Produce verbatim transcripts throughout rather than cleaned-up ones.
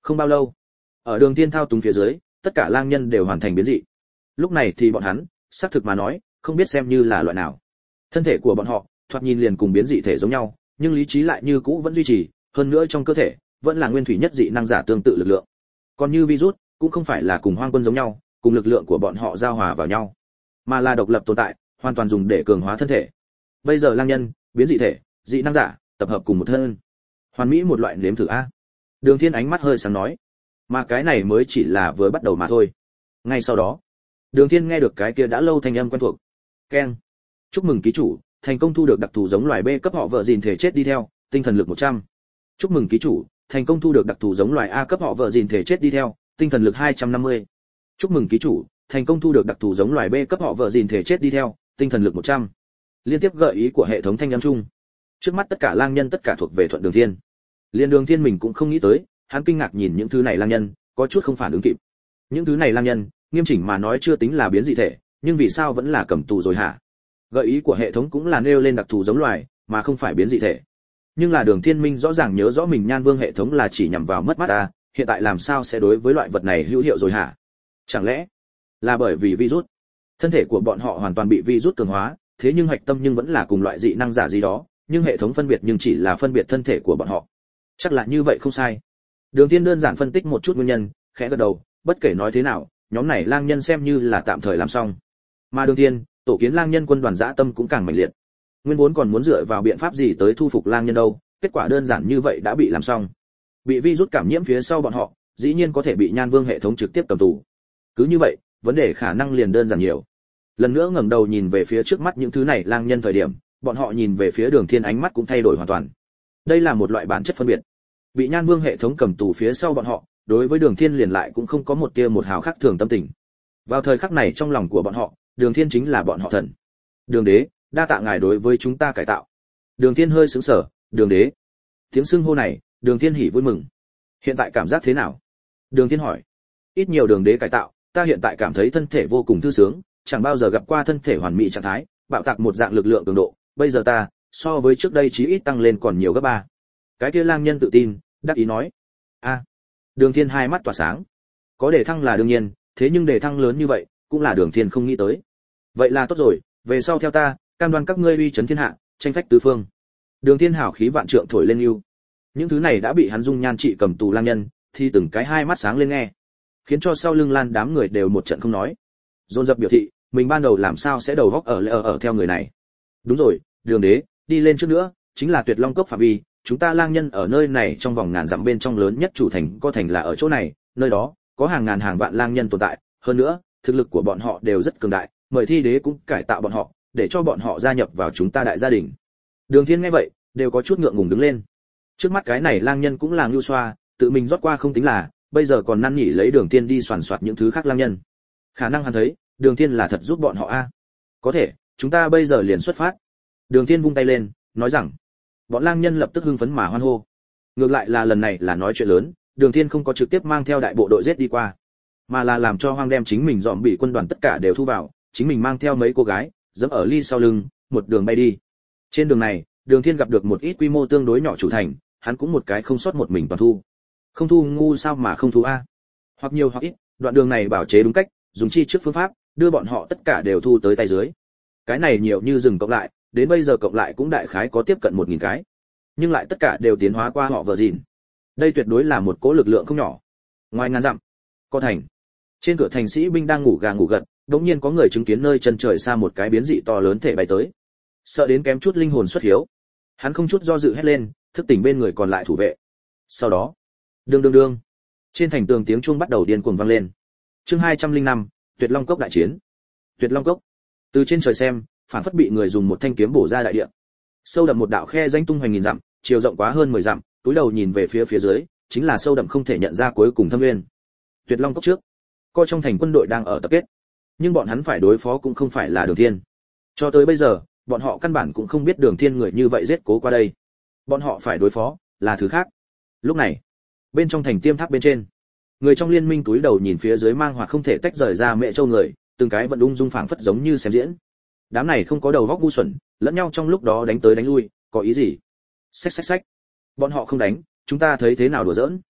Không bao lâu, ở Đường Thiên thao túng phía dưới, tất cả lang nhân đều hoàn thành biến dị. Lúc này thì bọn hắn, xác thực mà nói, không biết xem như là loại nào. Thân thể của bọn họ, thoạt nhìn liền cùng biến dị thể giống nhau, nhưng lý trí lại như cũ vẫn duy trì, hơn nữa trong cơ thể vẫn là nguyên thủy nhất dị năng giả tương tự lực lượng. Còn như virus, cũng không phải là cùng hoang quân giống nhau, cùng lực lượng của bọn họ giao hòa vào nhau, mà là độc lập tồn tại, hoàn toàn dùng để cường hóa thân thể. Bây giờ lang nhân, biến dị thể, dị năng giả, tập hợp cùng một thân. Hoàn mỹ một loại nếm thử a. Đường Thiên ánh mắt hơi sáng nói, mà cái này mới chỉ là vừa bắt đầu mà thôi. Ngay sau đó, Đường Thiên nghe được cái kia đã lâu thanh âm quen thuộc. Keng. Chúc mừng ký chủ, thành công thu được đặc thù giống loài B cấp họ vợ gìn thể chết đi theo, tinh thần lực một trăm. Chúc mừng ký chủ, thành công thu được đặc thù giống loài A cấp họ vợ gìn thể chết đi theo, tinh thần lực hai trăm năm mươi. Chúc mừng ký chủ, thành công thu được đặc thù giống loài B cấp họ vợ gìn thể chết đi theo, tinh thần lực một trăm. Liên tiếp gợi ý của hệ thống thanh âm chung. Trước mắt tất cả lang nhân tất cả thuộc về Thuận Đường Thiên. Liên Đường Thiên mình cũng không nghĩ tới, hắn kinh ngạc nhìn những thứ này lang nhân, có chút không phản ứng kịp. Những thứ này lang nhân, nghiêm chỉnh mà nói chưa tính là biến dị thể, nhưng vì sao vẫn là cầm tù rồi hả? Gợi ý của hệ thống cũng là nêu lên đặc thù giống loài, mà không phải biến dị thể. Nhưng là Đường Thiên Minh rõ ràng nhớ rõ mình Nhan Vương hệ thống là chỉ nhằm vào mất mắt ta, hiện tại làm sao sẽ đối với loại vật này hữu hiệu rồi hả? Chẳng lẽ là bởi vì virus? Thân thể của bọn họ hoàn toàn bị virus cường hóa, thế nhưng hạch tâm nhưng vẫn là cùng loại dị năng giả gì đó, nhưng hệ thống phân biệt nhưng chỉ là phân biệt thân thể của bọn họ. Chắc là như vậy không sai. Đường Thiên đơn giản phân tích một chút nguyên nhân, khẽ gật đầu, bất kể nói thế nào, nhóm này lang nhân xem như là tạm thời làm xong. Mà Đường Thiên, tổ kiến lang nhân quân đoàn dã tâm cũng càng mạnh liệt. Nguyên vốn còn muốn dựa vào biện pháp gì tới thu phục lang nhân đâu, kết quả đơn giản như vậy đã bị làm xong. Bị virus cảm nhiễm phía sau bọn họ, dĩ nhiên có thể bị Nhan Vương hệ thống trực tiếp cầm tù. Cứ như vậy, vấn đề khả năng liền đơn giản nhiều. Lần nữa ngẩng đầu nhìn về phía trước mắt những thứ này lang nhân thời điểm, bọn họ nhìn về phía Đường Thiên ánh mắt cũng thay đổi hoàn toàn. Đây là một loại bản chất phân biệt. Bị Nhan Vương hệ thống cầm tù phía sau bọn họ, đối với Đường Thiên liền lại cũng không có một tia một hào khác thường tâm tình. Vào thời khắc này trong lòng của bọn họ, Đường Thiên chính là bọn họ thần. Đường đế, đa tạ ngài đối với chúng ta cải tạo. Đường Thiên hơi sững sờ, Đường đế. Tiếng xưng hô này, Đường Thiên hỉ vui mừng. Hiện tại cảm giác thế nào? Đường Thiên hỏi. Ít nhiều Đường đế cải tạo, ta hiện tại cảm thấy thân thể vô cùng thư sướng, chẳng bao giờ gặp qua thân thể hoàn mỹ trạng thái, bạo tạc một dạng lực lượng cường độ, bây giờ ta, so với trước đây chí ít tăng lên còn nhiều gấp ba. Cái kia lang nhân tự tin, đắc ý nói. A. Đường Thiên hai mắt tỏa sáng. Có đề thăng là đương nhiên, thế nhưng đề thăng lớn như vậy, cũng là Đường Thiên không nghĩ tới. Vậy là tốt rồi, về sau theo ta, cam đoan các ngươi uy chấn thiên hạ, tranh phách tứ phương. Đường Thiên hảo khí vạn trượng thổi lên ưu. Những thứ này đã bị hắn dung nhan trị cầm tù lang nhân, thì từng cái hai mắt sáng lên nghe, khiến cho sau lưng Lan đám người đều một trận không nói. Dồn dập biểu thị, mình ban đầu làm sao sẽ đầu góc ở ở ở theo người này. Đúng rồi, Đường đế, đi lên trước nữa, chính là Tuyệt Long cốc phạm vi, chúng ta lang nhân ở nơi này trong vòng ngàn dặm bên trong lớn nhất chủ thành có thành là ở chỗ này, nơi đó có hàng ngàn hàng vạn lang nhân tồn tại, hơn nữa, thực lực của bọn họ đều rất cường đại, mời thi đế cũng cải tạo bọn họ, để cho bọn họ gia nhập vào chúng ta đại gia đình. Đường Thiên nghe vậy, đều có chút ngượng ngùng đứng lên. Trước mắt cái này lang nhân cũng là nhu xoa, tự mình rót qua không tính là, bây giờ còn năn nỉ lấy Đường Thiên đi soàn soạt những thứ khác lang nhân. Khả năng hắn thấy, Đường Thiên là thật giúp bọn họ a. Có thể, chúng ta bây giờ liền xuất phát. Đường Thiên vung tay lên, nói rằng, bọn lang nhân lập tức hưng phấn mà hoan hô. Ngược lại là lần này là nói chuyện lớn, Đường Thiên không có trực tiếp mang theo đại bộ đội giết đi qua, mà là làm cho hoang đem chính mình dọn bị quân đoàn tất cả đều thu vào, chính mình mang theo mấy cô gái, dẫm ở ly sau lưng, một đường bay đi. Trên đường này, Đường Thiên gặp được một ít quy mô tương đối nhỏ chủ thành, hắn cũng một cái không sót một mình toàn thu. Không thu ngu sao mà không thu a? Hoặc nhiều hoặc ít, đoạn đường này bảo chế đúng cách, dùng chi trước phương pháp, đưa bọn họ tất cả đều thu tới tay dưới. Cái này nhiều như rừng cộng lại, đến bây giờ cộng lại cũng đại khái có tiếp cận một nghìn cái. Nhưng lại tất cả đều tiến hóa qua họ vợ gìn. Đây tuyệt đối là một cỗ lực lượng không nhỏ. Ngoài ngàn dặm, có thành. Trên cửa thành sĩ binh đang ngủ gà ngủ gật, đống nhiên có người chứng kiến nơi chân trời xa một cái biến dị to lớn thể bay tới. Sợ đến kém chút linh hồn xuất hiếu. Hắn không chút do dự hét lên, thức tỉnh bên người còn lại thủ vệ. Sau đó, đương đương đương, trên thành tường tiếng chuông bắt đầu điên cuồng vang lên. Chương hai trăm lẻ năm, Tuyệt Long cốc đại chiến. Tuyệt Long cốc. Từ trên trời xem, phản phất bị người dùng một thanh kiếm bổ ra đại địa. Sâu đậm một đạo khe danh tung hoành nghìn dặm, chiều rộng quá hơn mười dặm, túi đầu nhìn về phía phía dưới, chính là sâu đậm không thể nhận ra cuối cùng thâm nguyên. Tuyệt Long cốc trước, coi trong thành quân đội đang ở tập kết, nhưng bọn hắn phải đối phó cũng không phải là Đường Thiên. Cho tới bây giờ, bọn họ căn bản cũng không biết Đường Thiên người như vậy giết cố qua đây. Bọn họ phải đối phó là thứ khác. Lúc này, bên trong thành Tiêm Tháp bên trên, người trong liên minh túi đầu nhìn phía dưới mang hoặc không thể tách rời ra Mẹ Châu người, từng cái vẫn ung dung phảng phất giống như xem diễn. Đám này không có đầu óc ngu xuẩn, lẫn nhau trong lúc đó đánh tới đánh lui, có ý gì? Xách xách xách. Bọn họ không đánh, chúng ta thấy thế nào đùa giỡn.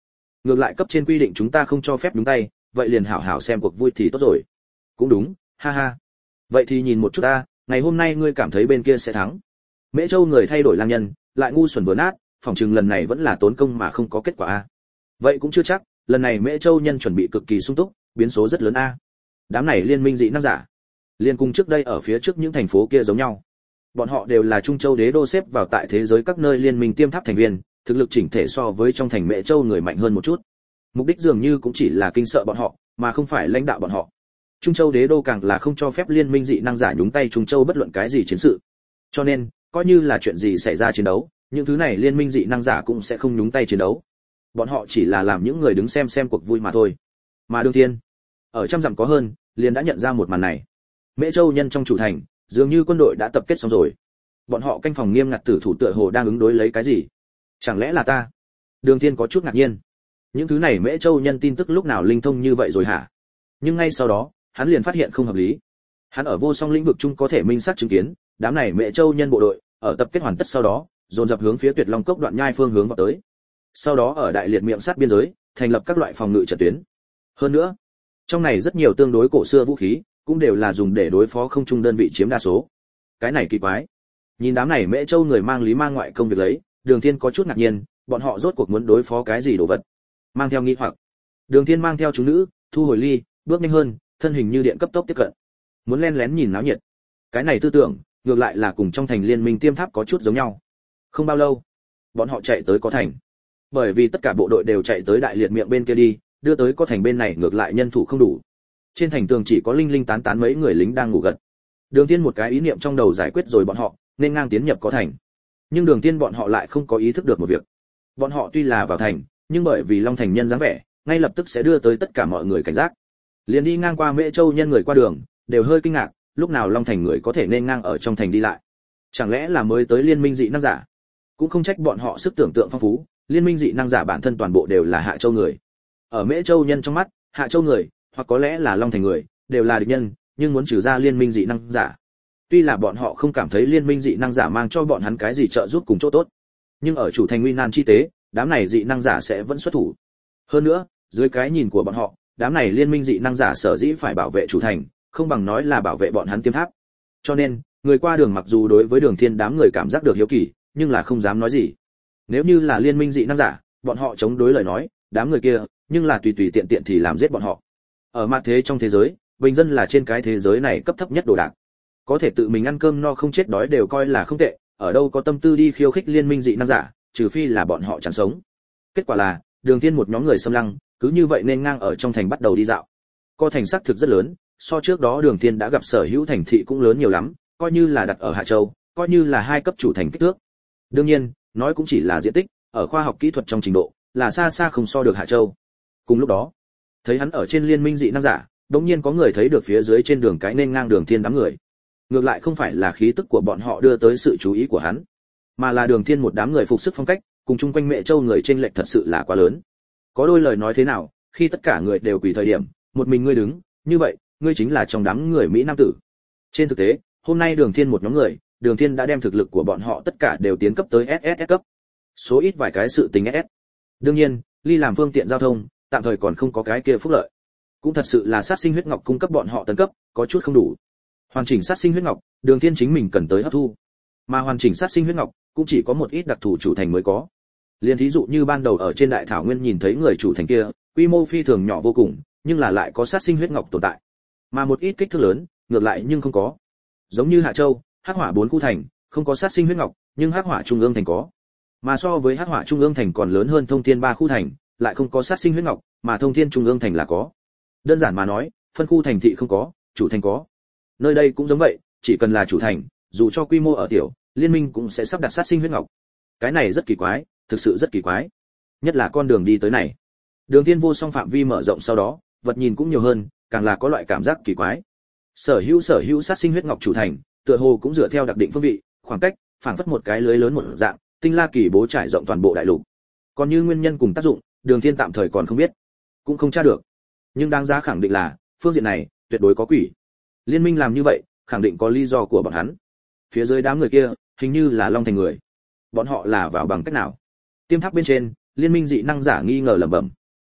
Ngược lại cấp trên quy định chúng ta không cho phép nhúng tay, vậy liền hảo hảo xem cuộc vui thì tốt rồi. Cũng đúng, ha ha. Vậy thì nhìn một chút ta, ngày hôm nay ngươi cảm thấy bên kia sẽ thắng. Mễ Châu người thay đổi lang nhân, lại ngu xuẩn vừa nát, phỏng chừng lần này vẫn là tốn công mà không có kết quả a. Vậy cũng chưa chắc, lần này Mễ Châu nhân chuẩn bị cực kỳ sung túc, biến số rất lớn a. Đám này liên minh dị năng giả, liên cùng trước đây ở phía trước những thành phố kia giống nhau. Bọn họ đều là Trung Châu đế đô xếp vào tại thế giới các nơi liên minh tiêm tháp thành viên, thực lực chỉnh thể so với trong thành Mễ Châu người mạnh hơn một chút. Mục đích dường như cũng chỉ là kinh sợ bọn họ, mà không phải lãnh đạo bọn họ. Trung Châu đế đô càng là không cho phép liên minh dị năng giả nhúng tay Trung Châu bất luận cái gì chiến sự. Cho nên, coi như là chuyện gì xảy ra chiến đấu, những thứ này liên minh dị năng giả cũng sẽ không nhúng tay chiến đấu. Bọn họ chỉ là làm những người đứng xem xem cuộc vui mà thôi. Mà đương tiên, ở trăm dặm có hơn, liền đã nhận ra một màn này. Mễ Châu nhân trong chủ thành, dường như quân đội đã tập kết xong rồi. Bọn họ canh phòng nghiêm ngặt, tử thủ tựa hồ đang ứng đối lấy cái gì? Chẳng lẽ là ta? Đường Thiên có chút ngạc nhiên. Những thứ này Mễ Châu nhân tin tức lúc nào linh thông như vậy rồi hả? Nhưng ngay sau đó, hắn liền phát hiện không hợp lý. Hắn ở vô song lĩnh vực chung có thể minh xác chứng kiến, đám này Mễ Châu nhân bộ đội, ở tập kết hoàn tất sau đó, dồn dập hướng phía Tuyệt Long Cốc đoạn nhai phương hướng vào tới. Sau đó ở đại liệt miệng sát biên giới, thành lập các loại phòng ngự trận tuyến. Hơn nữa, trong này rất nhiều tương đối cổ xưa vũ khí, cũng đều là dùng để đối phó không trung đơn vị chiếm đa số. Cái này kỳ quái. Nhìn đám này Mễ Châu người mang lý mang ngoại công việc lấy, Đường Thiên có chút ngạc nhiên, bọn họ rốt cuộc muốn đối phó cái gì đồ vật? Mang theo nghi hoặc. Đường Thiên mang theo chúng nữ, thu hồi ly, bước nhanh hơn, thân hình như điện cấp tốc tiếp cận. Muốn len lén nhìn náo nhiệt. Cái này tư tưởng, ngược lại là cùng trong thành liên minh tiêm tháp có chút giống nhau. Không bao lâu, bọn họ chạy tới có thành. Bởi vì tất cả bộ đội đều chạy tới đại liệt miệng bên kia đi, đưa tới có thành bên này ngược lại nhân thủ không đủ. Trên thành tường chỉ có linh linh tán tán mấy người lính đang ngủ gật. Đường Thiên một cái ý niệm trong đầu giải quyết rồi bọn họ, nên ngang tiến nhập có thành. Nhưng Đường Thiên bọn họ lại không có ý thức được một việc. Bọn họ tuy là vào thành, nhưng bởi vì Long Thành nhân dáng vẻ, ngay lập tức sẽ đưa tới tất cả mọi người cảnh giác. Liền đi ngang qua Mễ Châu nhân người qua đường, đều hơi kinh ngạc, lúc nào Long Thành người có thể nên ngang ở trong thành đi lại? Chẳng lẽ là mới tới liên minh dị năng giả? Cũng không trách bọn họ sức tưởng tượng phong phú, liên minh dị năng giả bản thân toàn bộ đều là Hạ Châu người. Ở Mễ Châu nhân trong mắt, Hạ Châu người, hoặc có lẽ là Long Thành người, đều là địch nhân, nhưng muốn trừ ra liên minh dị năng giả. Tuy là bọn họ không cảm thấy liên minh dị năng giả mang cho bọn hắn cái gì trợ giúp cùng chỗ tốt, nhưng ở chủ thành nguy nan chi tế, đám này dị năng giả sẽ vẫn xuất thủ. Hơn nữa, dưới cái nhìn của bọn họ, đám này liên minh dị năng giả sở dĩ phải bảo vệ chủ thành, không bằng nói là bảo vệ bọn hắn tiêm tháp. Cho nên, người qua đường mặc dù đối với Đường Thiên đám người cảm giác được hiếu kỳ, nhưng là không dám nói gì. Nếu như là liên minh dị năng giả, bọn họ chống đối lời nói, đám người kia, nhưng là tùy tùy tiện tiện thì làm giết bọn họ. Ở mặt thế trong thế giới, bình dân là trên cái thế giới này cấp thấp nhất đồ đạc. Có thể tự mình ăn cơm no không chết đói đều coi là không tệ, ở đâu có tâm tư đi khiêu khích liên minh dị năng giả, trừ phi là bọn họ chẳng sống. Kết quả là, Đường Thiên một nhóm người xâm lăng, cứ như vậy nên ngang ở trong thành bắt đầu đi dạo. Co thành xác thực rất lớn, so trước đó Đường Thiên đã gặp sở hữu thành thị cũng lớn nhiều lắm, coi như là đặt ở Hạ Châu, coi như là hai cấp chủ thành kích thước. Đương nhiên, nói cũng chỉ là diện tích, ở khoa học kỹ thuật trong trình độ, là xa xa không so được Hạ Châu. Cùng lúc đó, thấy hắn ở trên liên minh dị năng giả, đống nhiên có người thấy được phía dưới trên đường cái nên ngang Đường Thiên đám người. Ngược lại không phải là khí tức của bọn họ đưa tới sự chú ý của hắn, mà là Đường Thiên một đám người phục sức phong cách, cùng chung quanh Mễ Châu người trên lệch thật sự là quá lớn. Có đôi lời nói thế nào, khi tất cả người đều quỳ thời điểm, một mình ngươi đứng, như vậy, ngươi chính là trong đám người Mỹ nam tử. Trên thực tế, hôm nay Đường Thiên một nhóm người, Đường Thiên đã đem thực lực của bọn họ tất cả đều tiến cấp tới ét ét ét cấp. Số ít vài cái sự tình ét ét. Đương nhiên, ly làm phương tiện giao thông, tạm thời còn không có cái kia phúc lợi. Cũng thật sự là sát sinh huyết ngọc cung cấp bọn họ tấn cấp, có chút không đủ. Hoàn chỉnh sát sinh huyết ngọc, Đường Thiên chính mình cần tới hấp thu. Mà hoàn chỉnh sát sinh huyết ngọc cũng chỉ có một ít đặc thù chủ thành mới có. Liên thí dụ như ban đầu ở trên đại thảo nguyên nhìn thấy người chủ thành kia, quy mô phi thường nhỏ vô cùng, nhưng là lại có sát sinh huyết ngọc tồn tại. Mà một ít kích thước lớn, ngược lại nhưng không có. Giống như Hạ Châu, Hắc Hỏa bốn khu thành, không có sát sinh huyết ngọc, nhưng Hắc Hỏa Trung ương thành có. Mà so với Hắc Hỏa Trung ương thành còn lớn hơn Thông Thiên ba khu thành, lại không có sát sinh huyết ngọc, mà Thông Thiên Trung ương thành là có. Đơn giản mà nói, phân khu thành thị không có, chủ thành có. Nơi đây cũng giống vậy, chỉ cần là chủ thành, dù cho quy mô ở tiểu, liên minh cũng sẽ sắp đặt sát sinh huyết ngọc. Cái này rất kỳ quái, thực sự rất kỳ quái. Nhất là con đường đi tới này. Đường Thiên vô song phạm vi mở rộng sau đó, vật nhìn cũng nhiều hơn, càng là có loại cảm giác kỳ quái. Sở hữu sở hữu sát sinh huyết ngọc chủ thành, tựa hồ cũng dựa theo đặc định phương vị, khoảng cách, phảng phất một cái lưới lớn một dạng, tinh la kỳ bố trải rộng toàn bộ đại lục. Còn như nguyên nhân cùng tác dụng, Đường Thiên tạm thời còn không biết, cũng không tra được. Nhưng đáng giá khẳng định là, phương diện này tuyệt đối có quỷ. Liên minh làm như vậy, khẳng định có lý do của bọn hắn. Phía dưới đám người kia, hình như là Long Thành người. Bọn họ là vào bằng cách nào? Tiêm tháp bên trên, liên minh dị năng giả nghi ngờ lẩm bẩm.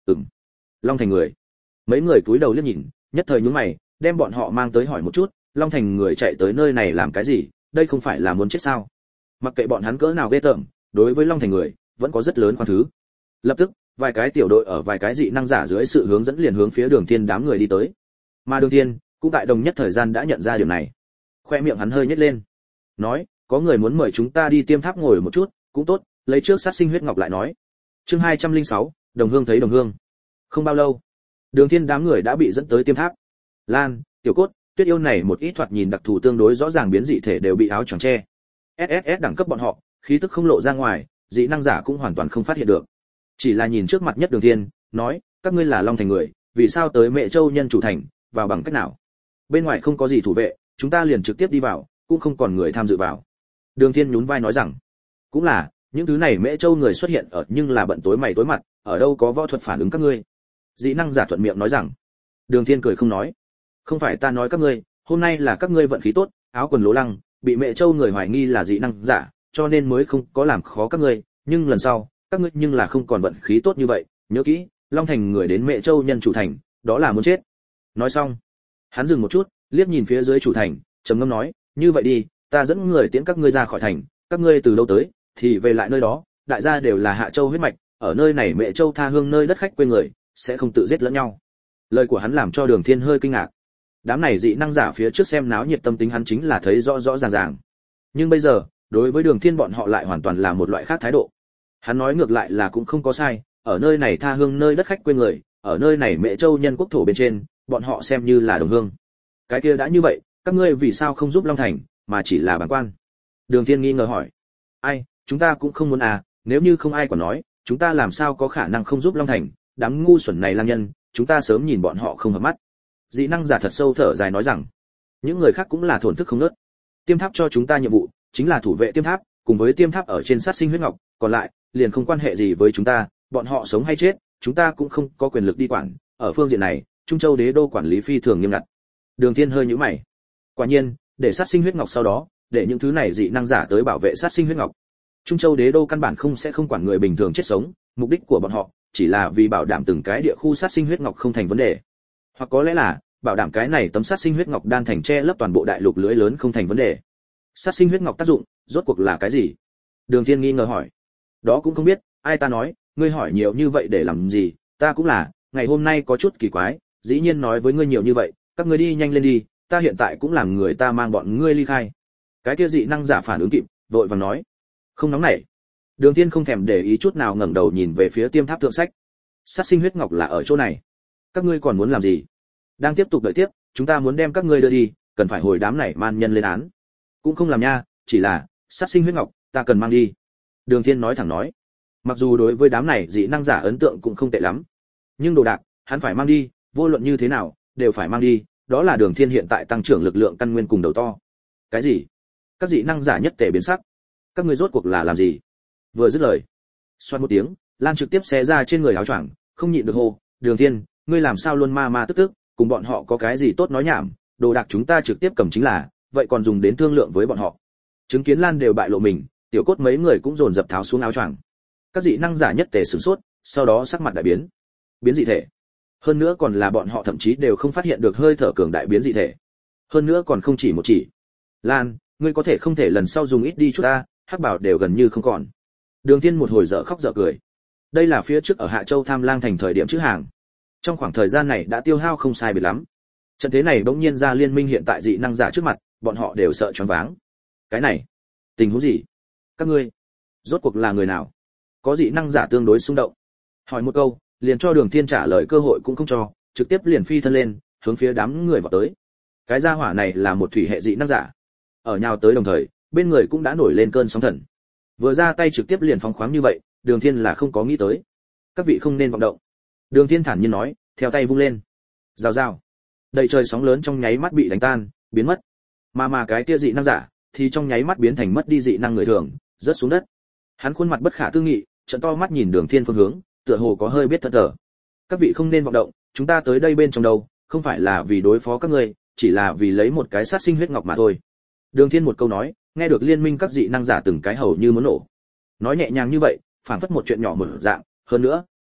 Ừm. Long Thành người. Mấy người cúi đầu liếc nhìn, nhất thời nhướng mày, đem bọn họ mang tới hỏi một chút, Long Thành người chạy tới nơi này làm cái gì, đây không phải là muốn chết sao? Mặc kệ bọn hắn cỡ nào ghê tởm, đối với Long Thành người, vẫn có rất lớn khoan thứ. Lập tức, vài cái tiểu đội ở vài cái dị năng giả dưới sự hướng dẫn liền hướng phía Đường Thiên đám người đi tới. Mà Đường Thiên cũng tại đồng nhất thời gian đã nhận ra điểm này. Khoe miệng hắn hơi nhếch lên, nói, có người muốn mời chúng ta đi tiêm tháp ngồi một chút, cũng tốt, lấy trước sát sinh huyết ngọc lại nói. Chương hai trăm lẻ sáu, đồng hương thấy đồng hương. Không bao lâu, Đường Thiên đám người đã bị dẫn tới tiêm tháp. Lan, Tiểu Cốt, Tuyết Yêu này một ít thoạt nhìn đặc thù tương đối rõ ràng biến dị thể đều bị áo choàng che. ét ét ét đẳng cấp bọn họ, khí tức không lộ ra ngoài, dị năng giả cũng hoàn toàn không phát hiện được. Chỉ là nhìn trước mặt nhất Đường Thiên, nói, các ngươi là Long Thành người, vì sao tới Mệ Châu nhân chủ thành, vào bằng cách nào? Bên ngoài không có gì thủ vệ, chúng ta liền trực tiếp đi vào, cũng không còn người tham dự vào. Đường Thiên nhún vai nói rằng, cũng là, những thứ này Mễ Châu người xuất hiện ở nhưng là bận tối mày tối mặt, ở đâu có võ thuật phản ứng các ngươi. Dĩ năng giả thuận miệng nói rằng. Đường Thiên cười không nói, không phải ta nói các ngươi, hôm nay là các ngươi vận khí tốt, áo quần lố lăng, bị Mễ Châu người hoài nghi là dị năng giả, cho nên mới không có làm khó các ngươi, nhưng lần sau, các ngươi nhưng là không còn vận khí tốt như vậy, nhớ kỹ, Long Thành người đến Mễ Châu nhân chủ thành, đó là muốn chết. Nói xong, hắn dừng một chút, liếc nhìn phía dưới chủ thành, trầm ngâm nói, như vậy đi, ta dẫn người tiễn các ngươi ra khỏi thành, các ngươi từ đâu tới, thì về lại nơi đó, đại gia đều là Hạ Châu huyết mạch, ở nơi này Mễ Châu tha hương nơi đất khách quê người, sẽ không tự giết lẫn nhau. Lời của hắn làm cho Đường Thiên hơi kinh ngạc. Đám này dị năng giả phía trước xem náo nhiệt tâm tính hắn chính là thấy rõ rõ ràng ràng. Nhưng bây giờ, đối với Đường Thiên bọn họ lại hoàn toàn là một loại khác thái độ. Hắn nói ngược lại là cũng không có sai, ở nơi này tha hương nơi đất khách quê người, ở nơi này Mễ Châu nhân quốc thổ bên trên, bọn họ xem như là đồng hương. Cái kia đã như vậy, các ngươi vì sao không giúp Long Thành, mà chỉ là bàng quan? Đường Thiên nghi ngờ hỏi. Ai, chúng ta cũng không muốn à, nếu như không ai còn nói, chúng ta làm sao có khả năng không giúp Long Thành, đám ngu xuẩn này lang nhân, chúng ta sớm nhìn bọn họ không hợp mắt. Dị năng giả thật sâu thở dài nói rằng, những người khác cũng là thổn thức không ngớt. Tiêm tháp cho chúng ta nhiệm vụ, chính là thủ vệ tiêm tháp, cùng với tiêm tháp ở trên sát sinh huyết ngọc, còn lại, liền không quan hệ gì với chúng ta, bọn họ sống hay chết, chúng ta cũng không có quyền lực đi quản, ở phương diện này, Trung Châu đế đô quản lý phi thường nghiêm ngặt. Đường Thiên hơi nhíu mày. Quả nhiên, để sát sinh huyết ngọc sau đó, để những thứ này dị năng giả tới bảo vệ sát sinh huyết ngọc. Trung Châu đế đô căn bản không sẽ không quản người bình thường chết sống, mục đích của bọn họ chỉ là vì bảo đảm từng cái địa khu sát sinh huyết ngọc không thành vấn đề. Hoặc có lẽ là bảo đảm cái này tấm sát sinh huyết ngọc đan thành che lấp toàn bộ đại lục lưới lớn không thành vấn đề. Sát sinh huyết ngọc tác dụng, rốt cuộc là cái gì? Đường Thiên nghi ngờ hỏi. Đó cũng không biết, ai ta nói, ngươi hỏi nhiều như vậy để làm gì, ta cũng là, ngày hôm nay có chút kỳ quái, dĩ nhiên nói với ngươi nhiều như vậy, các ngươi đi nhanh lên đi, ta hiện tại cũng làm người ta mang bọn ngươi ly khai. Cái kia dị năng giả phản ứng kịp, vội vàng nói, không nóng nảy. Đường Thiên không thèm để ý chút nào ngẩng đầu nhìn về phía tiêm tháp thượng sách. Sát sinh huyết ngọc là ở chỗ này, các ngươi còn muốn làm gì? Đang tiếp tục đợi tiếp, chúng ta muốn đem các ngươi đưa đi, cần phải hồi đám này man nhân lên án. Cũng không làm nha, chỉ là sát sinh huyết ngọc, ta cần mang đi. Đường Thiên nói thẳng nói, mặc dù đối với đám này dị năng giả ấn tượng cũng không tệ lắm, nhưng đồ đạc, hắn phải mang đi, vô luận như thế nào, đều phải mang đi, đó là Đường Thiên hiện tại tăng trưởng lực lượng căn nguyên cùng đầu to. Cái gì? Các dị năng giả nhất tề biến sắc. Các ngươi rốt cuộc là làm gì? Vừa dứt lời, xoát một tiếng, Lan trực tiếp xé ra trên người áo choàng, không nhịn được hô, Đường Thiên, ngươi làm sao luôn ma ma tức tức, cùng bọn họ có cái gì tốt nói nhảm, đồ đạc chúng ta trực tiếp cầm chính là, vậy còn dùng đến thương lượng với bọn họ. Chứng kiến Lan đều bại lộ mình, Tiểu Cốt mấy người cũng dồn dập tháo xuống áo choàng. Các dị năng giả nhất tề sửng sốt, sau đó sắc mặt đại biến. Biến dị thể. Hơn nữa còn là bọn họ thậm chí đều không phát hiện được hơi thở cường đại biến dị thể. Hơn nữa còn không chỉ một chỉ. Lan, ngươi có thể không thể lần sau dùng ít đi chút ta, hắc bảo đều gần như không còn. Đường Thiên một hồi dở khóc dở cười. Đây là phía trước ở Hạ Châu Tham Lang thành thời điểm chữ hàng. Trong khoảng thời gian này đã tiêu hao không sai biệt lắm. Trận thế này bỗng nhiên ra liên minh hiện tại dị năng giả trước mặt, bọn họ đều sợ choáng váng. Cái này, tình huống gì? Các ngươi, rốt cuộc là người nào? Có dị năng giả tương đối xung động. Hỏi một câu, liền cho Đường Thiên trả lời cơ hội cũng không cho, trực tiếp liền phi thân lên, hướng phía đám người vào tới. Cái gia hỏa này là một thủy hệ dị năng giả. Ở nhào tới đồng thời, bên người cũng đã nổi lên cơn sóng thần. Vừa ra tay trực tiếp liền phóng khoáng như vậy, Đường Thiên là không có nghĩ tới. Các vị không nên vọng động. Đường Thiên thản nhiên nói, theo tay vung lên. Rào rào. Đầy trời sóng lớn trong nháy mắt bị đánh tan, biến mất. Mà mà cái kia dị năng giả thì trong nháy mắt biến thành mất đi dị năng người thường, rớt xuống đất. Hắn khuôn mặt bất khả tư nghị, trợn to mắt nhìn Đường Thiên phương hướng, tựa hồ có hơi biết thẫn thờ. Các vị không nên vọng động, chúng ta tới đây bên trong đâu, không phải là vì đối phó các ngươi, chỉ là vì lấy một cái sát sinh huyết ngọc mà thôi. Đường Thiên một câu nói, nghe được liên minh các dị năng giả từng cái hầu như muốn nổ. Nói nhẹ nhàng như vậy, phảng phất một chuyện nhỏ mở dạng, hơn nữa,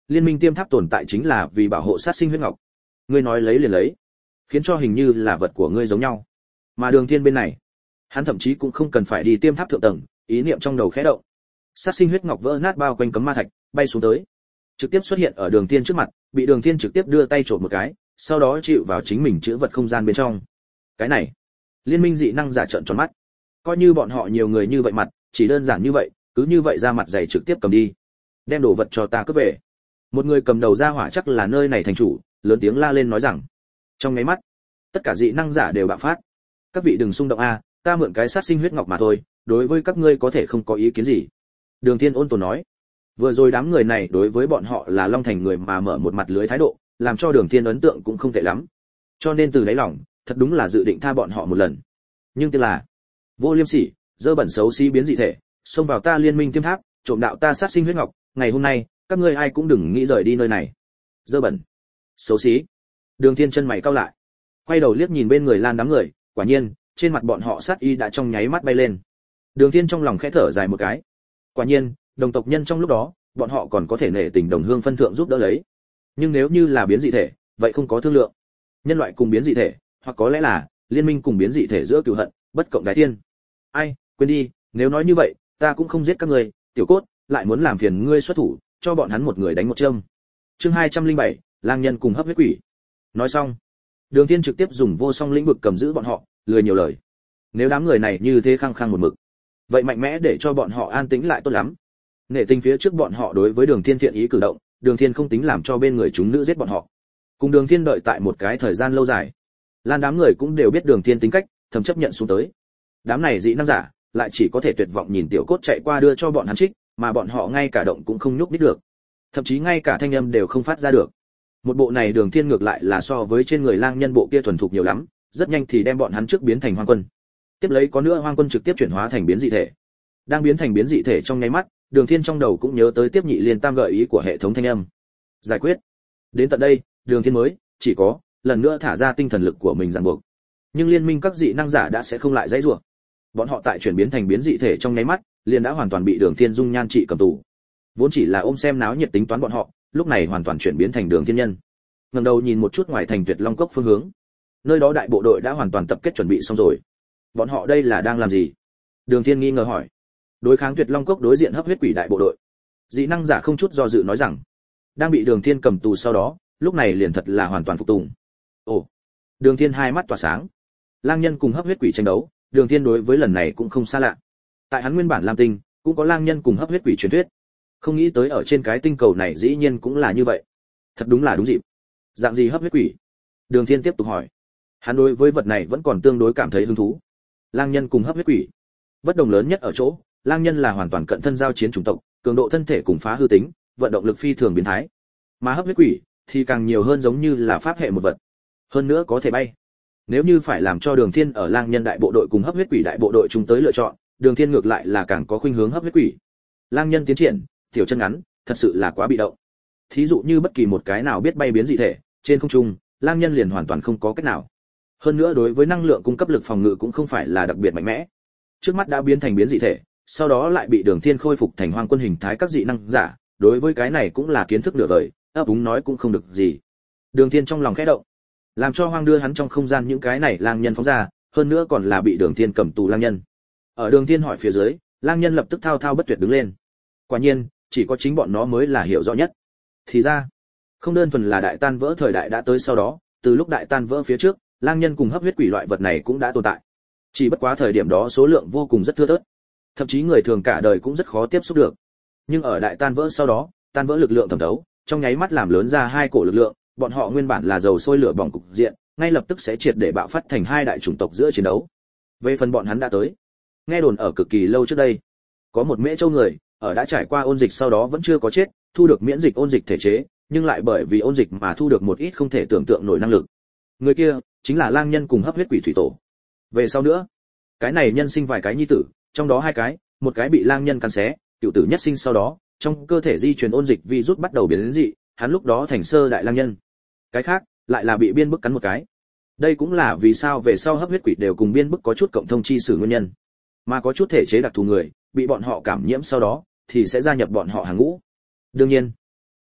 liên minh tiêm tháp tồn tại chính là vì bảo hộ sát sinh huyết ngọc. Ngươi nói lấy liền lấy, khiến cho hình như là vật của ngươi giống nhau. Mà Đường Thiên bên này, hắn thậm chí cũng không cần phải đi tiêm tháp thượng tầng, ý niệm trong đầu khẽ động. Sát sinh huyết ngọc vỡ nát bao quanh cấm ma thạch, bay xuống tới, trực tiếp xuất hiện ở Đường Thiên trước mặt, bị Đường Thiên trực tiếp đưa tay trộm một cái, sau đó chịu vào chính mình chữ vật không gian bên trong. Cái này, liên minh dị năng giả trợn tròn mắt. Coi như bọn họ nhiều người như vậy mặt, chỉ đơn giản như vậy, cứ như vậy ra mặt dày trực tiếp cầm đi. Đem đồ vật cho ta cướp về. Một người cầm đầu ra hỏa chắc là nơi này thành chủ, lớn tiếng la lên nói rằng. Trong mấy mắt, tất cả dị năng giả đều bạo phát. Các vị đừng xung động a, ta mượn cái sát sinh huyết ngọc mà thôi, đối với các ngươi có thể không có ý kiến gì. Đường Thiên ôn tồn nói. Vừa rồi đám người này đối với bọn họ là Long Thành người mà mở một mặt lưới thái độ, làm cho Đường Thiên ấn tượng cũng không tệ lắm. Cho nên từ đáy lòng, thật đúng là dự định tha bọn họ một lần. Nhưng tiếc là, vô liêm sỉ, dơ bẩn xấu xí biến dị thể, xông vào ta liên minh tiêm tháp, trộm đạo ta sát sinh huyết ngọc, ngày hôm nay, các ngươi ai cũng đừng nghĩ rời đi nơi này. Dơ bẩn, xấu xí. Đường Thiên chân mày cau lại, quay đầu liếc nhìn bên người Lan đám người, quả nhiên, trên mặt bọn họ sát y đã trong nháy mắt bay lên. Đường Thiên trong lòng khẽ thở dài một cái. Quả nhiên, đồng tộc nhân trong lúc đó, bọn họ còn có thể nể tình đồng hương phân thượng giúp đỡ lấy. Nhưng nếu như là biến dị thể, vậy không có thương lượng. Nhân loại cùng biến dị thể, hoặc có lẽ là liên minh cùng biến dị thể giữa cừu hận, bất cộng đái thiên. Ai, quên đi, nếu nói như vậy, ta cũng không giết các ngươi, tiểu cốt, lại muốn làm phiền ngươi xuất thủ, cho bọn hắn một người đánh một châm. Chương hai trăm lẻ bảy, lang nhân cùng hấp huyết quỷ. Nói xong, Đường Thiên trực tiếp dùng vô song lĩnh vực cầm giữ bọn họ, lười nhiều lời. Nếu đám người này như thế khăng khăng một mực, vậy mạnh mẽ để cho bọn họ an tĩnh lại tốt lắm. Nể tình phía trước bọn họ đối với Đường Thiên thiện ý cử động, Đường Thiên không tính làm cho bên người chúng nữ giết bọn họ. Cùng Đường Thiên đợi tại một cái thời gian lâu dài, Lan đám người cũng đều biết Đường Thiên tính cách, thầm chấp nhận xuống tới. Đám này dị năng giả, lại chỉ có thể tuyệt vọng nhìn tiểu cốt chạy qua đưa cho bọn hắn trích, mà bọn họ ngay cả động cũng không nhúc nhích được, thậm chí ngay cả thanh âm đều không phát ra được. Một bộ này Đường Thiên ngược lại là so với trên người lang nhân bộ kia thuần thục nhiều lắm, rất nhanh thì đem bọn hắn trước biến thành hoang quân. Tiếp lấy có nữa hoang quân trực tiếp chuyển hóa thành biến dị thể. Đang biến thành biến dị thể trong nháy mắt, Đường Thiên trong đầu cũng nhớ tới tiếp nhị liên tam gợi ý của hệ thống thanh âm. Giải quyết. Đến tận đây, Đường Thiên mới chỉ có lần nữa thả ra tinh thần lực của mình ràng buộc. Nhưng liên minh các dị năng giả đã sẽ không lại dãy rủa. Bọn họ tại chuyển biến thành biến dị thể trong nháy mắt, liền đã hoàn toàn bị Đường Thiên dung nhan trị cầm tù. Vốn chỉ là ôm xem náo nhiệt tính toán bọn họ, lúc này hoàn toàn chuyển biến thành Đường Thiên nhân. Ngẩng đầu nhìn một chút ngoài thành Tuyệt Long Cốc phương hướng. Nơi đó đại bộ đội đã hoàn toàn tập kết chuẩn bị xong rồi. Bọn họ đây là đang làm gì? Đường Thiên nghi ngờ hỏi. Đối kháng Tuyệt Long Cốc đối diện hấp huyết quỷ đại bộ đội. Dị năng giả không chút do dự nói rằng, đang bị Đường Thiên cầm tù sau đó, lúc này liền thật là hoàn toàn phục tùng. Ồ. Đường Thiên hai mắt tỏa sáng. Lang nhân cùng hấp huyết quỷ tranh đấu, Đường Thiên đối với lần này cũng không xa lạ. Tại hắn nguyên bản Lam Tinh, cũng có lang nhân cùng hấp huyết quỷ truyền thuyết. Không nghĩ tới ở trên cái tinh cầu này dĩ nhiên cũng là như vậy. Thật đúng là đúng dịp. Dạng gì hấp huyết quỷ? Đường Thiên tiếp tục hỏi. Hắn đối với vật này vẫn còn tương đối cảm thấy hứng thú. Lang nhân cùng hấp huyết quỷ, bất đồng lớn nhất ở chỗ, lang nhân là hoàn toàn cận thân giao chiến chủng tộc, cường độ thân thể cùng phá hư tính, vận động lực phi thường biến thái. Mà hấp huyết quỷ thì càng nhiều hơn giống như là pháp hệ một vật. Hơn nữa có thể bay. Nếu như phải làm cho Đường Thiên ở lang nhân đại bộ đội cùng hấp huyết quỷ đại bộ đội chúng tới lựa chọn, Đường Thiên ngược lại là càng có khuynh hướng hấp huyết quỷ. Lang nhân tiến triển, tiểu chân ngắn, thật sự là quá bị động. Thí dụ như bất kỳ một cái nào biết bay biến dị thể, trên không trung, lang nhân liền hoàn toàn không có cách nào. Hơn nữa đối với năng lượng cung cấp lực phòng ngự cũng không phải là đặc biệt mạnh mẽ. Trước mắt đã biến thành biến dị thể, sau đó lại bị Đường Thiên khôi phục thành hoang quân hình thái các dị năng giả, đối với cái này cũng là kiến thức nửa vời, ấp úng nói cũng không được gì. Đường Thiên trong lòng khẽ động, làm cho hoang đưa hắn trong không gian những cái này lang nhân phóng ra, hơn nữa còn là bị Đường Thiên cầm tù lang nhân. Ở Đường Thiên hỏi phía dưới, lang nhân lập tức thao thao bất tuyệt đứng lên. Quả nhiên, chỉ có chính bọn nó mới là hiểu rõ nhất. Thì ra, không đơn thuần là đại tan vỡ thời đại đã tới sau đó, từ lúc đại tan vỡ phía trước, lang nhân cùng hấp huyết quỷ loại vật này cũng đã tồn tại. Chỉ bất quá thời điểm đó số lượng vô cùng rất thưa thớt, thậm chí người thường cả đời cũng rất khó tiếp xúc được. Nhưng ở đại tan vỡ sau đó, tan vỡ lực lượng thẩm thấu, trong nháy mắt làm lớn ra hai cổ lực lượng, bọn họ nguyên bản là dầu sôi lửa bỏng cục diện, ngay lập tức sẽ triệt để bạo phát thành hai đại chủng tộc giữa chiến đấu. Về phần bọn hắn đã tới, nghe đồn ở cực kỳ lâu trước đây, có một Mễ Châu người, ở đã trải qua ôn dịch sau đó vẫn chưa có chết, thu được miễn dịch ôn dịch thể chế, nhưng lại bởi vì ôn dịch mà thu được một ít không thể tưởng tượng nổi năng lực. Người kia chính là lang nhân cùng hấp huyết quỷ thủy tổ. Về sau nữa, cái này nhân sinh vài cái nhi tử, trong đó hai cái, một cái bị lang nhân cắn xé, tiểu tử nhất sinh sau đó, trong cơ thể di truyền ôn dịch virus bắt đầu biến đến dị, hắn lúc đó thành sơ đại lang nhân. Cái khác, lại là bị biên bức cắn một cái. Đây cũng là vì sao về sau hấp huyết quỷ đều cùng biên bức có chút cộng thông chi sử nguyên nhân. Mà có chút thể chế đặc thù người, bị bọn họ cảm nhiễm sau đó, thì sẽ gia nhập bọn họ hàng ngũ. Đương nhiên,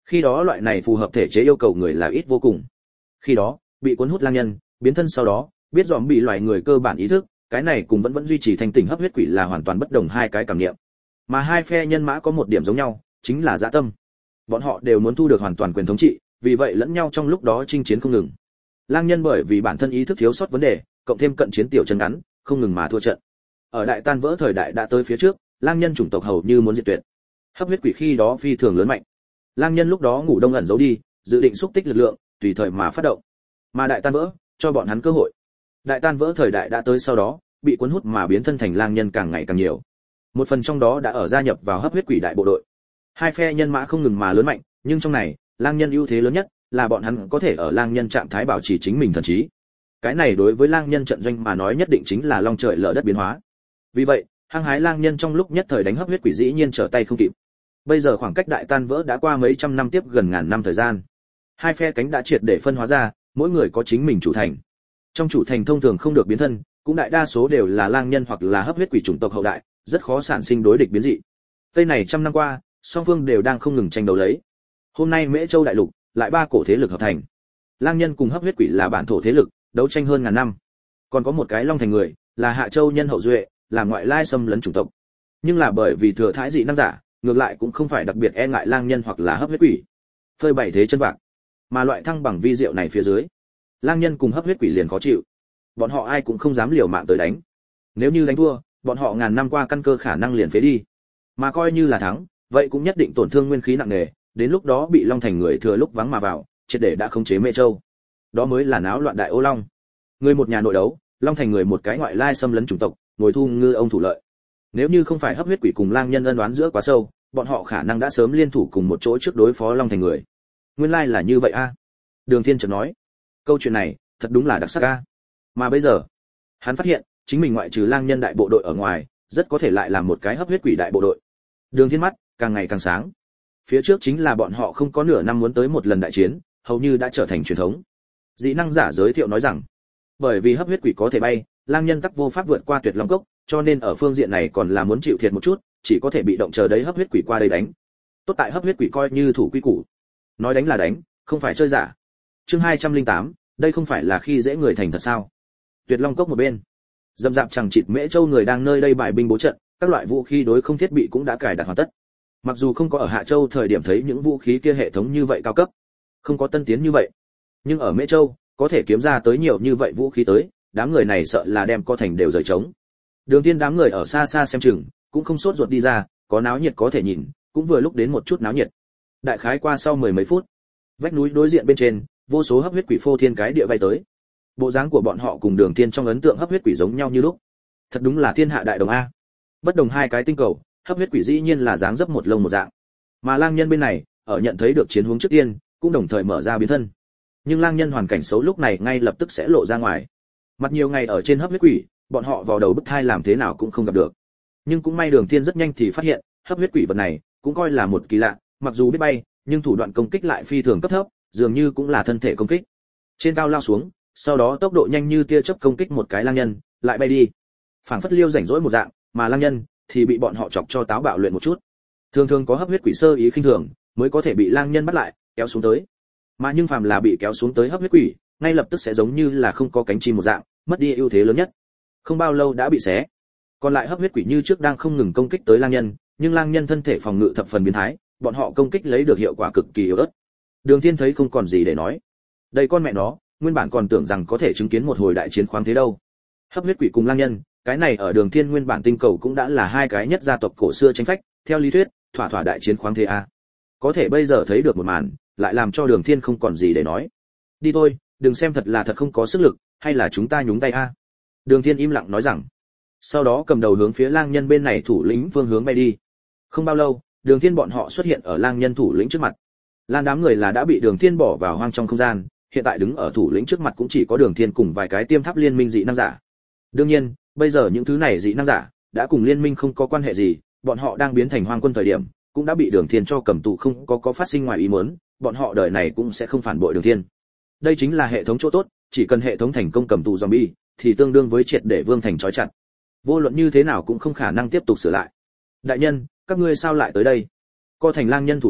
Khi đó loại này phù hợp thể chế yêu cầu người là ít vô cùng. Khi đó, bị cuốn hút lang nhân, biến thân sau đó, biết dòm bị loài người cơ bản ý thức, cái này cùng vẫn vẫn duy trì thanh tỉnh hấp huyết quỷ là hoàn toàn bất đồng hai cái cảm nghiệm. Mà hai phe nhân mã có một điểm giống nhau, chính là dã tâm. Bọn họ đều muốn thu được hoàn toàn quyền thống trị, vì vậy lẫn nhau trong lúc đó chinh chiến không ngừng. Lang nhân bởi vì bản thân ý thức thiếu sót vấn đề, cộng thêm cận chiến tiểu chân ngắn, không ngừng mà thua trận. Ở đại tan vỡ thời đại đã tới phía trước, lang nhân chủng tộc hầu như muốn diệt tuyệt. Hấp huyết quỷ khi đó phi thường lớn mạnh. Lang nhân lúc đó ngủ đông ẩn giấu đi, dự định xúc tích lực lượng, tùy thời mà phát động. Mà đại tan vỡ, cho bọn hắn cơ hội. Đại tan vỡ thời đại đã tới sau đó, bị cuốn hút mà biến thân thành lang nhân càng ngày càng nhiều. Một phần trong đó đã ở gia nhập vào hấp huyết quỷ đại bộ đội. Hai phe nhân mã không ngừng mà lớn mạnh, nhưng trong này, lang nhân ưu thế lớn nhất là bọn hắn có thể ở lang nhân trạng thái bảo trì chính mình thần trí. Cái này đối với lang nhân trận doanh mà nói nhất định chính là long trời lở đất biến hóa. Vì vậy, hăng hái lang nhân trong lúc nhất thời đánh hấp huyết quỷ dĩ nhiên trở tay không kịp. Bây giờ khoảng cách đại tan vỡ đã qua mấy trăm năm tiếp gần ngàn năm thời gian. Hai phe cánh đã triệt để phân hóa ra, mỗi người có chính mình chủ thành. Trong chủ thành thông thường không được biến thân, cũng đại đa số đều là lang nhân hoặc là hấp huyết quỷ chủng tộc hậu đại, rất khó sản sinh đối địch biến dị. Tây này trăm năm qua, song phương đều đang không ngừng tranh đấu lấy. Hôm nay Mễ Châu đại lục lại ba cổ thế lực hợp thành. Lang nhân cùng hấp huyết quỷ là bản thổ thế lực, đấu tranh hơn ngàn năm. Còn có một cái Long Thành người, là Hạ Châu nhân hậu duệ, là ngoại lai xâm lấn chủng tộc. Nhưng là bởi vì thừa thãi dị năng giả, ngược lại cũng không phải đặc biệt e ngại lang nhân hoặc là hấp huyết quỷ. Phơi bày thế chân vạc. Mà loại thăng bằng vi diệu này phía dưới, lang nhân cùng hấp huyết quỷ liền khó chịu. Bọn họ ai cũng không dám liều mạng tới đánh. Nếu như đánh thua, bọn họ ngàn năm qua căn cơ khả năng liền phế đi. Mà coi như là thắng, vậy cũng nhất định tổn thương nguyên khí nặng nề, đến lúc đó bị Long Thành người thừa lúc vắng mà vào, triệt để đã khống chế Mễ Châu. Đó mới là náo loạn đại ô long. Người một nhà nội đấu, Long Thành người một cái ngoại lai xâm lấn chủng tộc, ngồi thu ngư ông thủ lợi. Nếu như không phải hấp huyết quỷ cùng lang nhân ân oán giữa quá sâu, bọn họ khả năng đã sớm liên thủ cùng một chỗ trước đối phó Long Thành người. Nguyên lai là như vậy a. Đường Thiên chợt nói, câu chuyện này thật đúng là đặc sắc a. Mà bây giờ, hắn phát hiện, chính mình ngoại trừ lang nhân đại bộ đội ở ngoài, rất có thể lại là một cái hấp huyết quỷ đại bộ đội. Đường Thiên mắt càng ngày càng sáng. Phía trước chính là bọn họ không có nửa năm muốn tới một lần đại chiến, hầu như đã trở thành truyền thống. Dị năng giả giới thiệu nói rằng, bởi vì hấp huyết quỷ có thể bay, lang nhân tắc vô pháp vượt qua tuyệt long cốc, cho nên ở phương diện này còn là muốn chịu thiệt một chút, chỉ có thể bị động chờ đấy hấp huyết quỷ qua đây đánh. Tốt tại hấp huyết quỷ coi như thủ quy củ, nói đánh là đánh, không phải chơi giả. Chương hai trăm lẻ tám, đây không phải là khi dễ người thành thật sao? Tuyệt long cốc một bên, dầm dạp chẳng chịt Mễ Châu người đang nơi đây bài binh bố trận, các loại vũ khí đối không thiết bị cũng đã cài đặt hoàn tất. Mặc dù không có ở Hạ Châu thời điểm thấy những vũ khí kia hệ thống như vậy cao cấp, không có tân tiến như vậy, nhưng ở Mễ Châu có thể kiếm ra tới nhiều như vậy vũ khí tới, đám người này sợ là đem co thành đều rời trống. Đường Tiên đám người ở xa xa xem chừng, cũng không sốt ruột đi ra, có náo nhiệt có thể nhìn, cũng vừa lúc đến một chút náo nhiệt. Đại khái qua sau mười mấy phút, vách núi đối diện bên trên, vô số hấp huyết quỷ phô thiên cái địa bay tới. Bộ dáng của bọn họ cùng Đường Tiên trong ấn tượng hấp huyết quỷ giống nhau như lúc. Thật đúng là thiên hạ đại đồng a. Bất đồng hai cái tinh cầu, hấp huyết quỷ dĩ nhiên là dáng dấp một lông một dạng. Mà lang nhân bên này, ở nhận thấy được chiến hướng trước tiên, cũng đồng thời mở ra biến thân. Nhưng lang nhân hoàn cảnh xấu lúc này ngay lập tức sẽ lộ ra ngoài. Mặt nhiều ngày ở trên hấp huyết quỷ, bọn họ vào đầu bức thai làm thế nào cũng không gặp được. Nhưng cũng may Đường Thiên rất nhanh thì phát hiện, hấp huyết quỷ vật này cũng coi là một kỳ lạ, mặc dù biết bay, nhưng thủ đoạn công kích lại phi thường cấp thấp, dường như cũng là thân thể công kích. Trên cao lao xuống, sau đó tốc độ nhanh như tia chớp công kích một cái lang nhân, lại bay đi. Phảng phất liêu rảnh rỗi một dạng, mà lang nhân thì bị bọn họ chọc cho táo bạo luyện một chút. Thường thường có hấp huyết quỷ sơ ý khinh thường, mới có thể bị lang nhân bắt lại, kéo xuống tới. Mà nhưng phàm là bị kéo xuống tới hấp huyết quỷ, ngay lập tức sẽ giống như là không có cánh chim một dạng, mất đi ưu thế lớn nhất. Không bao lâu đã bị xé. Còn lại hấp huyết quỷ như trước đang không ngừng công kích tới lang nhân, nhưng lang nhân thân thể phòng ngự thập phần biến thái, bọn họ công kích lấy được hiệu quả cực kỳ yếu ớt. Đường Thiên thấy không còn gì để nói. Đây con mẹ nó, nguyên bản còn tưởng rằng có thể chứng kiến một hồi đại chiến khoáng thế đâu. Hấp huyết quỷ cùng lang nhân, cái này ở Đường Thiên nguyên bản tinh cầu cũng đã là hai cái nhất gia tộc cổ xưa tranh phách, theo lý thuyết, thỏa thỏa đại chiến khoáng thế a. Có thể bây giờ thấy được một màn, lại làm cho Đường Thiên không còn gì để nói. Đi thôi, đừng xem thật là thật không có sức lực, hay là chúng ta nhúng tay a. Đường Thiên im lặng nói rằng. Sau đó cầm đầu hướng phía lang nhân bên này thủ lĩnh phương hướng bay đi. Không bao lâu, Đường Thiên bọn họ xuất hiện ở lang nhân thủ lĩnh trước mặt. Lan đám người là đã bị Đường Thiên bỏ vào hoang trong không gian, hiện tại đứng ở thủ lĩnh trước mặt cũng chỉ có Đường Thiên cùng vài cái tiêm tháp liên minh dị năng giả. Đương nhiên, bây giờ những thứ này dị năng giả đã cùng liên minh không có quan hệ gì, bọn họ đang biến thành hoang quân thời điểm, cũng đã bị Đường Thiên cho cầm tù không có có phát sinh ngoài ý muốn, bọn họ đời này cũng sẽ không phản bội Đường Thiên. Đây chính là hệ thống chỗ tốt, chỉ cần hệ thống thành công cầm tù zombie, thì tương đương với triệt để vương thành trói chặt. Vô luận như thế nào cũng không khả năng tiếp tục sửa lại. Đại nhân, các ngươi sao lại tới đây? Co thành lang nhân thủ lĩnh,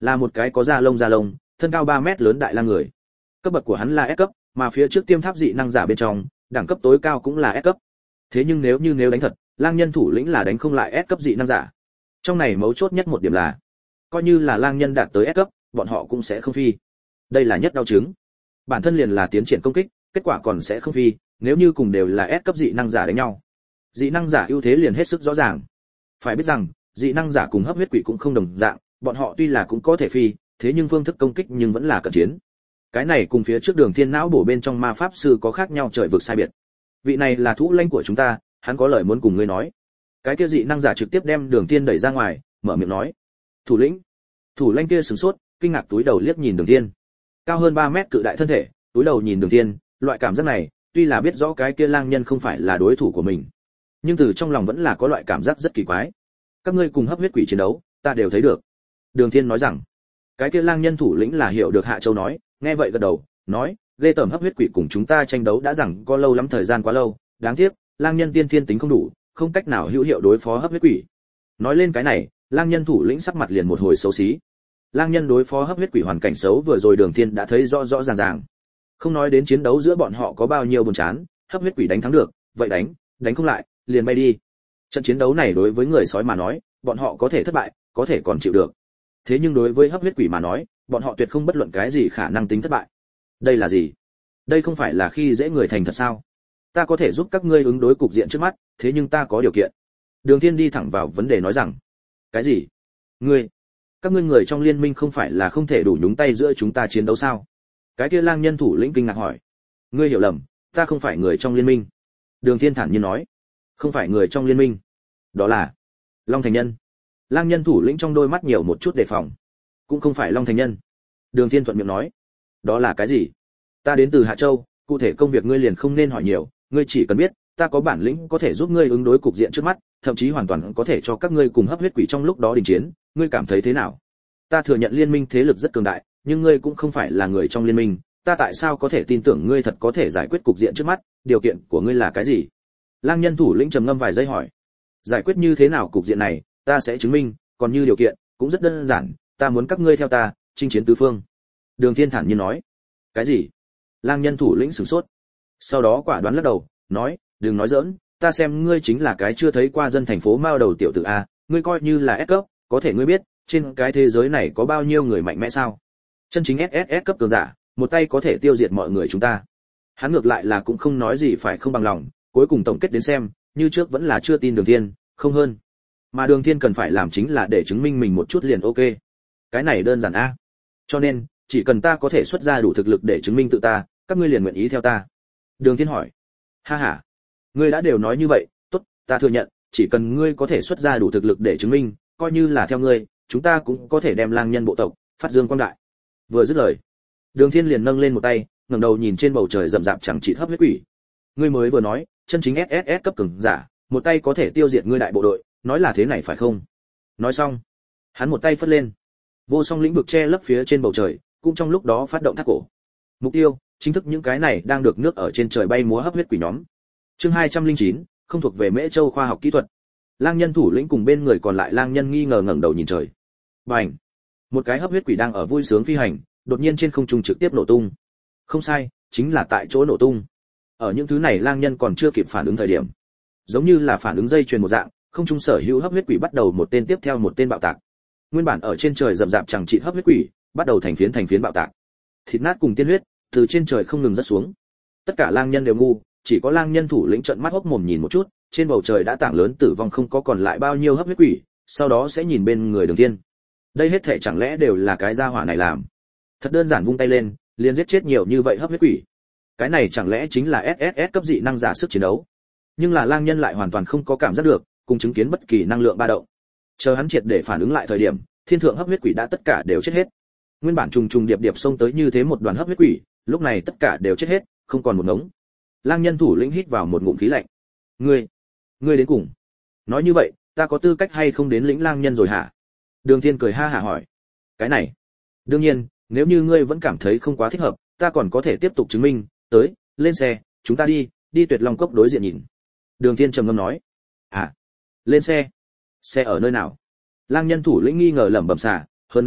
là một cái có da lông da lông, thân cao ba mét lớn đại lang người. Cấp bậc của hắn là S cấp, mà phía trước tiêm tháp dị năng giả bên trong, đẳng cấp tối cao cũng là S cấp. Thế nhưng nếu như nếu đánh thật, lang nhân thủ lĩnh là đánh không lại S cấp dị năng giả. Trong này mấu chốt nhất một điểm là, coi như là lang nhân đạt tới S cấp, bọn họ cũng sẽ không phi. Đây là nhất đau chứng. Bản thân liền là tiến triển công kích, kết quả còn sẽ không phi, nếu như cùng đều là S cấp dị năng giả đánh nhau. Dị năng giả ưu thế liền hết sức rõ ràng. Phải biết rằng, dị năng giả cùng hấp huyết quỷ cũng không đồng dạng, bọn họ tuy là cũng có thể phi, thế nhưng phương thức công kích nhưng vẫn là cận chiến. Cái này cùng phía trước Đường Thiên não bổ bên trong ma pháp sư có khác nhau trời vực sai biệt. Vị này là thủ lãnh của chúng ta, hắn có lời muốn cùng ngươi nói. Cái kia dị năng giả trực tiếp đem Đường Thiên đẩy ra ngoài, mở miệng nói: "Thủ lĩnh." Thủ lãnh kia sửng sốt, kinh ngạc túi đầu liếc nhìn Đường Thiên. Cao hơn ba mét cự đại thân thể, túi đầu nhìn Đường Thiên, loại cảm giác này, tuy là biết rõ cái kia lang nhân không phải là đối thủ của mình, nhưng từ trong lòng vẫn là có loại cảm giác rất kỳ quái. Các ngươi cùng hấp huyết quỷ chiến đấu, ta đều thấy được. Đường Thiên nói rằng, cái kia lang nhân thủ lĩnh là hiểu được Hạ Châu nói, nghe vậy gật đầu, nói, ghê tởm hấp huyết quỷ cùng chúng ta tranh đấu đã rằng có lâu lắm thời gian quá lâu, đáng tiếc, lang nhân tiên thiên tính không đủ, không cách nào hữu hiệu đối phó hấp huyết quỷ. Nói lên cái này, lang nhân thủ lĩnh sắc mặt liền một hồi xấu xí. Lang nhân đối phó hấp huyết quỷ hoàn cảnh xấu vừa rồi Đường Thiên đã thấy rõ rõ ràng ràng. Không nói đến chiến đấu giữa bọn họ có bao nhiêu buồn chán, hấp huyết quỷ đánh thắng được, vậy đánh, đánh không lại, liền bay đi. Trận chiến đấu này đối với người sói mà nói, bọn họ có thể thất bại, có thể còn chịu được. Thế nhưng đối với hấp huyết quỷ mà nói, bọn họ tuyệt không bất luận cái gì khả năng tính thất bại. Đây là gì? Đây không phải là khi dễ người thành thật sao? Ta có thể giúp các ngươi ứng đối cục diện trước mắt, thế nhưng ta có điều kiện. Đường Thiên đi thẳng vào vấn đề nói rằng, cái gì? Ngươi? Các ngươi người trong liên minh không phải là không thể đủ nhúng tay giữa chúng ta chiến đấu sao? Cái kia lang nhân thủ lĩnh kinh ngạc hỏi. Ngươi hiểu lầm, ta không phải người trong liên minh. Đường Thiên thản nhiên nói, không phải người trong liên minh. Đó là Long Thành Nhân. Lang nhân thủ lĩnh trong đôi mắt nhiều một chút đề phòng. Cũng không phải Long Thành Nhân. Đường Thiên thuận miệng nói, đó là cái gì? Ta đến từ Hạ Châu, cụ thể công việc ngươi liền không nên hỏi nhiều, ngươi chỉ cần biết, ta có bản lĩnh có thể giúp ngươi ứng đối cục diện trước mắt, thậm chí hoàn toàn có thể cho các ngươi cùng hấp huyết quỷ trong lúc đó đình chiến, ngươi cảm thấy thế nào? Ta thừa nhận liên minh thế lực rất cường đại, nhưng ngươi cũng không phải là người trong liên minh, ta tại sao có thể tin tưởng ngươi thật có thể giải quyết cục diện trước mắt, điều kiện của ngươi là cái gì? Lang nhân thủ lĩnh trầm ngâm vài giây hỏi. Giải quyết như thế nào cục diện này, ta sẽ chứng minh, còn như điều kiện, cũng rất đơn giản, ta muốn các ngươi theo ta, chinh chiến tứ phương. Đường Thiên thản nhiên nói. Cái gì? Lang nhân thủ lĩnh sửng sốt. Sau đó quả đoán lắc đầu, nói, đừng nói giỡn, ta xem ngươi chính là cái chưa thấy qua dân thành phố mao đầu tiểu tử a, ngươi coi như là S cấp, có thể ngươi biết, trên cái thế giới này có bao nhiêu người mạnh mẽ sao? Chân chính ét ét ét cấp cường giả, một tay có thể tiêu diệt mọi người chúng ta. Hắn ngược lại là cũng không nói gì phải không bằng lòng, cuối cùng tổng kết đến xem, như trước vẫn là chưa tin Đường Thiên, không hơn. Mà Đường Thiên cần phải làm chính là để chứng minh mình một chút liền ok. Cái này đơn giản a. Cho nên, chỉ cần ta có thể xuất ra đủ thực lực để chứng minh tự ta, các ngươi liền nguyện ý theo ta. Đường Thiên hỏi. Ha ha, ngươi đã đều nói như vậy, tốt, ta thừa nhận, chỉ cần ngươi có thể xuất ra đủ thực lực để chứng minh, coi như là theo ngươi, chúng ta cũng có thể đem lang nhân bộ tộc phát dương quang đại. Vừa dứt lời, Đường Thiên liền nâng lên một tay, ngẩng đầu nhìn trên bầu trời rậm rạp chẳng chịt hấp huyết quỷ. Ngươi mới vừa nói, chân chính ét ét ét cấp cường giả, một tay có thể tiêu diệt ngươi đại bộ đội, nói là thế này phải không? Nói xong, hắn một tay phất lên, vô song lĩnh vực che lấp phía trên bầu trời, cũng trong lúc đó phát động thác cổ. Mục tiêu, chính thức những cái này đang được nước ở trên trời bay múa hấp huyết quỷ nhóm. Chương hai trăm lẻ chín, không thuộc về Mễ Châu khoa học kỹ thuật. Lang nhân thủ lĩnh cùng bên người còn lại lang nhân nghi ngờ ngẩng đầu nhìn trời. Bành! Một cái hấp huyết quỷ đang ở vui sướng phi hành, đột nhiên trên không trung trực tiếp nổ tung. Không sai, chính là tại chỗ nổ tung. Ở những thứ này lang nhân còn chưa kịp phản ứng thời điểm, giống như là phản ứng dây chuyền một dạng, không trung sở hữu hấp huyết quỷ bắt đầu một tên tiếp theo một tên bạo tạc. Nguyên bản ở trên trời rậm rạp chẳng chịt hấp huyết quỷ, bắt đầu thành phiến thành phiến bạo tạc. Thịt nát cùng tiên huyết từ trên trời không ngừng rớt xuống. Tất cả lang nhân đều ngu, chỉ có lang nhân thủ lĩnh trợn mắt hốc mồm nhìn một chút, trên bầu trời đã tảng lớn tử vong không có còn lại bao nhiêu hấp huyết quỷ, sau đó sẽ nhìn bên người Đường Thiên. Đây hết thảy chẳng lẽ đều là cái gia hỏa này làm? Thật đơn giản vung tay lên, liền giết chết nhiều như vậy hấp huyết quỷ. Cái này chẳng lẽ chính là ét ét ét cấp dị năng giả sức chiến đấu? Nhưng là lang nhân lại hoàn toàn không có cảm giác được, cùng chứng kiến bất kỳ năng lượng ba động. Chờ hắn triệt để phản ứng lại thời điểm, thiên thượng hấp huyết quỷ đã tất cả đều chết hết. Nguyên bản trùng trùng điệp điệp xông tới như thế một đoàn hấp huyết quỷ, lúc này tất cả đều chết hết, không còn một ngống. Lang nhân thủ lĩnh hít vào một ngụm khí lạnh. Ngươi, ngươi đến cùng. Nói như vậy, ta có tư cách hay không đến lĩnh lang nhân rồi hả? Đường Thiên cười ha hả hỏi. Cái này, đương nhiên, nếu như ngươi vẫn cảm thấy không quá thích hợp, ta còn có thể tiếp tục chứng minh, tới, lên xe, chúng ta đi, đi Tuyệt Long Cốc đối diện nhìn. Đường Thiên trầm ngâm nói. À, lên xe. Xe ở nơi nào? Lang nhân thủ lĩnh nghi ngờ lẩm bẩm xả, hơn nữa,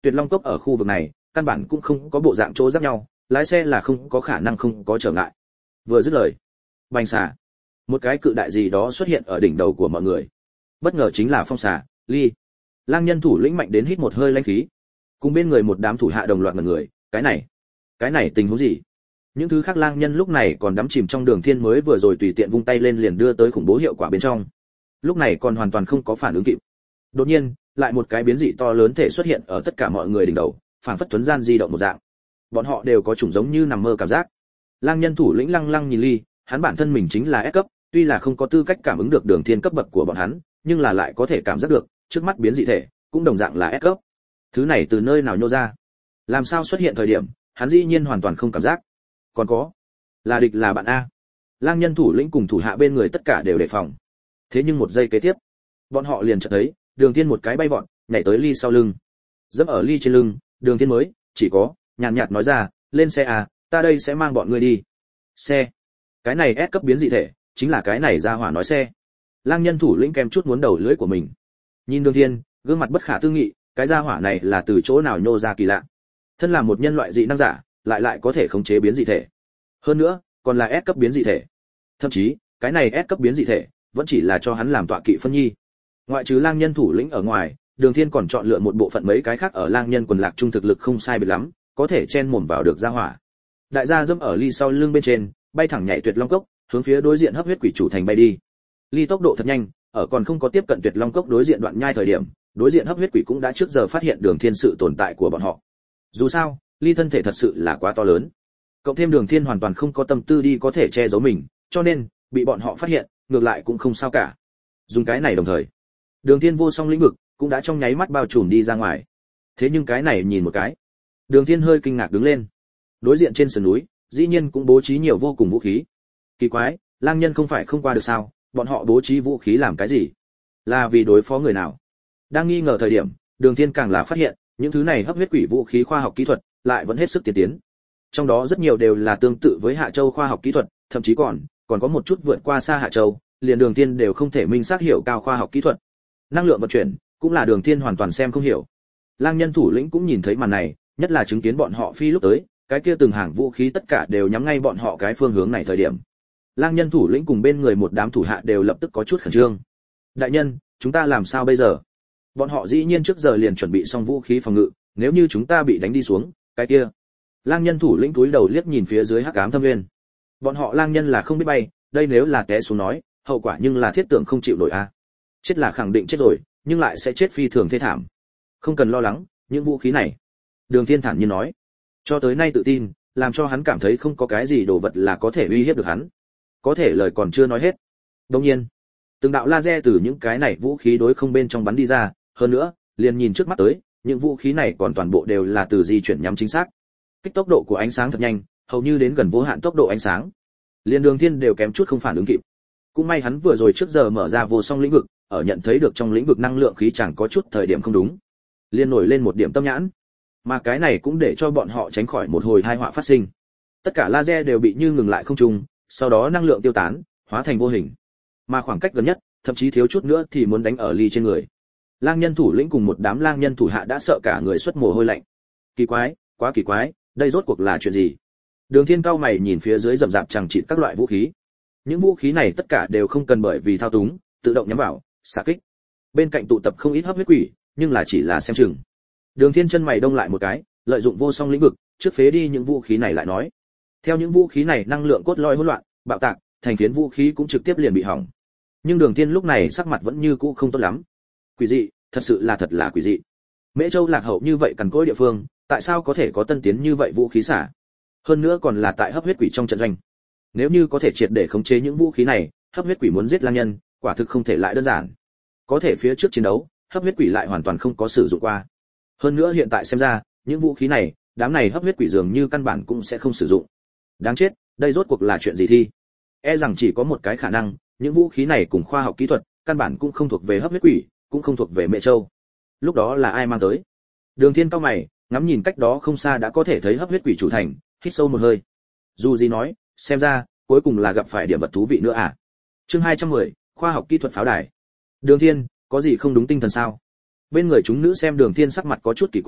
Tuyệt Long Cốc ở khu vực này, căn bản cũng không có bộ dạng chỗ giáp nhau, lái xe là không có khả năng không có trở ngại. Vừa dứt lời, bành xà, một cái cự đại gì đó xuất hiện ở đỉnh đầu của mọi người. Bất ngờ chính là Phong xà, Ly. Lang nhân thủ lĩnh mạnh đến hít một hơi lãnh khí, cùng bên người một đám thủ hạ đồng loạt ngẩn người, cái này, cái này tình huống gì? Những thứ khác lang nhân lúc này còn đắm chìm trong Đường Thiên mới vừa rồi tùy tiện vung tay lên liền đưa tới khủng bố hiệu quả bên trong. Lúc này còn hoàn toàn không có phản ứng kịp. Đột nhiên, lại một cái biến dị to lớn thể xuất hiện ở tất cả mọi người đỉnh đầu, phảng phất tuấn gian di động một dạng. Bọn họ đều có chủng giống như nằm mơ cảm giác. Lang nhân thủ lĩnh lăng lăng nhìn Ly, hắn bản thân mình chính là S cấp, tuy là không có tư cách cảm ứng được Đường Thiên cấp bậc của bọn hắn, nhưng là lại có thể cảm giác được, trước mắt biến dị thể cũng đồng dạng là S cấp. Thứ này từ nơi nào nhô ra? Làm sao xuất hiện thời điểm, hắn dĩ nhiên hoàn toàn không cảm giác. Còn có, là địch là bạn a. Lang nhân thủ lĩnh cùng thủ hạ bên người tất cả đều đề phòng. Thế nhưng một giây kế tiếp, bọn họ liền chợt thấy, Đường Thiên một cái bay vọt, nhảy tới Ly sau lưng. Dẫm ở Ly trên lưng, Đường Thiên mới chỉ có nhàn nhạt nói ra, lên xe à, ta đây sẽ mang bọn ngươi đi. Xe? Cái này S cấp biến dị thể, chính là cái này ra hỏa nói xe. Lang nhân thủ lĩnh kèm chút muốn đầu lưỡi của mình. Nhìn Đường Thiên, gương mặt bất khả tư nghị, cái gia hỏa này là từ chỗ nào nhô ra kỳ lạ. Thân là một nhân loại dị năng giả, lại lại có thể khống chế biến dị thể. Hơn nữa, còn là S cấp biến dị thể. Thậm chí, cái này S cấp biến dị thể, vẫn chỉ là cho hắn làm tọa kỵ phân nhi. Ngoại trừ lang nhân thủ lĩnh ở ngoài, Đường Thiên còn chọn lựa một bộ phận mấy cái khác ở lang nhân quần lạc trung thực lực không sai biệt lắm, có thể chen mồm vào được gia hỏa. Đại gia dẫm ở Ly sau lưng bên trên, bay thẳng nhảy Tuyệt Long Cốc, hướng phía đối diện hấp huyết quỷ chủ thành bay đi. Ly tốc độ thật nhanh, ở còn không có tiếp cận Tuyệt Long Cốc đối diện đoạn nhai thời điểm, đối diện hấp huyết quỷ cũng đã trước giờ phát hiện Đường Thiên sự tồn tại của bọn họ. Dù sao, Ly thân thể thật sự là quá to lớn, cộng thêm Đường Thiên hoàn toàn không có tâm tư đi có thể che giấu mình, cho nên bị bọn họ phát hiện, ngược lại cũng không sao cả. Dùng cái này đồng thời, Đường Thiên vô song lĩnh vực cũng đã trong nháy mắt bao trùm đi ra ngoài. Thế nhưng cái này nhìn một cái, Đường Thiên hơi kinh ngạc đứng lên. Đối diện trên sườn núi, dĩ nhiên cũng bố trí nhiều vô cùng vũ khí. Kỳ quái, lang nhân không phải không qua được sao? Bọn họ bố trí vũ khí làm cái gì? Là vì đối phó người nào? Đang nghi ngờ thời điểm, Đường Thiên càng là phát hiện, những thứ này hấp huyết quỷ vũ khí khoa học kỹ thuật lại vẫn hết sức tiên tiến. Trong đó rất nhiều đều là tương tự với Hạ Châu khoa học kỹ thuật, thậm chí còn còn có một chút vượt qua xa Hạ Châu, liền Đường Thiên đều không thể minh xác hiểu cao khoa học kỹ thuật. Năng lượng vận chuyển cũng là Đường Thiên hoàn toàn xem không hiểu. Lang nhân thủ lĩnh cũng nhìn thấy màn này, nhất là chứng kiến bọn họ phi lúc tới, cái kia từng hàng vũ khí tất cả đều nhắm ngay bọn họ cái phương hướng này thời điểm. Lang nhân thủ lĩnh cùng bên người một đám thủ hạ đều lập tức có chút khẩn trương. Đại nhân, chúng ta làm sao bây giờ? Bọn họ dĩ nhiên trước giờ liền chuẩn bị xong vũ khí phòng ngự, nếu như chúng ta bị đánh đi xuống, cái kia. Lang nhân thủ lĩnh cúi đầu liếc nhìn phía dưới hắc ám thâm nguyên. Bọn họ lang nhân là không biết bay, đây nếu là té xuống nói, hậu quả nhưng là thiết tưởng không chịu nổi a. Chết là khẳng định chết rồi, nhưng lại sẽ chết phi thường thê thảm. Không cần lo lắng, những vũ khí này. Đường Thiên thản nhiên nói, cho tới nay tự tin, làm cho hắn cảm thấy không có cái gì đồ vật là có thể uy hiếp được hắn. Có thể lời còn chưa nói hết. Đương nhiên, từng đạo laser từ những cái này vũ khí đối không bên trong bắn đi ra, hơn nữa, liền nhìn trước mắt tới, những vũ khí này còn toàn bộ đều là từ di chuyển nhắm chính xác. Kích tốc độ của ánh sáng thật nhanh, hầu như đến gần vô hạn tốc độ ánh sáng. Liên Đường Thiên đều kém chút không phản ứng kịp. Cũng may hắn vừa rồi trước giờ mở ra vô song lĩnh vực, ở nhận thấy được trong lĩnh vực năng lượng khí chẳng có chút thời điểm không đúng, liên nổi lên một điểm tâm nhãn. Mà cái này cũng để cho bọn họ tránh khỏi một hồi tai họa phát sinh. Tất cả laser đều bị như ngừng lại không trung, sau đó năng lượng tiêu tán, hóa thành vô hình. Mà khoảng cách gần nhất, thậm chí thiếu chút nữa thì muốn đánh ở Ly trên người. Lang nhân thủ lĩnh cùng một đám lang nhân thủ hạ đã sợ cả người xuất mồ hôi lạnh. Kỳ quái, quá kỳ quái, đây rốt cuộc là chuyện gì? Đường Thiên cao mày nhìn phía dưới rậm rạp chằng chịt các loại vũ khí. Những vũ khí này tất cả đều không cần bởi vì thao túng, tự động nhắm vào, xạ kích. Bên cạnh tụ tập không ít hấp huyết quỷ, nhưng là chỉ là xem chừng. Đường Thiên chân mày đông lại một cái, lợi dụng vô song lĩnh vực, trước phế đi những vũ khí này lại nói. Theo những vũ khí này năng lượng cốt lõi hỗn loạn, bạo tạc, thành phiến vũ khí cũng trực tiếp liền bị hỏng. Nhưng Đường Thiên lúc này sắc mặt vẫn như cũ không tốt lắm. Quỷ dị, thật sự là thật là quỷ dị. Mễ Châu lạc hậu như vậy cằn cỗi địa phương, tại sao có thể có tân tiến như vậy vũ khí xả? Hơn nữa còn là tại hấp huyết quỷ trong trận doanh. Nếu như có thể triệt để khống chế những vũ khí này, hấp huyết quỷ muốn giết lang nhân, quả thực không thể lại đơn giản. Có thể phía trước chiến đấu, hấp huyết quỷ lại hoàn toàn không có sử dụng qua. Hơn nữa hiện tại xem ra, những vũ khí này, đám này hấp huyết quỷ dường như căn bản cũng sẽ không sử dụng. Đáng chết, đây rốt cuộc là chuyện gì thi? E rằng chỉ có một cái khả năng, những vũ khí này cùng khoa học kỹ thuật, căn bản cũng không thuộc về hấp huyết quỷ, cũng không thuộc về Mễ Châu. Lúc đó là ai mang tới? Đường Thiên cao mày, ngắm nhìn cách đó không xa đã có thể thấy hấp huyết quỷ chủ thành, hít sâu một hơi. Dù gì nói, xem ra, cuối cùng là gặp phải điểm vật thú vị nữa à? Chương hai trăm mười, khoa học kỹ thuật pháo đài. Đường Thiên, có gì không đúng tinh thần sao? Bên người chúng nữ xem Đường Thiên sắc mặt có chút kỳ quái,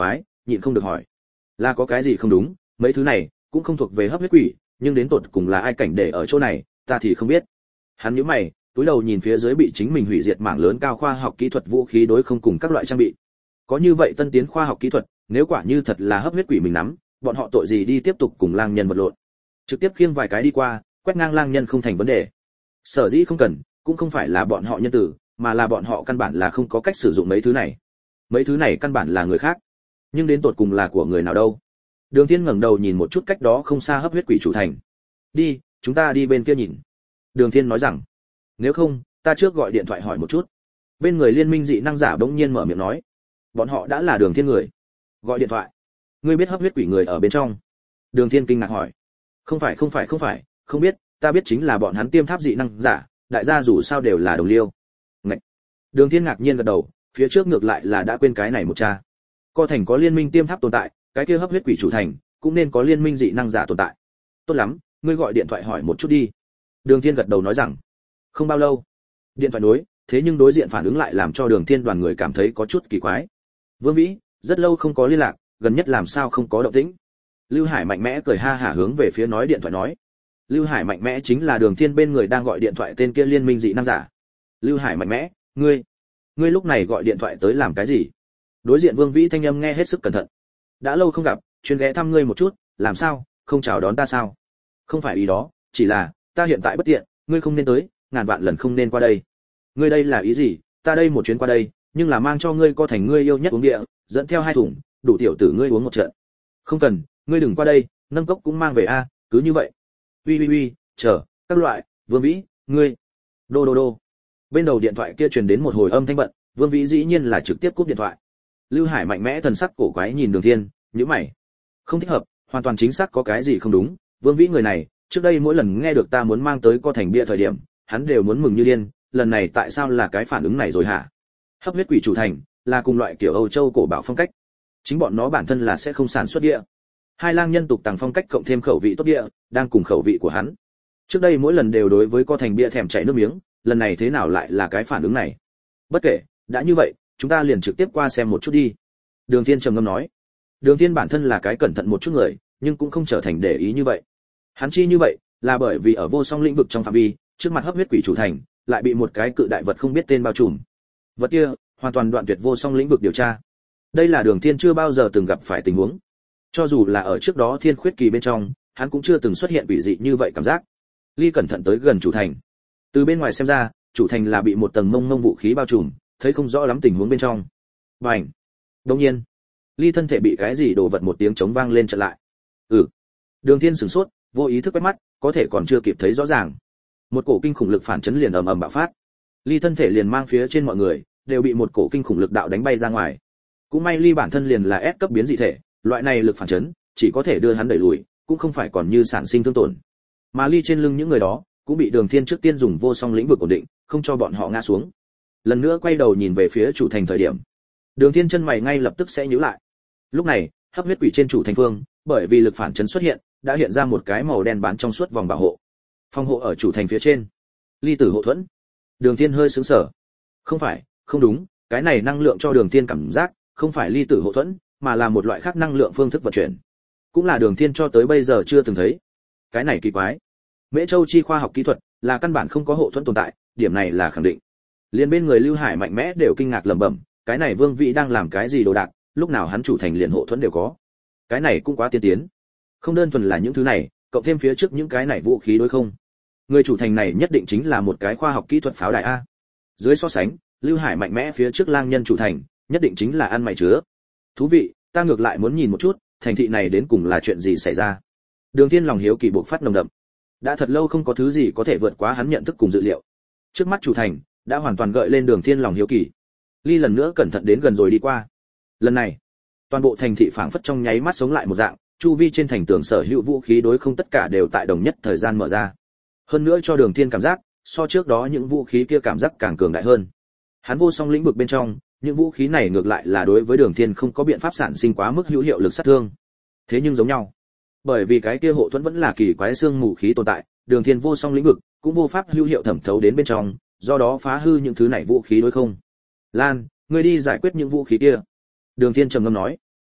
nhịn không được hỏi, là có cái gì không đúng? Mấy thứ này cũng không thuộc về hấp huyết quỷ, nhưng đến tột cùng là ai cảnh để ở chỗ này, ta thì không biết. Hắn nhíu mày, túi đầu nhìn phía dưới bị chính mình hủy diệt mảng lớn cao khoa học kỹ thuật vũ khí đối không cùng các loại trang bị. Có như vậy tân tiến khoa học kỹ thuật, nếu quả như thật là hấp huyết quỷ mình nắm, bọn họ tội gì đi tiếp tục cùng lang nhân vật lộn? Trực tiếp khiêng vài cái đi qua, quét ngang lang nhân không thành vấn đề. Sở dĩ không cần, cũng không phải là bọn họ nhân tử, mà là bọn họ căn bản là không có cách sử dụng mấy thứ này. Mấy thứ này căn bản là người khác, nhưng đến tột cùng là của người nào đâu? Đường Thiên ngẩng đầu nhìn một chút cách đó không xa hấp huyết quỷ chủ thành. Đi, chúng ta đi bên kia nhìn. Đường Thiên nói rằng, nếu không, ta trước gọi điện thoại hỏi một chút. Bên người liên minh dị năng giả bỗng nhiên mở miệng nói, bọn họ đã là Đường Thiên người. Gọi điện thoại? Ngươi biết hấp huyết quỷ người ở bên trong? Đường Thiên kinh ngạc hỏi. Không phải không phải không phải, không biết, ta biết chính là bọn hắn tiêm tháp dị năng giả, đại gia dù sao đều là đồng liêu. Ngậy. Đường Thiên ngạc nhiên gật đầu, phía trước ngược lại là đã quên cái này một cha. Co thành có liên minh tiêm tháp tồn tại, cái kia hấp huyết quỷ chủ thành cũng nên có liên minh dị năng giả tồn tại. Tốt lắm, ngươi gọi điện thoại hỏi một chút đi. Đường Thiên gật đầu nói rằng. Không bao lâu, điện thoại nối, thế nhưng đối diện phản ứng lại làm cho Đường Thiên đoàn người cảm thấy có chút kỳ quái. Vương Vĩ, rất lâu không có liên lạc, gần nhất làm sao không có động tĩnh? Lưu Hải mạnh mẽ cười ha hả hướng về phía nói điện thoại nói. Lưu Hải mạnh mẽ chính là Đường Thiên bên người đang gọi điện thoại tên kia liên minh dị năng giả. Lưu Hải mạnh mẽ, ngươi, ngươi lúc này gọi điện thoại tới làm cái gì? Đối diện Vương Vĩ thanh âm nghe hết sức cẩn thận. Đã lâu không gặp, chuyên ghé thăm ngươi một chút, làm sao, không chào đón ta sao? Không phải ý đó, chỉ là, ta hiện tại bất tiện, ngươi không nên tới, ngàn vạn lần không nên qua đây. Ngươi đây là ý gì? Ta đây một chuyến qua đây, nhưng là mang cho ngươi co thành ngươi yêu nhất uống địa, dẫn theo hai thùng, đủ tiểu tử ngươi uống một trận. Không cần, ngươi đừng qua đây, nâng cốc cũng mang về a, cứ như vậy. Uy uy uy, chờ, các loại, Vương Vĩ, ngươi. Đô đô đô. Bên đầu điện thoại kia truyền đến một hồi âm thanh bận, Vương Vĩ dĩ nhiên là trực tiếp cúp điện thoại. Lưu Hải mạnh mẽ thần sắc cổ quái nhìn Đường Thiên, nhíu mày. Không thích hợp, hoàn toàn chính xác có cái gì không đúng, Vương Vĩ người này, trước đây mỗi lần nghe được ta muốn mang tới co thành bia thời điểm, hắn đều muốn mừng như điên, lần này tại sao là cái phản ứng này rồi hả? Hấp huyết quỷ chủ thành, là cùng loại kiểu Âu Châu cổ bảo phong cách. Chính bọn nó bản thân là sẽ không sản xuất địa. Hai lang nhân tục tàng phong cách cộng thêm khẩu vị tốt địa, đang cùng khẩu vị của hắn. Trước đây mỗi lần đều đối với co thành bia thèm chảy nước miếng, lần này thế nào lại là cái phản ứng này? Bất kể, đã như vậy, chúng ta liền trực tiếp qua xem một chút đi. Đường Thiên trầm ngâm nói. Đường Thiên bản thân là cái cẩn thận một chút người, nhưng cũng không trở thành để ý như vậy. Hắn chi như vậy, là bởi vì ở vô song lĩnh vực trong phạm vi, trước mặt hấp huyết quỷ chủ thành, lại bị một cái cự đại vật không biết tên bao trùm. Vật kia, hoàn toàn đoạn tuyệt vô song lĩnh vực điều tra. Đây là Đường Thiên chưa bao giờ từng gặp phải tình huống. Cho dù là ở trước đó Thiên Khuyết kỳ bên trong, hắn cũng chưa từng xuất hiện quỷ dị như vậy cảm giác. Ly cẩn thận tới gần chủ thành. Từ bên ngoài xem ra, chủ thành là bị một tầng mông mông vũ khí bao trùm, thấy không rõ lắm tình huống bên trong. Bành! Đột nhiên, Ly thân thể bị cái gì đổ vật một tiếng chống vang lên chặn lại. Ừ. Đường Thiên sửng sốt, vô ý thức quét mắt, có thể còn chưa kịp thấy rõ ràng. Một cổ kinh khủng lực phản chấn liền ầm ầm bạo phát. Ly thân thể liền mang phía trên mọi người, đều bị một cổ kinh khủng lực đạo đánh bay ra ngoài. Cũng may Ly bản thân liền là S cấp biến dị thể, loại này lực phản chấn chỉ có thể đưa hắn đẩy lùi, cũng không phải còn như sản sinh thương tổn. Mà Ly trên lưng những người đó, cũng bị Đường Thiên trước tiên dùng vô song lĩnh vực ổn định, không cho bọn họ ngã xuống. Lần nữa quay đầu nhìn về phía chủ thành thời điểm, Đường Thiên chân mày ngay lập tức sẽ nhíu lại. Lúc này, hấp huyết quỷ trên chủ thành phương, bởi vì lực phản chấn xuất hiện, đã hiện ra một cái màu đen bán trong suốt vòng bảo hộ. Phòng hộ ở chủ thành phía trên. Ly tử hộ thuẫn. Đường Thiên hơi sững sờ. Không phải, không đúng, cái này năng lượng cho Đường Thiên cảm giác, không phải ly tử hộ thuẫn, mà là một loại khác năng lượng phương thức vận chuyển. Cũng là Đường Thiên cho tới bây giờ chưa từng thấy. Cái này kỳ quái. Mễ Châu chi khoa học kỹ thuật là căn bản không có hộ thuẫn tồn tại, điểm này là khẳng định. Liên bên người Lưu Hải mạnh mẽ đều kinh ngạc lẩm bẩm, cái này Vương Vĩ đang làm cái gì đồ đạc, lúc nào hắn chủ thành liền hộ thuẫn đều có. Cái này cũng quá tiên tiến. Không đơn thuần là những thứ này, cộng thêm phía trước những cái này vũ khí đối không. Người chủ thành này nhất định chính là một cái khoa học kỹ thuật pháo đài a. Dưới so sánh, Lưu Hải mạnh mẽ phía trước lang nhân chủ thành, nhất định chính là ăn mày chứa. Thú vị, ta ngược lại muốn nhìn một chút, thành thị này đến cùng là chuyện gì xảy ra. Đường Thiên lòng hiếu kỳ bộc phát nồng đậm. Đã thật lâu không có thứ gì có thể vượt quá hắn nhận thức cùng dự liệu. Trước mắt chủ thành đã hoàn toàn gợi lên Đường Thiên lòng hiếu kỳ. Ly lần nữa cẩn thận đến gần rồi đi qua. Lần này, toàn bộ thành thị phảng phất trong nháy mắt sống lại một dạng, chu vi trên thành tường sở hữu vũ khí đối không tất cả đều tại đồng nhất thời gian mở ra. Hơn nữa cho Đường Thiên cảm giác, so trước đó những vũ khí kia cảm giác càng cường đại hơn. Hắn vô song lĩnh vực bên trong, những vũ khí này ngược lại là đối với Đường Thiên không có biện pháp sản sinh quá mức hữu hiệu lực sát thương. Thế nhưng giống nhau, bởi vì cái kia hộ thuẫn vẫn là kỳ quái xương mù khí tồn tại, Đường Thiên vô song lĩnh vực cũng vô pháp hữu hiệu thẩm thấu đến bên trong, do đó phá hư những thứ này vũ khí đối không. Lan, ngươi đi giải quyết những vũ khí kia. Đường Thiên trầm ngâm nói.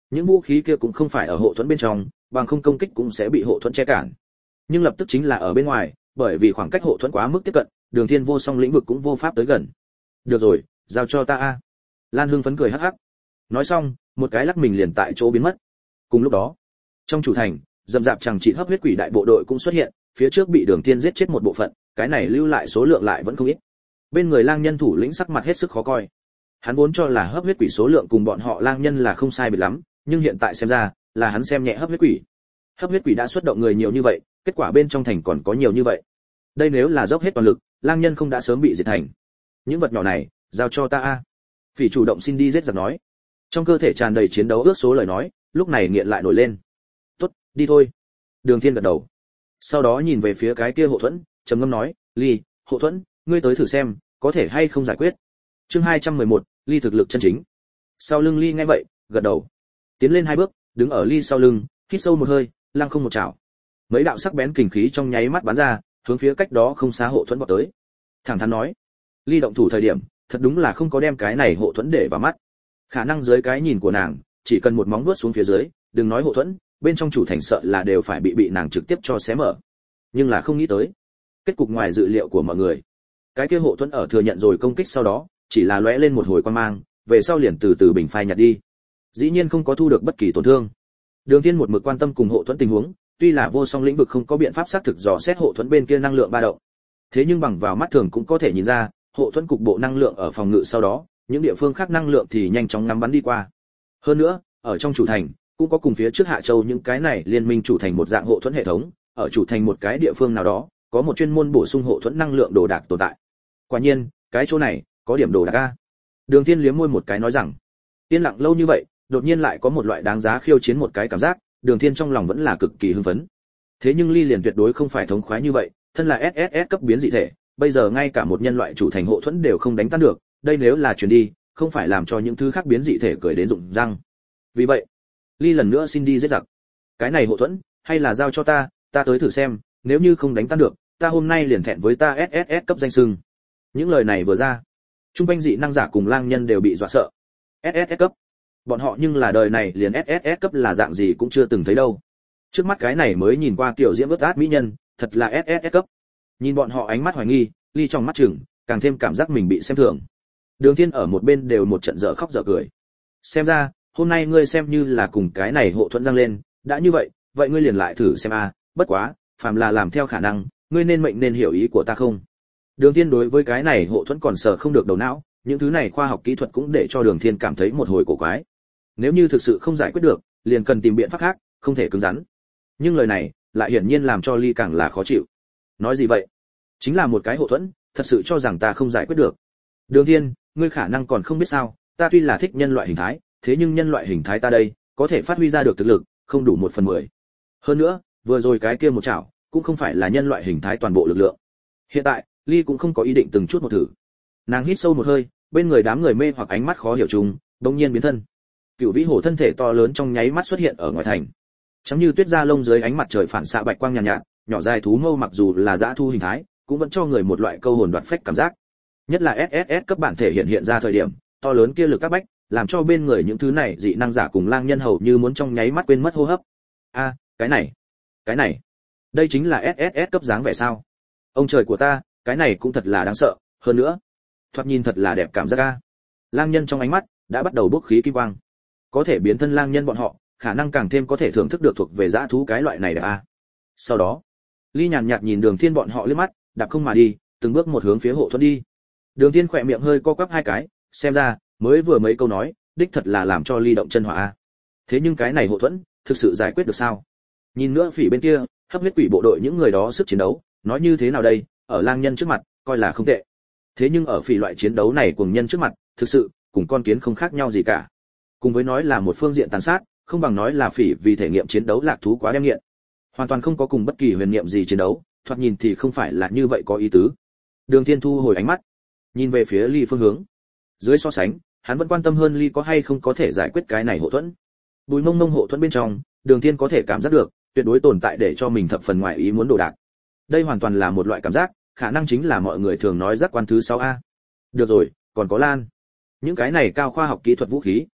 Những vũ khí kia cũng không phải ở hộ thuẫn bên trong, bằng không công kích cũng sẽ bị hộ thuẫn che cản. Nhưng lập tức chính là ở bên ngoài, bởi vì khoảng cách hộ thuẫn quá mức tiếp cận, Đường Thiên vô song lĩnh vực cũng vô pháp tới gần. Được rồi, giao cho ta a. Lan Hưng phấn cười hắc hắc. Nói xong, một cái lắc mình liền tại chỗ biến mất. Cùng lúc đó, trong chủ thành, dầm dạp chẳng chỉ hấp huyết quỷ đại bộ đội cũng xuất hiện, phía trước bị Đường Thiên giết chết một bộ phận, cái này lưu lại số lượng lại vẫn không ít. Bên người lang nhân thủ lĩnh sắc mặt hết sức khó coi. Hắn vốn cho là hấp huyết quỷ số lượng cùng bọn họ lang nhân là không sai biệt lắm, nhưng hiện tại xem ra, là hắn xem nhẹ hấp huyết quỷ. Hấp huyết quỷ đã xuất động người nhiều như vậy, kết quả bên trong thành còn có nhiều như vậy. Đây nếu là dốc hết toàn lực, lang nhân không đã sớm bị diệt thành. Những vật nhỏ này, giao cho ta a. Phỉ chủ động xin đi giết giặc nói. Trong cơ thể tràn đầy chiến đấu ước số lời nói, lúc này nghiện lại nổi lên. Tốt, đi thôi. Đường Thiên gật đầu. Sau đó nhìn về phía cái kia hộ thuẫn, trầm ngâm nói, Ly, hộ thuẫn, ngươi tới thử xem, có thể hay không giải quyết. Chương hai trăm mười một, Ly thực lực chân chính. Sau lưng Ly nghe vậy, gật đầu. Tiến lên hai bước, đứng ở Ly sau lưng, hít sâu một hơi, lăng không một chảo. Mấy đạo sắc bén kình khí trong nháy mắt bắn ra, hướng phía cách đó không xa hộ thuẫn vọt tới. Thẳng thắn nói, Ly động thủ thời điểm, thật đúng là không có đem cái này hộ thuẫn để vào mắt. Khả năng dưới cái nhìn của nàng, chỉ cần một móng vuốt xuống phía dưới, đừng nói hộ thuẫn, bên trong chủ thành sợ là đều phải bị bị nàng trực tiếp cho xé mở. Nhưng là không nghĩ tới, kết cục ngoài dự liệu của mọi người. Cái kia hộ thuẫn ở thừa nhận rồi công kích sau đó, chỉ là lóe lên một hồi quang mang, về sau liền từ từ bình phai nhạt đi. Dĩ nhiên không có thu được bất kỳ tổn thương. Đường Thiên một mực quan tâm cùng hộ thuẫn tình huống, tuy là vô song lĩnh vực không có biện pháp xác thực dò xét hộ thuẫn bên kia năng lượng ba động. Thế nhưng bằng vào mắt thường cũng có thể nhìn ra, hộ thuẫn cục bộ năng lượng ở phòng ngự sau đó, những địa phương khác năng lượng thì nhanh chóng ngắm bắn đi qua. Hơn nữa, ở trong chủ thành, cũng có cùng phía trước Hạ Châu những cái này liên minh chủ thành một dạng hộ thuẫn hệ thống, ở chủ thành một cái địa phương nào đó, có một chuyên môn bổ sung hộ thuẫn năng lượng đồ đạc tồn tại. Quả nhiên, cái chỗ này có điểm đồ đạc a. Đường Thiên liếm môi một cái nói rằng, yên lặng lâu như vậy, đột nhiên lại có một loại đáng giá khiêu chiến một cái cảm giác, Đường Thiên trong lòng vẫn là cực kỳ hưng phấn. Thế nhưng Ly liền tuyệt đối không phải thống khoái như vậy, thân là ét ét ét cấp biến dị thể, bây giờ ngay cả một nhân loại chủ thành hộ thuẫn đều không đánh tan được, đây nếu là chuyển đi, không phải làm cho những thứ khác biến dị thể cười đến rụng răng. Vì vậy, Ly lần nữa xin đi giết giặc. Cái này hộ thuẫn, hay là giao cho ta, ta tới thử xem, nếu như không đánh tan được, ta hôm nay liền thẹn với ta ét ét ét cấp danh xưng. Những lời này vừa ra, trung quanh dị năng giả cùng lang nhân đều bị dọa sợ. ét ét ét cấp, bọn họ nhưng là đời này liền ét ét ét cấp là dạng gì cũng chưa từng thấy đâu. Trước mắt cái này mới nhìn qua kiểu diễm ướt át mỹ nhân, thật là ét ét ét cấp. Nhìn bọn họ ánh mắt hoài nghi, Ly trong mắt chừng, càng thêm cảm giác mình bị xem thường. Đường Thiên ở một bên đều một trận dở khóc dở cười. Xem ra, hôm nay ngươi xem như là cùng cái này hộ thuẫn răng lên, đã như vậy, vậy ngươi liền lại thử xem a, bất quá, phàm là làm theo khả năng, ngươi nên mệnh nên hiểu ý của ta không? Đường Thiên đối với cái này hộ thuẫn còn sờ không được đầu não, những thứ này khoa học kỹ thuật cũng để cho Đường Thiên cảm thấy một hồi cổ quái. Nếu như thực sự không giải quyết được, liền cần tìm biện pháp khác, không thể cứng rắn. Nhưng lời này, lại hiển nhiên làm cho Ly càng là khó chịu. Nói gì vậy? Chính là một cái hộ thuẫn, thật sự cho rằng ta không giải quyết được. Đường Thiên, ngươi khả năng còn không biết sao, ta tuy là thích nhân loại hình thái, thế nhưng nhân loại hình thái ta đây, có thể phát huy ra được thực lực, không đủ một phần mười. Hơn nữa, vừa rồi cái kia một chảo, cũng không phải là nhân loại hình thái toàn bộ lực lượng. Hiện tại, Ly cũng không có ý định từng chút một thử. Nàng hít sâu một hơi, bên người đám người mê hoặc ánh mắt khó hiểu chung, đột nhiên biến thân. Cửu vĩ hổ thân thể to lớn trong nháy mắt xuất hiện ở ngoài thành. Chấm như tuyết da lông dưới ánh mặt trời phản xạ bạch quang nhàn nhạt, nhạt, nhỏ dài thú mâu mặc dù là dã thu hình thái, cũng vẫn cho người một loại câu hồn đoạt phách cảm giác. Nhất là ét ét ét cấp bản thể hiện hiện ra thời điểm, to lớn kia lực các bách, làm cho bên người những thứ này dị năng giả cùng lang nhân hầu như muốn trong nháy mắt quên mất hô hấp. A, cái này, cái này, đây chính là ét ét ét cấp dáng vẻ sao? Ông trời của ta, cái này cũng thật là đáng sợ, hơn nữa, thoạt nhìn thật là đẹp cảm giác a. Lang nhân trong ánh mắt đã bắt đầu bốc khí kim quang. Có thể biến thân lang nhân bọn họ, khả năng càng thêm có thể thưởng thức được thuộc về dã thú cái loại này đẹp a. Sau đó, Ly nhàn nhạt nhìn Đường Thiên bọn họ liếc mắt, đạp không mà đi, từng bước một hướng phía hộ thuẫn đi. Đường Thiên khỏe miệng hơi co quắp hai cái, xem ra, mới vừa mấy câu nói, đích thật là làm cho Ly động chân hỏa a. Thế nhưng cái này hộ thuẫn, thực sự giải quyết được sao? Nhìn nữa phỉ bên kia, hấp huyết quỷ bộ đội những người đó sức chiến đấu, nói như thế nào đây, ở lang nhân trước mặt, coi là không tệ. Thế nhưng ở phỉ loại chiến đấu này cùng nhân trước mặt, thực sự, cùng con kiến không khác nhau gì cả. Cùng với nói là một phương diện tàn sát, không bằng nói là phỉ vì thể nghiệm chiến đấu lạc thú quá đem nghiện. Hoàn toàn không có cùng bất kỳ huyền niệm gì chiến đấu, thoạt nhìn thì không phải là như vậy có ý tứ. Đường Thiên thu hồi ánh mắt, nhìn về phía Ly phương hướng. Dưới so sánh, hắn vẫn quan tâm hơn Ly có hay không có thể giải quyết cái này hộ thuẫn. Bùi mông mông hộ thuẫn bên trong, Đường Thiên có thể cảm giác được, tuyệt đối tồn tại để cho mình thập phần ngoài ý muốn đồ đạc. Đây hoàn toàn là một loại cảm giác, khả năng chính là mọi người thường nói giác quan thứ sáu a. Được rồi, còn có Lan. Những cái này cao khoa học kỹ thuật vũ khí,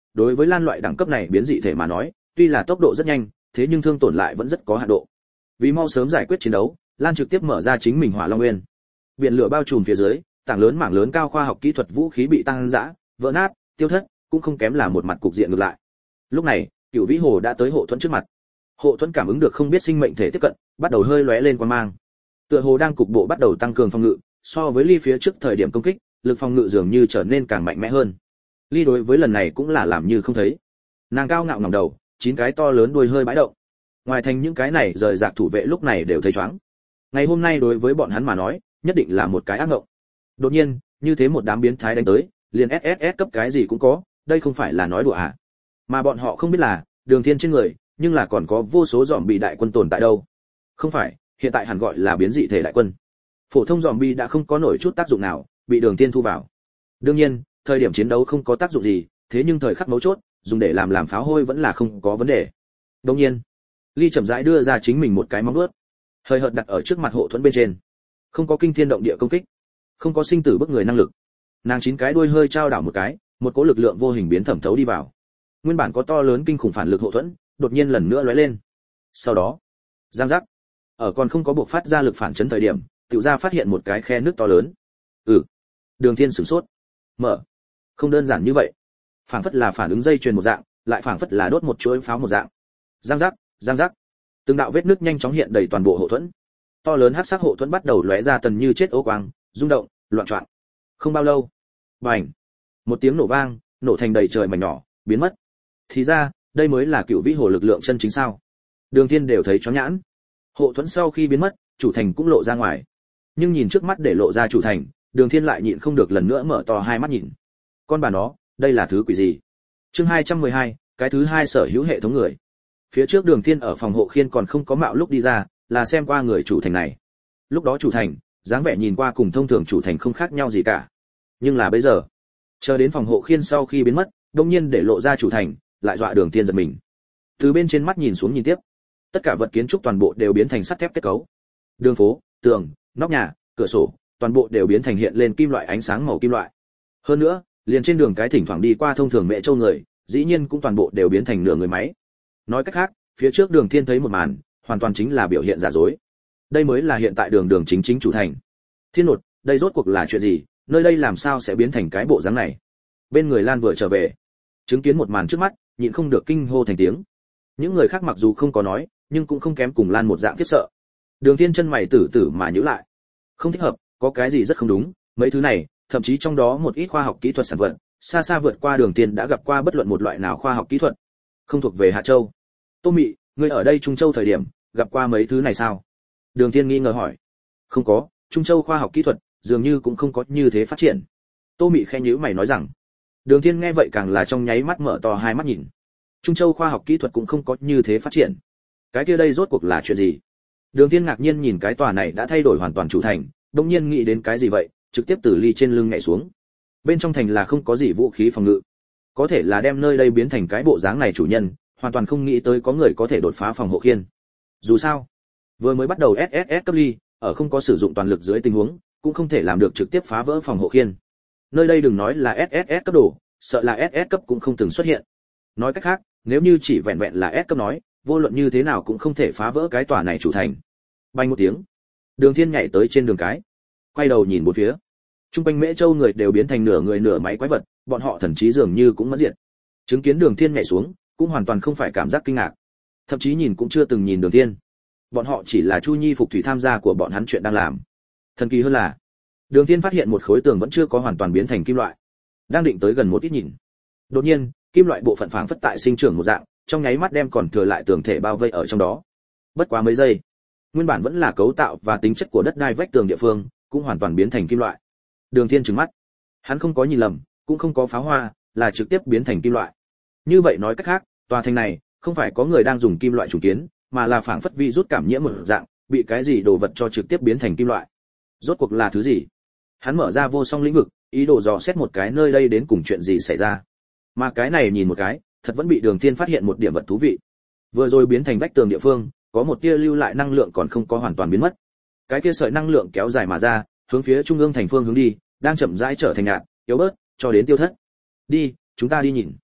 đối với Lan loại đẳng cấp này biến dị thể mà nói, tuy là tốc độ rất nhanh, thế nhưng thương tổn lại vẫn rất có hạn độ. Vì mau sớm giải quyết chiến đấu, Lan trực tiếp mở ra chính mình Hỏa Long Nguyên. Biển lửa bao trùm phía dưới, tảng lớn mảng lớn cao khoa học kỹ thuật vũ khí bị tăng dã, vỡ nát, tiêu thất, cũng không kém là một mặt cục diện ngược lại. Lúc này, Cửu Vĩ Hồ đã tới Hộ Thuẫn trước mặt. Hộ Thuẫn cảm ứng được không biết sinh mệnh thể tiếp cận, bắt đầu hơi lóe lên quang mang. Tựa hồ đang cục bộ bắt đầu tăng cường phòng ngự, so với Ly phía trước thời điểm công kích, lực phòng ngự dường như trở nên càng mạnh mẽ hơn. Ly đối với lần này cũng là làm như không thấy. Nàng cao ngạo ngẩng đầu, chín cái to lớn đuôi hơi bãi động. Ngoài thành những cái này rời rạc thủ vệ lúc này đều thấy choáng. Ngày hôm nay đối với bọn hắn mà nói, nhất định là một cái ác ngộng. Đột nhiên, như thế một đám biến thái đánh tới, liền ét ét ét cấp cái gì cũng có, đây không phải là nói đùa à? Mà bọn họ không biết là, Đường Thiên trên người, nhưng là còn có vô số zombie đại quân tồn tại đâu. Không phải, hiện tại hẳn gọi là biến dị thể đại quân. Phổ thông zombie đã không có nổi chút tác dụng nào, bị Đường Thiên thu vào. Đương nhiên, thời điểm chiến đấu không có tác dụng gì, thế nhưng thời khắc mấu chốt, dùng để làm làm pháo hôi vẫn là không có vấn đề. Đương nhiên, Ly chậm rãi đưa ra chính mình một cái móng vuốt, hơi hợt đặt ở trước mặt Hộ Thuẫn bên trên. Không có kinh thiên động địa công kích, không có sinh tử bức người năng lực. Nàng chín cái đuôi hơi trao đảo một cái, một cỗ lực lượng vô hình biến thẩm thấu đi vào. Nguyên bản có to lớn kinh khủng phản lực Hộ Thuẫn, đột nhiên lần nữa lóe lên. Sau đó, giang giác, ở còn không có buộc phát ra lực phản chấn thời điểm, tiểu ra phát hiện một cái khe nước to lớn. Ừ. Đường Thiên sửng sốt. Mở. Không đơn giản như vậy. Phảng phất là phản ứng dây chuyền một dạng, lại phảng phất là đốt một chuỗi pháo một dạng. Giang giác, giang giác. Từng đạo vết nước nhanh chóng hiện đầy toàn bộ Hộ Thuẫn. To lớn hắc sắc Hộ Thuẫn bắt đầu lóe ra tần như chết ố quang, rung động, loạn choạng. Không bao lâu, bành, một tiếng nổ vang, nổ thành đầy trời mảnh nhỏ, biến mất. Thì ra, đây mới là Cửu Vĩ Hồ lực lượng chân chính sao? Đường Thiên đều thấy chó nhãn. Hộ Thuẫn sau khi biến mất, chủ thành cũng lộ ra ngoài. Nhưng nhìn trước mắt để lộ ra chủ thành, Đường Thiên lại nhịn không được lần nữa mở to hai mắt nhìn. Con bà nó, đây là thứ quỷ gì? Chương hai trăm mười hai, cái thứ hai sở hữu hệ thống người. Phía trước Đường Thiên ở phòng hộ khiên còn không có mạo lúc đi ra, là xem qua người chủ thành này. Lúc đó chủ thành, dáng vẻ nhìn qua cùng thông thường chủ thành không khác nhau gì cả. Nhưng là bây giờ, chờ đến phòng hộ khiên sau khi biến mất, đột nhiên để lộ ra chủ thành, lại dọa Đường Thiên giật mình. Từ bên trên mắt nhìn xuống nhìn tiếp, tất cả vật kiến trúc toàn bộ đều biến thành sắt thép kết cấu. Đường phố, tường, nóc nhà, cửa sổ, toàn bộ đều biến thành hiện lên kim loại ánh sáng màu kim loại. Hơn nữa, liền trên đường cái thỉnh thoảng đi qua thông thường Mẹ Châu người, dĩ nhiên cũng toàn bộ đều biến thành nửa người máy. Nói cách khác, phía trước Đường Thiên thấy một màn, hoàn toàn chính là biểu hiện giả dối. Đây mới là hiện tại đường đường chính chính chủ thành. Thiên nột, đây rốt cuộc là chuyện gì, nơi đây làm sao sẽ biến thành cái bộ dáng này? Bên người Lan vừa trở về, chứng kiến một màn trước mắt, nhịn không được kinh hô thành tiếng. Những người khác mặc dù không có nói, nhưng cũng không kém cùng Lan một dạng khiếp sợ. Đường Thiên chân mày tử tử mà nhíu lại. Không thích hợp, có cái gì rất không đúng, mấy thứ này, thậm chí trong đó một ít khoa học kỹ thuật sản vật, xa xa vượt qua Đường Thiên đã gặp qua bất luận một loại nào khoa học kỹ thuật, không thuộc về Hạ Châu. Tô Mị, ngươi ở đây Trung Châu thời điểm, gặp qua mấy thứ này sao? Đường Thiên nghi ngờ hỏi. Không có, Trung Châu khoa học kỹ thuật dường như cũng không có như thế phát triển. Tô Mị khẽ nhíu mày nói rằng. Đường Thiên nghe vậy càng là trong nháy mắt mở to hai mắt nhìn. Trung Châu khoa học kỹ thuật cũng không có như thế phát triển. Cái kia đây rốt cuộc là chuyện gì? Đường Thiên ngạc nhiên nhìn cái tòa này đã thay đổi hoàn toàn chủ thành, đột nhiên nghĩ đến cái gì vậy, trực tiếp từ ly trên lưng nhảy xuống. Bên trong thành là không có gì vũ khí phòng ngự. Có thể là đem nơi đây biến thành cái bộ dáng này chủ nhân, hoàn toàn không nghĩ tới có người có thể đột phá phòng hộ khiên. Dù sao, vừa mới bắt đầu ét ét ét cấp ly, ở không có sử dụng toàn lực dưới tình huống, cũng không thể làm được trực tiếp phá vỡ phòng hộ khiên. Nơi đây đừng nói là ét ét ét cấp độ, sợ là ét ét cấp cũng không từng xuất hiện. Nói cách khác, nếu như chỉ vẹn vẹn là S cấp nói, vô luận như thế nào cũng không thể phá vỡ cái tòa này chủ thành. Bành một tiếng, Đường Thiên nhảy tới trên đường cái, quay đầu nhìn bốn phía. Trung quanh Mễ Châu người đều biến thành nửa người nửa máy quái vật, bọn họ thần trí dường như cũng mất diệt. Chứng kiến Đường Thiên nhảy xuống, cũng hoàn toàn không phải cảm giác kinh ngạc, thậm chí nhìn cũng chưa từng nhìn Đường Thiên. Bọn họ chỉ là Chu Nhi phục thủy tham gia của bọn hắn chuyện đang làm. Thần kỳ hơn là, Đường Thiên phát hiện một khối tường vẫn chưa có hoàn toàn biến thành kim loại, đang định tới gần một ít nhìn. Đột nhiên, kim loại bộ phận phảng phất tại sinh trưởng một dạng, trong nháy mắt đem còn thừa lại tường thể bao vây ở trong đó. Bất quá mấy giây, nguyên bản vẫn là cấu tạo và tính chất của đất đai vách tường địa phương, cũng hoàn toàn biến thành kim loại. Đường Thiên trừng mắt, hắn không có nhìn lầm, cũng không có pháo hoa, là trực tiếp biến thành kim loại. Như vậy nói cách khác, tòa thành này không phải có người đang dùng kim loại trùng kiến, mà là phảng phất vi rút cảm nhiễm một dạng, bị cái gì đồ vật cho trực tiếp biến thành kim loại. Rốt cuộc là thứ gì? Hắn mở ra vô song lĩnh vực, ý đồ dò xét một cái nơi đây đến cùng chuyện gì xảy ra. Mà cái này nhìn một cái, thật vẫn bị Đường Thiên phát hiện một điểm vật thú vị. Vừa rồi biến thành vách tường địa phương, có một tia lưu lại năng lượng còn không có hoàn toàn biến mất. Cái kia sợi năng lượng kéo dài mà ra, hướng phía trung ương thành phương hướng đi, đang chậm rãi trở thành nhạt, yếu bớt, cho đến tiêu thất. Đi, chúng ta đi nhìn.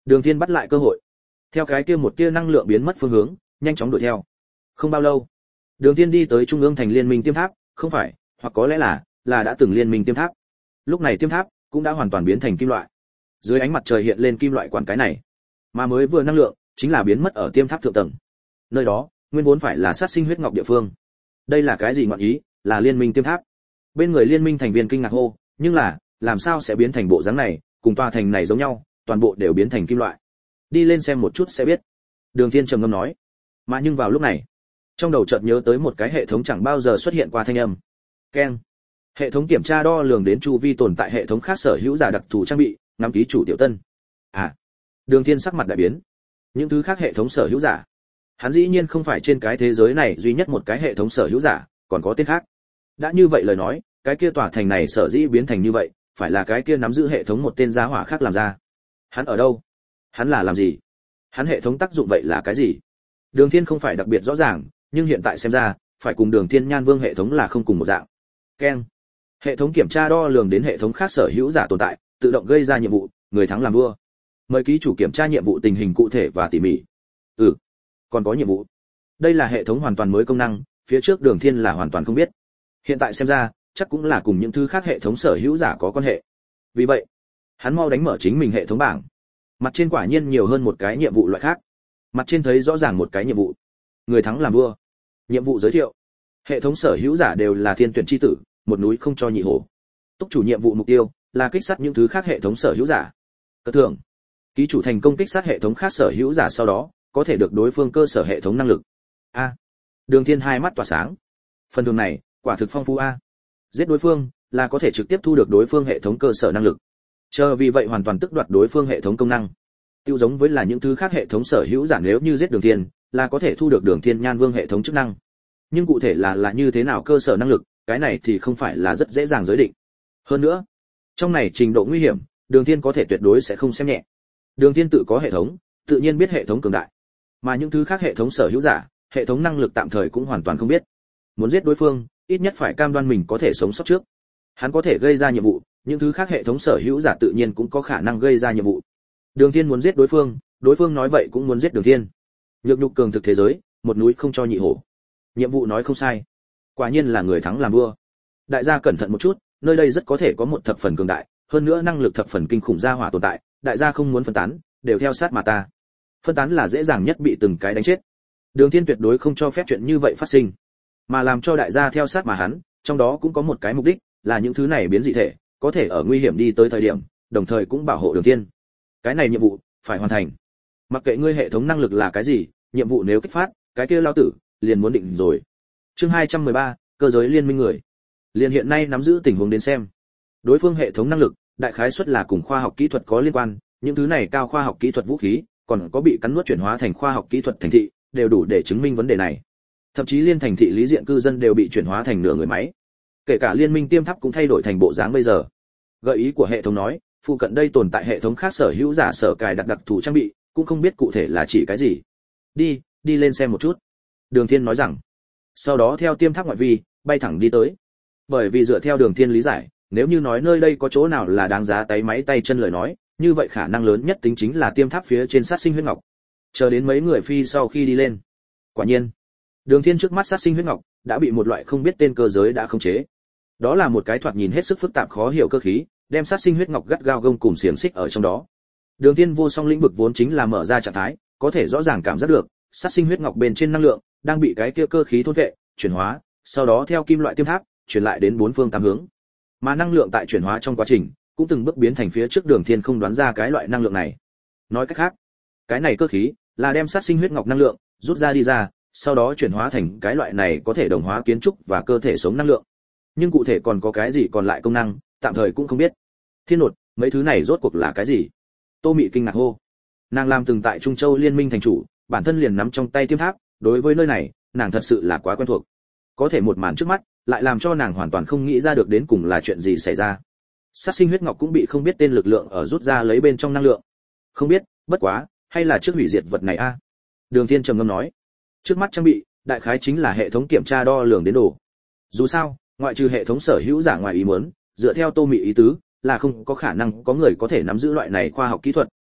Đường Thiên bắt lại cơ hội, theo cái kia một tia năng lượng biến mất phương hướng, nhanh chóng đuổi theo. Không bao lâu, Đường Thiên đi tới trung ương thành liên minh tiêm tháp, không phải, hoặc có lẽ là là đã từng liên minh tiêm tháp. Lúc này tiêm tháp cũng đã hoàn toàn biến thành kim loại. Dưới ánh mặt trời hiện lên kim loại quản cái này, mà mới vừa năng lượng chính là biến mất ở tiêm tháp thượng tầng. Nơi đó, nguyên vốn phải là sát sinh huyết ngọc địa phương. Đây là cái gì ngọn ý, là liên minh tiêm tháp. Bên người liên minh thành viên kinh ngạc hô, nhưng là, làm sao sẽ biến thành bộ dáng này, cùng tòa thành này giống nhau, toàn bộ đều biến thành kim loại. Đi lên xem một chút sẽ biết. Đường Thiên trầm ngâm nói. Mà nhưng vào lúc này, trong đầu chợt nhớ tới một cái hệ thống chẳng bao giờ xuất hiện qua thanh âm. Keng. Hệ thống kiểm tra đo lường đến chu vi tồn tại hệ thống khác sở hữu giả đặc thù trang bị, ngắm ký chủ Tiểu Tân. À. Đường Thiên sắc mặt đại biến. Những thứ khác hệ thống sở hữu giả, hắn dĩ nhiên không phải trên cái thế giới này duy nhất một cái hệ thống sở hữu giả, còn có tên khác. Đã như vậy lời nói, cái kia tòa thành này sở dĩ biến thành như vậy, phải là cái kia nắm giữ hệ thống một tên giá hỏa khác làm ra. Hắn ở đâu? Hắn là làm gì? Hắn hệ thống tác dụng vậy là cái gì? Đường Thiên không phải đặc biệt rõ ràng, nhưng hiện tại xem ra, phải cùng Đường Thiên Nhan Vương hệ thống là không cùng một dạng. Keng. Hệ thống kiểm tra đo lường đến hệ thống khác sở hữu giả tồn tại, tự động gây ra nhiệm vụ, người thắng làm vua. Mời ký chủ kiểm tra nhiệm vụ tình hình cụ thể và tỉ mỉ. Ừ, còn có nhiệm vụ. Đây là hệ thống hoàn toàn mới công năng, phía trước Đường Thiên là hoàn toàn không biết. Hiện tại xem ra, chắc cũng là cùng những thứ khác hệ thống sở hữu giả có quan hệ. Vì vậy, hắn mau đánh mở chính mình hệ thống bảng. Mặt trên quả nhiên nhiều hơn một cái nhiệm vụ loại khác. Mặt trên thấy rõ ràng một cái nhiệm vụ. Người thắng làm vua. Nhiệm vụ giới thiệu. Hệ thống sở hữu giả đều là thiên tuyển chi tử, một núi không cho nhị hổ. Túc chủ nhiệm vụ mục tiêu là kích sát những thứ khác hệ thống sở hữu giả. Cơ thưởng. Ký chủ thành công kích sát hệ thống khác sở hữu giả sau đó, có thể được đối phương cơ sở hệ thống năng lực. A. Đường Thiên hai mắt tỏa sáng. Phần thưởng này, quả thực phong phú a. Giết đối phương là có thể trực tiếp thu được đối phương hệ thống cơ sở năng lực. Chờ vì vậy hoàn toàn tức đoạt đối phương hệ thống công năng. Tiêu giống với là những thứ khác hệ thống sở hữu giả nếu như giết Đường Thiên, là có thể thu được Đường Thiên Nhan Vương hệ thống chức năng. Nhưng cụ thể là là như thế nào cơ sở năng lực, cái này thì không phải là rất dễ dàng giới định. Hơn nữa, trong này trình độ nguy hiểm, Đường Thiên có thể tuyệt đối sẽ không xem nhẹ. Đường Thiên tự có hệ thống, tự nhiên biết hệ thống cường đại. Mà những thứ khác hệ thống sở hữu giả, hệ thống năng lực tạm thời cũng hoàn toàn không biết. Muốn giết đối phương, ít nhất phải cam đoan mình có thể sống sót trước. Hắn có thể gây ra nhiệm vụ, những thứ khác hệ thống sở hữu giả tự nhiên cũng có khả năng gây ra nhiệm vụ. Đường Thiên muốn giết đối phương, đối phương nói vậy cũng muốn giết Đường Thiên. Nhược nhục cường thực thế giới, một núi không cho nhị hổ. Nhiệm vụ nói không sai, quả nhiên là người thắng làm vua. Đại gia cẩn thận một chút, nơi đây rất có thể có một thập phần cường đại, hơn nữa năng lực thập phần kinh khủng gia hỏa tồn tại, đại gia không muốn phân tán, đều theo sát mà ta. Phân tán là dễ dàng nhất bị từng cái đánh chết. Đường Thiên tuyệt đối không cho phép chuyện như vậy phát sinh, mà làm cho đại gia theo sát mà hắn, trong đó cũng có một cái mục đích, là những thứ này biến dị thể, có thể ở nguy hiểm đi tới thời điểm, đồng thời cũng bảo hộ Đường Thiên. Cái này nhiệm vụ phải hoàn thành. Mặc kệ ngươi hệ thống năng lực là cái gì, nhiệm vụ nếu kích phát, cái kia lao tử liền muốn định rồi. Chương hai trăm mười ba, cơ giới liên minh người. Liên hiện nay nắm giữ tình huống đến xem, đối phương hệ thống năng lực, đại khái suất là cùng khoa học kỹ thuật có liên quan, những thứ này cao khoa học kỹ thuật vũ khí, còn có bị cắn nuốt chuyển hóa thành khoa học kỹ thuật thành thị, đều đủ để chứng minh vấn đề này. Thậm chí liên thành thị lý diện cư dân đều bị chuyển hóa thành nửa người máy. Kể cả liên minh tiêm tháp cũng thay đổi thành bộ dáng bây giờ. Gợi ý của hệ thống nói, phụ cận đây tồn tại hệ thống khác sở hữu giả sở cài đặt đặc thù trang bị, cũng không biết cụ thể là chỉ cái gì. Đi, đi lên xem một chút. Đường Thiên nói rằng. Sau đó theo tiêm tháp ngoại vi, bay thẳng đi tới. Bởi vì dựa theo Đường Thiên lý giải, nếu như nói nơi đây có chỗ nào là đáng giá tay máy tay chân lời nói, như vậy khả năng lớn nhất tính chính là tiêm tháp phía trên sát sinh huyết ngọc. Chờ đến mấy người phi sau khi đi lên. Quả nhiên, Đường Thiên trước mắt sát sinh huyết ngọc đã bị một loại không biết tên cơ giới đã khống chế. Đó là một cái thoạt nhìn hết sức phức tạp khó hiểu cơ khí, đem sát sinh huyết ngọc gắt gao gông cùng xiềng xích ở trong đó. Đường Thiên vô song lĩnh vực vốn chính là mở ra trạng thái, có thể rõ ràng cảm giác được, sát sinh huyết ngọc bên trên năng lượng đang bị cái kia cơ khí thôn vệ, chuyển hóa, sau đó theo kim loại tiêm tháp chuyển lại đến bốn phương tám hướng. Mà năng lượng tại chuyển hóa trong quá trình cũng từng bước biến thành phía trước Đường Thiên không đoán ra cái loại năng lượng này. Nói cách khác, cái này cơ khí là đem sát sinh huyết ngọc năng lượng rút ra đi ra, sau đó chuyển hóa thành cái loại này có thể đồng hóa kiến trúc và cơ thể sống năng lượng. Nhưng cụ thể còn có cái gì còn lại công năng, tạm thời cũng không biết. Thiên nột, mấy thứ này rốt cuộc là cái gì? Tô Mị kinh ngạc hô. Nàng làm từng tại Trung Châu Liên minh thành chủ, bản thân liền nắm trong tay tiêm tháp, đối với nơi này, nàng thật sự là quá quen thuộc. Có thể một màn trước mắt, lại làm cho nàng hoàn toàn không nghĩ ra được đến cùng là chuyện gì xảy ra. Sát sinh huyết ngọc cũng bị không biết tên lực lượng ở rút ra lấy bên trong năng lượng. Không biết, bất quá, hay là trước hủy diệt vật này a? Đường Thiên trầm ngâm nói. Trước mắt trang bị, đại khái chính là hệ thống kiểm tra đo lường đến đồ. Dù sao, ngoại trừ hệ thống sở hữu giả ngoài ý muốn, dựa theo Tô Mị ý tứ, là không có khả năng có người có thể nắm giữ loại này khoa học kỹ thuật.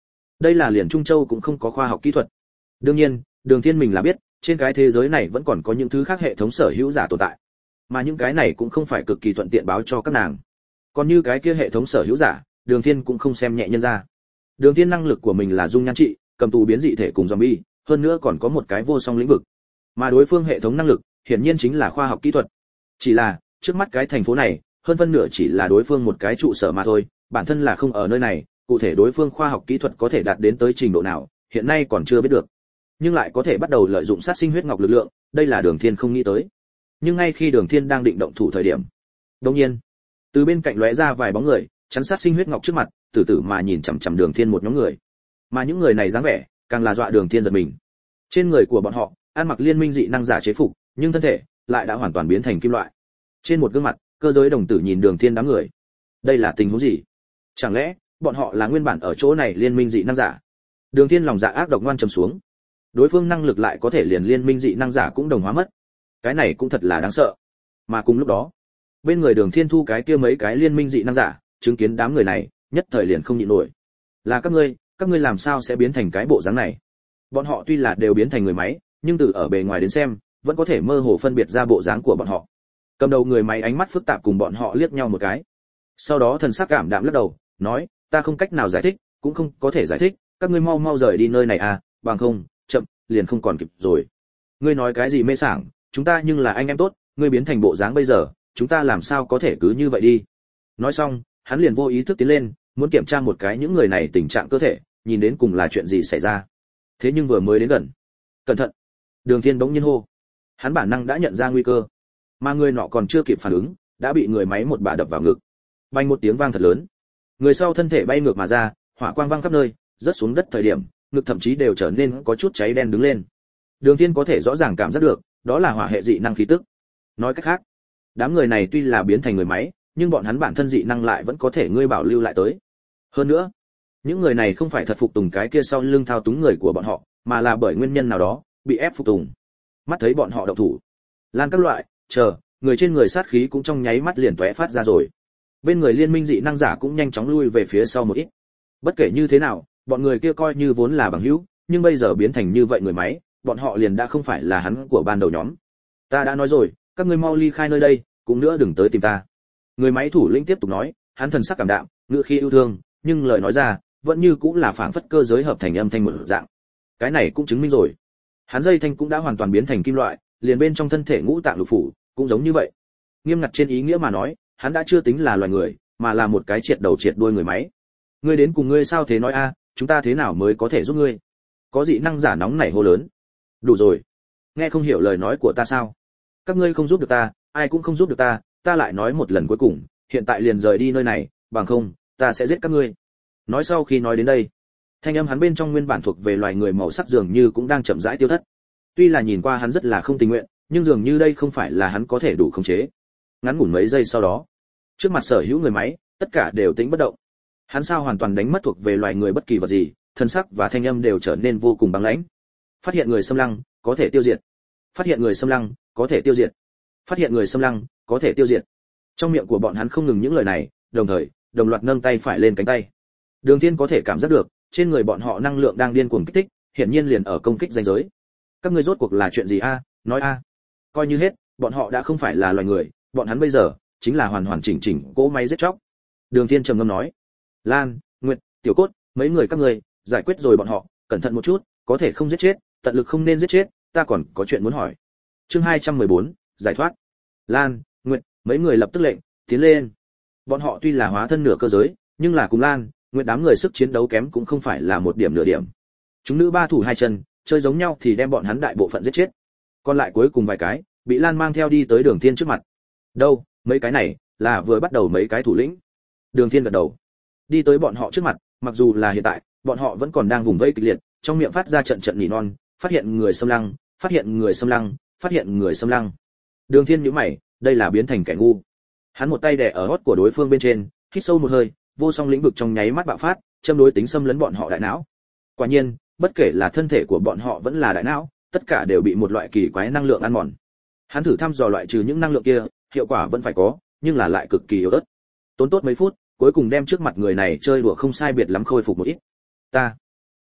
Đây là liền Trung Châu cũng không có khoa học kỹ thuật. Đương nhiên, Đường Thiên mình là biết, trên cái thế giới này vẫn còn có những thứ khác hệ thống sở hữu giả tồn tại. Mà những cái này cũng không phải cực kỳ thuận tiện báo cho các nàng. Còn như cái kia hệ thống sở hữu giả, Đường Thiên cũng không xem nhẹ nhân ra. Đường Thiên năng lực của mình là dung nhan trị, cầm tù biến dị thể cùng zombie, hơn nữa còn có một cái vô song lĩnh vực. Mà đối phương hệ thống năng lực, hiển nhiên chính là khoa học kỹ thuật. Chỉ là, trước mắt cái thành phố này, hơn phân nửa chỉ là đối phương một cái trụ sở mà thôi, bản thân là không ở nơi này, cụ thể đối phương khoa học kỹ thuật có thể đạt đến tới trình độ nào, hiện nay còn chưa biết được. Nhưng lại có thể bắt đầu lợi dụng sát sinh huyết ngọc lực lượng, đây là Đường Thiên không nghĩ tới. Nhưng ngay khi Đường Thiên đang định động thủ thời điểm, đột nhiên, từ bên cạnh lóe ra vài bóng người, chắn sát sinh huyết ngọc trước mặt, từ từ mà nhìn chằm chằm Đường Thiên một nhóm người. Mà những người này dáng vẻ, càng là dọa Đường Thiên giật mình. Trên người của bọn họ, ăn mặc liên minh dị năng giả chế phục, nhưng thân thể lại đã hoàn toàn biến thành kim loại. Trên một gương mặt, cơ giới đồng tử nhìn Đường Thiên đám người. Đây là tình huống gì? Chẳng lẽ bọn họ là nguyên bản ở chỗ này liên minh dị năng giả? Đường Thiên lòng dạ ác độc ngoan trầm xuống. Đối phương năng lực lại có thể liền liên minh dị năng giả cũng đồng hóa mất. Cái này cũng thật là đáng sợ. Mà cùng lúc đó, bên người Đường Thiên thu cái kia mấy cái liên minh dị năng giả, chứng kiến đám người này, nhất thời liền không nhịn nổi. Là các ngươi, các ngươi làm sao sẽ biến thành cái bộ dáng này? Bọn họ tuy là đều biến thành người máy, nhưng từ ở bề ngoài đến xem, vẫn có thể mơ hồ phân biệt ra bộ dáng của bọn họ. Cầm đầu người máy ánh mắt phức tạp cùng bọn họ liếc nhau một cái. Sau đó thần sắc cảm đạm lắc đầu, nói, ta không cách nào giải thích, cũng không có thể giải thích, các ngươi mau mau rời đi nơi này à, bằng không, chậm, liền không còn kịp rồi. Ngươi nói cái gì mê sảng, chúng ta nhưng là anh em tốt, ngươi biến thành bộ dáng bây giờ, chúng ta làm sao có thể cứ như vậy đi. Nói xong, hắn liền vô ý thức tiến lên, muốn kiểm tra một cái những người này tình trạng cơ thể, nhìn đến cùng là chuyện gì xảy ra. Thế nhưng vừa mới đến gần, cẩn thận, Đường Thiên bỗng nhiên hô. Hắn bản năng đã nhận ra nguy cơ, mà người nọ còn chưa kịp phản ứng, đã bị người máy một bả đập vào ngực. Bành một tiếng vang thật lớn, người sau thân thể bay ngược mà ra, hỏa quang vang khắp nơi, rớt xuống đất thời điểm, ngực thậm chí đều trở nên có chút cháy đen đứng lên. Đường Thiên có thể rõ ràng cảm giác được, đó là hỏa hệ dị năng khí tức. Nói cách khác, đám người này tuy là biến thành người máy, nhưng bọn hắn bản thân dị năng lại vẫn có thể ngươi bảo lưu lại tới. Hơn nữa, những người này không phải thật phục tùng cái kia sau lưng thao túng người của bọn họ, mà là bởi nguyên nhân nào đó, bị ép phục tùng. Mắt thấy bọn họ động thủ, lan các loại, chờ, người trên người sát khí cũng trong nháy mắt liền tóe phát ra rồi. Bên người liên minh dị năng giả cũng nhanh chóng lui về phía sau một ít. Bất kể như thế nào, bọn người kia coi như vốn là bằng hữu, nhưng bây giờ biến thành như vậy người máy, bọn họ liền đã không phải là hắn của ban đầu nhóm. Ta đã nói rồi, các ngươi mau ly khai nơi đây, cũng nữa đừng tới tìm ta. Người máy thủ lĩnh tiếp tục nói, hắn thần sắc cảm đạm, ngữ khí yêu thương, nhưng lời nói ra, vẫn như cũng là phảng phất cơ giới hợp thành âm thanh một dạng. Cái này cũng chứng minh rồi, hắn dây thanh cũng đã hoàn toàn biến thành kim loại, liền bên trong thân thể ngũ tạng lục phủ cũng giống như vậy. Nghiêm ngặt trên ý nghĩa mà nói, hắn đã chưa tính là loài người, mà là một cái triệt đầu triệt đuôi người máy. Ngươi đến cùng ngươi sao thế nói a, chúng ta thế nào mới có thể giúp ngươi? Có dị năng giả nóng nảy hô lớn. Đủ rồi, nghe không hiểu lời nói của ta sao? Các ngươi không giúp được ta, ai cũng không giúp được ta, ta lại nói một lần cuối cùng, hiện tại liền rời đi nơi này, bằng không, ta sẽ giết các ngươi. Nói sau khi nói đến đây, thanh âm hắn bên trong nguyên bản thuộc về loài người màu sắc dường như cũng đang chậm rãi tiêu thất. Tuy là nhìn qua hắn rất là không tình nguyện, nhưng dường như đây không phải là hắn có thể đủ khống chế. Ngắn ngủn mấy giây sau đó, trước mặt sở hữu người máy, tất cả đều tĩnh bất động. Hắn sao hoàn toàn đánh mất thuộc về loài người bất kỳ vật gì, thân sắc và thanh âm đều trở nên vô cùng băng lãnh. Phát hiện người xâm lăng, có thể tiêu diệt. Phát hiện người xâm lăng, có thể tiêu diệt. Phát hiện người xâm lăng, có thể tiêu diệt. Trong miệng của bọn hắn không ngừng những lời này, đồng thời, đồng loạt nâng tay phải lên cánh tay. Đường Thiên có thể cảm giác được, trên người bọn họ năng lượng đang điên cuồng kích thích, hiển nhiên liền ở công kích ranh giới. Các ngươi rốt cuộc là chuyện gì a? Nói a. Coi như hết, bọn họ đã không phải là loài người, bọn hắn bây giờ chính là hoàn hoàn chỉnh chỉnh cỗ máy giết chóc. Đường Thiên trầm ngâm nói. Lan, Nguyệt, Tiểu Cốt, mấy người các ngươi, giải quyết rồi bọn họ, cẩn thận một chút, có thể không giết chết, tận lực không nên giết chết, ta còn có chuyện muốn hỏi. Chương hai trăm mười bốn, giải thoát. Lan, Nguyệt, mấy người lập tức lệnh, tiến lên. Bọn họ tuy là hóa thân nửa cơ giới, nhưng là cùng Lan, Nguyệt đám người sức chiến đấu kém cũng không phải là một điểm nửa điểm. Chúng nữ ba thủ hai chân, chơi giống nhau thì đem bọn hắn đại bộ phận giết chết. Còn lại cuối cùng vài cái, bị Lan mang theo đi tới Đường Thiên trước mặt. Đâu, mấy cái này là vừa bắt đầu mấy cái thủ lĩnh. Đường Thiên gật đầu. Đi tới bọn họ trước mặt, mặc dù là hiện tại, bọn họ vẫn còn đang vùng vây kịch liệt, trong miệng phát ra trận trận nỉ non, phát hiện người xâm lăng, phát hiện người xâm lăng, phát hiện người xâm lăng. Đường Thiên nhíu mày, đây là biến thành kẻ ngu. Hắn một tay đè ở hót của đối phương bên trên, hít sâu một hơi, vô song lĩnh vực trong nháy mắt bạo phát, châm đối tính xâm lấn bọn họ đại não. Quả nhiên, bất kể là thân thể của bọn họ vẫn là đại não, tất cả đều bị một loại kỳ quái năng lượng ăn mòn. Hắn thử thăm dò loại trừ những năng lượng kia, hiệu quả vẫn phải có, nhưng là lại cực kỳ yếu ớt. Tốn tốt mấy phút, cuối cùng đem trước mặt người này chơi đùa không sai biệt lắm khôi phục một ít. Ta,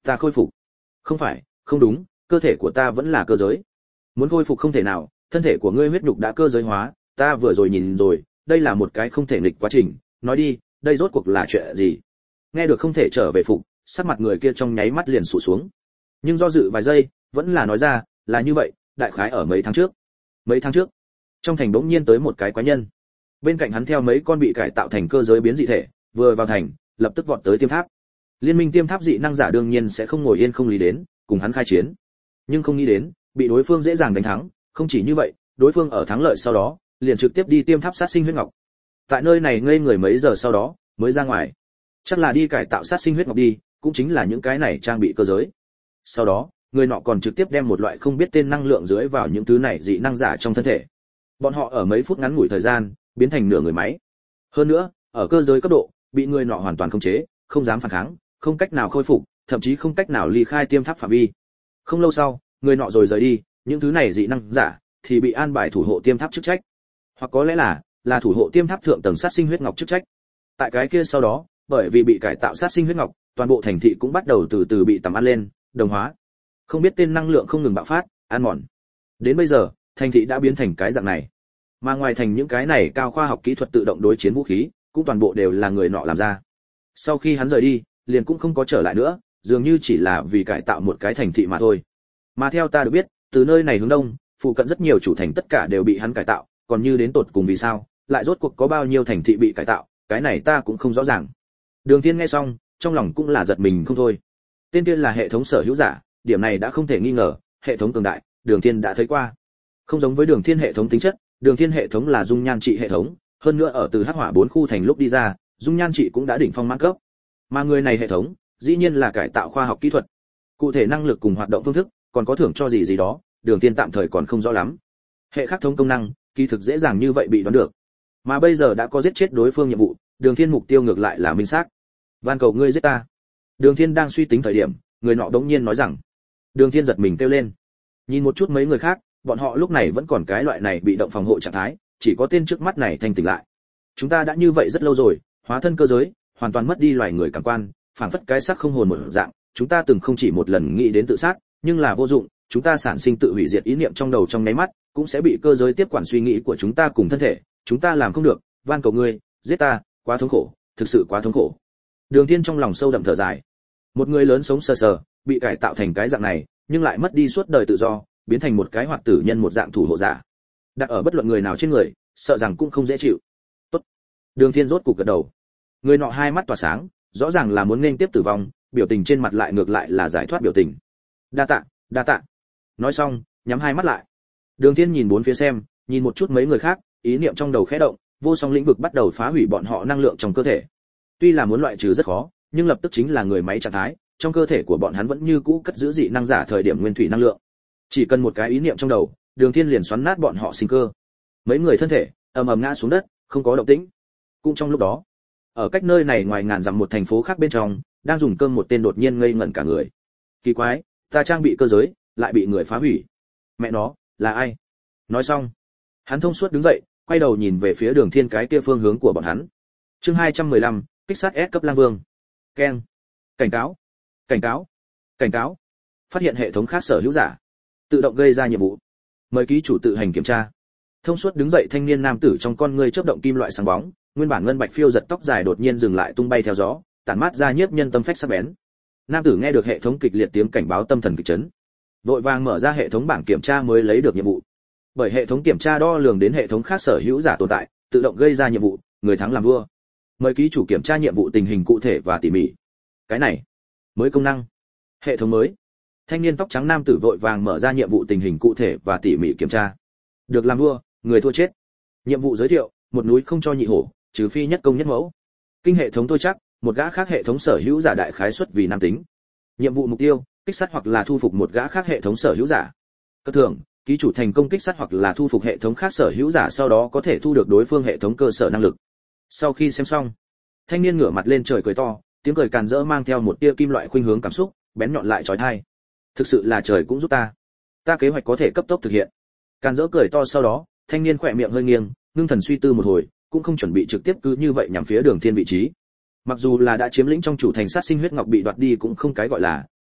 Ta khôi phục? Không phải, không đúng, cơ thể của ta vẫn là cơ giới. Muốn khôi phục không thể nào, thân thể của ngươi huyết nhục đã cơ giới hóa, ta vừa rồi nhìn rồi, đây là một cái không thể nghịch quá trình, nói đi, đây rốt cuộc là chuyện gì? Nghe được không thể trở về phục, sắc mặt người kia trong nháy mắt liền sụt xuống. Nhưng do dự vài giây, vẫn là nói ra, là như vậy, đại khái ở mấy tháng trước. Mấy tháng trước, trong thành bỗng nhiên tới một cái quái nhân. Bên cạnh hắn theo mấy con bị cải tạo thành cơ giới biến dị thể, vừa vào thành, lập tức vọt tới Tiêm Tháp. Liên minh Tiêm Tháp dị năng giả đương nhiên sẽ không ngồi yên không lý đến, cùng hắn khai chiến. Nhưng không nghĩ đến, bị đối phương dễ dàng đánh thắng, không chỉ như vậy, đối phương ở thắng lợi sau đó, liền trực tiếp đi Tiêm Tháp sát sinh huyết ngọc. Tại nơi này ngây người mấy giờ sau đó, mới ra ngoài. Chắc là đi cải tạo sát sinh huyết ngọc đi, cũng chính là những cái này trang bị cơ giới. Sau đó, người nọ còn trực tiếp đem một loại không biết tên năng lượng dưới vào những thứ này dị năng giả trong thân thể. Bọn họ ở mấy phút ngắn ngủi thời gian, biến thành nửa người máy. Hơn nữa, ở cơ giới cấp độ, bị người nọ hoàn toàn khống chế, không dám phản kháng, không cách nào khôi phục, thậm chí không cách nào ly khai Tiêm Tháp phạm vi. Không lâu sau, người nọ rồi rời đi, những thứ này dị năng giả thì bị an bài thủ hộ Tiêm Tháp chức trách, hoặc có lẽ là là thủ hộ Tiêm Tháp thượng tầng sát sinh huyết ngọc chức trách. Tại cái kia sau đó, bởi vì bị cải tạo sát sinh huyết ngọc, toàn bộ thành thị cũng bắt đầu từ từ bị tầm ăn lên, đồng hóa. Không biết tên năng lượng không ngừng bạo phát, ăn mòn. Đến bây giờ, thành thị đã biến thành cái dạng này. Mà ngoài thành những cái này cao khoa học kỹ thuật tự động đối chiến vũ khí, cũng toàn bộ đều là người nọ làm ra. Sau khi hắn rời đi, liền cũng không có trở lại nữa, dường như chỉ là vì cải tạo một cái thành thị mà thôi. Mà theo ta được biết, từ nơi này hướng đông, phụ cận rất nhiều chủ thành tất cả đều bị hắn cải tạo, còn như đến tột cùng vì sao, lại rốt cuộc có bao nhiêu thành thị bị cải tạo, cái này ta cũng không rõ ràng. Đường Thiên nghe xong, trong lòng cũng là giật mình không thôi. Tên kia là hệ thống sở hữu giả, điểm này đã không thể nghi ngờ, hệ thống cường đại, Đường Thiên đã thấy qua. Không giống với Đường Thiên hệ thống tính chất, Đường Thiên hệ thống là dung nhan trị hệ thống, hơn nữa ở từ Hắc Hỏa bốn khu thành lúc đi ra, dung nhan trị cũng đã đỉnh phong mãn cấp. Mà người này hệ thống, dĩ nhiên là cải tạo khoa học kỹ thuật. Cụ thể năng lực cùng hoạt động phương thức, còn có thưởng cho gì gì đó, Đường Thiên tạm thời còn không rõ lắm. Hệ khắc thống công năng, kỳ thực dễ dàng như vậy bị đoán được. Mà bây giờ đã có giết chết đối phương nhiệm vụ, Đường Thiên mục tiêu ngược lại là minh xác. Van cầu ngươi giết ta. Đường Thiên đang suy tính thời điểm, người nọ đống nhiên nói rằng. Đường Thiên giật mình kêu lên. Nhìn một chút mấy người khác, bọn họ lúc này vẫn còn cái loại này bị động phòng hộ trạng thái, chỉ có tên trước mắt này thanh tỉnh lại. Chúng ta đã như vậy rất lâu rồi, hóa thân cơ giới, hoàn toàn mất đi loài người cảm quan, phảng phất cái xác không hồn một dạng, chúng ta từng không chỉ một lần nghĩ đến tự sát, nhưng là vô dụng, chúng ta sản sinh tự hủy diệt ý niệm trong đầu trong nháy mắt, cũng sẽ bị cơ giới tiếp quản suy nghĩ của chúng ta cùng thân thể, chúng ta làm không được, van cầu ngươi, giết ta, quá thống khổ, thực sự quá thống khổ. Đường Thiên trong lòng sâu đậm thở dài. Một người lớn sống sờ sờ, bị cải tạo thành cái dạng này, nhưng lại mất đi suốt đời tự do, biến thành một cái hoạt tử nhân một dạng thủ hộ giả. Đặt ở bất luận người nào trên người, sợ rằng cũng không dễ chịu. Tốt. Đường Thiên rốt cục gật đầu. Người nọ hai mắt tỏa sáng, rõ ràng là muốn nên tiếp tử vong, biểu tình trên mặt lại ngược lại là giải thoát biểu tình. Đa tạ, đa tạ. Nói xong, nhắm hai mắt lại. Đường Thiên nhìn bốn phía xem, nhìn một chút mấy người khác, ý niệm trong đầu khẽ động, vô song lĩnh vực bắt đầu phá hủy bọn họ năng lượng trong cơ thể. Tuy là muốn loại trừ rất khó, nhưng lập tức chính là người máy trạng thái, trong cơ thể của bọn hắn vẫn như cũ cất giữ dị năng giả thời điểm nguyên thủy năng lượng. Chỉ cần một cái ý niệm trong đầu, Đường Thiên liền xoắn nát bọn họ sinh cơ. Mấy người thân thể ầm ầm ngã xuống đất, không có động tĩnh. Cũng trong lúc đó, ở cách nơi này ngoài ngàn dặm một thành phố khác bên trong, đang dùng cơm một tên đột nhiên ngây ngẩn cả người. Kỳ quái, ta trang bị cơ giới, lại bị người phá hủy. Mẹ nó, là ai? Nói xong, hắn thông suốt đứng dậy, quay đầu nhìn về phía Đường Thiên cái kia phương hướng của bọn hắn. Chương hai trăm mười lăm, kích sát S cấp lang vương. Keng. Cảnh cáo. Cảnh cáo. Cảnh cáo. Phát hiện hệ thống khác sở hữu giả. Tự động gây ra nhiệm vụ. Mời ký chủ tự hành kiểm tra. Thông suốt đứng dậy thanh niên nam tử trong con ngươi chớp động kim loại sáng bóng, nguyên bản ngân bạch phiêu giật tóc dài đột nhiên dừng lại tung bay theo gió, tản mát ra nhiếp nhân tâm phách sắc bén. Nam tử nghe được hệ thống kịch liệt tiếng cảnh báo tâm thần kịch chấn, vội vàng mở ra hệ thống bảng kiểm tra mới lấy được nhiệm vụ. Bởi hệ thống kiểm tra đo lường đến hệ thống khác sở hữu giả tồn tại, tự động gây ra nhiệm vụ, người thắng làm vua. Mời ký chủ kiểm tra nhiệm vụ tình hình cụ thể và tỉ mỉ. Cái này, mới công năng, hệ thống mới. Thanh niên tóc trắng nam tử vội vàng mở ra nhiệm vụ tình hình cụ thể và tỉ mỉ kiểm tra. Được làm vua, người thua chết. Nhiệm vụ giới thiệu, một núi không cho nhị hổ, trừ phi nhất công nhất mẫu. Kinh hệ thống tôi chắc, một gã khác hệ thống sở hữu giả đại khái suất vì nam tính. Nhiệm vụ mục tiêu, kích sát hoặc là thu phục một gã khác hệ thống sở hữu giả. Cơ thưởng, ký chủ thành công kích sát hoặc là thu phục hệ thống khác sở hữu giả, sau đó có thể thu được đối phương hệ thống cơ sở năng lực. Sau khi xem xong, thanh niên ngửa mặt lên trời cười to, tiếng cười càn rỡ mang theo một tia kim loại khuynh hướng cảm xúc, bén nhọn lại chói tai. Thực sự là trời cũng giúp ta, ta kế hoạch có thể cấp tốc thực hiện. Càn rỡ cười to sau đó, thanh niên khỏe miệng hơi nghiêng, ngưng thần suy tư một hồi, cũng không chuẩn bị trực tiếp cứ như vậy nhằm phía Đường Thiên vị trí. Mặc dù là đã chiếm lĩnh trong chủ thành sát sinh huyết ngọc bị đoạt đi cũng không cái gọi là,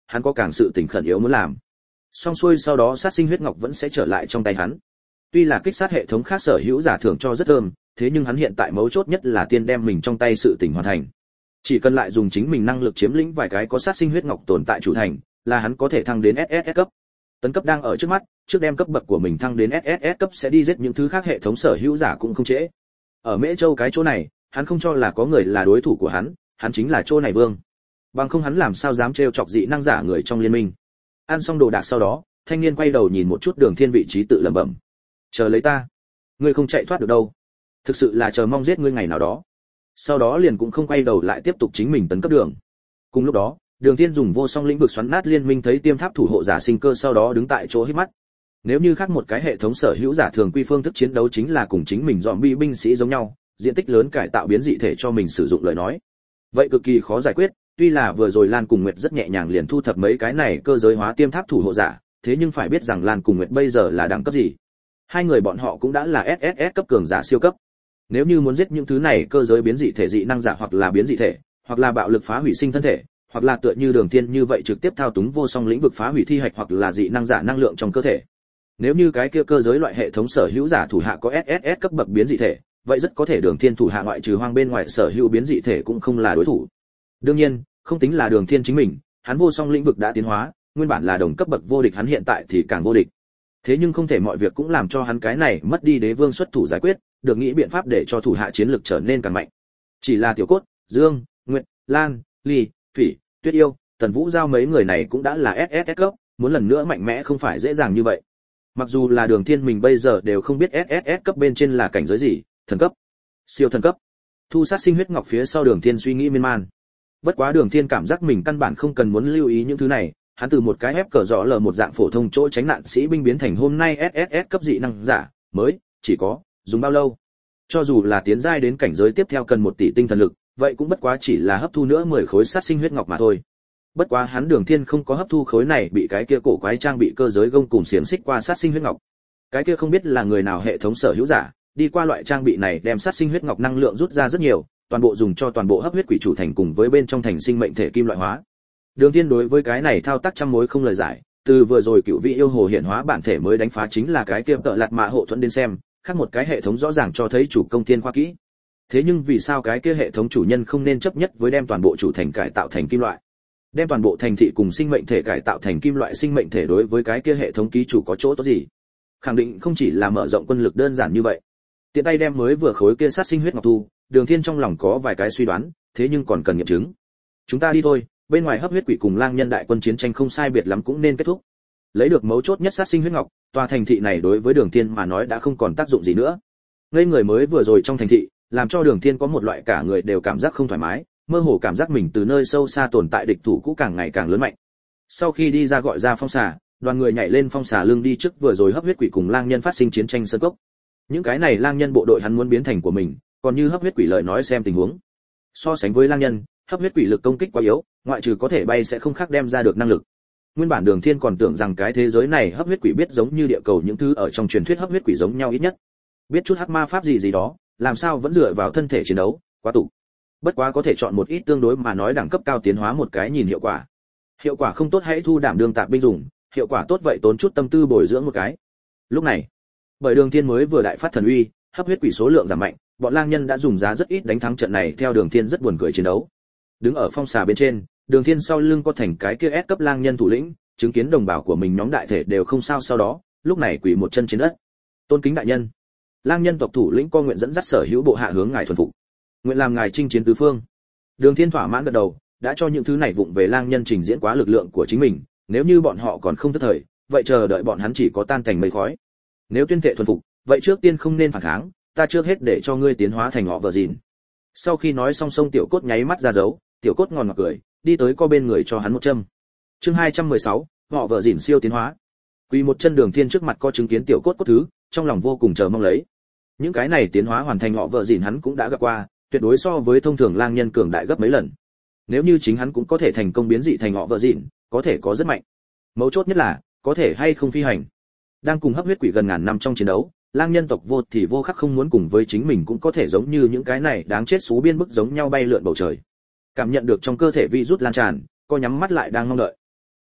hắn có càng sự tình khẩn yếu muốn làm. Xong xuôi sau đó sát sinh huyết ngọc vẫn sẽ trở lại trong tay hắn. Tuy là kích sát hệ thống khác sở hữu giả thưởng cho rất thơm, thế nhưng hắn hiện tại mấu chốt nhất là tiên đem mình trong tay sự tình hoàn thành. Chỉ cần lại dùng chính mình năng lực chiếm lĩnh vài cái có sát sinh huyết ngọc tồn tại chủ thành, là hắn có thể thăng đến ét ét ét cấp. Tấn cấp đang ở trước mắt, trước đem cấp bậc của mình thăng đến ét ét ét cấp sẽ đi giết những thứ khác hệ thống sở hữu giả cũng không trễ. Ở Mễ Châu cái chỗ này, hắn không cho là có người là đối thủ của hắn, hắn chính là chỗ này vương. Bằng không hắn làm sao dám trêu chọc dị năng giả người trong liên minh. Ăn xong đồ đạc sau đó, thanh niên quay đầu nhìn một chút Đường Thiên vị trí tự lẩm bẩm. Chờ lấy ta, ngươi không chạy thoát được đâu. Thực sự là chờ mong giết ngươi ngày nào đó. Sau đó liền cũng không quay đầu lại tiếp tục chính mình tấn cấp đường. Cùng lúc đó, Đường Thiên dùng vô song lĩnh vực xoắn nát liên minh thấy tiêm tháp thủ hộ giả sinh cơ sau đó đứng tại chỗ hít mắt. Nếu như khác một cái hệ thống sở hữu giả thường quy phương thức chiến đấu chính là cùng chính mình zombie binh sĩ giống nhau, diện tích lớn cải tạo biến dị thể cho mình sử dụng lời nói, vậy cực kỳ khó giải quyết. Tuy là vừa rồi Lan cùng Nguyệt rất nhẹ nhàng liền thu thập mấy cái này cơ giới hóa tiêm tháp thủ hộ giả, thế nhưng phải biết rằng Lan cùng Nguyệt bây giờ là đẳng cấp gì. Hai người bọn họ cũng đã là ét ét ét cấp cường giả siêu cấp. Nếu như muốn giết những thứ này cơ giới biến dị thể dị năng giả hoặc là biến dị thể, hoặc là bạo lực phá hủy sinh thân thể, hoặc là tựa như Đường Thiên như vậy trực tiếp thao túng vô song lĩnh vực phá hủy thi hạch hoặc là dị năng giả năng lượng trong cơ thể. Nếu như cái kia cơ giới loại hệ thống sở hữu giả thủ hạ có ét ét ét cấp bậc biến dị thể, vậy rất có thể Đường Thiên thủ hạ ngoại trừ hoang bên ngoài sở hữu biến dị thể cũng không là đối thủ. Đương nhiên, không tính là Đường Thiên chính mình, hắn vô song lĩnh vực đã tiến hóa, nguyên bản là đồng cấp bậc vô địch hắn hiện tại thì càng vô địch. Thế nhưng không thể mọi việc cũng làm cho hắn cái này mất đi đế vương xuất thủ giải quyết, được nghĩ biện pháp để cho thủ hạ chiến lực trở nên càng mạnh. Chỉ là Tiểu Cốt, Dương, Nguyệt, Lan, Ly, Phỉ, Tuyết Yêu, Tần Vũ Giao mấy người này cũng đã là ét ét ét cấp, muốn lần nữa mạnh mẽ không phải dễ dàng như vậy. Mặc dù là Đường Thiên mình bây giờ đều không biết ét ét ét cấp bên trên là cảnh giới gì, thần cấp, siêu thần cấp. Thu sát sinh huyết ngọc phía sau Đường Thiên suy nghĩ miên man. Bất quá Đường Thiên cảm giác mình căn bản không cần muốn lưu ý những thứ này, hắn từ một cái ép cờ rõ lờ một dạng phổ thông chỗ tránh nạn sĩ binh biến thành hôm nay ét ét ét cấp dị năng giả, mới chỉ có dùng bao lâu? Cho dù là tiến giai đến cảnh giới tiếp theo cần một tỷ tinh thần lực, vậy cũng bất quá chỉ là hấp thu nữa mười khối sát sinh huyết ngọc mà thôi. Bất quá hắn Đường Thiên không có hấp thu khối này bị cái kia cổ quái trang bị cơ giới gông cùng xiềng xích qua sát sinh huyết ngọc. Cái kia không biết là người nào hệ thống sở hữu giả, đi qua loại trang bị này đem sát sinh huyết ngọc năng lượng rút ra rất nhiều, toàn bộ dùng cho toàn bộ hấp huyết quỷ chủ thành cùng với bên trong thành sinh mệnh thể kim loại hóa. Đường Thiên đối với cái này thao tác trăm mối không lời giải, từ vừa rồi cựu vị yêu hồ hiện hóa bản thể mới đánh phá chính là cái kia tợ lạt mạ hộ thuẫn đến xem, khác một cái hệ thống rõ ràng cho thấy chủ công thiên khoa kỹ. Thế nhưng vì sao cái kia hệ thống chủ nhân không nên chấp nhất với đem toàn bộ chủ thành cải tạo thành kim loại? Đem toàn bộ thành thị cùng sinh mệnh thể cải tạo thành kim loại sinh mệnh thể đối với cái kia hệ thống ký chủ có chỗ tốt gì? Khẳng định không chỉ là mở rộng quân lực đơn giản như vậy. Tiện tay đem mới vừa khối kia sát sinh huyết ngọc thu, Đường Thiên trong lòng có vài cái suy đoán, thế nhưng còn cần nghiệm chứng. Chúng ta đi thôi, bên ngoài hấp huyết quỷ cùng lang nhân đại quân chiến tranh không sai biệt lắm cũng nên kết thúc. Lấy được mấu chốt nhất sát sinh huyết ngọc, tòa thành thị này đối với Đường Thiên mà nói đã không còn tác dụng gì nữa. Ngây người mới vừa rồi trong thành thị, làm cho Đường Thiên có một loại cả người đều cảm giác không thoải mái, mơ hồ cảm giác mình từ nơi sâu xa tồn tại địch thủ cũ càng ngày càng lớn mạnh. Sau khi đi ra gọi ra phong xà, đoàn người nhảy lên phong xà lưng đi trước vừa rồi hấp huyết quỷ cùng lang nhân phát sinh chiến tranh sơn cốc. Những cái này lang nhân bộ đội hắn muốn biến thành của mình, còn như hấp huyết quỷ lời nói xem tình huống. So sánh với lang nhân, hấp huyết quỷ lực công kích quá yếu, ngoại trừ có thể bay sẽ không khác đem ra được năng lực. Nguyên bản Đường Thiên còn tưởng rằng cái thế giới này hấp huyết quỷ biết giống như địa cầu những thứ ở trong truyền thuyết hấp huyết quỷ giống nhau ít nhất, biết chút hắc ma pháp gì gì đó, làm sao vẫn dựa vào thân thể chiến đấu, quá tụ. Bất quá có thể chọn một ít tương đối mà nói đẳng cấp cao tiến hóa một cái nhìn hiệu quả. Hiệu quả không tốt hãy thu đảm đương tạp binh dùng, hiệu quả tốt vậy tốn chút tâm tư bồi dưỡng một cái. Lúc này, bởi Đường Thiên mới vừa đại phát thần uy, hấp huyết quỷ số lượng giảm mạnh, bọn lang nhân đã dùng giá rất ít đánh thắng trận này theo Đường Thiên rất buồn cười chiến đấu. Đứng ở phong xà bên trên, Đường Thiên sau lưng có thành cái kia S cấp lang nhân thủ lĩnh, chứng kiến đồng bào của mình nhóm đại thể đều không sao sau đó, lúc này quỳ một chân trên đất. Tôn kính đại nhân. Lang nhân tộc thủ lĩnh co nguyện dẫn dắt sở hữu bộ hạ hướng ngài thuần phục. Nguyện làm ngài chinh chiến tứ phương. Đường Thiên thỏa mãn gật đầu, đã cho những thứ này vụng về lang nhân trình diễn quá lực lượng của chính mình, nếu như bọn họ còn không thất thời, vậy chờ đợi bọn hắn chỉ có tan thành mây khói. Nếu tuyên thệ thuần phục, vậy trước tiên không nên phản kháng, ta trước hết để cho ngươi tiến hóa thành họ vợ gìn. Sau khi nói xong sông Tiểu Cốt nháy mắt ra dấu, Tiểu Cốt ngòn ngọt cười, đi tới co bên người cho hắn một châm. Chương hai trăm mười sáu, họ vợ gìn siêu tiến hóa. Quỳ một chân Đường Thiên trước mặt co chứng kiến Tiểu Cốt cốt thứ, trong lòng vô cùng chờ mong lấy. Những cái này tiến hóa hoàn thành họ vợ gìn hắn cũng đã gặp qua, tuyệt đối so với thông thường lang nhân cường đại gấp mấy lần. Nếu như chính hắn cũng có thể thành công biến dị thành họ vợ gìn, có thể có rất mạnh. Mấu chốt nhất là, có thể hay không phi hành. Đang cùng hấp huyết quỷ gần ngàn năm trong chiến đấu, lang nhân tộc vô thì vô khắc không muốn cùng với chính mình cũng có thể giống như những cái này đáng chết xú biên bức giống nhau bay lượn bầu trời. Cảm nhận được trong cơ thể virus lan tràn, co nhắm mắt lại đang mong đợi.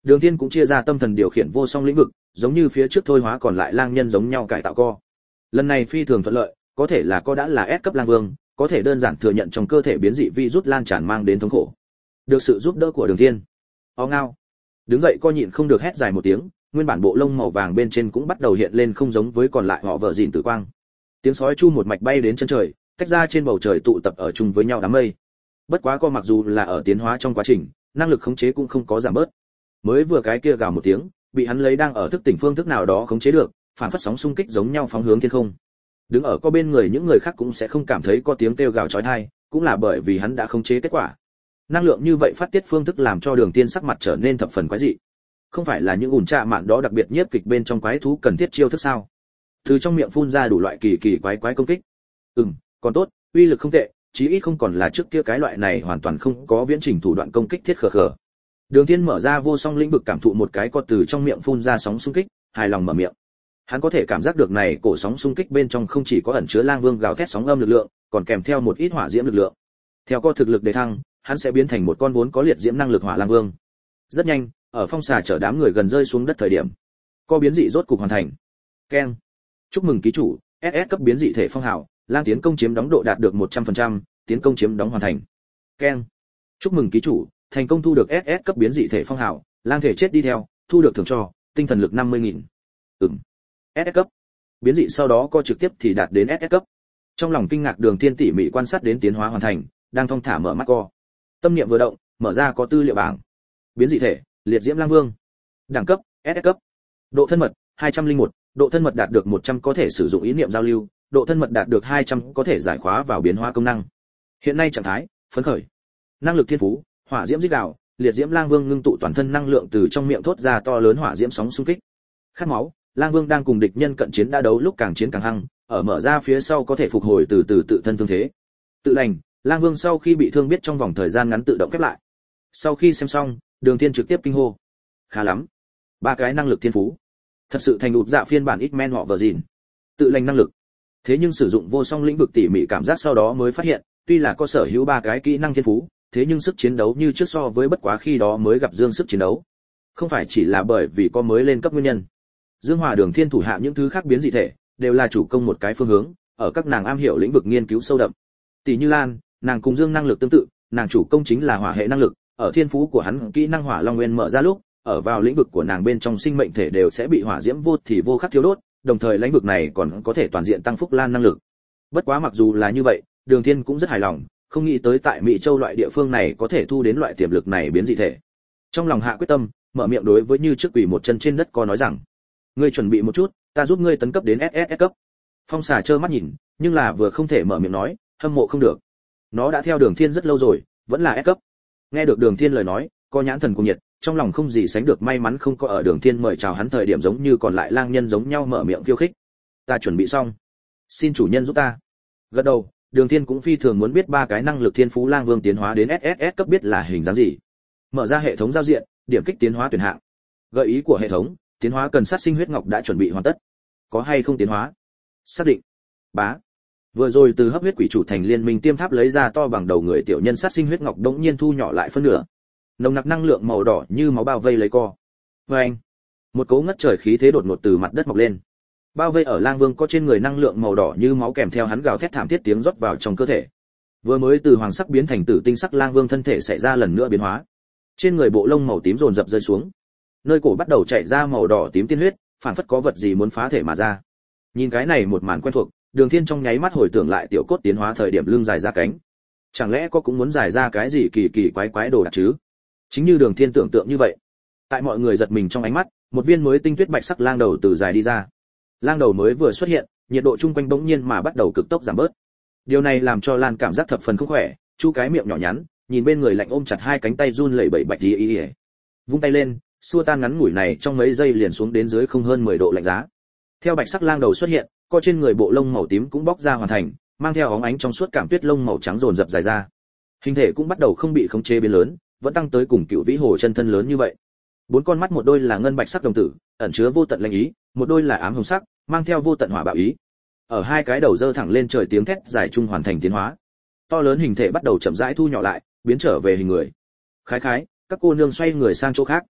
Đường Thiên cũng chia ra tâm thần điều khiển vô song lĩnh vực, giống như phía trước thôi hóa còn lại lang nhân giống nhau cải tạo co. Lần này phi thường thuận lợi, có thể là co đã là S cấp lang vương, có thể đơn giản thừa nhận trong cơ thể biến dị virus lan tràn mang đến thống khổ. Được sự giúp đỡ của Đường Thiên, o ngao, đứng dậy co nhịn không được hét dài một tiếng, nguyên bản bộ lông màu vàng bên trên cũng bắt đầu hiện lên không giống với còn lại họ vợ dịn tử quang. Tiếng sói chu một mạch bay đến chân trời, tách ra trên bầu trời tụ tập ở chung với nhau đám mây. Bất quá co mặc dù là ở tiến hóa trong quá trình, năng lực khống chế cũng không có giảm bớt. Mới vừa cái kia gào một tiếng, bị hắn lấy đang ở thức tỉnh phương thức nào đó khống chế được, phản phất sóng xung kích giống nhau phóng hướng thiên không. Đứng ở co bên người những người khác cũng sẽ không cảm thấy có tiếng kêu gào chói tai, cũng là bởi vì hắn đã khống chế kết quả. Năng lượng như vậy phát tiết phương thức làm cho Đường Tiên sắc mặt trở nên thập phần quái dị. Không phải là những ủn trạ mạn đó đặc biệt nhiếp kịch bên trong quái thú cần thiết chiêu thức sao? Từ trong miệng phun ra đủ loại kỳ kỳ quái quái công kích. Ừm, còn tốt, uy lực không tệ, chí ít không còn là trước kia cái loại này hoàn toàn không có viễn trình thủ đoạn công kích thiết khờ khờ. Đường Thiên mở ra vô song lĩnh vực cảm thụ một cái có từ trong miệng phun ra sóng xung kích, hài lòng mở miệng. Hắn có thể cảm giác được này cổ sóng xung kích bên trong không chỉ có ẩn chứa lang vương gào thét sóng âm lực lượng, còn kèm theo một ít hỏa diễm lực lượng. Theo co thực lực đề thăng, hắn sẽ biến thành một con vốn có liệt diễm năng lực hỏa lang vương. Rất nhanh, ở phong xà chở đám người gần rơi xuống đất thời điểm, co biến dị rốt cục hoàn thành. Keng. Chúc mừng ký chủ, ét ét cấp biến dị thể phong hào, lang tiến công chiếm đóng độ đạt được một trăm phần trăm, tiến công chiếm đóng hoàn thành. Keng. Chúc mừng ký chủ, thành công thu được ét ét cấp biến dị thể phong hào, lang thể chết đi theo, thu được thưởng cho tinh thần lực năm mươi nghìn. Ừm. ét ét cấp. Biến dị sau đó co trực tiếp thì đạt đến ét ét cấp. Trong lòng kinh ngạc Đường Thiên tỉ mỉ quan sát đến tiến hóa hoàn thành, đang thong thả mở mắt co. Tâm niệm vừa động, mở ra có tư liệu bảng. Biến dị thể, liệt diễm lang vương. Đẳng cấp, ét ét cấp. Độ thân mật, hai trăm lẻ một, độ thân mật đạt được một trăm có thể sử dụng ý niệm giao lưu, độ thân mật đạt được hai trăm có thể giải khóa vào biến hóa công năng. Hiện nay trạng thái, phấn khởi. Năng lực thiên phú, hỏa diễm rít gào, liệt diễm lang vương ngưng tụ toàn thân năng lượng từ trong miệng thốt ra to lớn hỏa diễm sóng xung kích. Khát máu, lang vương đang cùng địch nhân cận chiến đã đấu lúc càng chiến càng hăng, ở mở ra phía sau có thể phục hồi từ từ tự thân thương thế. Tự lành, lang vương sau khi bị thương biết trong vòng thời gian ngắn tự động khép lại. Sau khi xem xong, Đường Thiên trực tiếp kinh hô. Khá lắm. Ba cái năng lực thiên phú. Thật sự thành đụt dạ phiên bản ít men họ vợ gìn. Tự lành năng lực. Thế nhưng sử dụng vô song lĩnh vực tỉ mỉ cảm giác sau đó mới phát hiện, tuy là có sở hữu ba cái kỹ năng thiên phú, thế nhưng sức chiến đấu như trước so với bất quá khi đó mới gặp Dương sức chiến đấu. Không phải chỉ là bởi vì có mới lên cấp nguyên nhân. Dương Hòa Đường Thiên thủ hạ những thứ khác biến dị thể, đều là chủ công một cái phương hướng, ở các nàng am hiểu lĩnh vực nghiên cứu sâu đậm. Tỷ Như Lan, nàng cùng Dương năng lực tương tự, nàng chủ công chính là hỏa hệ năng lực, ở thiên phú của hắn kỹ năng hỏa long nguyên mở ra lúc, ở vào lĩnh vực của nàng bên trong sinh mệnh thể đều sẽ bị hỏa diễm vô thì vô khắc thiêu đốt, đồng thời lĩnh vực này còn có thể toàn diện tăng phúc lan năng lực. Bất quá mặc dù là như vậy, Đường Thiên cũng rất hài lòng, không nghĩ tới tại Mỹ Châu loại địa phương này có thể thu đến loại tiềm lực này biến dị thể. Trong lòng hạ quyết tâm, mở miệng đối với Như trước quỷ một chân trên đất có nói rằng: "Ngươi chuẩn bị một chút, ta giúp ngươi tấn cấp đến ét ét ét cấp." Phong xà trơ mắt nhìn, nhưng là vừa không thể mở miệng nói, hâm mộ không được. Nó đã theo Đường Thiên rất lâu rồi, vẫn là S cấp. Nghe được Đường Thiên lời nói, có nhãn thần cuồng nhiệt, trong lòng không gì sánh được may mắn không có ở Đường Thiên mời chào hắn thời điểm giống như còn lại lang nhân giống nhau mở miệng khiêu khích. Ta chuẩn bị xong, xin chủ nhân giúp ta. Gật đầu, Đường Thiên cũng phi thường muốn biết ba cái năng lực thiên phú lang vương tiến hóa đến ét ét ét cấp biết là hình dáng gì. Mở ra hệ thống giao diện, điểm kích tiến hóa tuyển hạng. Gợi ý của hệ thống, tiến hóa cần sát sinh huyết ngọc đã chuẩn bị hoàn tất. Có hay không tiến hóa? Xác định. Bá. Vừa rồi từ hấp huyết quỷ chủ thành liên minh tiêm tháp lấy ra to bằng đầu người tiểu nhân sát sinh huyết ngọc đống nhiên thu nhỏ lại phân nửa. Nồng nặc năng lượng màu đỏ như máu bao vây lấy co. Oeng. Một cỗ ngất trời khí thế đột ngột từ mặt đất mọc lên. Bao vây ở lang vương có trên người năng lượng màu đỏ như máu kèm theo hắn gào thét thảm thiết tiếng rót vào trong cơ thể. Vừa mới từ hoàng sắc biến thành tử tinh sắc lang vương thân thể xảy ra lần nữa biến hóa. Trên người bộ lông màu tím dồn dập rơi xuống. Nơi cổ bắt đầu chảy ra màu đỏ tím tiên huyết, phản phất có vật gì muốn phá thể mà ra. Nhìn cái này một màn quen thuộc, Đường Thiên trong nháy mắt hồi tưởng lại tiểu cốt tiến hóa thời điểm lưng dài ra cánh. Chẳng lẽ có cũng muốn dài ra cái gì kỳ kỳ quái quái đồ đặc chứ? Chính như Đường Thiên tưởng tượng như vậy. Tại mọi người giật mình trong ánh mắt, một viên mới tinh tuyết bạch sắc lang đầu từ dài đi ra. Lang đầu mới vừa xuất hiện, nhiệt độ chung quanh bỗng nhiên mà bắt đầu cực tốc giảm bớt. Điều này làm cho Lan cảm giác thập phần không khỏe, chu cái miệng nhỏ nhắn, nhìn bên người lạnh ôm chặt hai cánh tay run lẩy bẩy bạch tí ý. Vung tay lên, xua tan ngắn ngủi này trong mấy giây liền xuống đến dưới không hơn mười độ lạnh giá. Theo bạch sắc lang đầu xuất hiện, co trên người bộ lông màu tím cũng bóc ra hoàn thành, mang theo óng ánh trong suốt cảm tuyết lông màu trắng rồn rập dài ra. Hình thể cũng bắt đầu không bị khống chế biến lớn, vẫn tăng tới cùng cựu vĩ hồ chân thân lớn như vậy. Bốn con mắt một đôi là ngân bạch sắc đồng tử, ẩn chứa vô tận lanh ý, một đôi là ám hồng sắc, mang theo vô tận hỏa bạo ý. Ở hai cái đầu dơ thẳng lên trời tiếng thét dài trung hoàn thành tiến hóa. To lớn hình thể bắt đầu chậm rãi thu nhỏ lại, biến trở về hình người. Khái khái, các cô nương xoay người sang chỗ khác.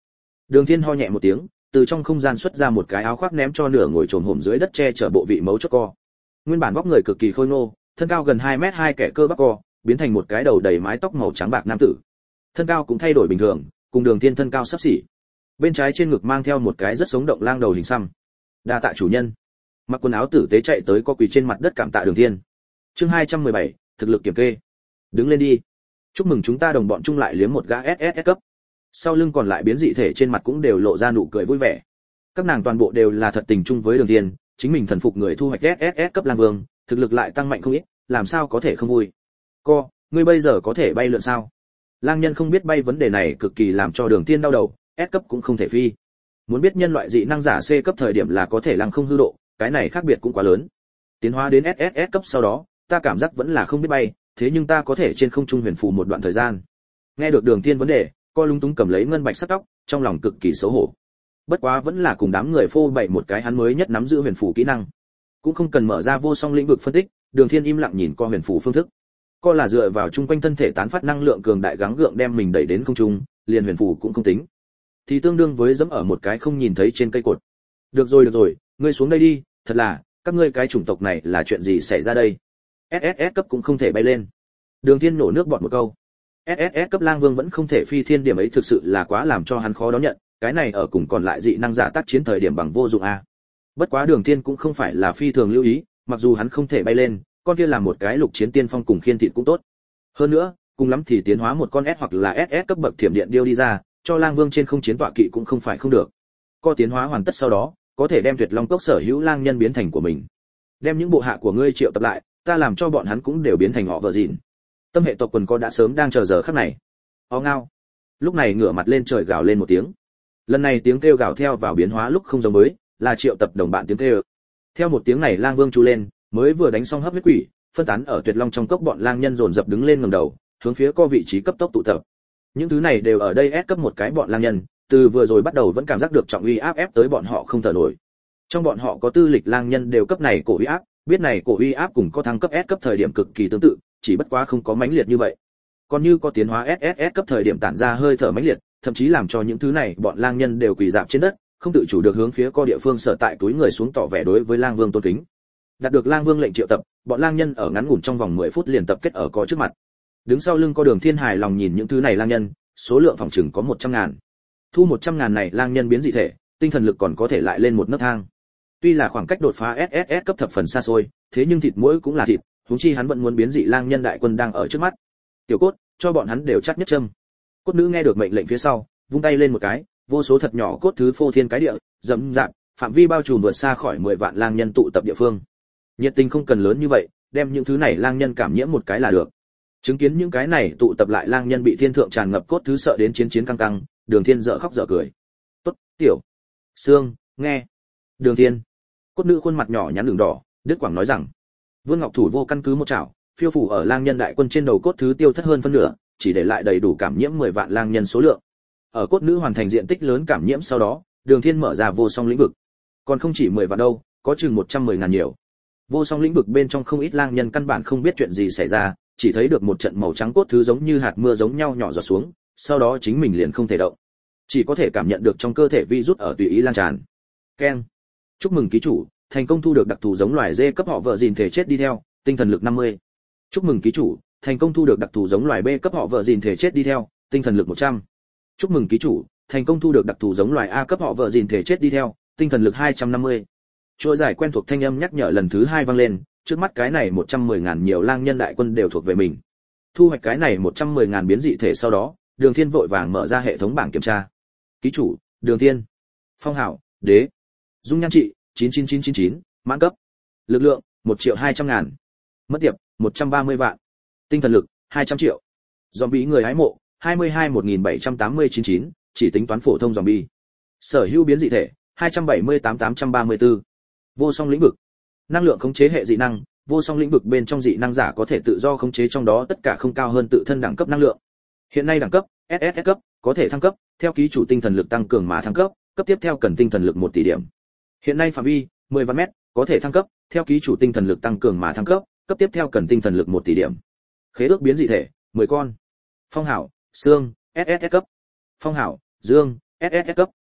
Đường Thiên ho nhẹ một tiếng, từ trong không gian xuất ra một cái áo khoác ném cho nửa ngồi trồm hổm dưới đất che chở bộ vị mấu chốt co. Nguyên bản vóc người cực kỳ khôi ngô, thân cao gần hai mét hai kẻ cơ bắp co, biến thành một cái đầu đầy mái tóc màu trắng bạc nam tử. Thân cao cũng thay đổi bình thường, cùng Đường Thiên thân cao sắp xỉ. Bên trái trên ngực mang theo một cái rất sống động lang đầu hình xăm. Đa tạ chủ nhân. Mặc quần áo tử tế chạy tới co quỳ trên mặt đất cảm tạ Đường Thiên. Chương hai trăm mười bảy, thực lực kiểm kê. Đứng lên đi. Chúc mừng chúng ta đồng bọn chung lại liếm một gã ét ét ét cấp. Sau lưng còn lại biến dị thể trên mặt cũng đều lộ ra nụ cười vui vẻ. Các nàng toàn bộ đều là thật tình chung với Đường Thiên, chính mình thần phục người thu hoạch ét ét ét cấp lang vương, thực lực lại tăng mạnh không ít, làm sao có thể không vui. Co, ngươi bây giờ có thể bay lượn sao? Lang nhân không biết bay vấn đề này cực kỳ làm cho Đường Thiên đau đầu, S cấp cũng không thể phi. Muốn biết nhân loại dị năng giả C cấp thời điểm là có thể lăng không hư độ, cái này khác biệt cũng quá lớn. Tiến hóa đến ét ét ét cấp sau đó, ta cảm giác vẫn là không biết bay, thế nhưng ta có thể trên không trung huyền phù một đoạn thời gian. Nghe được Đường Thiên vấn đề, co lúng túng cầm lấy ngân bạch sắt tóc, trong lòng cực kỳ xấu hổ. Bất quá vẫn là cùng đám người phô bày một cái hắn mới nhất nắm giữ huyền phù kỹ năng. Cũng không cần mở ra vô song lĩnh vực phân tích, Đường Thiên im lặng nhìn co huyền phù phương thức. Co là dựa vào chung quanh thân thể tán phát năng lượng cường đại gắng gượng đem mình đẩy đến không trung, liền huyền phù cũng không tính. Thì tương đương với dẫm ở một cái không nhìn thấy trên cây cột. Được rồi được rồi, ngươi xuống đây đi, thật là, các ngươi cái chủng tộc này là chuyện gì xảy ra đây? ét ét ét cấp cũng không thể bay lên. Đường Thiên nổ nước bọt một câu. ét ét ét cấp lang vương vẫn không thể phi thiên, điểm ấy thực sự là quá làm cho hắn khó đón nhận, cái này ở cùng còn lại dị năng giả tác chiến thời điểm bằng vô dụng a. Bất quá Đường Thiên cũng không phải là phi thường lưu ý, mặc dù hắn không thể bay lên, con kia là một cái lục chiến tiên phong cùng khiên thịt cũng tốt. Hơn nữa, cùng lắm thì tiến hóa một con S hoặc là ét ét cấp bậc thiểm điện điêu đi ra, cho lang vương trên không chiến tọa kỵ cũng không phải không được. Co tiến hóa hoàn tất sau đó, có thể đem Tuyệt Long cốc sở hữu lang nhân biến thành của mình. Đem những bộ hạ của ngươi triệu tập lại, ta làm cho bọn hắn cũng đều biến thành họ vợ dịn. Tâm hệ tộc quần co đã sớm đang chờ giờ khắc này. O ngao. Lúc này ngửa mặt lên trời gào lên một tiếng. Lần này tiếng kêu gào theo vào biến hóa lúc không giống với, là triệu tập đồng bạn tiếng kêu. Theo một tiếng này lang vương chu lên, mới vừa đánh xong hấp huyết quỷ, phân tán ở Tuyệt Long trong cốc bọn lang nhân dồn dập đứng lên ngẩng đầu, hướng phía co vị trí cấp tốc tụ tập. Những thứ này đều ở đây ép cấp một cái bọn lang nhân, từ vừa rồi bắt đầu vẫn cảm giác được trọng uy áp ép tới bọn họ không thở nổi. Trong bọn họ có tư lịch lang nhân đều cấp này cổ uy áp, biết này cổ uy áp cùng có thăng cấp S cấp thời điểm cực kỳ tương tự, chỉ bất quá không có mãnh liệt như vậy. Còn như có tiến hóa ét ét ét cấp thời điểm tản ra hơi thở mãnh liệt, thậm chí làm cho những thứ này bọn lang nhân đều quỳ rạp trên đất, không tự chủ được hướng phía co địa phương sở tại túi người xuống tỏ vẻ đối với lang vương tôn kính. Đạt được lang vương lệnh triệu tập, bọn lang nhân ở ngắn ngủn trong vòng mười phút liền tập kết ở co trước mặt. Đứng sau lưng co Đường Thiên hài lòng nhìn những thứ này lang nhân, số lượng phòng chừng có một trăm ngàn. Thu một trăm ngàn này lang nhân biến dị thể, tinh thần lực còn có thể lại lên một nấc thang. Tuy là khoảng cách đột phá ét ét ét cấp thập phần xa xôi, thế nhưng thịt muỗi cũng là thịt, huống chi hắn vẫn muốn biến dị lang nhân đại quân đang ở trước mắt. Tiểu Cốt, cho bọn hắn đều chắt nhất châm. Cốt nữ nghe được mệnh lệnh phía sau, vung tay lên một cái, vô số thật nhỏ cốt thứ phô thiên cái địa, dẫm dạp, phạm vi bao trùm vượt xa khỏi mười vạn lang nhân tụ tập địa phương. Nhiệt tình không cần lớn như vậy, đem những thứ này lang nhân cảm nhiễm một cái là được. Chứng kiến những cái này tụ tập lại lang nhân bị thiên thượng tràn ngập cốt thứ sợ đến chiến chiến căng căng, Đường Thiên dở khóc dở cười. "Tốt, tiểu Sương, nghe." Đường Thiên. Cốt nữ khuôn mặt nhỏ nhắn đường đỏ, đứt quãng nói rằng. Vương Ngọc Thủ vô căn cứ một chảo, phiêu phủ ở lang nhân đại quân trên đầu cốt thứ tiêu thất hơn phân nửa, chỉ để lại đầy đủ cảm nhiễm mười vạn lang nhân số lượng. Ở cốt nữ hoàn thành diện tích lớn cảm nhiễm sau đó, Đường Thiên mở ra vô song lĩnh vực. Còn không chỉ mười vạn đâu, có chừng một trăm mười ngàn nhiều. Vô song lĩnh vực bên trong không ít lang nhân căn bản không biết chuyện gì xảy ra, chỉ thấy được một trận màu trắng cốt thứ giống như hạt mưa giống nhau nhỏ giọt xuống, sau đó chính mình liền không thể động, chỉ có thể cảm nhận được trong cơ thể virus ở tùy ý lan tràn. Keng. Chúc mừng ký chủ, thành công thu được đặc thù giống loài D cấp họ vợ gìn thể chết đi theo, tinh thần lực năm mươi. Chúc mừng ký chủ, thành công thu được đặc thù giống loài B cấp họ vợ gìn thể chết đi theo, tinh thần lực một trăm. Chúc mừng ký chủ, thành công thu được đặc thù giống loài A cấp họ vợ gìn thể chết đi theo, tinh thần lực hai trăm năm mươi. Chuỗi giải quen thuộc thanh âm nhắc nhở lần thứ hai vang lên, trước mắt cái này một trăm mười ngàn nhiều lang nhân đại quân đều thuộc về mình. Thu hoạch cái này một trăm mười ngàn biến dị thể sau đó, Đường Thiên vội vàng mở ra hệ thống bảng kiểm tra. Ký chủ, Đường Thiên. Phong hảo, đế. Dung nhan trị, chín chín chín chín chín, mãn cấp. Lực lượng, một triệu hai trăm ngàn. Mất tiệp, một trăm ba mươi vạn. Tinh thần lực, hai trăm triệu. Zombie người hái mộ, hai mươi hai một nghìn bảy trăm tám mươi chín chín, chỉ tính toán phổ thông zombie. Sở hữu biến dị thể, hai trăm bảy mươi tám tám trăm ba mươi tư. Vô song lĩnh vực. Năng lượng khống chế hệ dị năng, vô song lĩnh vực bên trong dị năng giả có thể tự do khống chế trong đó tất cả không cao hơn tự thân đẳng cấp năng lượng. Hiện nay đẳng cấp ét ét ét cấp, có thể thăng cấp, theo ký chủ tinh thần lực tăng cường mà thăng cấp, cấp tiếp theo cần tinh thần lực một tỷ điểm. Hiện nay phạm vi mười vạn mét, có thể thăng cấp, theo ký chủ tinh thần lực tăng cường mà thăng cấp, cấp tiếp theo cần tinh thần lực một tỷ điểm. Khế ước biến dị thể, mười con. Phong hảo, xương, ét ét ét cấp. Phong hảo, dương, ét ét ét cấp,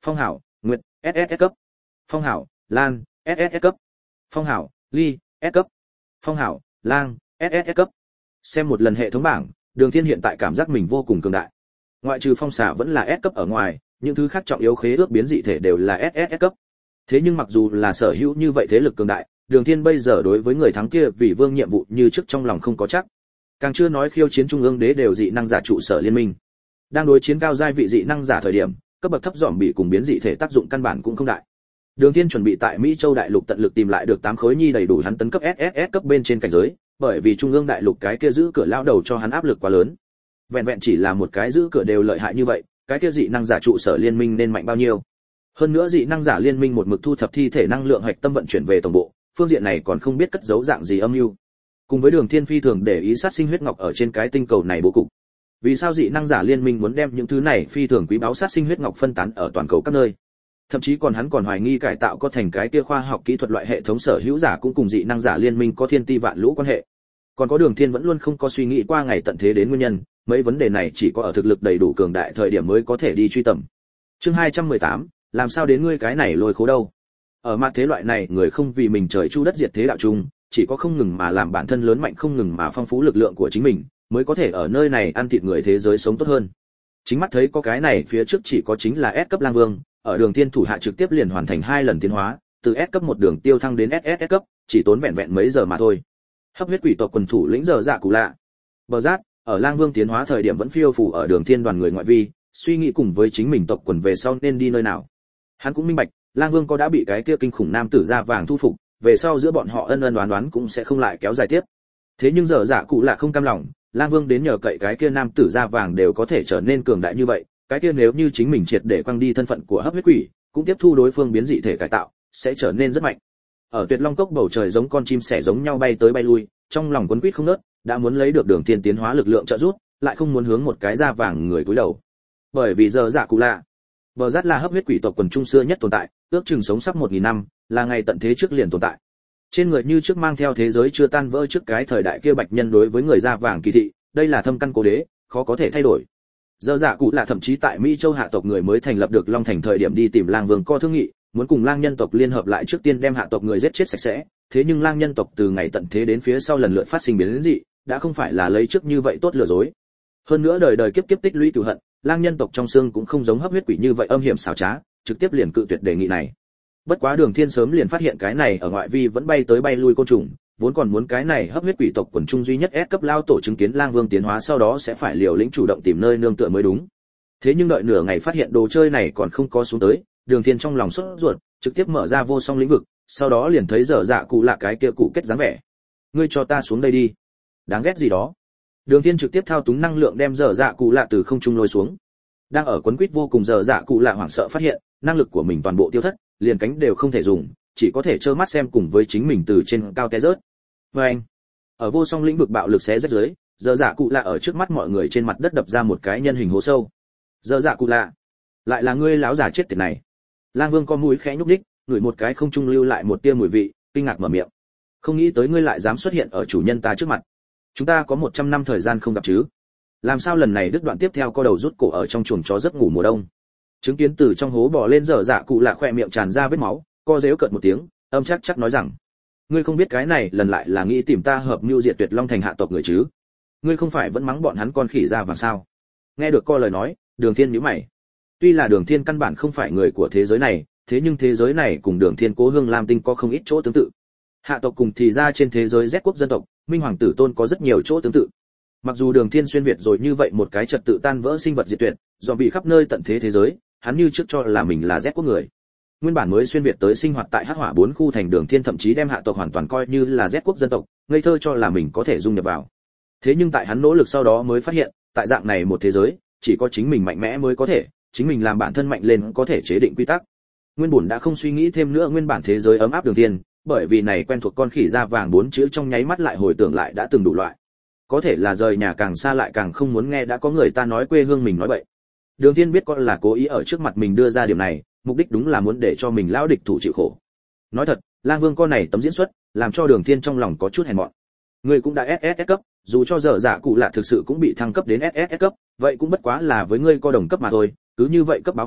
Phong hảo, Nguyệt, ét ét ét cấp. Phong hảo, Lan, ét ét ét cấp. Phong hảo, Ly, S cấp. Phong hảo, Lang, ét ét ét cấp. Xem một lần hệ thống bảng, Đường Thiên hiện tại cảm giác mình vô cùng cường đại. Ngoại trừ Phong xà vẫn là S cấp ở ngoài, những thứ khác trọng yếu khế ước biến dị thể đều là ét ét ét cấp. Thế nhưng mặc dù là sở hữu như vậy thế lực cường đại, Đường Thiên bây giờ đối với người thắng kia vì vương nhiệm vụ như trước trong lòng không có chắc. Càng chưa nói khiêu chiến trung ương đế đều dị năng giả trụ sở liên minh. Đang đối chiến cao giai vị dị năng giả thời điểm, cấp bậc thấp dòm bị cùng biến dị thể tác dụng căn bản cũng không đại. Đường Thiên chuẩn bị tại Mỹ Châu đại lục tận lực tìm lại được tám khối nhi đầy đủ hắn tấn cấp ét ét ét cấp bên trên cảnh giới, bởi vì trung ương đại lục cái kia giữ cửa lao đầu cho hắn áp lực quá lớn. Vẹn vẹn chỉ là một cái giữ cửa đều lợi hại như vậy, cái kia dị năng giả trụ sở liên minh nên mạnh bao nhiêu? Hơn nữa dị năng giả liên minh một mực thu thập thi thể năng lượng hạch tâm vận chuyển về tổng bộ, phương diện này còn không biết cất giấu dạng gì âm mưu. Cùng với Đường Thiên phi thường để ý sát sinh huyết ngọc ở trên cái tinh cầu này bố cục. Vì sao dị năng giả liên minh muốn đem những thứ này phi thường quý báu sát sinh huyết ngọc phân tán ở toàn cầu các nơi? Thậm chí còn hắn còn hoài nghi cải tạo có thành cái kia khoa học kỹ thuật loại hệ thống sở hữu giả cũng cùng dị năng giả liên minh có thiên ti vạn lũ quan hệ. Còn có Đường Thiên vẫn luôn không có suy nghĩ qua ngày tận thế đến nguyên nhân, mấy vấn đề này chỉ có ở thực lực đầy đủ cường đại thời điểm mới có thể đi truy tầm. Chương hai trăm mười tám, làm sao đến ngươi cái này lôi khố đâu? Ở mặt thế loại này, người không vì mình trời chu đất diệt thế đạo chung, chỉ có không ngừng mà làm bản thân lớn mạnh, không ngừng mà phong phú lực lượng của chính mình, mới có thể ở nơi này ăn thịt người thế giới sống tốt hơn. Chính mắt thấy có cái này phía trước chỉ có chính là S cấp Lang Vương, ở Đường Thiên thủ hạ trực tiếp liền hoàn thành hai lần tiến hóa, từ S cấp một đường tiêu thăng đến ét ét ét cấp, chỉ tốn vẹn vẹn mấy giờ mà thôi. Hấp huyết quỷ tộc quần thủ lĩnh giờ dạ cụ lạ. Bờ rát, ở Lang Vương tiến hóa thời điểm vẫn phiêu phù ở Đường Thiên đoàn người ngoại vi, suy nghĩ cùng với chính mình tộc quần về sau nên đi nơi nào. Hắn cũng minh bạch, Lang Vương có đã bị cái kia kinh khủng nam tử da vàng thu phục, về sau giữa bọn họ ân ân đoán đoán cũng sẽ không lại kéo dài tiếp. Thế nhưng giờ dạ cụ lạ không cam lòng, Lang Vương đến nhờ cậy cái kia nam tử da vàng đều có thể trở nên cường đại như vậy, cái kia nếu như chính mình triệt để quăng đi thân phận của hấp huyết quỷ, cũng tiếp thu đối phương biến dị thể cải tạo, sẽ trở nên rất mạnh. Ở Tuyệt Long cốc bầu trời giống con chim sẻ giống nhau bay tới bay lui, trong lòng quấn quýt không ngớt, đã muốn lấy được Đường Thiên tiến hóa lực lượng trợ giúp, lại không muốn hướng một cái da vàng người cúi đầu. Bởi vì giờ dạ cụ lạ, Bờ Rát là hấp huyết quỷ tộc quần trung xưa nhất tồn tại, ước chừng sống sắp một nghìn năm, là ngày tận thế trước liền tồn tại. Trên người như trước mang theo thế giới chưa tan vỡ trước cái thời đại kia bạch nhân đối với người da vàng kỳ thị, đây là thâm căn cố đế, khó có thể thay đổi. Giờ dạ cụ là thậm chí tại Mỹ Châu hạ tộc người mới thành lập được Long Thành thời điểm đi tìm Lang Vương co thương nghị, muốn cùng Lang nhân tộc liên hợp lại trước tiên đem hạ tộc người giết chết sạch sẽ, thế nhưng Lang nhân tộc từ ngày tận thế đến phía sau lần lượt phát sinh biến dị, đã không phải là lấy trước như vậy tốt lừa dối. Hơn nữa đời đời kiếp kiếp tích lũy cừu hận, Lang nhân tộc trong xương cũng không giống hấp huyết quỷ như vậy âm hiểm xảo trá, trực tiếp liền cự tuyệt đề nghị này. Bất quá Đường Thiên sớm liền phát hiện cái này ở ngoại vi vẫn bay tới bay lui côn trùng, vốn còn muốn cái này hấp huyết quỷ tộc quần trung duy nhất S cấp lao tổ chứng kiến Lang Vương tiến hóa sau đó sẽ phải liều lĩnh chủ động tìm nơi nương tựa mới đúng. Thế nhưng đợi nửa ngày phát hiện đồ chơi này còn không có xuống tới, Đường Thiên trong lòng sốt ruột, trực tiếp mở ra vô song lĩnh vực, sau đó liền thấy dở dạ cụ lạ cái kia cụ kết dáng vẻ. Ngươi cho ta xuống đây đi. Đáng ghét gì đó. Đường Thiên trực tiếp thao túng năng lượng đem dở dạ cụ lạ từ không trung lôi xuống. Đang ở quấn quýt vô cùng dở dạ cụ lạ hoảng sợ phát hiện, năng lực của mình toàn bộ tiêu thất, liền cánh đều không thể dùng, chỉ có thể trơ mắt xem cùng với chính mình từ trên cao té rớt. Và anh, ở vô song lĩnh vực bạo lực xé rách dưới, dở dạ cụ lạ ở trước mắt mọi người trên mặt đất đập ra một cái nhân hình hố sâu. Dở dạ cụ lạ, lại là ngươi láo già chết tiệt này. Lang Vương có mũi khẽ nhúc nhích, ngửi một cái không trung lưu lại một tia mùi vị, kinh ngạc mở miệng. Không nghĩ tới ngươi lại dám xuất hiện ở chủ nhân ta trước mặt. Chúng ta có một trăm năm thời gian không gặp chứ? Làm sao lần này đứt đoạn tiếp theo co đầu rút cổ ở trong chuồng chó giấc ngủ mùa đông? Chứng kiến từ trong hố bò lên dở dạ cụ lạ khỏe miệng tràn ra vết máu, co rếu cợt một tiếng, âm chắc chắc nói rằng: ngươi không biết cái này lần lại là nghĩ tìm ta hợp mưu diệt Tuyệt Long thành hạ tộc người chứ? Ngươi không phải vẫn mắng bọn hắn con khỉ ra vàng sao? Nghe được co lời nói, Đường Thiên nhíu mày. Tuy là Đường Thiên căn bản không phải người của thế giới này, thế nhưng thế giới này cùng Đường Thiên Cố Hương Lam Tinh có không ít chỗ tương tự. Hạ tộc cùng thì ra trên thế giới Z quốc dân tộc, Minh Hoàng Tử Tôn có rất nhiều chỗ tương tự. Mặc dù Đường Thiên xuyên việt rồi như vậy một cái trật tự tan vỡ sinh vật diệt tuyệt, do bị khắp nơi tận thế thế giới, hắn như trước cho là mình là Z quốc người. Nguyên bản mới xuyên việt tới sinh hoạt tại Hắc Hỏa bốn khu thành Đường Thiên thậm chí đem hạ tộc hoàn toàn coi như là Z quốc dân tộc, ngây thơ cho là mình có thể dung nhập vào. Thế nhưng tại hắn nỗ lực sau đó mới phát hiện, tại dạng này một thế giới, chỉ có chính mình mạnh mẽ mới có thể, chính mình làm bản thân mạnh lên có thể chế định quy tắc. Nguyên bản đã không suy nghĩ thêm nữa nguyên bản thế giới ấm áp Đường Thiên, bởi vì này quen thuộc con khỉ da vàng bốn chữ trong nháy mắt lại hồi tưởng lại đã từng đủ loại. Có thể là rời nhà càng xa lại càng không muốn nghe đã có người ta nói quê hương mình nói bậy. Đường Thiên biết con là cố ý ở trước mặt mình đưa ra điểm này, mục đích đúng là muốn để cho mình lão địch thủ chịu khổ. Nói thật, Lang Vương con này tấm diễn xuất, làm cho Đường Thiên trong lòng có chút hèn mọn. Người cũng đã ét ét ét cấp, dù cho dở dạ cụ lạ thực sự cũng bị thăng cấp đến ét ét ét cấp, vậy cũng bất quá là với ngươi co đồng cấp mà thôi, cứ như vậy cấp báo phục,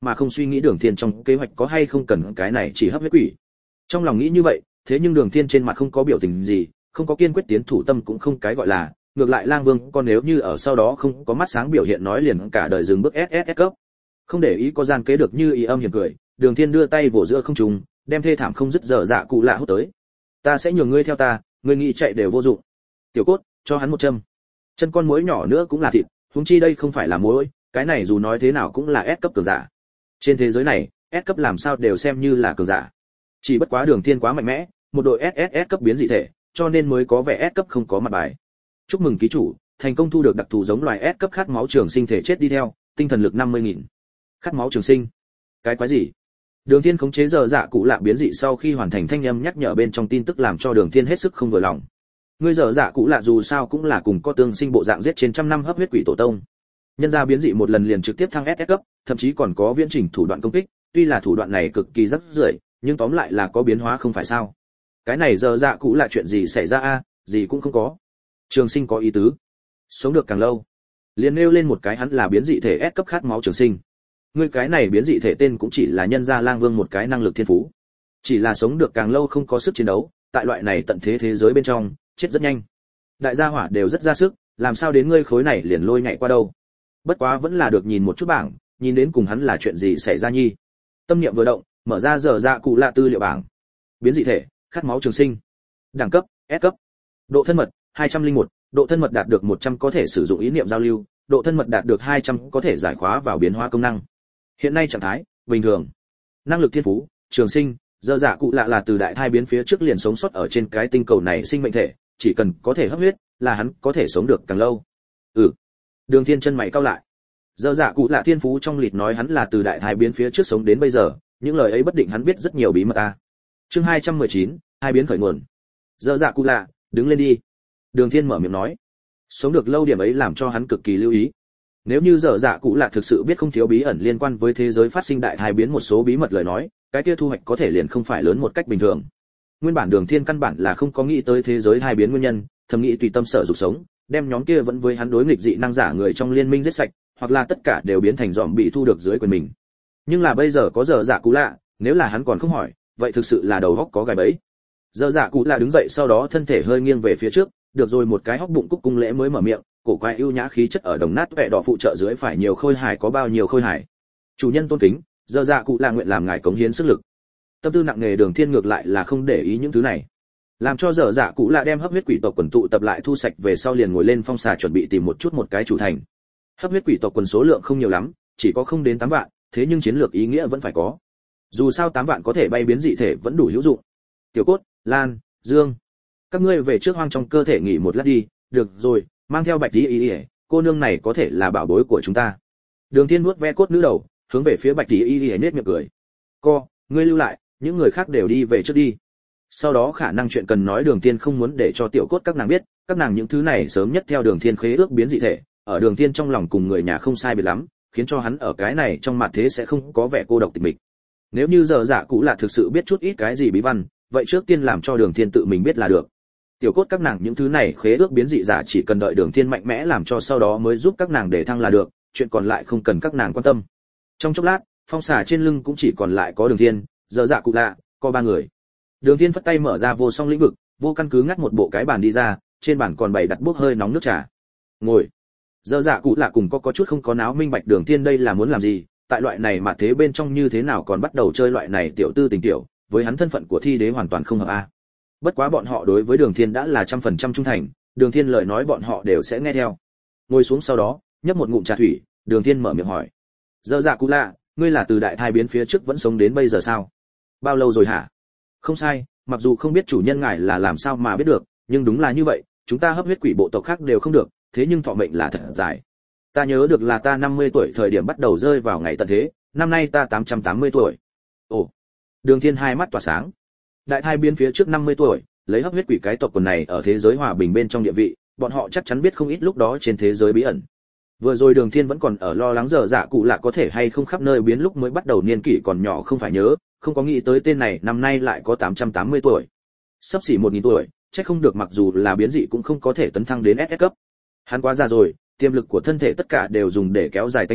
mà không suy nghĩ Đường Thiên trong kế hoạch có hay không cần cái này chỉ hấp huyết quỷ. Trong lòng nghĩ như vậy, thế nhưng Đường Thiên trên mặt không có biểu tình gì, không có kiên quyết tiến thủ tâm cũng không cái gọi là, ngược lại Lang Vương con nếu như ở sau đó không có mắt sáng biểu hiện nói liền cả đời dừng bước ét ét ét cấp. Không để ý có gian kế được như ý âm hiểm cười, Đường Thiên đưa tay vỗ giữa không trung, đem thê thảm không dứt dở dạ cụ lạ hút tới. Ta sẽ nhường ngươi theo ta, ngươi nghĩ chạy đều vô dụng. Tiểu Cốt, cho hắn một châm. Chân con muỗi nhỏ nữa cũng là thịt, huống chi đây không phải là muỗi, cái này dù nói thế nào cũng là S cấp cường giả. Trên thế giới này, S cấp làm sao đều xem như là cường giả. Chỉ bất quá Đường Thiên quá mạnh mẽ, một đội ét ét ét cấp biến dị thể, cho nên mới có vẻ S cấp không có mặt bài. Chúc mừng ký chủ, thành công thu được đặc thù giống loài S cấp khát máu trường sinh thể chết đi theo, tinh thần lực năm mươi nghìn. Khát máu trường sinh? Cái quái gì? Đường Thiên khống chế giờ dạ cụ lạ biến dị sau khi hoàn thành thanh âm nhắc nhở bên trong tin tức làm cho Đường Thiên hết sức không vừa lòng. Ngươi giờ dạ cụ lạ dù sao cũng là cùng có tương sinh bộ dạng giết trên trăm năm hấp huyết quỷ tổ tông. Nhân ra biến dị một lần liền trực tiếp thăng ét ét cấp, thậm chí còn có viễn trình thủ đoạn công kích, tuy là thủ đoạn này cực kỳ rắc rưởi, nhưng tóm lại là có biến hóa không phải sao? Cái này giờ dạ cụ lạ chuyện gì xảy ra a, gì cũng không có. Trường sinh có ý tứ, sống được càng lâu. Liền nêu lên một cái hắn là biến dị thể S cấp khát máu trường sinh. Ngươi cái này biến dị thể tên cũng chỉ là nhân gia Lang Vương một cái năng lực thiên phú. Chỉ là sống được càng lâu không có sức chiến đấu, tại loại này tận thế thế giới bên trong, chết rất nhanh. Đại gia hỏa đều rất ra sức, làm sao đến ngươi khối này liền lôi nhảy qua đâu. Bất quá vẫn là được nhìn một chút bảng, nhìn đến cùng hắn là chuyện gì xảy ra nhi. Tâm niệm vừa động, mở ra giờ dạ cụ lạ tư liệu bảng. Biến dị thể, khát máu trường sinh. Đẳng cấp, S cấp. Độ thân mật, hai trăm lẻ một, độ thân mật đạt được một trăm có thể sử dụng ý niệm giao lưu, độ thân mật đạt được hai trăm có thể giải khóa vào biến hóa công năng. Hiện nay trạng thái, bình thường. Năng lực thiên phú, trường sinh, giờ dạ cụ lạ là từ đại thai biến phía trước liền sống sót ở trên cái tinh cầu này sinh mệnh thể, chỉ cần có thể hấp huyết, là hắn có thể sống được càng lâu. Ừ. Đường Thiên chân mày cau lại. Giờ dạ cụ lạ thiên phú trong lịch nói hắn là từ đại thai biến phía trước sống đến bây giờ, những lời ấy bất định hắn biết rất nhiều bí mật a. Chương hai trăm mười chín, hai biến khởi nguồn. Giờ dạ cụ lạ, đứng lên đi. Đường Thiên mở miệng nói. Sống được lâu điểm ấy làm cho hắn cực kỳ lưu ý. Nếu như giờ dạ cụ lạ thực sự biết không thiếu bí ẩn liên quan với thế giới phát sinh đại thai biến một số bí mật lời nói, cái kia thu hoạch có thể liền không phải lớn một cách bình thường. Nguyên bản Đường Thiên căn bản là không có nghĩ tới thế giới thai biến nguyên nhân, thầm nghĩ tùy tâm sở dục sống, đem nhóm kia vẫn với hắn đối nghịch dị năng giả người trong liên minh giết sạch, hoặc là tất cả đều biến thành dòm bị thu được dưới quyền mình. Nhưng là bây giờ có giờ dạ cụ lạ, nếu là hắn còn không hỏi, vậy thực sự là đầu óc có gai bẫy. Giờ dạ cụ lạ đứng dậy sau đó thân thể hơi nghiêng về phía trước, được rồi một cái hốc bụng cúc cung lễ mới mở miệng, cổ quái ưu nhã khí chất ở đồng nát vẻ đỏ phụ trợ dưới phải nhiều khôi hài có bao nhiêu khôi hài. Chủ nhân tôn kính, giờ dạ cụ lạ nguyện làm ngài cống hiến sức lực. Tâm tư nặng nề Đường Thiên ngược lại là không để ý những thứ này, làm cho giờ dạ cụ lạ đem hấp huyết quỷ tộc quần tụ tập lại thu sạch về sau liền ngồi lên phong xà chuẩn bị tìm một chút một cái chủ thành. Hấp huyết quỷ tộc quần số lượng không nhiều lắm, chỉ có không đến tám vạn, thế nhưng chiến lược ý nghĩa vẫn phải có. Dù sao tám vạn có thể bay biến dị thể vẫn đủ hữu dụng. Tiểu Cốt, Lan, Dương, các ngươi về trước hoang trong cơ thể nghỉ một lát đi, được rồi, mang theo Bạch Tỷ Y, cô nương này có thể là bảo bối của chúng ta. Đường Thiên nuốt ve cốt nữ đầu, hướng về phía Bạch Tỷ Y nết miệng cười. Co, ngươi lưu lại, những người khác đều đi về trước đi. Sau đó khả năng chuyện cần nói Đường Thiên không muốn để cho Tiểu Cốt các nàng biết, các nàng những thứ này sớm nhất theo Đường Thiên khế ước biến dị thể, ở Đường Thiên trong lòng cùng người nhà không sai biệt lắm, khiến cho hắn ở cái này trong mặt thế sẽ không có vẻ cô độc tịch mịch. Nếu như giờ dạ cũ là thực sự biết chút ít cái gì bí văn, vậy trước tiên làm cho Đường Thiên tự mình biết là được. Tiểu Cốt các nàng những thứ này khế ước biến dị giả chỉ cần đợi Đường Thiên mạnh mẽ làm cho sau đó mới giúp các nàng để thăng là được, chuyện còn lại không cần các nàng quan tâm. Trong chốc lát, phong xà trên lưng cũng chỉ còn lại có Đường Thiên, giờ dạ cụ lạ, có ba người. Đường Thiên phất tay mở ra vô song lĩnh vực, vô căn cứ ngắt một bộ cái bàn đi ra, trên bàn còn bày đặt bốc hơi nóng nước trà. Ngồi. Giờ dạ cụ lạ cùng có có chút không có náo minh bạch Đường Thiên đây là muốn làm gì, tại loại này mà thế bên trong như thế nào còn bắt đầu chơi loại này tiểu tư tình tiểu, với hắn thân phận của thi đế hoàn toàn không hợp a. Bất quá bọn họ đối với Đường Thiên đã là trăm phần trăm trung thành, Đường Thiên lời nói bọn họ đều sẽ nghe theo. Ngồi xuống sau đó, nhấp một ngụm trà thủy, Đường Thiên mở miệng hỏi: "Giờ dạ cụ lạ, ngươi là từ đại thai biến phía trước vẫn sống đến bây giờ sao? Bao lâu rồi hả?" "Không sai, mặc dù không biết chủ nhân ngài là làm sao mà biết được, nhưng đúng là như vậy, chúng ta hấp huyết quỷ bộ tộc khác đều không được, thế nhưng thọ mệnh là thật dài. Ta nhớ được là ta năm mươi tuổi thời điểm bắt đầu rơi vào ngày tận thế, năm nay ta tám trăm tám mươi tuổi." Ồ. Đường Thiên hai mắt tỏa sáng. Đại thai biến phía trước năm mươi tuổi, lấy hấp huyết quỷ cái tộc quần này ở thế giới hòa bình bên trong địa vị, bọn họ chắc chắn biết không ít lúc đó trên thế giới bí ẩn. Vừa rồi Đường Thiên vẫn còn ở lo lắng giờ dạ cụ lạ có thể hay không khắp nơi biến lúc mới bắt đầu niên kỷ còn nhỏ không phải nhớ, không có nghĩ tới tên này năm nay lại có tám trăm tám mươi tuổi. Sắp xỉ một nghìn tuổi, chắc không được mặc dù là biến dị cũng không có thể tấn thăng đến ét ét cấp. Hắn quá già rồi, tiềm lực của thân thể tất cả đều dùng để kéo dài tính mạng,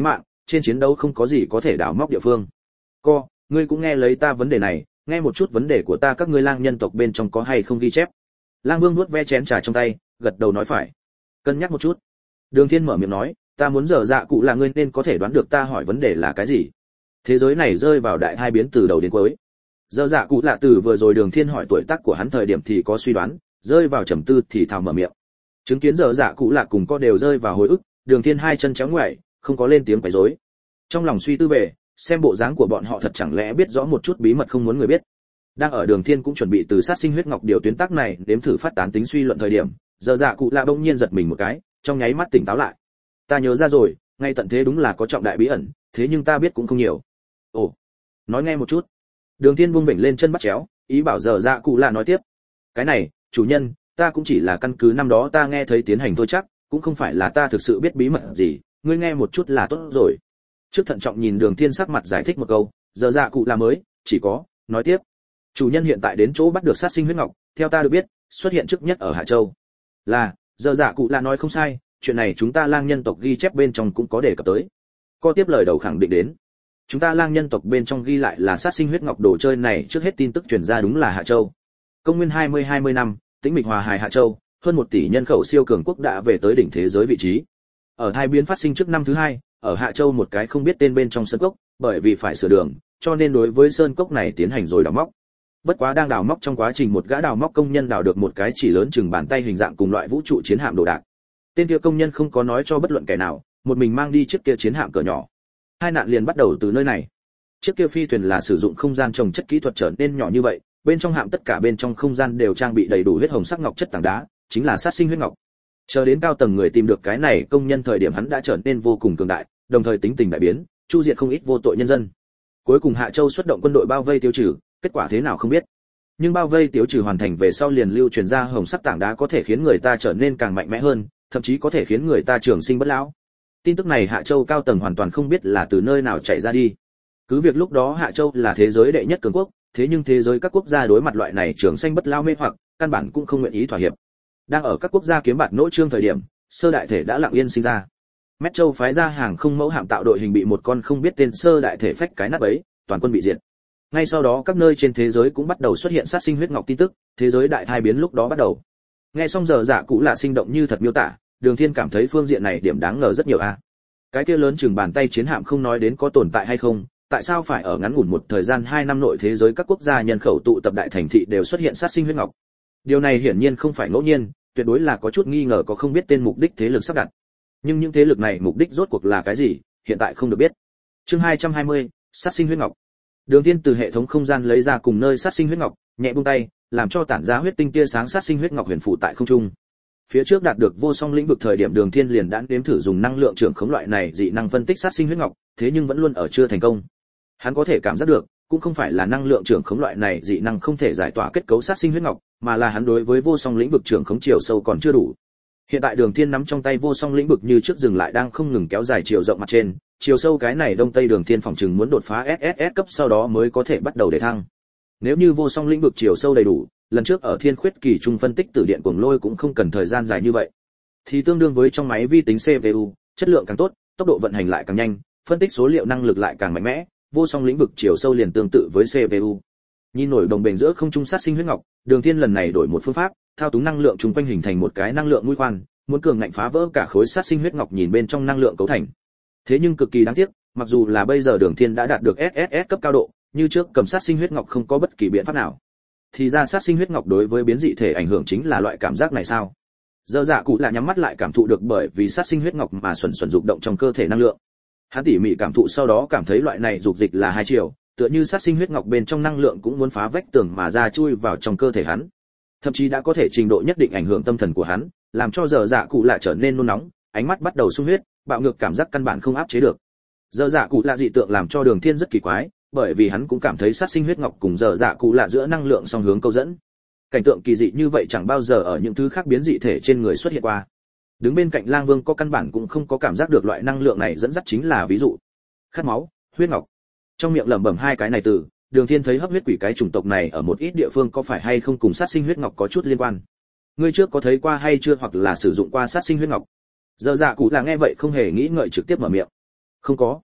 trên chiến đấu không có gì có thể đào móc địa phương. Co, ngươi cũng nghe lấy ta vấn đề này, nghe một chút vấn đề của ta, các ngươi lang nhân tộc bên trong có hay không ghi chép. Lang Vương nuốt ve chén trà trong tay, gật đầu nói phải. Cân nhắc một chút. Đường Thiên mở miệng nói, ta muốn dở dạ cụ là ngươi nên có thể đoán được ta hỏi vấn đề là cái gì. Thế giới này rơi vào đại hai biến từ đầu đến cuối. Dở dạ cụ là từ vừa rồi Đường Thiên hỏi tuổi tác của hắn thời điểm thì có suy đoán, rơi vào trầm tư thì thào mở miệng. Chứng kiến dở dạ cụ là cùng co đều rơi vào hồi ức, Đường Thiên hai chân chéo ngoại, không có lên tiếng quấy rối. Trong lòng suy tư về, xem bộ dáng của bọn họ thật chẳng lẽ biết rõ một chút bí mật không muốn người biết. Đang ở Đường Thiên cũng chuẩn bị từ sát sinh huyết ngọc điều tuyến tác này đếm thử phát tán tính suy luận thời điểm, giờ dạ cụ lạ bỗng nhiên giật mình một cái, trong nháy mắt tỉnh táo lại. Ta nhớ ra rồi, ngay tận thế đúng là có trọng đại bí ẩn, thế nhưng ta biết cũng không nhiều. Ồ, nói nghe một chút. Đường Thiên buông vểnh lên chân bắt chéo, ý bảo giờ dạ cụ lạ nói tiếp. Cái này, chủ nhân, ta cũng chỉ là căn cứ năm đó ta nghe thấy tiến hành thôi chắc, cũng không phải là ta thực sự biết bí mật gì, ngươi nghe một chút là tốt rồi. Trước thận trọng nhìn Đường Thiên sắc mặt giải thích một câu, giờ dạ cụ lạ mới, chỉ có, nói tiếp. Chủ nhân hiện tại đến chỗ bắt được sát sinh huyết ngọc, theo ta được biết, xuất hiện trước nhất ở Hạ Châu. Là, giờ dạ cụ là nói không sai, chuyện này chúng ta lang nhân tộc ghi chép bên trong cũng có đề cập tới. Có tiếp lời đầu khẳng định đến. Chúng ta lang nhân tộc bên trong ghi lại là sát sinh huyết ngọc đồ chơi này trước hết tin tức truyền ra đúng là Hạ Châu. Công nguyên hai mươi hai mươi năm, tĩnh mịch hòa hài Hạ Châu, hơn một tỷ nhân khẩu siêu cường quốc đã về tới đỉnh thế giới vị trí. Ở hai biến phát sinh trước năm thứ hai, ở Hạ Châu một cái không biết tên bên trong sơn cốc, bởi vì phải sửa đường, cho nên đối với sơn cốc này tiến hành rồi đào móc. Bất quá đang đào móc trong quá trình một gã đào móc công nhân đào được một cái chỉ lớn chừng bàn tay hình dạng cùng loại vũ trụ chiến hạm đồ đạc. Tên kia công nhân không có nói cho bất luận kẻ nào, một mình mang đi chiếc kia chiến hạm cỡ nhỏ. Hai nạn liền bắt đầu từ nơi này. Chiếc kia phi thuyền là sử dụng không gian trồng chất kỹ thuật trở nên nhỏ như vậy, bên trong hạm tất cả bên trong không gian đều trang bị đầy đủ huyết hồng sắc ngọc chất tảng đá, chính là sát sinh huyết ngọc. Chờ đến cao tầng người tìm được cái này công nhân thời điểm hắn đã trở nên vô cùng cường đại, đồng thời tính tình đại biến, chu diệt không ít vô tội nhân dân. Cuối cùng Hạ Châu xuất động quân đội bao vây tiêu trừ, kết quả thế nào không biết. Nhưng bao vây tiêu trừ hoàn thành về sau liền lưu truyền ra hồng sắc tảng đá có thể khiến người ta trở nên càng mạnh mẽ hơn, thậm chí có thể khiến người ta trường sinh bất lão. Tin tức này Hạ Châu cao tầng hoàn toàn không biết là từ nơi nào chạy ra đi. Cứ việc lúc đó Hạ Châu là thế giới đệ nhất cường quốc, thế nhưng thế giới các quốc gia đối mặt loại này trường sinh bất lão mê hoặc, căn bản cũng không nguyện ý thỏa hiệp. Đang ở các quốc gia kiếm bạt nỗ trương thời điểm, sơ đại thể đã lặng yên sinh ra. Mét Châu phái ra hàng không mẫu hạm tạo đội hình bị một con không biết tên sơ đại thể phách cái nát bấy, toàn quân bị diệt. Ngay sau đó các nơi trên thế giới cũng bắt đầu xuất hiện sát sinh huyết ngọc tin tức, thế giới đại thai biến lúc đó bắt đầu. Nghe xong giờ dạ cũ là sinh động như thật miêu tả, Đường Thiên cảm thấy phương diện này điểm đáng ngờ rất nhiều a. À. Cái kia lớn chừng bàn tay chiến hạm không nói đến có tồn tại hay không, tại sao phải ở ngắn ngủn một thời gian hai năm nội thế giới các quốc gia nhân khẩu tụ tập đại thành thị đều xuất hiện sát sinh huyết ngọc? Điều này hiển nhiên không phải ngẫu nhiên, tuyệt đối là có chút nghi ngờ có không biết tên mục đích thế lực sắp đặt. Nhưng những thế lực này mục đích rốt cuộc là cái gì, hiện tại không được biết. Chương hai trăm hai mươi, sát sinh huyết ngọc. Đường Thiên từ hệ thống không gian lấy ra cùng nơi sát sinh huyết ngọc, nhẹ buông tay, làm cho tản ra huyết tinh tia sáng sát sinh huyết ngọc huyền phụ tại không trung. Phía trước đạt được vô song lĩnh vực thời điểm Đường Thiên liền đã nếm thử dùng năng lượng trưởng khống loại này dị năng phân tích sát sinh huyết ngọc, thế nhưng vẫn luôn ở chưa thành công. Hắn có thể cảm giác được, cũng không phải là năng lượng trưởng khống loại này dị năng không thể giải tỏa kết cấu sát sinh huyết ngọc, mà là hắn đối với vô song lĩnh vực trưởng khống chiều sâu còn chưa đủ. Hiện tại Đường Thiên nắm trong tay vô song lĩnh vực như trước dừng lại đang không ngừng kéo dài chiều rộng mặt trên, chiều sâu cái này đông tây Đường Thiên phòng trừng muốn đột phá ét ét ét cấp sau đó mới có thể bắt đầu để thăng. Nếu như vô song lĩnh vực chiều sâu đầy đủ, lần trước ở Thiên Khuyết kỳ trung phân tích tử điện cuồng lôi cũng không cần thời gian dài như vậy, thì tương đương với trong máy vi tính xê pê u, chất lượng càng tốt, tốc độ vận hành lại càng nhanh, phân tích số liệu năng lực lại càng mạnh mẽ, vô song lĩnh vực chiều sâu liền tương tự với xê pê u. Nhìn nổi đồng bền giữa không trung sát sinh huyết ngọc, Đường Thiên lần này đổi một phương pháp, thao túng năng lượng chung quanh hình thành một cái năng lượng mũi khoan, muốn cường ngạnh phá vỡ cả khối sát sinh huyết ngọc nhìn bên trong năng lượng cấu thành. Thế nhưng cực kỳ đáng tiếc, mặc dù là bây giờ Đường Thiên đã đạt được ét ét ét cấp cao độ, như trước cầm sát sinh huyết ngọc không có bất kỳ biện pháp nào. Thì ra sát sinh huyết ngọc đối với biến dị thể ảnh hưởng chính là loại cảm giác này sao? Giờ dạ cụ là nhắm mắt lại cảm thụ được bởi vì sát sinh huyết ngọc mà xuẩn xuẩn dục động trong cơ thể năng lượng. Hắn tỉ mỉ cảm thụ sau đó cảm thấy loại này dục dịch là hai chiều, tựa như sát sinh huyết ngọc bên trong năng lượng cũng muốn phá vách tường mà ra chui vào trong cơ thể hắn. Thậm chí đã có thể trình độ nhất định ảnh hưởng tâm thần của hắn, làm cho giờ dạ cụ lại trở nên nôn nóng, ánh mắt bắt đầu sung huyết, bạo ngược cảm giác căn bản không áp chế được. Giờ dạ cụ lạ dị tượng làm cho Đường Thiên rất kỳ quái, bởi vì hắn cũng cảm thấy sát sinh huyết ngọc cùng giờ dạ cụ lạ giữa năng lượng song hướng câu dẫn. Cảnh tượng kỳ dị như vậy chẳng bao giờ ở những thứ khác biến dị thể trên người xuất hiện qua. Đứng bên cạnh Lang Vương có căn bản cũng không có cảm giác được loại năng lượng này dẫn dắt chính là ví dụ. Khát máu, huyết ngọc. Trong miệng lẩm bẩm hai cái này từ, Đường Thiên thấy hấp huyết quỷ cái chủng tộc này ở một ít địa phương có phải hay không cùng sát sinh huyết ngọc có chút liên quan. Ngươi trước có thấy qua hay chưa hoặc là sử dụng qua sát sinh huyết ngọc? Giờ dạ cụ là nghe vậy không hề nghĩ ngợi trực tiếp mở miệng. Không có.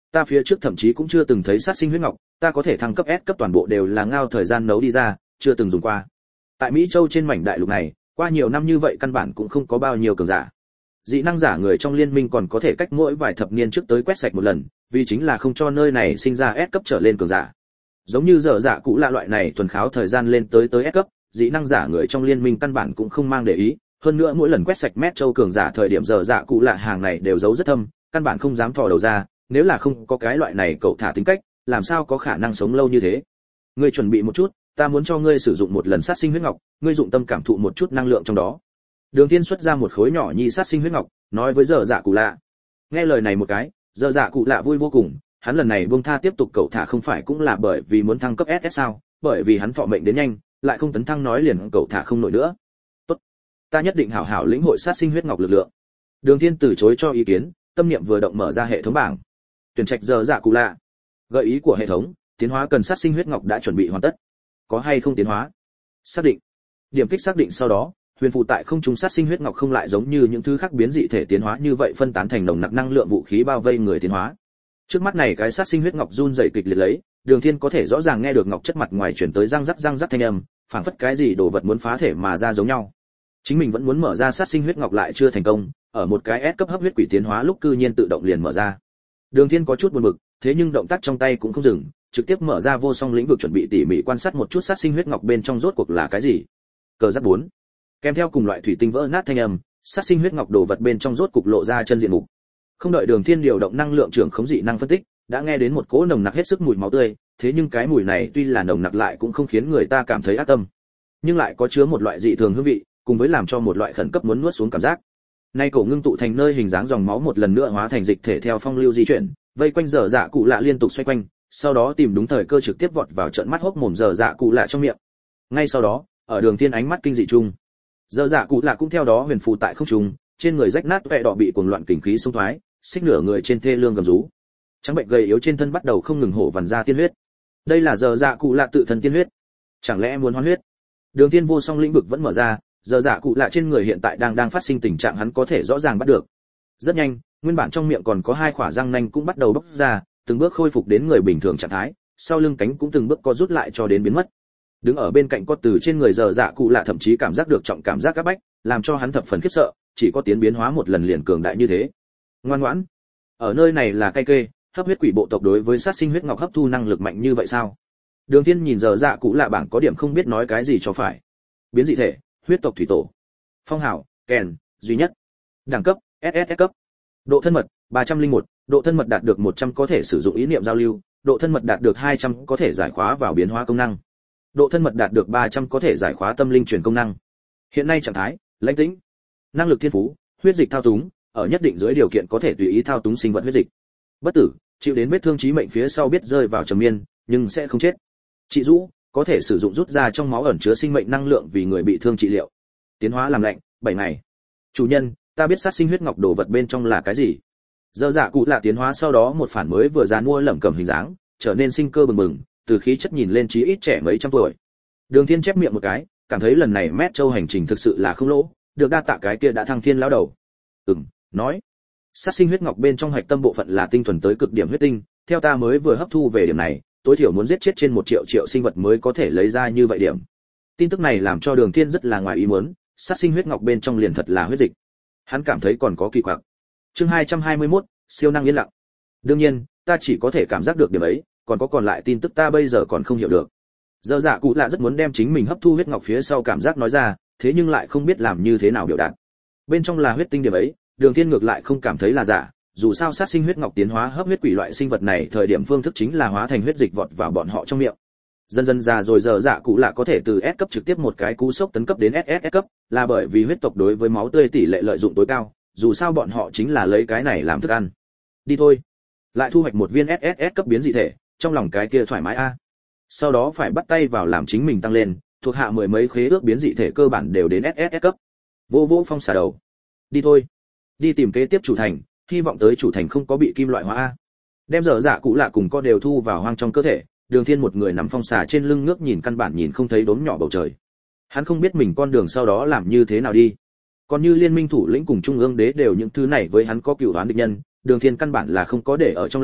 Ta phía trước thậm chí cũng chưa từng thấy sát sinh huyết ngọc, ta có thể thăng cấp S cấp toàn bộ đều là ngao thời gian nấu đi ra, chưa từng dùng qua. Tại Mỹ Châu trên mảnh đại lục này, qua nhiều năm như vậy căn bản cũng không có bao nhiêu cường giả. Dị năng giả người trong liên minh còn có thể cách mỗi vài thập niên trước tới quét sạch một lần, vì chính là không cho nơi này sinh ra S cấp trở lên cường giả. Giống như giờ dạ cũ lạ loại này thuần kháo thời gian lên tới tới S cấp, dị năng giả người trong liên minh căn bản cũng không mang để ý, hơn nữa mỗi lần quét sạch mét châu cường giả thời điểm giờ dạ cũ lạ hàng này đều giấu rất thâm, căn bản không dám thò đầu ra, nếu là không có cái loại này cậu thả tính cách, làm sao có khả năng sống lâu như thế. Ngươi chuẩn bị một chút, ta muốn cho ngươi sử dụng một lần sát sinh huyết ngọc, ngươi dụng tâm cảm thụ một chút năng lượng trong đó. Đường Thiên xuất ra một khối nhỏ nhi sát sinh huyết ngọc, nói với giờ dạ cụ lạ. Nghe lời này một cái, giờ dạ cụ lạ vui vô cùng, hắn lần này buông tha tiếp tục cậu thả không phải cũng là bởi vì muốn thăng cấp ét ét sao, bởi vì hắn thọ mệnh đến nhanh, lại không tấn thăng nói liền cậu thả không nổi nữa. Tốt, ta nhất định hảo hảo lĩnh hội sát sinh huyết ngọc lực lượng. Đường Thiên từ chối cho ý kiến, tâm niệm vừa động mở ra hệ thống bảng. Tuyển trạch giờ dạ cụ lạ. Gợi ý của hệ thống, tiến hóa cần sát sinh huyết ngọc đã chuẩn bị hoàn tất. Có hay không tiến hóa? Xác định. Điểm kích xác định sau đó, huyền phù tại không trung sát sinh huyết ngọc không lại giống như những thứ khác biến dị thể tiến hóa như vậy phân tán thành nồng nặc năng lượng vũ khí bao vây người tiến hóa. Trước mắt này cái sát sinh huyết ngọc run rẩy kịch liệt lấy, Đường Thiên có thể rõ ràng nghe được ngọc chất mặt ngoài truyền tới răng rắc răng rắc thanh âm, phảng phất cái gì đồ vật muốn phá thể mà ra giống nhau. Chính mình vẫn muốn mở ra sát sinh huyết ngọc lại chưa thành công, ở một cái S cấp hấp huyết quỷ tiến hóa lúc cư nhiên tự động liền mở ra. Đường Thiên có chút buồn bực, thế nhưng động tác trong tay cũng không dừng, trực tiếp mở ra vô song lĩnh vực chuẩn bị tỉ mỉ quan sát một chút sát sinh huyết ngọc bên trong rốt cuộc là cái gì. Cờ giáp bốn. Kèm theo cùng loại thủy tinh vỡ nát thanh âm, sát sinh huyết ngọc đồ vật bên trong rốt cục lộ ra chân diện mục. Không đợi Đường Thiên điều động năng lượng trưởng khống dị năng phân tích, đã nghe đến một cỗ nồng nặc hết sức mùi máu tươi, thế nhưng cái mùi này tuy là nồng nặc lại cũng không khiến người ta cảm thấy ác tâm, nhưng lại có chứa một loại dị thường hương vị, cùng với làm cho một loại khẩn cấp muốn nuốt xuống cảm giác. Nay cổ ngưng tụ thành nơi hình dáng dòng máu một lần nữa hóa thành dịch thể theo phong lưu di chuyển, vây quanh giờ dạ cụ lạ liên tục xoay quanh, sau đó tìm đúng thời cơ trực tiếp vọt vào trận mắt hốc mồm giờ dạ cụ lạ trong miệng. Ngay sau đó, ở Đường Thiên ánh mắt kinh dị chung, giờ dạ cụ lạ cũng theo đó huyền phù tại không trung, trên người rách nát vẽ đỏ bị cuồng loạn kình khí xung thoái, xích nửa người trên thê lương gầm rú, trắng bệnh gầy yếu trên thân bắt đầu không ngừng hổ vằn ra tiên huyết. Đây là giờ dạ cụ lạ tự thân tiên huyết, chẳng lẽ muốn hoán huyết? Đường Thiên vô song lĩnh vực vẫn mở ra, giờ dạ cụ lạ trên người hiện tại đang đang phát sinh tình trạng hắn có thể rõ ràng bắt được. Rất nhanh, nguyên bản trong miệng còn có hai khỏa răng nanh cũng bắt đầu bốc ra, từng bước khôi phục đến người bình thường trạng thái, sau lưng cánh cũng từng bước co rút lại cho đến biến mất. Đứng ở bên cạnh có từ trên người giờ dạ cụ lạ thậm chí cảm giác được trọng cảm giác các bách, làm cho hắn thập phần khiếp sợ, chỉ có tiến biến hóa một lần liền cường đại như thế. Ngoan ngoãn, ở nơi này là cay kê, hấp huyết quỷ bộ tộc đối với sát sinh huyết ngọc hấp thu năng lực mạnh như vậy sao? Đường Thiên nhìn giờ dạ cụ lạ bảng có điểm không biết nói cái gì cho phải. Biến dị thể, huyết tộc thủy tổ. Phong hào, kèn, duy nhất. Đẳng cấp, ét ét ét cấp. Độ thân mật, ba trăm lẻ một, độ thân mật đạt được một trăm có thể sử dụng ý niệm giao lưu, độ thân mật đạt được hai trăm có thể giải khóa vào biến hóa công năng. Độ thân mật đạt được ba trăm có thể giải khóa tâm linh truyền công năng. Hiện nay trạng thái, lãnh tĩnh. Năng lực thiên phú, huyết dịch thao túng, ở nhất định dưới điều kiện có thể tùy ý thao túng sinh vật huyết dịch. Bất tử, chịu đến vết thương chí mệnh phía sau biết rơi vào trầm miên, nhưng sẽ không chết. Trị rũ, có thể sử dụng rút ra trong máu ẩn chứa sinh mệnh năng lượng vì người bị thương trị liệu. Tiến hóa làm lạnh, bảy ngày. Chủ nhân, ta biết sát sinh huyết ngọc đồ vật bên trong là cái gì. Giờ dạ cụ lạ tiến hóa sau đó một phản mới vừa dán mua lẩm cẩm hình dáng, trở nên sinh cơ bừng bừng, từ khí chất nhìn lên chí ít trẻ mấy trăm tuổi. Đường Thiên chép miệng một cái, cảm thấy lần này mét châu hành trình thực sự là không lỗ, được đa tạ cái kia đã thăng thiên lão đầu. Ừm, nói. Sát sinh huyết ngọc bên trong hạch tâm bộ phận là tinh thuần tới cực điểm huyết tinh, theo ta mới vừa hấp thu về điểm này, tối thiểu muốn giết chết trên một triệu triệu sinh vật mới có thể lấy ra như vậy điểm. Tin tức này làm cho Đường Thiên rất là ngoài ý muốn, sát sinh huyết ngọc bên trong liền thật là huyết dịch. Hắn cảm thấy còn có kỳ quặc. Chương hai trăm hai mươi mốt, siêu năng yên lặng. Đương nhiên, ta chỉ có thể cảm giác được điểm ấy, còn có còn lại tin tức ta bây giờ còn không hiểu được. Giờ dạ cụ lạ rất muốn đem chính mình hấp thu huyết ngọc phía sau cảm giác nói ra, thế nhưng lại không biết làm như thế nào biểu đạt. Bên trong là huyết tinh điểm ấy, Đường Thiên ngược lại không cảm thấy là giả, dù sao sát sinh huyết ngọc tiến hóa hấp huyết quỷ loại sinh vật này thời điểm phương thức chính là hóa thành huyết dịch vọt vào bọn họ trong miệng. Dần dần già rồi giờ dạ cụ lạ có thể từ S cấp trực tiếp một cái cú sốc tấn cấp đến ét ét ét cấp, là bởi vì huyết tộc đối với máu tươi tỷ lệ lợi dụng tối cao, dù sao bọn họ chính là lấy cái này làm thức ăn. Đi thôi, lại thu hoạch một viên ét ét ét cấp biến dị thể, trong lòng cái kia thoải mái a. Sau đó phải bắt tay vào làm chính mình tăng lên, thuộc hạ mười mấy khế ước biến dị thể cơ bản đều đến ét ét ét cấp. Vô vô phong xả đầu. Đi thôi, đi tìm kế tiếp chủ thành, hy vọng tới chủ thành không có bị kim loại hóa a. Đem dở dạ cụ lạ cùng co đều thu vào hoang trong cơ thể, Đường Thiên một người nằm phong xà trên lưng ngước nhìn căn bản nhìn không thấy đốm nhỏ bầu trời. Hắn không biết mình con đường sau đó làm như thế nào đi. Còn như liên minh thủ lĩnh cùng trung ương đế đều những thứ này với hắn có cựu đoán địch nhân, Đường Thiên căn bản là không có để ở trong lòng,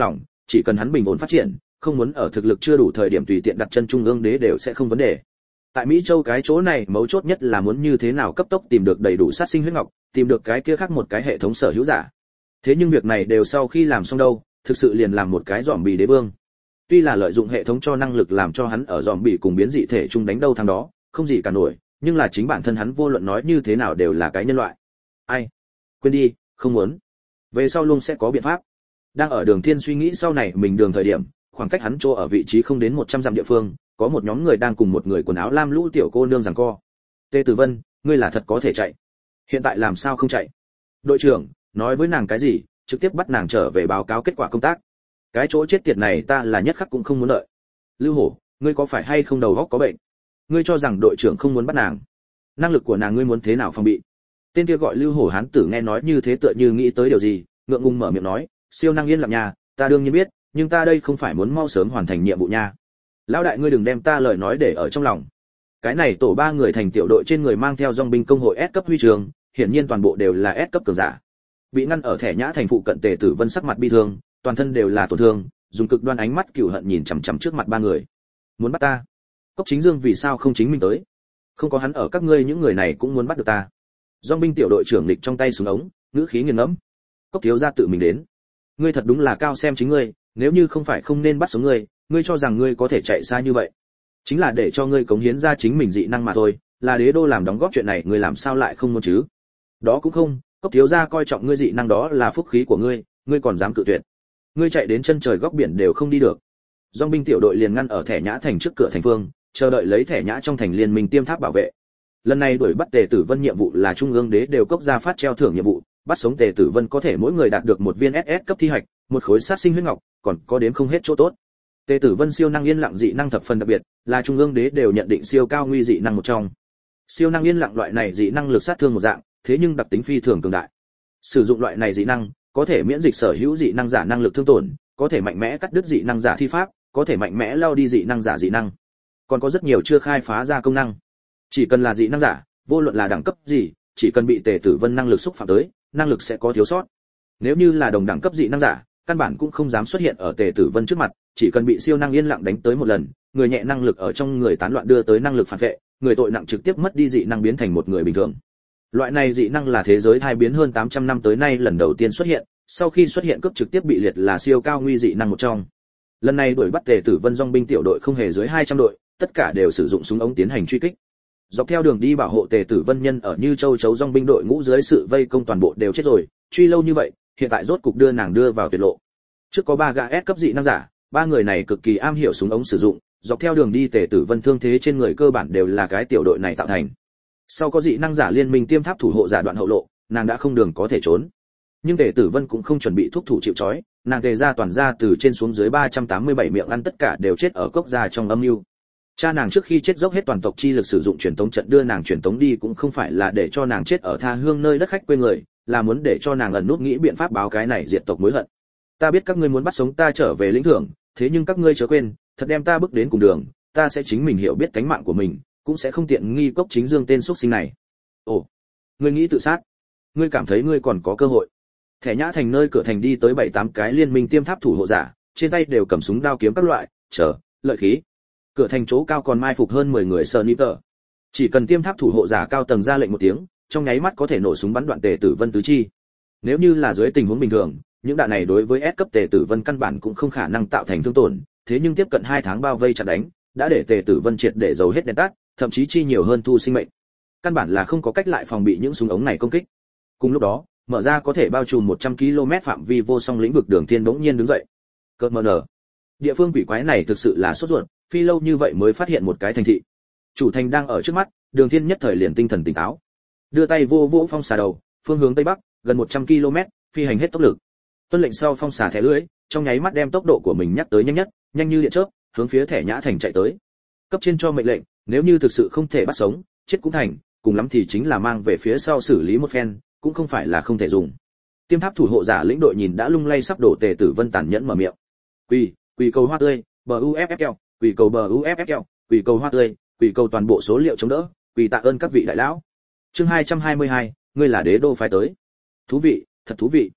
chỉ cần hắn bình ổn phát triển, không muốn ở thực lực chưa đủ thời điểm tùy tiện đặt chân trung ương đế đều sẽ không vấn đề. Tại Mỹ Châu cái chỗ này mấu chốt nhất là muốn như thế nào cấp tốc tìm được đầy đủ sát sinh huyết ngọc, tìm được cái kia khác một cái hệ thống sở hữu giả. Thế nhưng việc này đều sau khi làm xong đâu, thực sự liền làm một cái dòm bì đế vương. Tuy là lợi dụng hệ thống cho năng lực làm cho hắn ở dòm bì cùng biến dị thể chung đánh đâu thằng đó, không gì cả nổi, nhưng là chính bản thân hắn vô luận nói như thế nào đều là cái nhân loại. Ai? Quên đi, không muốn. Về sau luôn sẽ có biện pháp. Đang ở Đường Thiên suy nghĩ sau này mình đường thời điểm, khoảng cách hắn chỗ ở vị trí không đến một trăm dặm địa phương, có một nhóm người đang cùng một người quần áo lam lũ tiểu cô nương giằng co. Tề Tử Vân, ngươi là thật có thể chạy. Hiện tại làm sao không chạy? Đội trưởng, nói với nàng cái gì, trực tiếp bắt nàng trở về báo cáo kết quả công tác. Cái chỗ chết tiệt này ta là nhất khắc cũng không muốn đợi. Lưu Hổ, ngươi có phải hay không đầu óc có bệnh? Ngươi cho rằng đội trưởng không muốn bắt nàng? Năng lực của nàng ngươi muốn thế nào phòng bị? Tên kia gọi Lưu Hổ hán tử nghe nói như thế tựa như nghĩ tới điều gì, ngượng ngùng mở miệng nói, siêu năng yên lặng nhà, ta đương nhiên biết, nhưng ta đây không phải muốn mau sớm hoàn thành nhiệm vụ nha. Lão đại ngươi đừng đem ta lời nói để ở trong lòng. Cái này tổ ba người thành tiểu đội trên người mang theo dòng binh công hội S cấp huy trường, hiển nhiên toàn bộ đều là S cấp cường giả. Bị ngăn ở thẻ nhã thành phụ cận Tề Tử Vân sắc mặt bi thương, toàn thân đều là tổn thương, dùng cực đoan ánh mắt cừu hận nhìn chằm chằm trước mặt ba người. Muốn bắt ta? Cốc Chính Dương vì sao không chính mình tới? Không có hắn ở các ngươi những người này cũng muốn bắt được ta. Dòng binh tiểu đội trưởng lịch trong tay súng ống, ngữ khí nghiền ngẫm. Cốc thiếu gia tự mình đến. Ngươi thật đúng là cao xem chính ngươi, nếu như không phải không nên bắt sống ngươi, ngươi cho rằng ngươi có thể chạy xa như vậy? Chính là để cho ngươi cống hiến ra chính mình dị năng mà thôi, là đế đô làm đóng góp chuyện này, ngươi làm sao lại không muốn chứ? Đó cũng không, Cốc thiếu gia coi trọng ngươi dị năng đó là phúc khí của ngươi, ngươi còn dám cự tuyệt? Ngươi chạy đến chân trời góc biển đều không đi được. Dòng binh tiểu đội liền ngăn ở thẻ nhã thành trước cửa thành phương, chờ đợi lấy thẻ nhã trong thành liên minh tiêm tháp bảo vệ. Lần này đuổi bắt Tề Tử Vân nhiệm vụ là trung ương đế đều cốc ra phát treo thưởng nhiệm vụ, bắt sống Tề Tử Vân có thể mỗi người đạt được một viên ét ét cấp thi hạch, một khối sát sinh huyết ngọc, còn có đến không hết chỗ tốt. Tề Tử Vân siêu năng yên lặng dị năng thập phần đặc biệt, là trung ương đế đều nhận định siêu cao nguy dị năng một trong. Siêu năng yên lặng loại này dị năng lực sát thương một dạng, thế nhưng đặc tính phi thường cường đại. Sử dụng loại này dị năng, có thể miễn dịch sở hữu dị năng giả năng lực thương tổn, có thể mạnh mẽ cắt đứt dị năng giả thi pháp, có thể mạnh mẽ lao đi dị năng giả dị năng. Còn có rất nhiều chưa khai phá ra công năng. Chỉ cần là dị năng giả, vô luận là đẳng cấp gì, chỉ cần bị Tề Tử Vân năng lực xúc phạm tới, năng lực sẽ có thiếu sót. Nếu như là đồng đẳng cấp dị năng giả, căn bản cũng không dám xuất hiện ở Tề Tử Vân trước mặt, chỉ cần bị siêu năng yên lặng đánh tới một lần, người nhẹ năng lực ở trong người tán loạn đưa tới năng lực phản vệ, người tội nặng trực tiếp mất đi dị năng biến thành một người bình thường. Loại này dị năng là thế giới thai biến hơn tám trăm năm tới nay lần đầu tiên xuất hiện, sau khi xuất hiện cướp trực tiếp bị liệt là siêu cao nguy dị năng một trong. Lần này đuổi bắt Tề Tử Vân dòng binh tiểu đội không hề dưới hai trăm đội, tất cả đều sử dụng súng ống tiến hành truy kích. Dọc theo đường đi bảo hộ Tề Tử Vân nhân ở Như Châu chấu dòng binh đội ngũ dưới sự vây công toàn bộ đều chết rồi, truy lâu như vậy, hiện tại rốt cục đưa nàng đưa vào tuyệt lộ. Trước có ba gã S cấp dị năng giả, ba người này cực kỳ am hiểu súng ống sử dụng, dọc theo đường đi Tề Tử Vân thương thế trên người cơ bản đều là cái tiểu đội này tạo thành. Sau có dị năng giả liên minh tiêm tháp thủ hộ giả đoạn hậu lộ, nàng đã không đường có thể trốn. Nhưng Tề Tử Vân cũng không chuẩn bị thuốc thủ chịu trói, nàng tề ra toàn ra từ trên xuống dưới ba trăm tám mươi bảy miệng ăn tất cả đều chết ở cốc gia trong âm mưu. Cha nàng trước khi chết dốc hết toàn tộc chi lực sử dụng truyền tống trận đưa nàng truyền tống đi cũng không phải là để cho nàng chết ở tha hương nơi đất khách quê người, là muốn để cho nàng ẩn nút nghĩ biện pháp báo cái này diệt tộc mối hận. Ta biết các ngươi muốn bắt sống ta trở về lĩnh thưởng, thế nhưng các ngươi chớ quên, thật đem ta bước đến cùng đường, ta sẽ chính mình hiểu biết cánh mạng của mình, cũng sẽ không tiện nghi Cốc Chính Dương tên xuất sinh này. Ồ, ngươi nghĩ tự sát? Ngươi cảm thấy ngươi còn có cơ hội? Thẻ nhã thành nơi cửa thành đi tới bảy tám cái liên minh tiêm tháp thủ hộ giả, trên tay đều cầm súng đao kiếm các loại, chờ lợi khí. Cửa thành chỗ cao còn mai phục hơn mười người sniper. Chỉ cần tiêm tháp thủ hộ giả cao tầng ra lệnh một tiếng, trong nháy mắt có thể nổ súng bắn đoạn Tề Tử Vân tứ chi. Nếu như là dưới tình huống bình thường, những đạn này đối với S cấp Tề Tử Vân căn bản cũng không khả năng tạo thành thương tổn, thế nhưng tiếp cận hai tháng bao vây chặt đánh, đã để Tề Tử Vân triệt để dầu hết đèn tắt, thậm chí chi nhiều hơn thu sinh mệnh. Căn bản là không có cách lại phòng bị những súng ống này công kích. Cùng lúc đó, mở ra có thể bao trùm một trăm ki lô mét phạm vi vô song lĩnh vực Đường Thiên bỗng nhiên đứng dậy. Cơn mờ nở. Địa phương quỷ quái này thực sự là sốt ruột, phi lâu như vậy mới phát hiện một cái thành thị. Chủ thành đang ở trước mắt, Đường Thiên nhất thời liền tinh thần tỉnh táo. Đưa tay vô vô phong xà đầu, phương hướng tây bắc, gần một trăm ki lô mét, phi hành hết tốc lực. Tuân lệnh sau phong xà thẻ lưỡi, trong nháy mắt đem tốc độ của mình nhắc tới nhanh nhất, nhanh như điện chớp, hướng phía thẻ nhã thành chạy tới. Cấp trên cho mệnh lệnh, nếu như thực sự không thể bắt sống, chết cũng thành, cùng lắm thì chính là mang về phía sau xử lý một phen, cũng không phải là không thể dùng. Tiêm tháp thủ hộ giả lĩnh đội nhìn đã lung lay sắp đổ Tề Tử Vân tàn nhẫn mở miệng. Quỳ, quỳ cầu hoa tươi, bờ u ép ép lờ, quỳ cầu bờ u ép ép lờ, quỳ cầu hoa tươi, quỳ cầu toàn bộ số liệu chống đỡ, quỳ tạ ơn các vị đại lão. Chương hai trăm hai mươi hai, ngươi là đế đô phái tới. Thú vị, thật thú vị.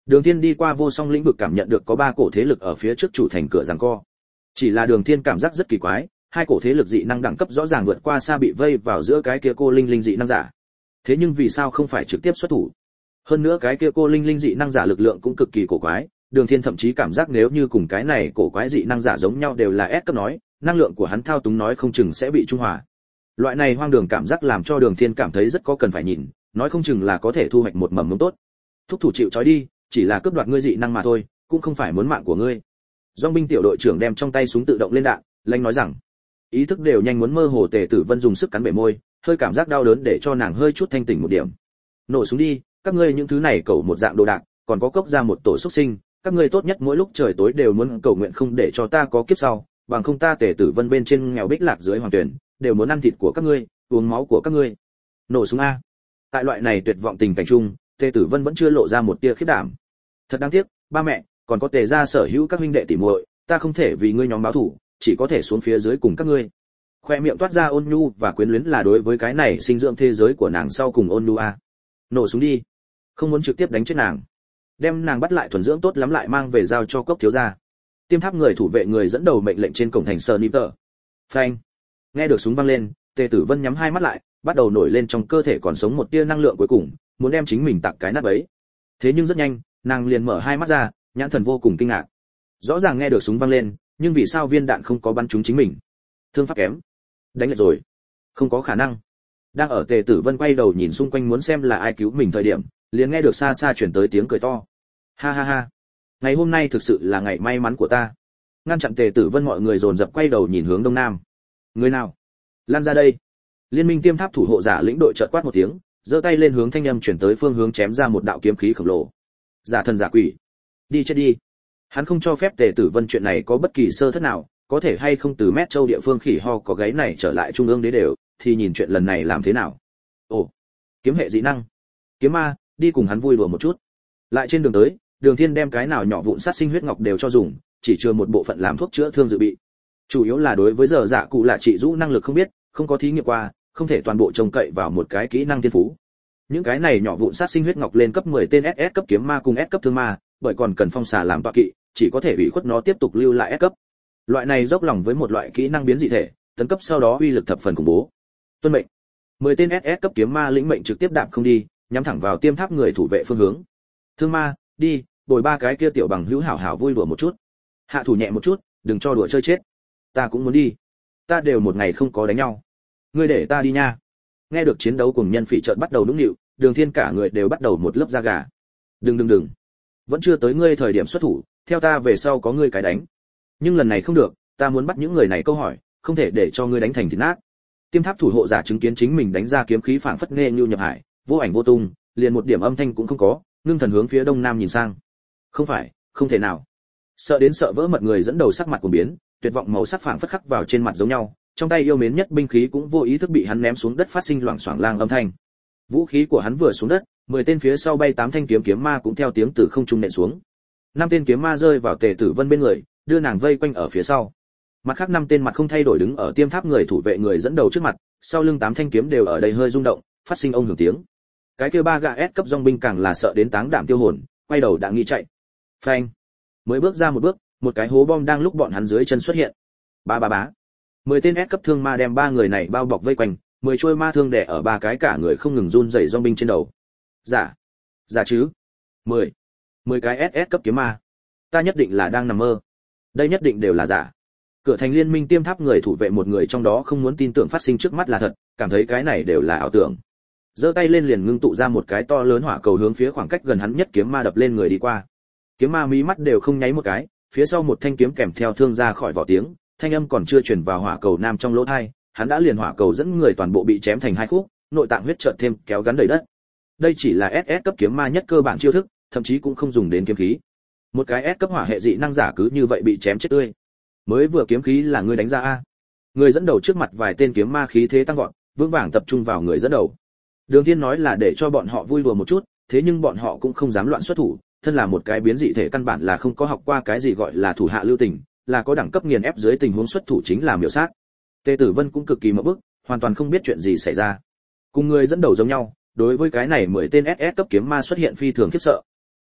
Đường Thiên đi qua vô song lĩnh vực cảm nhận được có ba cổ thế lực ở phía trước chủ thành cửa giằng co. Chỉ là Đường Thiên cảm giác rất kỳ quái, hai cổ thế lực dị năng đẳng cấp rõ ràng vượt qua xa bị vây vào giữa cái kia cô linh linh dị năng giả. Thế nhưng vì sao không phải trực tiếp xuất thủ? Hơn nữa cái kia cô linh linh dị năng giả lực lượng cũng cực kỳ cổ quái, Đường Thiên thậm chí cảm giác nếu như cùng cái này cổ quái dị năng giả giống nhau đều là S cấp nói, năng lượng của hắn thao túng nói không chừng sẽ bị trung hòa. Loại này hoang đường cảm giác làm cho Đường Thiên cảm thấy rất có cần phải nhìn, nói không chừng là có thể thu hoạch một mầm mống tốt. Thúc thủ chịu trói đi, chỉ là cướp đoạt ngươi dị năng mà thôi, cũng không phải muốn mạng của ngươi. Dòng binh tiểu đội trưởng đem trong tay súng tự động lên đạn, lanh nói rằng, ý thức đều nhanh muốn mơ hồ. Tề Tử Vân dùng sức cắn bể môi, hơi cảm giác đau đớn để cho nàng hơi chút thanh tỉnh một điểm. Nổ súng đi, các ngươi những thứ này cầu một dạng đồ đạc, còn có cốc ra một tổ xuất sinh, các ngươi tốt nhất mỗi lúc trời tối đều muốn cầu nguyện không để cho ta có kiếp sau, bằng không ta Tề Tử Vân bên trên nghèo bích lạc dưới hoàng tuyển, đều muốn ăn thịt của các ngươi, uống máu của các ngươi. Nổ súng a. Tại loại này tuyệt vọng tình cảnh chung, Tề Tử Vân vẫn chưa lộ ra một tia khiếp đảm. Thật đáng tiếc, ba mẹ, còn có Tề gia sở hữu các huynh đệ tỷ muội, ta không thể vì ngươi nhóm báo thủ, chỉ có thể xuống phía dưới cùng các ngươi. Khoe miệng toát ra ôn nhu và quyến luyến là đối với cái này sinh dưỡng thế giới của nàng sau cùng ôn nhu a. Nổ súng đi, không muốn trực tiếp đánh chết nàng, đem nàng bắt lại thuần dưỡng tốt lắm lại mang về giao cho Cốc thiếu gia. Tiêm tháp người thủ vệ người dẫn đầu mệnh lệnh trên cổng thành Sở Nịp Tở. Phanh. Nghe được súng vang lên, Tề Tử Vân nhắm hai mắt lại, bắt đầu nổi lên trong cơ thể còn sống một tia năng lượng cuối cùng, muốn đem chính mình tạc cái nát bấy. Thế nhưng rất nhanh, nàng liền mở hai mắt ra, nhãn thần vô cùng kinh ngạc. Rõ ràng nghe được súng vang lên, nhưng vì sao viên đạn không có bắn trúng chính mình? Thương pháp kém. Đánh lệch rồi. Không có khả năng. Đang ở Tề Tử Vân quay đầu nhìn xung quanh muốn xem là ai cứu mình thời điểm, liền nghe được xa xa truyền tới tiếng cười to. Ha ha ha. Ngày hôm nay thực sự là ngày may mắn của ta. Ngăn chặn Tề Tử Vân mọi người dồn dập quay đầu nhìn hướng đông nam. Người nào? Lan ra đây. Liên minh tiêm tháp thủ hộ giả lĩnh đội chợt quát một tiếng, giơ tay lên hướng thanh âm chuyển tới phương hướng chém ra một đạo kiếm khí khổng lồ. Giả thần giả quỷ, đi chết đi. Hắn không cho phép Tề Tử Vân chuyện này có bất kỳ sơ thất nào, có thể hay không từ Mét Châu địa phương khỉ ho có gáy này trở lại trung ương đế đều, thì nhìn chuyện lần này làm thế nào. Ồ, kiếm hệ dị năng. Kiếm ma, đi cùng hắn vui đùa một chút. Lại trên đường tới, Đường Thiên đem cái nào nhỏ vụn sát sinh huyết ngọc đều cho dùng, chỉ chừa một bộ phận làm thuốc chữa thương dự bị. Chủ yếu là đối với giờ dạ cụ là trị rũ năng lực không biết, không có thí nghiệm qua, không thể toàn bộ trông cậy vào một cái kỹ năng thiên phú. Những cái này nhỏ vụn sát sinh huyết ngọc lên cấp mười tên ét ét cấp kiếm ma cùng S cấp thương ma, bởi còn cần phong xà làm tọa kỵ, chỉ có thể ủy khuất nó tiếp tục lưu lại S cấp. Loại này dốc lòng với một loại kỹ năng biến dị thể, tấn cấp sau đó uy lực thập phần khủng bố. Tuân mệnh. mười tên ét ét cấp kiếm ma lĩnh mệnh trực tiếp đạp không đi, nhắm thẳng vào tiêm tháp người thủ vệ phương hướng. Thương ma, đi, bồi ba cái kia tiểu bằng hữu hảo hảo vui đùa một chút. Hạ thủ nhẹ một chút, đừng cho đùa chơi chết. Ta cũng muốn đi. Ta đều một ngày không có đánh nhau. Ngươi để ta đi nha. Nghe được chiến đấu cùng nhân phỉ chợt bắt đầu nũng nịu, Đường Thiên cả người đều bắt đầu một lớp da gà. Đừng đừng đừng, vẫn chưa tới ngươi thời điểm xuất thủ, theo ta về sau có ngươi cái đánh. Nhưng lần này không được, ta muốn bắt những người này câu hỏi, không thể để cho ngươi đánh thành thịt nát. Tiêm tháp thủ hộ giả chứng kiến chính mình đánh ra kiếm khí phảng phất nghe như nhập hải, vô ảnh vô tung, liền một điểm âm thanh cũng không có, ngưng thần hướng phía đông nam nhìn sang. Không phải, không thể nào. Sợ đến sợ vỡ mật người dẫn đầu sắc mặt cuồng biến, tuyệt vọng màu sắc phảng phất khắc vào trên mặt giống nhau, trong tay yêu mến nhất binh khí cũng vô ý thức bị hắn ném xuống đất phát sinh loảng xoảng lang âm thanh. Vũ khí của hắn vừa xuống đất, mười tên phía sau bay tám thanh kiếm kiếm ma cũng theo tiếng từ không trung nện xuống. Năm tên kiếm ma rơi vào Tề Tử Vân bên người, đưa nàng vây quanh ở phía sau. Mặt khác năm tên mặt không thay đổi đứng ở tiêm tháp người thủ vệ người dẫn đầu trước mặt, sau lưng tám thanh kiếm đều ở đây hơi rung động, phát sinh ông hưởng tiếng. Cái kia ba gã S cấp dòng binh càng là sợ đến táng đảm tiêu hồn, quay đầu đã nghĩ chạy. Phanh! Mới bước ra một bước, một cái hố bom đang lúc bọn hắn dưới chân xuất hiện. Ba ba bá. Mười tên S cấp thương ma đem ba người này bao bọc vây quanh, mười trôi ma thương đè ở ba cái cả người không ngừng run rẩy dòng binh trên đầu. Giả, giả chứ? Mười, mười cái ét ét cấp kiếm ma. Ta nhất định là đang nằm mơ. Đây nhất định đều là giả. Cửa thành liên minh tiêm tháp người thủ vệ một người trong đó không muốn tin tưởng phát sinh trước mắt là thật, cảm thấy cái này đều là ảo tưởng. Giơ tay lên liền ngưng tụ ra một cái to lớn hỏa cầu hướng phía khoảng cách gần hắn nhất kiếm ma đập lên người đi qua. Kiếm ma mí mắt đều không nháy một cái, phía sau một thanh kiếm kèm theo thương ra khỏi vỏ tiếng, thanh âm còn chưa truyền vào hỏa cầu nam trong lỗ tai, hắn đã liền hỏa cầu dẫn người toàn bộ bị chém thành hai khúc, nội tạng huyết trợn thêm kéo gắn đầy đất. Đây chỉ là ét ét cấp kiếm ma nhất cơ bản chiêu thức, thậm chí cũng không dùng đến kiếm khí. Một cái S cấp hỏa hệ dị năng giả cứ như vậy bị chém chết tươi. Mới vừa kiếm khí là người đánh ra a. Người dẫn đầu trước mặt vài tên kiếm ma khí thế tăng vọt, vững vàng tập trung vào người dẫn đầu. Đường Thiên nói là để cho bọn họ vui đùa một chút, thế nhưng bọn họ cũng không dám loạn xuất thủ, thân là một cái biến dị thể căn bản là không có học qua cái gì gọi là thủ hạ lưu tình, là có đẳng cấp nghiền ép dưới tình huống xuất thủ chính là miểu sát. Tề Tử Vân cũng cực kỳ ngộp bức, hoàn toàn không biết chuyện gì xảy ra. Cùng người dẫn đầu giống nhau, đối với cái này mười tên ét ét cấp kiếm ma xuất hiện phi thường khiếp sợ.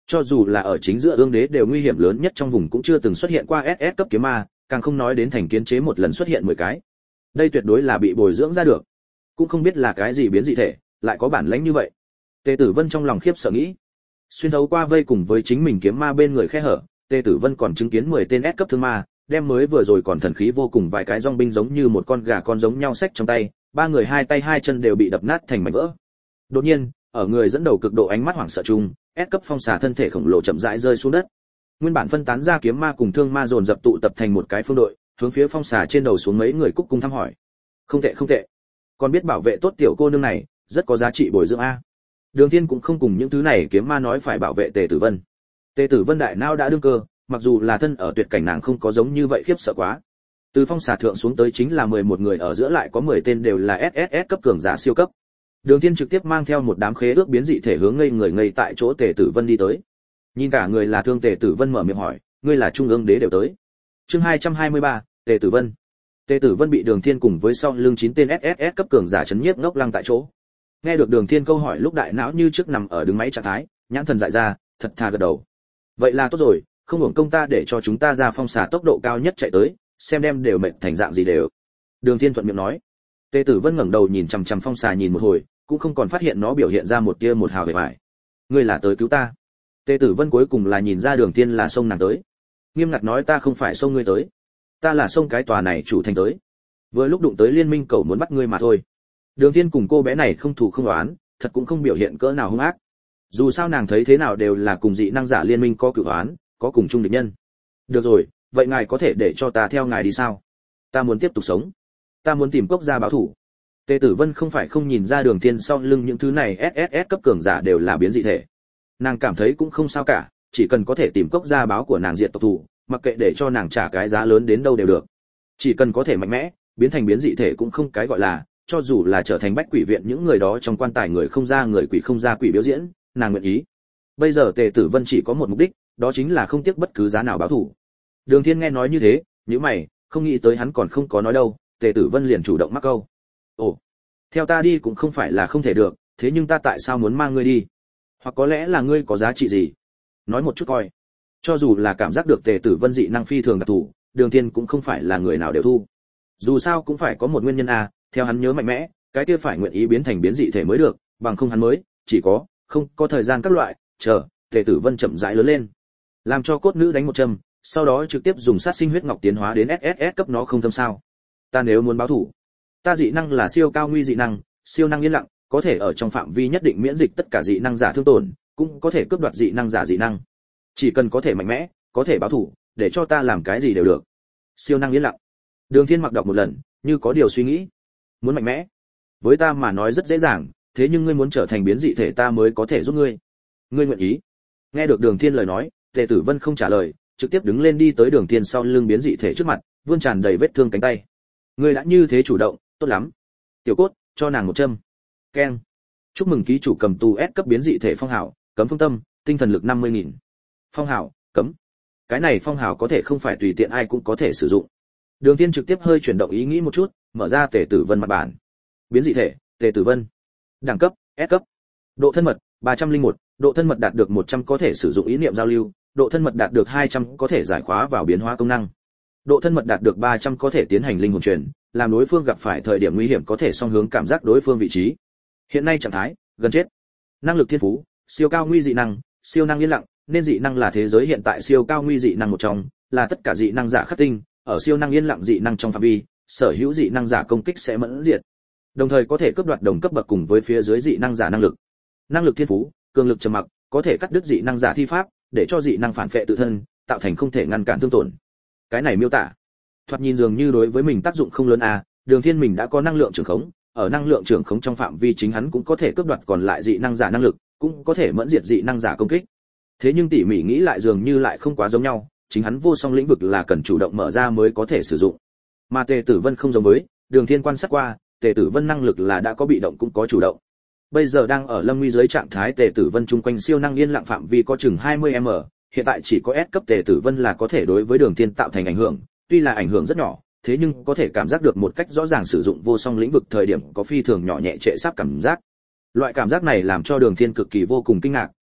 Cho dù là ở chính giữa ương đế đều nguy hiểm lớn nhất trong vùng cũng chưa từng xuất hiện qua ét ét cấp kiếm ma, càng không nói đến thành kiến chế một lần xuất hiện mười cái. Đây tuyệt đối là bị bồi dưỡng ra được. Cũng không biết là cái gì biến dị thể, lại có bản lĩnh như vậy. Tề Tử Vân trong lòng khiếp sợ nghĩ. Xuyên thấu qua vây cùng với chính mình kiếm ma bên người khe hở, Tề Tử Vân còn chứng kiến mười tên S cấp thương ma, đem mới vừa rồi còn thần khí vô cùng vài cái dòng binh giống như một con gà con giống nhau xách trong tay, ba người hai tay hai chân đều bị đập nát thành mảnh vỡ. Đột nhiên, ở người dẫn đầu cực độ ánh mắt hoảng sợ chung, S cấp phong xà thân thể khổng lồ chậm rãi rơi xuống đất. Nguyên bản phân tán ra kiếm ma cùng thương ma dồn dập tụ tập thành một cái phương đội, hướng phía phong xà trên đầu xuống mấy người cúc cung thăm hỏi. Không tệ không tệ, còn biết bảo vệ tốt tiểu cô nương này, rất có giá trị bồi dưỡng a. Đường Thiên cũng không cùng những thứ này kiếm ma nói phải bảo vệ Tề Tử Vân. Tề Tử Vân đại não đã đương cơ, mặc dù là thân ở tuyệt cảnh nàng không có giống như vậy khiếp sợ quá. Từ phong xà thượng xuống tới chính là mười một người, ở giữa lại có mười tên đều là ét ét ét cấp cường giả siêu cấp. Đường Thiên trực tiếp mang theo một đám khế ước biến dị thể hướng ngây người ngây tại chỗ Tề Tử Vân đi tới. Nhìn cả người là thương, Tề Tử Vân mở miệng hỏi, ngươi là trung ương đế đều tới. Chương hai trăm hai mươi ba, Tề Tử Vân. Tề Tử Vân bị Đường Thiên cùng với sau lưng chín tên ét ét ét cấp cường giả chấn nhiếp ngốc lăng tại chỗ. Nghe được Đường Thiên câu hỏi lúc đại não như trước nằm ở đứng máy trạng thái, nhãn thần dại ra, thật thà gật đầu. Vậy là tốt rồi, không hưởng công ta để cho chúng ta ra phong xà tốc độ cao nhất chạy tới, xem đem đều mệt thành dạng gì đều. Đường Thiên thuận miệng nói. Tề Tử Vân ngẩng đầu nhìn chằm chằm phong xà nhìn một hồi, cũng không còn phát hiện nó biểu hiện ra một tia một hào vẻ vải. Ngươi là tới cứu ta? Tề Tử Vân cuối cùng là nhìn ra Đường Thiên là xông nàng tới. Nghiêm ngặt nói ta không phải xông ngươi tới, ta là xông cái tòa này chủ thành tới. Vừa lúc đụng tới liên minh cầu muốn bắt ngươi mà thôi. Đường Thiên cùng cô bé này không thù không oán, thật cũng không biểu hiện cỡ nào hung ác. Dù sao nàng thấy thế nào đều là cùng dị năng giả liên minh có cửu oán, có cùng chung địch nhân. Được rồi, vậy ngài có thể để cho ta theo ngài đi sao? Ta muốn tiếp tục sống, ta muốn tìm cốc gia báo thủ. Tề Tử Vân không phải không nhìn ra Đường Thiên sau lưng những thứ này ét ét ét cấp cường giả đều là biến dị thể. Nàng cảm thấy cũng không sao cả, chỉ cần có thể tìm cốc gia báo của nàng diệt tộc thủ, mặc kệ để cho nàng trả cái giá lớn đến đâu đều được. Chỉ cần có thể mạnh mẽ, biến thành biến dị thể cũng không cái gọi là, cho dù là trở thành bách quỷ viện những người đó trong quan tài người không ra người quỷ không ra quỷ biểu diễn, nàng nguyện ý. Bây giờ Tề Tử Vân chỉ có một mục đích, đó chính là không tiếc bất cứ giá nào báo thù. Đường Thiên nghe nói như thế, nhíu mày, không nghĩ tới hắn còn không có nói đâu, Tề Tử Vân liền chủ động mắc câu. Ồ, theo ta đi cũng không phải là không thể được, thế nhưng ta tại sao muốn mang ngươi đi? Hoặc có lẽ là ngươi có giá trị gì? Nói một chút coi. Cho dù là cảm giác được Tề Tử Vân dị năng phi thường đặc thù, Đường Thiên cũng không phải là người nào đều thu. Dù sao cũng phải có một nguyên nhân a, theo hắn nhớ mạnh mẽ, cái kia phải nguyện ý biến thành biến dị thể mới được, bằng không hắn mới chỉ có không có thời gian các loại, chờ Tề Tử Vân chậm rãi lớn lên. Làm cho cốt nữ đánh một châm, sau đó trực tiếp dùng sát sinh huyết ngọc tiến hóa đến ét ét ét cấp nó không thâm sao? Ta nếu muốn báo thủ, ta dị năng là siêu cao nguy dị năng, siêu năng yên lặng, có thể ở trong phạm vi nhất định miễn dịch tất cả dị năng giả thương tổn, cũng có thể cướp đoạt dị năng giả dị năng. Chỉ cần có thể mạnh mẽ, có thể báo thủ, để cho ta làm cái gì đều được. Siêu năng yên lặng. Đường Thiên mặc đọc một lần, như có điều suy nghĩ. Muốn mạnh mẽ, với ta mà nói rất dễ dàng, thế nhưng ngươi muốn trở thành biến dị thể ta mới có thể giúp ngươi. Ngươi nguyện ý? Nghe được Đường Thiên lời nói, Tề Tử Vân không trả lời, trực tiếp đứng lên đi tới Đường Thiên sau lưng biến dị thể trước mặt, vươn tràn đầy vết thương cánh tay. Ngươi đã như thế chủ động, tốt lắm. Tiểu Cốt, cho nàng một châm. Keng. Chúc mừng ký chủ cầm tù S cấp biến dị thể phong hào, cấm phương tâm, tinh thần lực năm mươi nghìn. Phong hào, cấm. Cái này phong hào có thể không phải tùy tiện ai cũng có thể sử dụng. Đường Thiên trực tiếp hơi chuyển động ý nghĩ một chút, mở ra Tề Tử Vân mặt bản. Biến dị thể, Tề Tử Vân. Đẳng cấp, S cấp. Độ thân mật, ba trăm lẻ một, độ thân mật đạt được một trăm có thể sử dụng ý niệm giao lưu, độ thân mật đạt được hai trăm có thể giải khóa vào biến hóa công năng. Độ thân mật đạt được ba trăm có thể tiến hành linh hồn truyền, làm đối phương gặp phải thời điểm nguy hiểm có thể song hướng cảm giác đối phương vị trí. Hiện nay trạng thái, gần chết. Năng lực thiên phú, siêu cao nguy dị năng, siêu năng yên lặng, nên dị năng là thế giới hiện tại siêu cao nguy dị năng một trong, là tất cả dị năng giả khắc tinh, ở siêu năng yên lặng dị năng trong phạm vi, sở hữu dị năng giả công kích sẽ mẫn diệt. Đồng thời có thể cướp đoạt đồng cấp bậc cùng với phía dưới dị năng giả năng lực. Năng lực thiên phú, cường lực trầm mặc, có thể cắt đứt dị năng giả thi pháp, để cho dị năng phản phệ tự thân, tạo thành không thể ngăn cản thương tổn. Cái này miêu tả, thoạt nhìn dường như đối với mình tác dụng không lớn à, Đường Thiên mình đã có năng lượng trường khống, ở năng lượng trường khống trong phạm vi chính hắn cũng có thể cướp đoạt còn lại dị năng giả năng lực, cũng có thể mẫn diệt dị năng giả công kích. Thế nhưng tỉ mỉ nghĩ lại dường như lại không quá giống nhau, chính hắn vô song lĩnh vực là cần chủ động mở ra mới có thể sử dụng. Mà Tề Tử Vân không giống với, Đường Thiên quan sát qua, Tề Tử Vân năng lực là đã có bị động cũng có chủ động. Bây giờ đang ở lâm nguy dưới trạng thái Tề Tử Vân chung quanh siêu năng yên lặng phạm vi có chừng hai mươi mét, hiện tại chỉ có S cấp Tề Tử Vân là có thể đối với Đường Thiên tạo thành ảnh hưởng, tuy là ảnh hưởng rất nhỏ, thế nhưng có thể cảm giác được một cách rõ ràng sử dụng vô song lĩnh vực thời điểm có phi thường nhỏ nhẹ trệ sắp cảm giác. Loại cảm giác này làm cho Đường Thiên cực kỳ vô cùng kinh ngạc,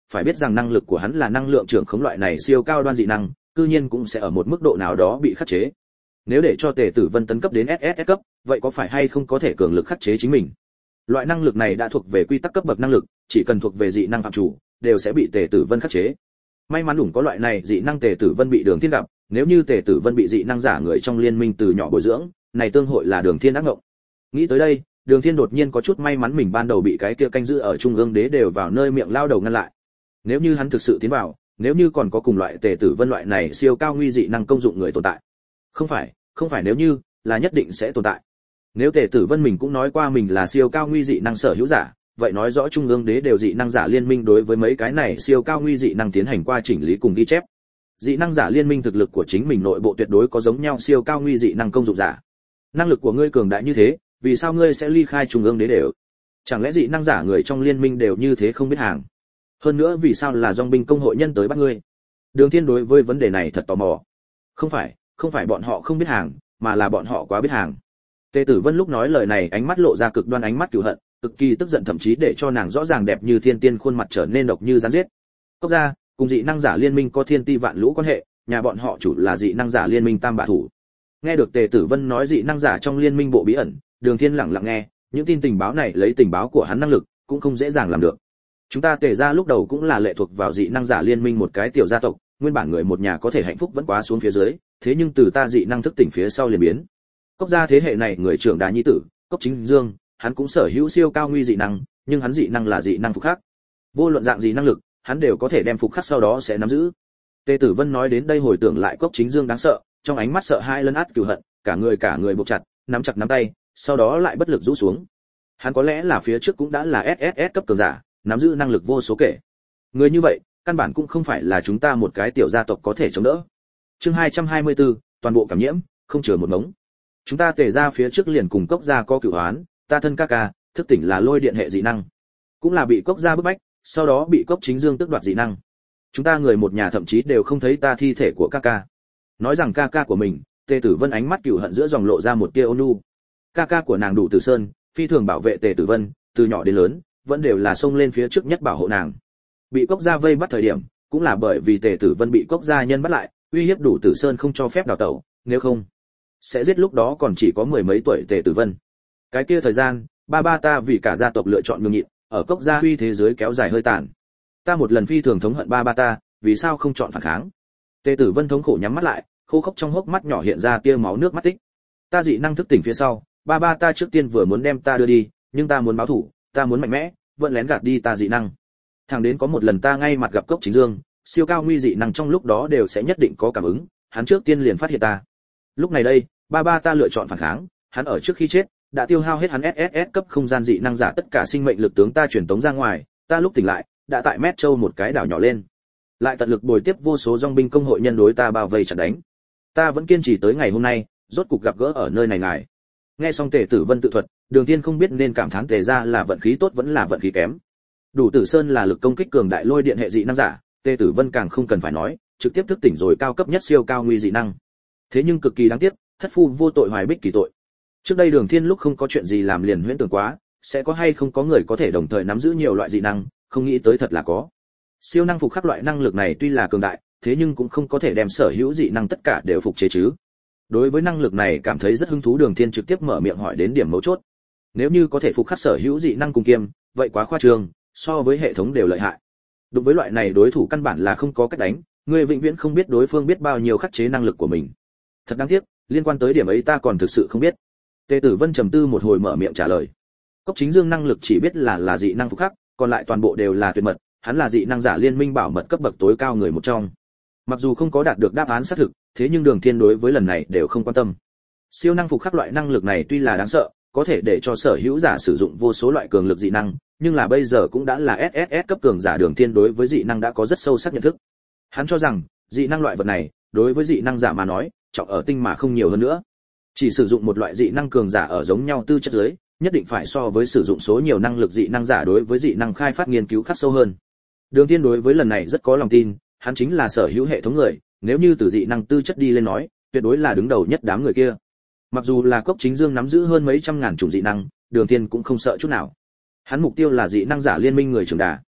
phải biết rằng năng lực của hắn là năng lượng trưởng khống loại này siêu cao đoan dị năng, cư nhiên cũng sẽ ở một mức độ nào đó bị khắc chế. Nếu để cho Tề Tử Vân tấn cấp đến ét ét ét cấp, vậy có phải hay không có thể cường lực khắc chế chính mình? Loại năng lực này đã thuộc về quy tắc cấp bậc năng lực, chỉ cần thuộc về dị năng phạm chủ, đều sẽ bị Tề Tử Vân khắc chế. May mắn đủ có loại này dị năng Tề Tử Vân bị Đường Thiên gặp, nếu như Tề Tử Vân bị dị năng giả người trong liên minh từ nhỏ bồi dưỡng, này tương hội là Đường Thiên ác ngộng. Nghĩ tới đây, Đường Thiên đột nhiên có chút may mắn mình ban đầu bị cái kia canh giữ ở trung ương đế đều vào nơi miệng lao đầu ngăn lại. Nếu như hắn thực sự tiến vào, nếu như còn có cùng loại Tề Tử Vân loại này siêu cao nguy dị năng công dụng người tồn tại. Không phải, không phải nếu như, là nhất định sẽ tồn tại. Nếu Tề Tử Vân mình cũng nói qua mình là siêu cao nguy dị năng sở hữu giả, vậy nói rõ trung ương đế đều dị năng giả liên minh đối với mấy cái này siêu cao nguy dị năng tiến hành qua chỉnh lý cùng ghi chép. Dị năng giả liên minh thực lực của chính mình nội bộ tuyệt đối có giống nhau siêu cao nguy dị năng công dụng giả. Năng lực của ngươi cường đại như thế, vì sao ngươi sẽ ly khai trung ương đế đều? Chẳng lẽ dị năng giả người trong liên minh đều như thế không biết hàng? Hơn nữa vì sao là dòng binh công hội nhân tới bắt ngươi? Đường Thiên đối với vấn đề này thật tò mò. Không phải, không phải bọn họ không biết hàng, mà là bọn họ quá biết hàng. Tề Tử Vân lúc nói lời này ánh mắt lộ ra cực đoan ánh mắt cừu hận, cực kỳ tức giận, thậm chí để cho nàng rõ ràng đẹp như thiên tiên khuôn mặt trở nên độc như rắn giết. Cốc gia cùng dị năng giả liên minh có thiên ti vạn lũ quan hệ, nhà bọn họ chủ là dị năng giả liên minh tam bá thủ. Nghe được Tề Tử Vân nói dị năng giả trong liên minh bộ bí ẩn, Đường Thiên lặng lặng nghe, những tin tình báo này lấy tình báo của hắn năng lực, cũng không dễ dàng làm được. Chúng ta Tề gia lúc đầu cũng là lệ thuộc vào dị năng giả liên minh một cái tiểu gia tộc, nguyên bản người một nhà có thể hạnh phúc vẫn quá xuống phía dưới, thế nhưng từ ta dị năng thức tỉnh phía sau liền biến. Cốc gia thế hệ này người trưởng đà nhi tử, Cốc Chính Dương, hắn cũng sở hữu siêu cao nguy dị năng, nhưng hắn dị năng là dị năng phục khắc. Vô luận dạng gì năng lực, hắn đều có thể đem phục khắc sau đó sẽ nắm giữ. Tề Tử Vân nói đến đây hồi tưởng lại Cốc Chính Dương đáng sợ, trong ánh mắt sợ hãi lấn át cừu hận, cả người cả người buộc chặt, nắm chặt nắm tay, sau đó lại bất lực rũ xuống. Hắn có lẽ là phía trước cũng đã là ét ét ét cấp cường giả, nắm giữ năng lực vô số kể. Người như vậy, căn bản cũng không phải là chúng ta một cái tiểu gia tộc có thể chống đỡ. Chương hai trăm hai mươi tư, toàn bộ cảm nhiễm, không chừa một ngống. Chúng ta Tề gia phía trước liền cùng Cốc gia có cửu oán, ta thân ca ca, thức tỉnh là lôi điện hệ dị năng, cũng là bị Cốc gia bức bách, sau đó bị Cốc Chính Dương tước đoạt dị năng. Chúng ta người một nhà thậm chí đều không thấy ta thi thể của ca ca. Nói rằng ca ca của mình, Tề Tử Vân ánh mắt cừu hận giữa dòng lộ ra một tia ôn nhu. Ca ca của nàng Đủ Tử Sơn, phi thường bảo vệ Tề Tử Vân, từ nhỏ đến lớn, vẫn đều là xông lên phía trước nhất bảo hộ nàng. Bị Cốc gia vây bắt thời điểm, cũng là bởi vì Tề Tử Vân bị Cốc gia nhân bắt lại, uy hiếp Đủ Tử Sơn không cho phép đào tẩu, nếu không sẽ giết lúc đó còn chỉ có mười mấy tuổi Tề Tử Vân. Cái kia thời gian, ba ba ta vì cả gia tộc lựa chọn nhường nhịn, ở Cốc gia uy thế giới kéo dài hơi tàn. Ta một lần phi thường thống hận ba ba ta, vì sao không chọn phản kháng? Tề Tử Vân thống khổ nhắm mắt lại, khô khốc trong hốc mắt nhỏ hiện ra tia máu nước mắt tích. Ta dị năng thức tỉnh phía sau, ba ba ta trước tiên vừa muốn đem ta đưa đi, nhưng ta muốn báo thủ, ta muốn mạnh mẽ, vẫn lén gạt đi ta dị năng. Thẳng đến có một lần ta ngay mặt gặp Cốc Chính Dương, siêu cao nguy dị năng trong lúc đó đều sẽ nhất định có cảm ứng, hắn trước tiên liền phát hiện ta. Lúc này đây, ba ba ta lựa chọn phản kháng, hắn ở trước khi chết đã tiêu hao hết hắn ét ét ét cấp không gian dị năng giả tất cả sinh mệnh lực tướng ta truyền tống ra ngoài, ta lúc tỉnh lại, đã tại Mét Châu một cái đảo nhỏ lên. Lại tận lực bồi tiếp vô số dòng binh công hội nhân đối ta bao vây chặn đánh. Ta vẫn kiên trì tới ngày hôm nay, rốt cục gặp gỡ ở nơi này ngài. Nghe xong Tề Tử Vân tự thuật, Đường Thiên không biết nên cảm thán Tề gia là vận khí tốt vẫn là vận khí kém. Đủ Tử Sơn là lực công kích cường đại lôi điện hệ dị năng giả, Tề Tử Vân càng không cần phải nói, trực tiếp thức tỉnh rồi cao cấp nhất siêu cao nguy dị năng. Thế nhưng cực kỳ đáng tiếc, thất phu vô tội hoài bích kỳ tội. Trước đây Đường Thiên lúc không có chuyện gì làm liền huyễn tưởng quá, sẽ có hay không có người có thể đồng thời nắm giữ nhiều loại dị năng, không nghĩ tới thật là có. Siêu năng phục khắc loại năng lực này tuy là cường đại, thế nhưng cũng không có thể đem sở hữu dị năng tất cả đều phục chế chứ. Đối với năng lực này cảm thấy rất hứng thú, Đường Thiên trực tiếp mở miệng hỏi đến điểm mấu chốt. Nếu như có thể phục khắc sở hữu dị năng cùng kiêm, vậy quá khoa trương, so với hệ thống đều lợi hại. Đối với loại này đối thủ căn bản là không có cách đánh, người vĩnh viễn không biết đối phương biết bao nhiêu khắc chế năng lực của mình. Thật đáng tiếc, liên quan tới điểm ấy ta còn thực sự không biết. Tề Tử Vân trầm tư một hồi mở miệng trả lời. Cốc Chính Dương năng lực chỉ biết là là dị năng phục khắc, còn lại toàn bộ đều là tuyệt mật, hắn là dị năng giả liên minh bảo mật cấp bậc tối cao người một trong. Mặc dù không có đạt được đáp án xác thực, thế nhưng Đường Thiên đối với lần này đều không quan tâm. Siêu năng phục khắc loại năng lực này tuy là đáng sợ, có thể để cho sở hữu giả sử dụng vô số loại cường lực dị năng, nhưng là bây giờ cũng đã là ét ét ét cấp cường giả. Đường Thiên đối với dị năng đã có rất sâu sắc nhận thức. Hắn cho rằng, dị năng loại vật này, đối với dị năng giả mà nói, trọng ở tinh mà không nhiều hơn nữa. Chỉ sử dụng một loại dị năng cường giả ở giống nhau tư chất dưới, nhất định phải so với sử dụng số nhiều năng lực dị năng giả đối với dị năng khai phát nghiên cứu khắc sâu hơn. Đường Thiên đối với lần này rất có lòng tin, hắn chính là sở hữu hệ thống người, nếu như từ dị năng tư chất đi lên nói, tuyệt đối là đứng đầu nhất đám người kia. Mặc dù là Cốc Chính Dương nắm giữ hơn mấy trăm ngàn chủng dị năng, Đường Thiên cũng không sợ chút nào. Hắn mục tiêu là dị năng giả liên minh người trưởng đà.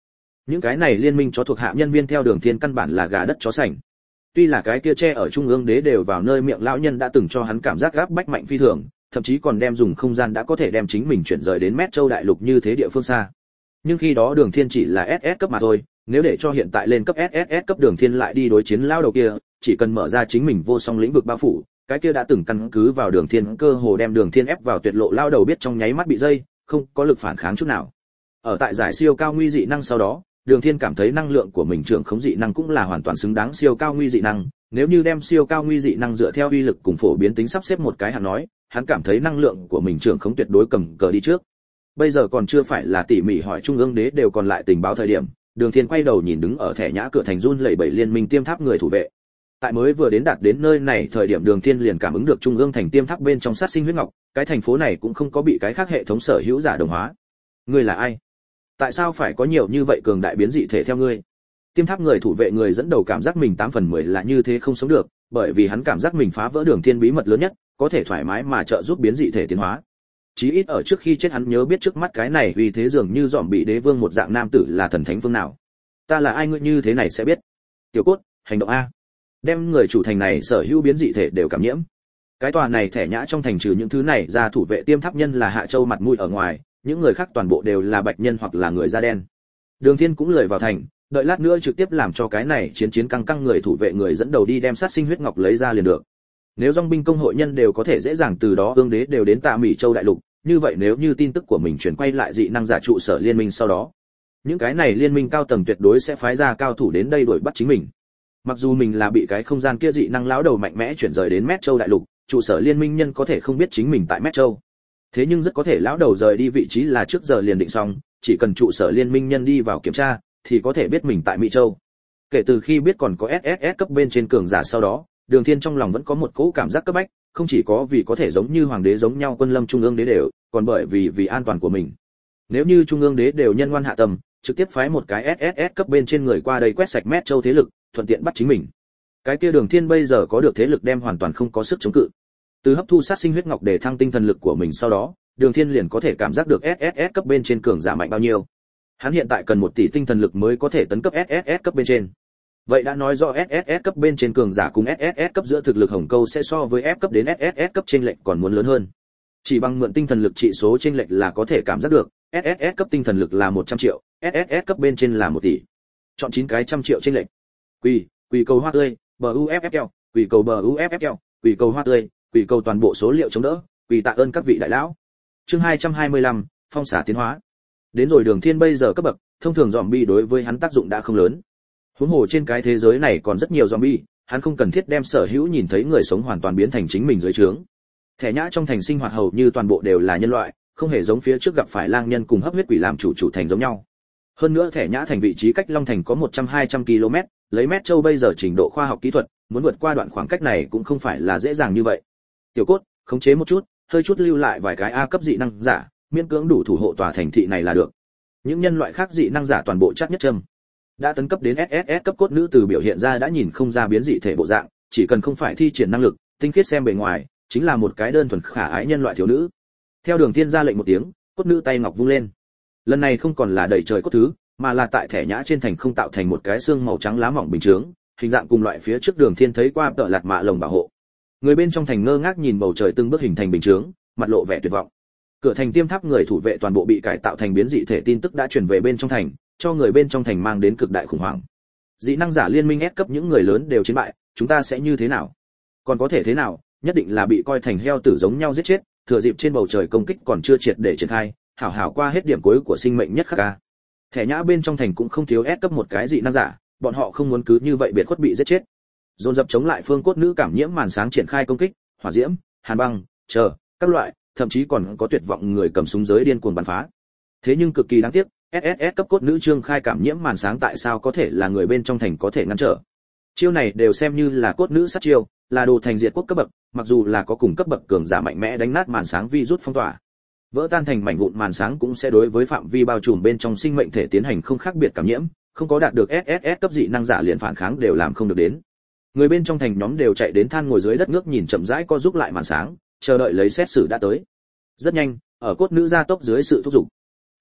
Những cái này liên minh chó thuộc hạ nhân viên theo Đường Thiên căn bản là gà đất chó sành. Tuy là cái kia che ở trung ương đế đều vào nơi miệng lão nhân đã từng cho hắn cảm giác gáp bách mạnh phi thường, thậm chí còn đem dùng không gian đã có thể đem chính mình chuyển rời đến Mét Châu đại lục như thế địa phương xa. Nhưng khi đó Đường Thiên chỉ là ét ét cấp mà thôi, nếu để cho hiện tại lên cấp ét ét ét cấp Đường Thiên lại đi đối chiến lão đầu kia, chỉ cần mở ra chính mình vô song lĩnh vực bao phủ, cái kia đã từng căn cứ vào Đường Thiên cơ hồ đem Đường Thiên ép vào tuyệt lộ lão đầu biết trong nháy mắt bị dây, không có lực phản kháng chút nào. Ở tại giải siêu cao nguy dị năng sau đó, Đường Thiên cảm thấy năng lượng của mình trưởng khống dị năng cũng là hoàn toàn xứng đáng siêu cao nguy dị năng, nếu như đem siêu cao nguy dị năng dựa theo uy lực cùng phổ biến tính sắp xếp một cái hắn nói, hắn cảm thấy năng lượng của mình trưởng khống tuyệt đối cầm cờ đi trước. Bây giờ còn chưa phải là tỉ mỉ hỏi trung ương đế đều còn lại tình báo thời điểm, Đường Thiên quay đầu nhìn đứng ở thẻ nhã cửa thành run lẩy bẩy liên minh tiêm tháp người thủ vệ. Tại mới vừa đến đạt đến nơi này thời điểm Đường Thiên liền cảm ứng được trung ương thành tiêm tháp bên trong sát sinh huyết ngọc, cái thành phố này cũng không có bị cái khác hệ thống sở hữu giả đồng hóa. Ngươi là ai? Tại sao phải có nhiều như vậy cường đại biến dị thể theo ngươi? Tiêm tháp người thủ vệ người dẫn đầu cảm giác mình tám phần mười là như thế không sống được, bởi vì hắn cảm giác mình phá vỡ Đường Thiên bí mật lớn nhất, có thể thoải mái mà trợ giúp biến dị thể tiến hóa. Chí ít ở trước khi chết hắn nhớ biết trước mắt cái này vì thế dường như dòm bị đế vương một dạng nam tử là thần thánh phương nào. Ta là ai ngươi như thế này sẽ biết. Tiểu cốt, hành động a. Đem người chủ thành này sở hữu biến dị thể đều cảm nhiễm. Cái tòa này thẻ nhã trong thành trừ những thứ này ra thủ vệ tiêm tháp nhân là Hạ Châu mặt mũi ở ngoài, những người khác toàn bộ đều là bạch nhân hoặc là người da đen. Đường Thiên cũng lười vào thành, đợi lát nữa trực tiếp làm cho cái này chiến chiến căng căng người thủ vệ người dẫn đầu đi đem sát sinh huyết ngọc lấy ra liền được. Nếu dòng binh công hội nhân đều có thể dễ dàng từ đó ương đế đều đến Tạ Mỹ Châu đại lục, như vậy nếu như tin tức của mình chuyển quay lại dị năng giả trụ sở liên minh sau đó, những cái này liên minh cao tầng tuyệt đối sẽ phái ra cao thủ đến đây đuổi bắt chính mình. Mặc dù mình là bị cái không gian kia dị năng lão đầu mạnh mẽ chuyển rời đến Mét Châu đại lục, trụ sở liên minh nhân có thể không biết chính mình tại Mét Châu. Thế nhưng rất có thể lão đầu rời đi vị trí là trước giờ liền định xong, chỉ cần trụ sở liên minh nhân đi vào kiểm tra thì có thể biết mình tại Mỹ Châu. Kể từ khi biết còn có ét ét ét cấp bên trên cường giả sau đó, Đường Thiên trong lòng vẫn có một cỗ cảm giác cấp bách, không chỉ có vì có thể giống như hoàng đế giống nhau quân lâm trung ương đế đều, còn bởi vì vì an toàn của mình. Nếu như trung ương đế đều nhân ngoan hạ tầm, trực tiếp phái một cái ét ét ét cấp bên trên người qua đây quét sạch Mét Châu thế lực, thuận tiện bắt chính mình. Cái kia Đường Thiên bây giờ có được thế lực đem hoàn toàn không có sức chống cự. Từ hấp thu sát sinh huyết ngọc để thăng tinh thần lực của mình sau đó, Đường Thiên liền có thể cảm giác được ét ét ét cấp bên trên cường giả mạnh bao nhiêu. Hắn hiện tại cần một tỷ tinh thần lực mới có thể tấn cấp ét ét ét cấp bên trên. Vậy đã nói rõ ét ét ét cấp bên trên cường giả cùng ét ét ét cấp giữa thực lực hồng câu sẽ so với F cấp đến ét ét ét cấp chênh lệch còn muốn lớn hơn. Chỉ bằng mượn tinh thần lực trị số chênh lệch là có thể cảm giác được, ét ét ét cấp tinh thần lực là một trăm triệu, ét ét ét cấp bên trên là một tỷ. Chọn chín cái trăm triệu chênh lệch. Quỳ, quỳ cầu hoa tươi, bờ u ép ép lờ, quỳ cầu bờ u ép ép lờ, quỳ cầu hoa tươi, quỳ cầu toàn bộ số liệu chống đỡ, quỳ tạ ơn các vị đại lão. Chương hai trăm hai mươi lăm, phong xả tiến hóa. Đến rồi Đường Thiên bây giờ cấp bậc, thông thường zombie đối với hắn tác dụng đã không lớn. Huống hồ trên cái thế giới này còn rất nhiều zombie, hắn không cần thiết đem sở hữu nhìn thấy người sống hoàn toàn biến thành chính mình dưới trướng. Thẻ nhã trong thành sinh hoạt hầu như toàn bộ đều là nhân loại, không hề giống phía trước gặp phải lang nhân cùng hấp huyết quỷ làm chủ chủ thành giống nhau. Hơn nữa thẻ nhã thành vị trí cách Long thành có một trăm hai trăm ki lô mét, lấy Mét Châu bây giờ trình độ khoa học kỹ thuật, muốn vượt qua đoạn khoảng cách này cũng không phải là dễ dàng như vậy. Tiểu cốt, khống chế một chút, hơi chút lưu lại vài cái A cấp dị năng giả, miễn cưỡng đủ thủ hộ tòa thành thị này là được. Những nhân loại khác dị năng giả toàn bộ chắc nhất châm. Đã tấn cấp đến ét ét ét cấp cốt nữ từ biểu hiện ra đã nhìn không ra biến dị thể bộ dạng, chỉ cần không phải thi triển năng lực, tinh khiết xem bề ngoài, chính là một cái đơn thuần khả ái nhân loại thiếu nữ. Theo Đường Thiên ra lệnh một tiếng, cốt nữ tay ngọc vung lên. Lần này không còn là đầy trời cốt thứ, mà là tại thẻ nhã trên thành không tạo thành một cái xương màu trắng lá mỏng bình thường, hình dạng cùng loại phía trước Đường Thiên thấy qua tợ lạt mạ lồng bảo hộ. Người bên trong thành ngơ ngác nhìn bầu trời từng bước hình thành bình thường, mặt lộ vẻ tuyệt vọng. Cửa thành tiêm tháp người thủ vệ toàn bộ bị cải tạo thành biến dị thể tin tức đã truyền về bên trong thành, cho người bên trong thành mang đến cực đại khủng hoảng. Dị năng giả liên minh S cấp những người lớn đều chiến bại, chúng ta sẽ như thế nào? Còn có thể thế nào, nhất định là bị coi thành heo tử giống nhau giết chết, thừa dịp trên bầu trời công kích còn chưa triệt để triển khai, hảo hảo qua hết điểm cuối của sinh mệnh nhất khắc ca. Thẻ nhã bên trong thành cũng không thiếu S cấp một cái dị năng giả, bọn họ không muốn cứ như vậy biệt khuất bị giết chết. Dồn dập chống lại phương cốt nữ cảm nhiễm màn sáng triển khai công kích, hỏa diễm, hàn băng, chờ, các loại, thậm chí còn có tuyệt vọng người cầm súng giới điên cuồng bắn phá. Thế nhưng cực kỳ đáng tiếc, ét ét ét cấp cốt nữ trương khai cảm nhiễm màn sáng tại sao có thể là người bên trong thành có thể ngăn trở. Chiêu này đều xem như là cốt nữ sát chiêu, là đồ thành diệt quốc cấp bậc, mặc dù là có cùng cấp bậc cường giả mạnh mẽ đánh nát màn sáng vi rút phong tỏa. Vỡ tan thành mảnh vụn màn sáng cũng sẽ đối với phạm vi bao trùm bên trong sinh mệnh thể tiến hành không khác biệt cảm nhiễm, không có đạt được ét ét ét cấp dị năng giả liền phản kháng đều làm không được đến. Người bên trong thành nhóm đều chạy đến than ngồi dưới đất ngước nhìn chậm rãi co giúp lại màn sáng, chờ đợi lấy xét xử đã tới. Rất nhanh, ở cốt nữ gia tốc dưới sự thúc giục,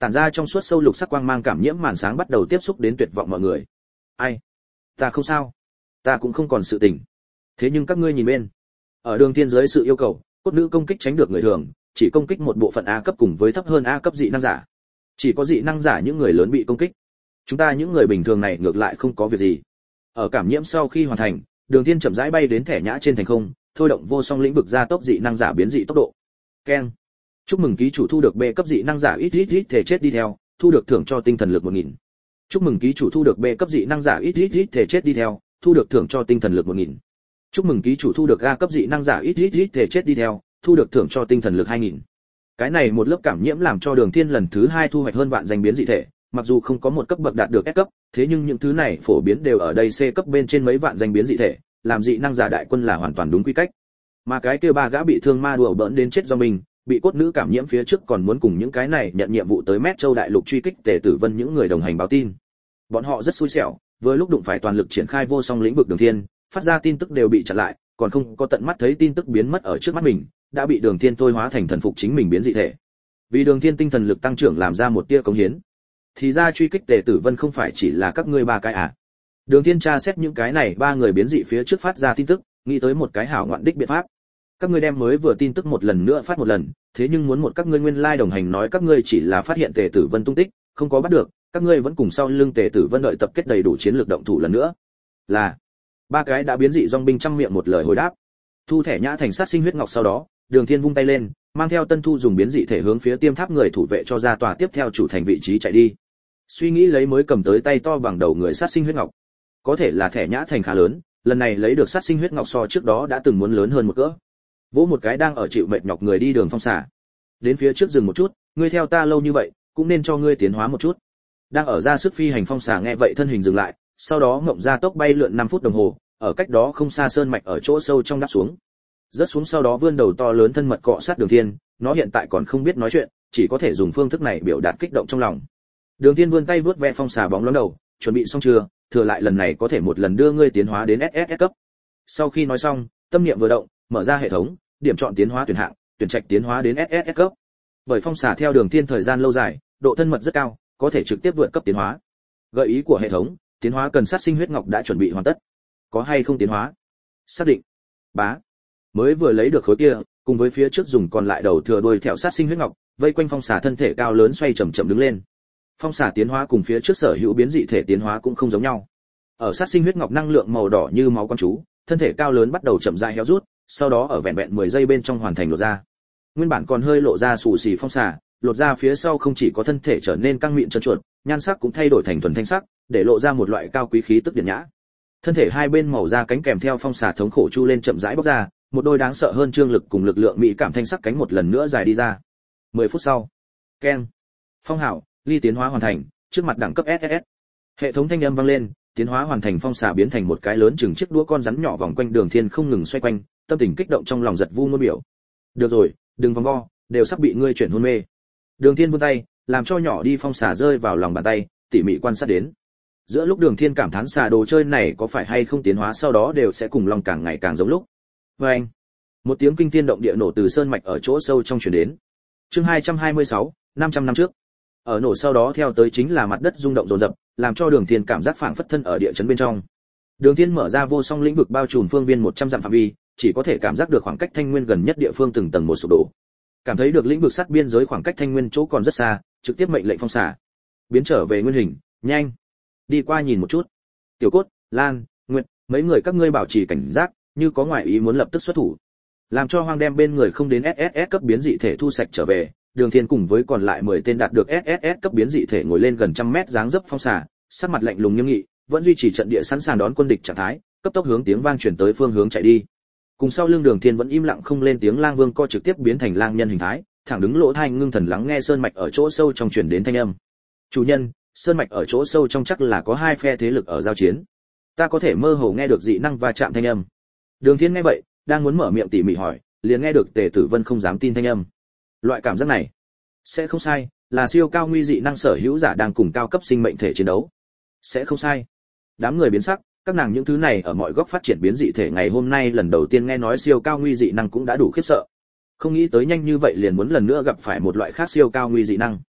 Tản ra trong suốt sâu lục sắc quang mang cảm nhiễm màn sáng bắt đầu tiếp xúc đến tuyệt vọng mọi người. Ai? Ta không sao, ta cũng không còn sự tỉnh. Thế nhưng các ngươi nhìn bên, ở đường thiên giới sự yêu cầu, cốt nữ công kích tránh được người thường, chỉ công kích một bộ phận A cấp cùng với thấp hơn A cấp dị năng giả. Chỉ có dị năng giả những người lớn bị công kích. Chúng ta những người bình thường này ngược lại không có việc gì. Ở cảm nhiễm sau khi hoàn thành, đường thiên chậm rãi bay đến thẻ nhã trên thành không, thôi động vô song lĩnh vực gia tốc dị năng giả biến dị tốc độ. Keng. Chúc mừng ký chủ thu được B cấp dị năng giả ít ít ít thể chết đi theo, thu được thưởng cho tinh thần lực một nghìn. Chúc mừng ký chủ thu được B cấp dị năng giả ít ít ít thể chết đi theo, thu được thưởng cho tinh thần lực một nghìn. Chúc mừng ký chủ thu được A cấp dị năng giả ít ít ít thể chết đi theo, thu được thưởng cho tinh thần lực hai nghìn. Cái này một lớp cảm nhiễm làm cho Đường Thiên lần thứ hai thu hoạch hơn vạn danh biến dị thể, mặc dù không có một cấp bậc đạt được S cấp, thế nhưng những thứ này phổ biến đều ở đây C cấp bên trên mấy vạn danh biến dị thể, làm dị năng giả đại quân là hoàn toàn đúng quy cách. Mà cái kia ba gã bị thương ma đùa bỡn đến chết do mình, bị cốt nữ cảm nhiễm phía trước còn muốn cùng những cái này nhận nhiệm vụ tới Mét Châu đại lục truy kích Tề Tử Vân những người đồng hành báo tin. Bọn họ rất xui xẻo, với lúc đụng phải toàn lực triển khai vô song lĩnh vực Đường Thiên, phát ra tin tức đều bị chặn lại, còn không có tận mắt thấy tin tức biến mất ở trước mắt mình, đã bị Đường Thiên thôi hóa thành thần phục chính mình biến dị thể. Vì Đường Thiên tinh thần lực tăng trưởng làm ra một tia cống hiến. Thì ra truy kích Tề Tử Vân không phải chỉ là các ngươi ba cái à? Đường Thiên tra xét những cái này ba người biến dị phía trước phát ra tin tức, nghĩ tới một cái hảo ngoạn đích biện pháp. Các ngươi đem mới vừa tin tức một lần nữa phát một lần, thế nhưng muốn một các ngươi nguyên lai like đồng hành nói các ngươi chỉ là phát hiện Tề Tử Vân tung tích, không có bắt được, các ngươi vẫn cùng sau lưng Tề Tử Vân đợi tập kết đầy đủ chiến lược động thủ lần nữa. Là ba cái đã biến dị dòng binh trăm miệng một lời hồi đáp. Thu thẻ nhã thành sát sinh huyết ngọc sau đó, Đường Thiên vung tay lên, mang theo Tân Thu dùng biến dị thể hướng phía tiêm tháp người thủ vệ cho ra tòa tiếp theo chủ thành vị trí chạy đi. Suy nghĩ lấy mới cầm tới tay to bằng đầu người sát sinh huyết ngọc. Có thể là thẻ nhã thành khá lớn, lần này lấy được sát sinh huyết ngọc so trước đó đã từng muốn lớn hơn một cỡ. Vỗ một cái đang ở chịu mệt nhọc người đi đường phong xả. Đến phía trước dừng một chút, ngươi theo ta lâu như vậy, cũng nên cho ngươi tiến hóa một chút. Đang ở ra sức phi hành phong xả nghe vậy thân hình dừng lại, sau đó ngộng ra tốc bay lượn năm phút đồng hồ, ở cách đó không xa sơn mạch ở chỗ sâu trong đáp xuống. Rớt xuống sau đó vươn đầu to lớn thân mật cọ sát Đường Thiên, nó hiện tại còn không biết nói chuyện, chỉ có thể dùng phương thức này biểu đạt kích động trong lòng. Đường Thiên vươn tay vuốt ve phong xà bóng loáng đầu, chuẩn bị xong chưa, thừa lại lần này có thể một lần đưa ngươi tiến hóa đến ét ét ét cấp. Sau khi nói xong, tâm niệm vừa động, mở ra hệ thống, điểm chọn tiến hóa tuyển hạng, tuyển trạch tiến hóa đến ét ét ét cấp. Bởi phong xà theo Đường Thiên thời gian lâu dài, độ thân mật rất cao, có thể trực tiếp vượt cấp tiến hóa. Gợi ý của hệ thống, tiến hóa cần sát sinh huyết ngọc đã chuẩn bị hoàn tất. Có hay không tiến hóa? Xác định. Bá. Mới vừa lấy được khối kia, cùng với phía trước dùng còn lại đầu thừa đuôi theo sát sinh huyết ngọc, vây quanh phong xà thân thể cao lớn xoay chậm chậm đứng lên. Phong xà tiến hóa cùng phía trước sở hữu biến dị thể tiến hóa cũng không giống nhau. Ở sát sinh huyết ngọc năng lượng màu đỏ như máu con chú, thân thể cao lớn bắt đầu chậm rãi héo rút, sau đó ở vẹn vẹn mười giây bên trong hoàn thành lột ra. Nguyên bản còn hơi lộ ra xù xì phong xà, lột ra phía sau không chỉ có thân thể trở nên căng mịn trơn chuột, nhan sắc cũng thay đổi thành thuần thanh sắc, để lộ ra một loại cao quý khí tức điển nhã. Thân thể hai bên màu da cánh kèm theo phong xà thống khổ chu lên chậm rãi bóc ra, một đôi đáng sợ hơn trương lực cùng lực lượng mỹ cảm thanh sắc cánh một lần nữa dài đi ra. mười phút sau, keng, phong hảo, ly tiến hóa hoàn thành, trước mặt đẳng cấp ét ét ét. Hệ thống thanh âm vang lên, tiến hóa hoàn thành phong xà biến thành một cái lớn chừng chiếc đũa con rắn nhỏ vòng quanh Đường Thiên không ngừng xoay quanh, tâm tình kích động trong lòng giật vu ngôn biểu. Được rồi, đừng vòng vo, đều sắp bị ngươi chuyển hôn mê. Đường Thiên vươn tay, làm cho nhỏ đi phong xà rơi vào lòng bàn tay, tỉ mỉ quan sát đến. Giữa lúc Đường Thiên cảm thán xà đồ chơi này có phải hay không tiến hóa sau đó đều sẽ cùng lòng càng ngày càng giống lúc. Oeng! Một tiếng kinh thiên động địa nổ từ sơn mạch ở chỗ sâu trong truyền đến. Chương hai trăm hai mươi sáu, năm trăm năm trước. Ở nổ sau đó theo tới chính là mặt đất rung động rồn rập, làm cho Đường Thiên cảm giác phảng phất thân ở địa chấn bên trong. Đường Thiên mở ra vô song lĩnh vực bao trùm phương viên một trăm dặm phạm vi, chỉ có thể cảm giác được khoảng cách Thanh Nguyên gần nhất địa phương từng tầng một sụp đổ. Cảm thấy được lĩnh vực sát biên giới khoảng cách Thanh Nguyên chỗ còn rất xa, trực tiếp mệnh lệnh phong xả, biến trở về nguyên hình, nhanh, đi qua nhìn một chút. Tiểu Cốt, Lan, Nguyệt, mấy người các ngươi bảo trì cảnh giác, như có ngoại ý muốn lập tức xuất thủ. Làm cho hoang đem bên người không đến ét ét ét cấp biến dị thể thu sạch trở về, Đường Thiên cùng với còn lại mười tên đạt được ét ét ét cấp biến dị thể ngồi lên gần trăm mét dáng dấp phong xà, sắc mặt lạnh lùng nghiêm nghị, vẫn duy trì trận địa sẵn sàng đón quân địch trạng thái, cấp tốc hướng tiếng vang truyền tới phương hướng chạy đi. Cùng sau lưng Đường Thiên vẫn im lặng không lên tiếng lang vương co trực tiếp biến thành lang nhân hình thái, thẳng đứng lỗ tai ngưng thần lắng nghe sơn mạch ở chỗ sâu trong truyền đến thanh âm. Chủ nhân, sơn mạch ở chỗ sâu trong chắc là có hai phe thế lực ở giao chiến. Ta có thể mơ hồ nghe được dị năng va chạm thanh âm. Đường Thiên nghe vậy, đang muốn mở miệng tỉ mỉ hỏi, liền nghe được Tề Tử Vân không dám tin thanh âm. Loại cảm giác này, sẽ không sai, là siêu cao nguy dị năng sở hữu giả đang cùng cao cấp sinh mệnh thể chiến đấu. Sẽ không sai. Đám người biến sắc, các nàng những thứ này ở mọi góc phát triển biến dị thể ngày hôm nay lần đầu tiên nghe nói siêu cao nguy dị năng cũng đã đủ khiếp sợ. Không nghĩ tới nhanh như vậy liền muốn lần nữa gặp phải một loại khác siêu cao nguy dị năng.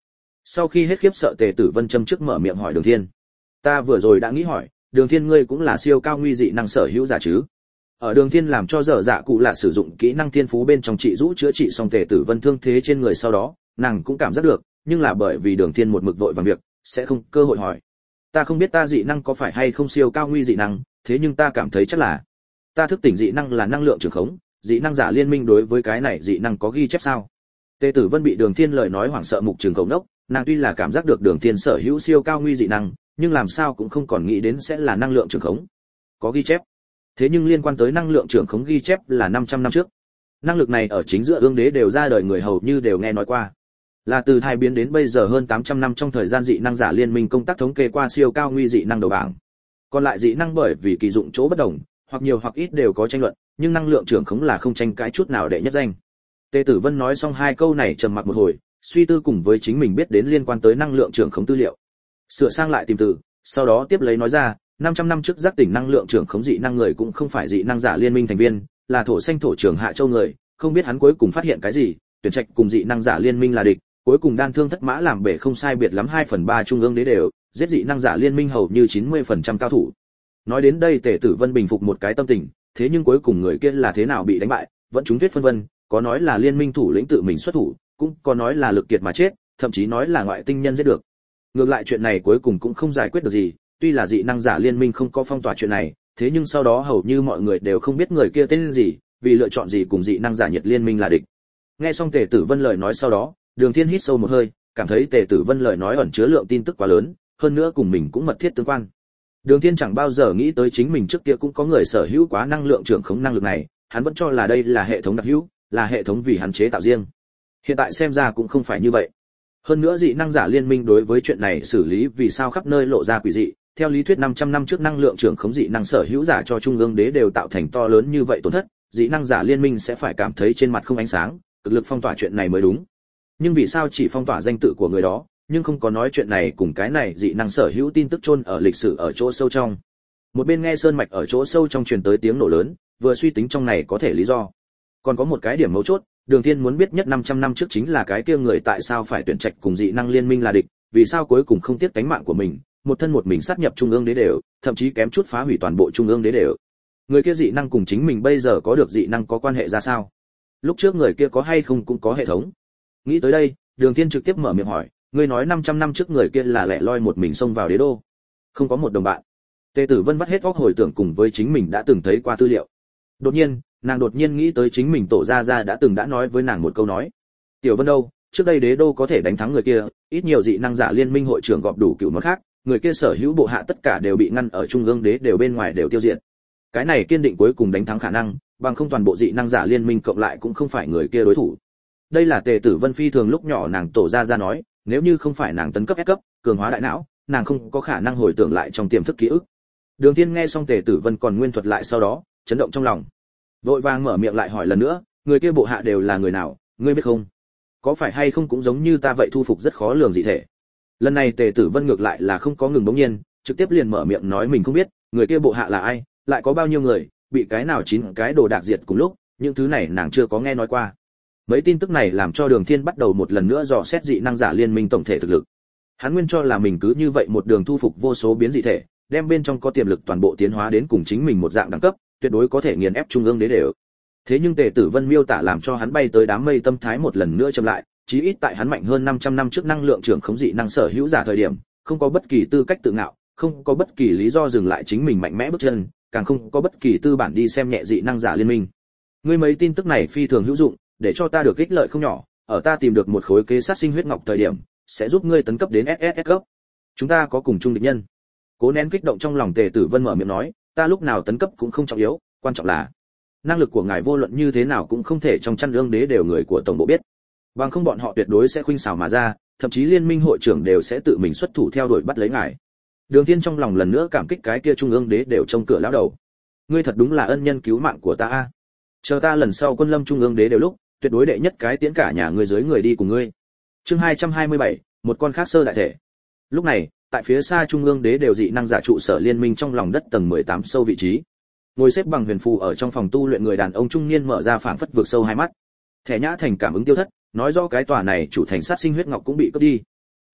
Sau khi hết khiếp sợ, Tề Tử Vân châm trước mở miệng hỏi Đường Thiên. Ta vừa rồi đã nghĩ hỏi, Đường Thiên ngươi cũng là siêu cao nguy dị năng sở hữu giả chứ? Ở Đường Thiên làm cho dở dạ cụ là sử dụng kỹ năng thiên phú bên trong trị rũ chữa trị xong Tề Tử Vân thương thế trên người sau đó, nàng cũng cảm giác được, nhưng là bởi vì Đường Thiên một mực vội vàng việc, sẽ không cơ hội hỏi. Ta không biết ta dị năng có phải hay không siêu cao nguy dị năng, thế nhưng ta cảm thấy chắc là ta thức tỉnh dị năng là năng lượng trường khống, dị năng giả liên minh đối với cái này dị năng có ghi chép sao? Tề Tử Vân bị Đường Thiên lời nói hoảng sợ mục trường cầu nốc, nàng tuy là cảm giác được Đường Thiên sở hữu siêu cao nguy dị năng, nhưng làm sao cũng không còn nghĩ đến sẽ là năng lượng trường khống. Có ghi chép. Thế nhưng liên quan tới năng lượng trường khống ghi chép là năm trăm năm trước. Năng lực này ở chính giữa ương đế đều ra đời người hầu như đều nghe nói qua. Là từ thai biến đến bây giờ hơn tám trăm năm trong thời gian dị năng giả liên minh công tác thống kê qua siêu cao nguy dị năng đầu bảng. Còn lại dị năng bởi vì kỳ dụng chỗ bất đồng, hoặc nhiều hoặc ít đều có tranh luận, nhưng năng lượng trường khống là không tranh cãi chút nào đệ nhất danh. Tề Tử Vân nói xong hai câu này trầm mặc một hồi, suy tư cùng với chính mình biết đến liên quan tới năng lượng trường khống tư liệu. Sửa sang lại tìm từ, sau đó tiếp lấy nói ra, năm trăm năm trước giác tỉnh năng lượng trường khống dị năng người cũng không phải dị năng giả liên minh thành viên, là thổ xanh thổ trưởng Hạ Châu người, không biết hắn cuối cùng phát hiện cái gì, tuyển trạch cùng dị năng giả liên minh là địch, cuối cùng đan thương thất mã làm bể không sai biệt lắm hai phần ba trung ương đế đều, giết dị năng giả liên minh hầu như chín mươi phần trăm cao thủ. Nói đến đây Tề Tử Vân bình phục một cái tâm tình, thế nhưng cuối cùng người kia là thế nào bị đánh bại, vẫn chúng thuyết phân vân, có nói là liên minh thủ lĩnh tự mình xuất thủ, cũng có nói là lực kiệt mà chết, thậm chí nói là ngoại tinh nhân giết được. Ngược lại chuyện này cuối cùng cũng không giải quyết được gì, tuy là dị năng giả liên minh không có phong tỏa chuyện này, thế nhưng sau đó hầu như mọi người đều không biết người kia tên gì, vì lựa chọn gì cùng dị năng giả nhiệt liên minh là địch. Nghe xong Tề Tử Vân lời nói sau đó, Đường Thiên hít sâu một hơi, cảm thấy Tề Tử Vân lời nói ẩn chứa lượng tin tức quá lớn, hơn nữa cùng mình cũng mật thiết tương quan. Đường Thiên chẳng bao giờ nghĩ tới chính mình trước kia cũng có người sở hữu quá năng lượng trưởng khống năng lực này, hắn vẫn cho là đây là hệ thống đặc hữu, là hệ thống vì hắn chế tạo riêng. Hiện tại xem ra cũng không phải như vậy. Hơn nữa dị năng giả liên minh đối với chuyện này xử lý vì sao khắp nơi lộ ra quỷ dị, theo lý thuyết năm trăm năm trước năng lượng trưởng khống dị năng sở hữu giả cho trung ương đế đều tạo thành to lớn như vậy tổn thất, dị năng giả liên minh sẽ phải cảm thấy trên mặt không ánh sáng, cực lực phong tỏa chuyện này mới đúng. Nhưng vì sao chỉ phong tỏa danh tự của người đó, nhưng không có nói chuyện này cùng cái này dị năng sở hữu tin tức chôn ở lịch sử ở chỗ sâu trong. Một bên nghe sơn mạch ở chỗ sâu trong truyền tới tiếng nổ lớn, vừa suy tính trong này có thể lý do. Còn có một cái điểm mấu chốt, Đường Thiên muốn biết nhất năm trăm năm trước chính là cái kia người tại sao phải tuyển trạch cùng dị năng liên minh là địch, vì sao cuối cùng không tiếc tánh mạng của mình, một thân một mình sát nhập trung ương đế đều, thậm chí kém chút phá hủy toàn bộ trung ương đế đều. Người kia dị năng cùng chính mình bây giờ có được dị năng có quan hệ ra sao? Lúc trước người kia có hay không cũng có hệ thống. Nghĩ tới đây, Đường Thiên trực tiếp mở miệng hỏi, ngươi nói năm trăm năm trước người kia là lẻ loi một mình xông vào đế đô, không có một đồng bạn. Tề Tử Vân vắt hết óc hồi tưởng cùng với chính mình đã từng thấy qua tư liệu. Đột nhiên, nàng đột nhiên nghĩ tới chính mình tổ gia gia đã từng đã nói với nàng một câu nói. Tiểu Vân đâu, trước đây đế đô có thể đánh thắng người kia, ít nhiều dị năng giả liên minh hội trưởng gọp đủ cựu mật khác, người kia sở hữu bộ hạ tất cả đều bị ngăn ở trung ương đế đều bên ngoài đều tiêu diệt. Cái này kiên định cuối cùng đánh thắng khả năng, bằng không toàn bộ dị năng giả liên minh cộng lại cũng không phải người kia đối thủ. Đây là Tề Tử Vân phi thường lúc nhỏ nàng tổ gia gia nói, nếu như không phải nàng tấn cấp ép cấp, cường hóa đại não, nàng không có khả năng hồi tưởng lại trong tiềm thức ký ức. Đường Thiên nghe xong Tề Tử Vân còn nguyên thuật lại sau đó, chấn động trong lòng. Vội vàng mở miệng lại hỏi lần nữa, người kia bộ hạ đều là người nào, ngươi biết không? Có phải hay không cũng giống như ta vậy thu phục rất khó lường dị thể. Lần này Tề Tử Vân ngược lại là không có ngừng bỗng nhiên, trực tiếp liền mở miệng nói mình không biết, người kia bộ hạ là ai, lại có bao nhiêu người, bị cái nào chín cái đồ đạc diệt cùng lúc, những thứ này nàng chưa có nghe nói qua. Mấy tin tức này làm cho Đường Thiên bắt đầu một lần nữa dò xét dị năng giả liên minh tổng thể thực lực. Hắn nguyên cho là mình cứ như vậy một đường thu phục vô số biến dị thể, đem bên trong có tiềm lực toàn bộ tiến hóa đến cùng chính mình một dạng đẳng cấp, tuyệt đối có thể nghiền ép trung ương đế đều. Thế nhưng Tề Tử Vân miêu tả làm cho hắn bay tới đám mây tâm thái một lần nữa chậm lại, chí ít tại hắn mạnh hơn năm trăm năm trước năng lượng trưởng khống dị năng sở hữu giả thời điểm, không có bất kỳ tư cách tự ngạo, không có bất kỳ lý do dừng lại chính mình mạnh mẽ bước chân, càng không có bất kỳ tư bản đi xem nhẹ dị năng giả liên minh. Ngươi mấy tin tức này phi thường hữu dụng, để cho ta được ích lợi không nhỏ, ở ta tìm được một khối kế sát sinh huyết ngọc thời điểm, sẽ giúp ngươi tấn cấp đến ét ét ét cấp. Chúng ta có cùng chung địch nhân. Cố nén kích động trong lòng Tề Tử Vân mở miệng nói, ta lúc nào tấn cấp cũng không trọng yếu, quan trọng là năng lực của ngài vô luận như thế nào cũng không thể trong chăn ương đế đều người của tổng bộ biết. Bằng không bọn họ tuyệt đối sẽ khuynh xảo mà ra, thậm chí liên minh hội trưởng đều sẽ tự mình xuất thủ theo đuổi bắt lấy ngài. Đường Thiên trong lòng lần nữa cảm kích cái kia trung ương đế đều trông cửa lão đầu. Ngươi thật đúng là ân nhân cứu mạng của ta a. Chờ ta lần sau quân lâm trung ương đế đều lúc, tuyệt đối đệ nhất cái tiễn cả nhà ngươi dưới người đi cùng ngươi. Chương hai trăm hai mươi bảy, một con khác sơ đại thể. Lúc này, tại phía xa trung ương đế đều dị năng giả trụ sở liên minh trong lòng đất tầng mười tám sâu vị trí. Ngồi xếp bằng huyền phù ở trong phòng tu luyện người đàn ông trung niên mở ra phảng phất vượt sâu hai mắt. Thẻ nhã thành cảm ứng tiêu thất, nói rõ cái tòa này chủ thành sát sinh huyết ngọc cũng bị cướp đi.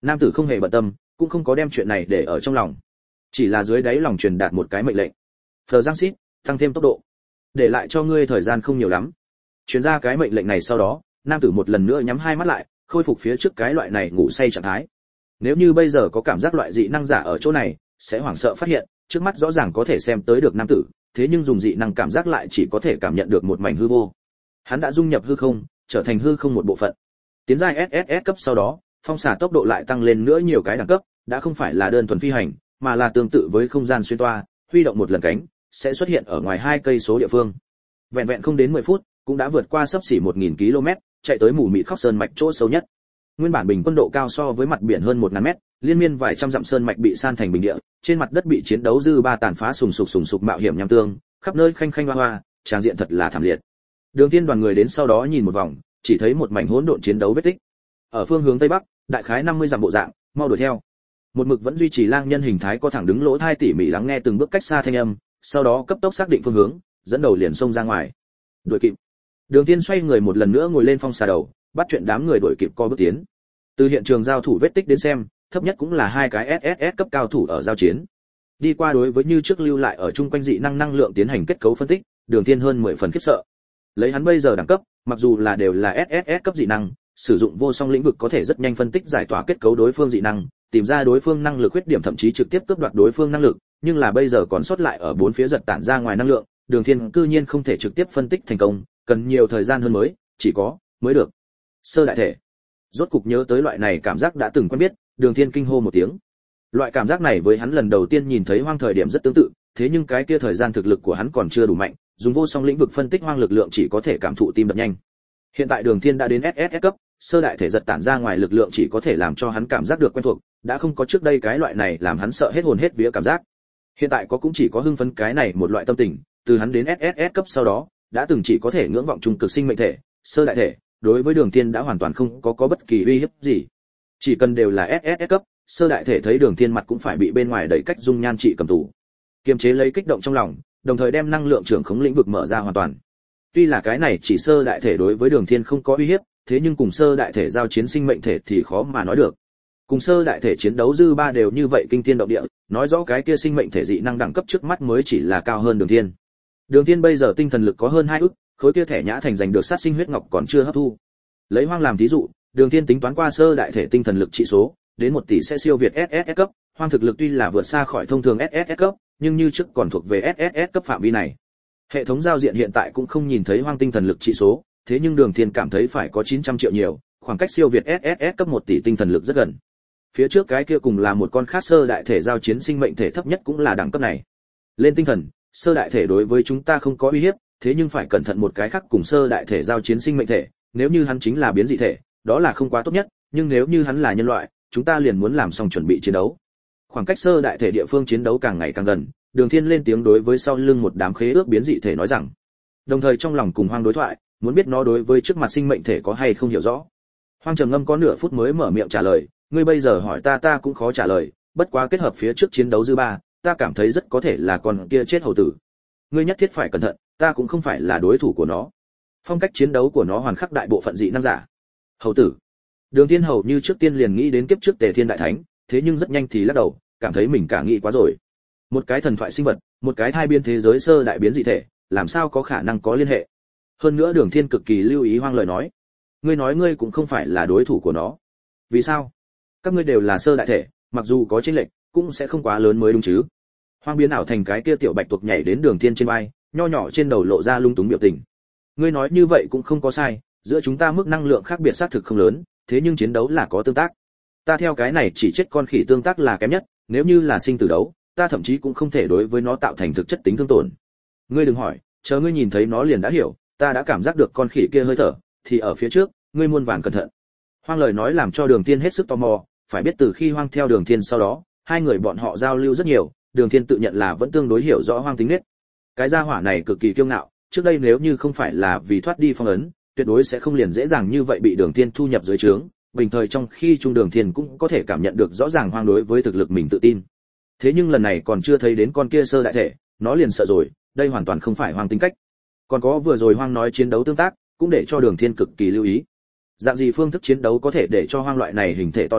Nam tử không hề bận tâm, cũng không có đem chuyện này để ở trong lòng, chỉ là dưới đáy lòng truyền đạt một cái mệnh lệnh. Phờ Giang Xít, tăng thêm tốc độ, để lại cho ngươi thời gian không nhiều lắm. Truyền ra cái mệnh lệnh này sau đó, nam tử một lần nữa nhắm hai mắt lại, khôi phục phía trước cái loại này ngủ say trạng thái. Nếu như bây giờ có cảm giác loại dị năng giả ở chỗ này, sẽ hoảng sợ phát hiện, trước mắt rõ ràng có thể xem tới được nam tử, thế nhưng dùng dị năng cảm giác lại chỉ có thể cảm nhận được một mảnh hư vô. Hắn đã dung nhập hư không, trở thành hư không một bộ phận. Tiến giai ét ét ét cấp sau đó, phong xả tốc độ lại tăng lên nữa nhiều cái đẳng cấp, đã không phải là đơn thuần phi hành, mà là tương tự với không gian xuyên toa, huy động một lần cánh, sẽ xuất hiện ở ngoài hai cây số địa phương. Vẹn vẹn không đến mười phút, cũng đã vượt qua sấp xỉ một nghìn ki lô mét, chạy tới mù mịt khóc sơn mạch chỗ sâu nhất. Nguyên bản bình quân độ cao so với mặt biển hơn một nghìn mét, liên miên vài trăm dặm sơn mạch bị san thành bình địa, trên mặt đất bị chiến đấu dư ba tàn phá sùng sục sùng sục mạo hiểm nham tương, khắp nơi khanh khanh hoa hoa, tràng diện thật là thảm liệt. Đường Thiên đoàn người đến sau đó nhìn một vòng, chỉ thấy một mảnh hỗn độn chiến đấu vết tích. Ở phương hướng tây bắc, đại khái năm mươi dặm bộ dạng, mau đuổi theo. Một mực vẫn duy trì lang nhân hình thái có thẳng đứng lỗ tai tỉ mỉ lắng nghe từng bước cách xa thanh âm, sau đó cấp tốc xác định phương hướng, dẫn đầu liền xông ra ngoài. Đuổi kịp. Đường Thiên xoay người một lần nữa ngồi lên phong xà đầu, bắt chuyện đám người đuổi kịp co bước tiến. Từ hiện trường giao thủ vết tích đến xem, thấp nhất cũng là hai cái ét ét ét cấp cao thủ ở giao chiến. Đi qua đối với như trước lưu lại ở chung quanh dị năng năng lượng tiến hành kết cấu phân tích, Đường Thiên hơn mười phần khiếp sợ. Lấy hắn bây giờ đẳng cấp, mặc dù là đều là ét ét ét cấp dị năng, sử dụng vô song lĩnh vực có thể rất nhanh phân tích giải tỏa kết cấu đối phương dị năng, tìm ra đối phương năng lực khuyết điểm thậm chí trực tiếp cướp đoạt đối phương năng lực, nhưng là bây giờ còn sót lại ở bốn phía giật tản ra ngoài năng lượng, Đường Thiên cư nhiên không thể trực tiếp phân tích thành công, cần nhiều thời gian hơn mới, chỉ có mới được. Sơ đại thể. Rốt cục nhớ tới loại này cảm giác đã từng quen biết, Đường Thiên kinh hô một tiếng. Loại cảm giác này với hắn lần đầu tiên nhìn thấy hoang thời điểm rất tương tự, thế nhưng cái kia thời gian thực lực của hắn còn chưa đủ mạnh, dùng vô song lĩnh vực phân tích hoang lực lượng chỉ có thể cảm thụ tim đập nhanh. Hiện tại Đường Thiên đã đến ét ét ét cấp, sơ đại thể giật tản ra ngoài lực lượng chỉ có thể làm cho hắn cảm giác được quen thuộc, đã không có trước đây cái loại này làm hắn sợ hết hồn hết vía cảm giác. Hiện tại có cũng chỉ có hưng phấn cái này một loại tâm tình, từ hắn đến ét ét ét cấp sau đó, đã từng chỉ có thể ngưỡng vọng trung cực sinh mệnh thể, sơ đại thể, đối với Đường Thiên đã hoàn toàn không có có bất kỳ uy hiếp gì. Chỉ cần đều là ét ét ét cấp, sơ đại thể thấy Đường Thiên mặt cũng phải bị bên ngoài đẩy cách dung nhan trị cầm tù. Kiềm chế lấy kích động trong lòng, đồng thời đem năng lượng trưởng khống lĩnh vực mở ra hoàn toàn. Tuy là cái này chỉ sơ đại thể đối với Đường Thiên không có uy hiếp, thế nhưng cùng sơ đại thể giao chiến sinh mệnh thể thì khó mà nói được. Cùng sơ đại thể chiến đấu dư ba đều như vậy kinh thiên động địa, nói rõ cái kia sinh mệnh thể dị năng đẳng cấp trước mắt mới chỉ là cao hơn Đường Thiên. Đường Thiên bây giờ tinh thần lực có hơn hai ức, khối kia thẻ nhã thành giành được sát sinh huyết ngọc còn chưa hấp thu. Lấy hoang làm thí dụ, Đường Thiên tính toán qua sơ đại thể tinh thần lực trị số, đến một tỷ sẽ siêu việt ét ét ét cấp, hoang thực lực tuy là vượt xa khỏi thông thường ét ét ét cấp, nhưng như trước còn thuộc về ét ét ét cấp phạm vi này. Hệ thống giao diện hiện tại cũng không nhìn thấy hoang tinh thần lực trị số, thế nhưng Đường Thiên cảm thấy phải có chín trăm triệu nhiều, khoảng cách siêu việt ét ét ét cấp một tỷ tinh thần lực rất gần. Phía trước cái kia cùng là một con khác sơ đại thể giao chiến sinh mệnh thể thấp nhất cũng là đẳng cấp này. Lên tinh thần, sơ đại thể đối với chúng ta không có uy hiếp, thế nhưng phải cẩn thận một cái khác cùng sơ đại thể giao chiến sinh mệnh thể, nếu như hắn chính là biến dị thể, đó là không quá tốt nhất, nhưng nếu như hắn là nhân loại, chúng ta liền muốn làm xong chuẩn bị chiến đấu. Khoảng cách sơ đại thể địa phương chiến đấu càng ngày càng gần, Đường Thiên lên tiếng đối với sau lưng một đám khế ước biến dị thể nói rằng, đồng thời trong lòng cùng hoang đối thoại, muốn biết nó đối với trước mặt sinh mệnh thể có hay không hiểu rõ. Hoang trầm ngâm có nửa phút mới mở miệng trả lời, ngươi bây giờ hỏi ta ta cũng khó trả lời, bất quá kết hợp phía trước chiến đấu dư ba, ta cảm thấy rất có thể là con kia chết hầu tử. Ngươi nhất thiết phải cẩn thận, ta cũng không phải là đối thủ của nó. Phong cách chiến đấu của nó hoàn khắc đại bộ phận dị năng giả. Hầu tử. Đường Thiên hầu như trước tiên liền nghĩ đến kiếp trước Tề Thiên đại thánh, thế nhưng rất nhanh thì lắc đầu, cảm thấy mình cả nghĩ quá rồi. Một cái thần thoại sinh vật, một cái thai biên thế giới sơ đại biến dị thể, làm sao có khả năng có liên hệ? Hơn nữa Đường Thiên cực kỳ lưu ý hoang lời nói. Ngươi nói ngươi cũng không phải là đối thủ của nó. Vì sao? Các ngươi đều là sơ đại thể, mặc dù có chênh lệch, cũng sẽ không quá lớn mới đúng chứ? Hoang biến ảo thành cái kia tiểu bạch tuộc nhảy đến Đường Thiên trên vai, nho nhỏ trên đầu lộ ra lung túng biểu tình. Ngươi nói như vậy cũng không có sai, giữa chúng ta mức năng lượng khác biệt xác thực không lớn, thế nhưng chiến đấu là có tương tác. Ta theo cái này chỉ chết con khỉ tương tác là kém nhất, nếu như là sinh tử đấu, ta thậm chí cũng không thể đối với nó tạo thành thực chất tính thương tổn. Ngươi đừng hỏi, chờ ngươi nhìn thấy nó liền đã hiểu, ta đã cảm giác được con khỉ kia hơi thở, thì ở phía trước, ngươi muôn vàn cẩn thận. Hoang lời nói làm cho Đường Thiên hết sức tò mò, phải biết từ khi Hoang theo Đường Thiên sau đó, hai người bọn họ giao lưu rất nhiều, Đường Thiên tự nhận là vẫn tương đối hiểu rõ Hoang tính nết. Cái gia hỏa này cực kỳ kiêu ngạo, trước đây nếu như không phải là vì thoát đi phong ấn, tuyệt đối sẽ không liền dễ dàng như vậy bị Đường Thiên thu nhập dưới trướng. Bình thời trong khi trung Đường Thiên cũng có thể cảm nhận được rõ ràng Hoang đối với thực lực mình tự tin. Thế nhưng lần này còn chưa thấy đến con kia sơ đại thể, nó liền sợ rồi, đây hoàn toàn không phải Hoang tính cách. Còn có vừa rồi Hoang nói chiến đấu tương tác, cũng để cho Đường Thiên cực kỳ lưu ý. Dạng gì phương thức chiến đấu có thể để cho Hoang loại này hình thể to lớn,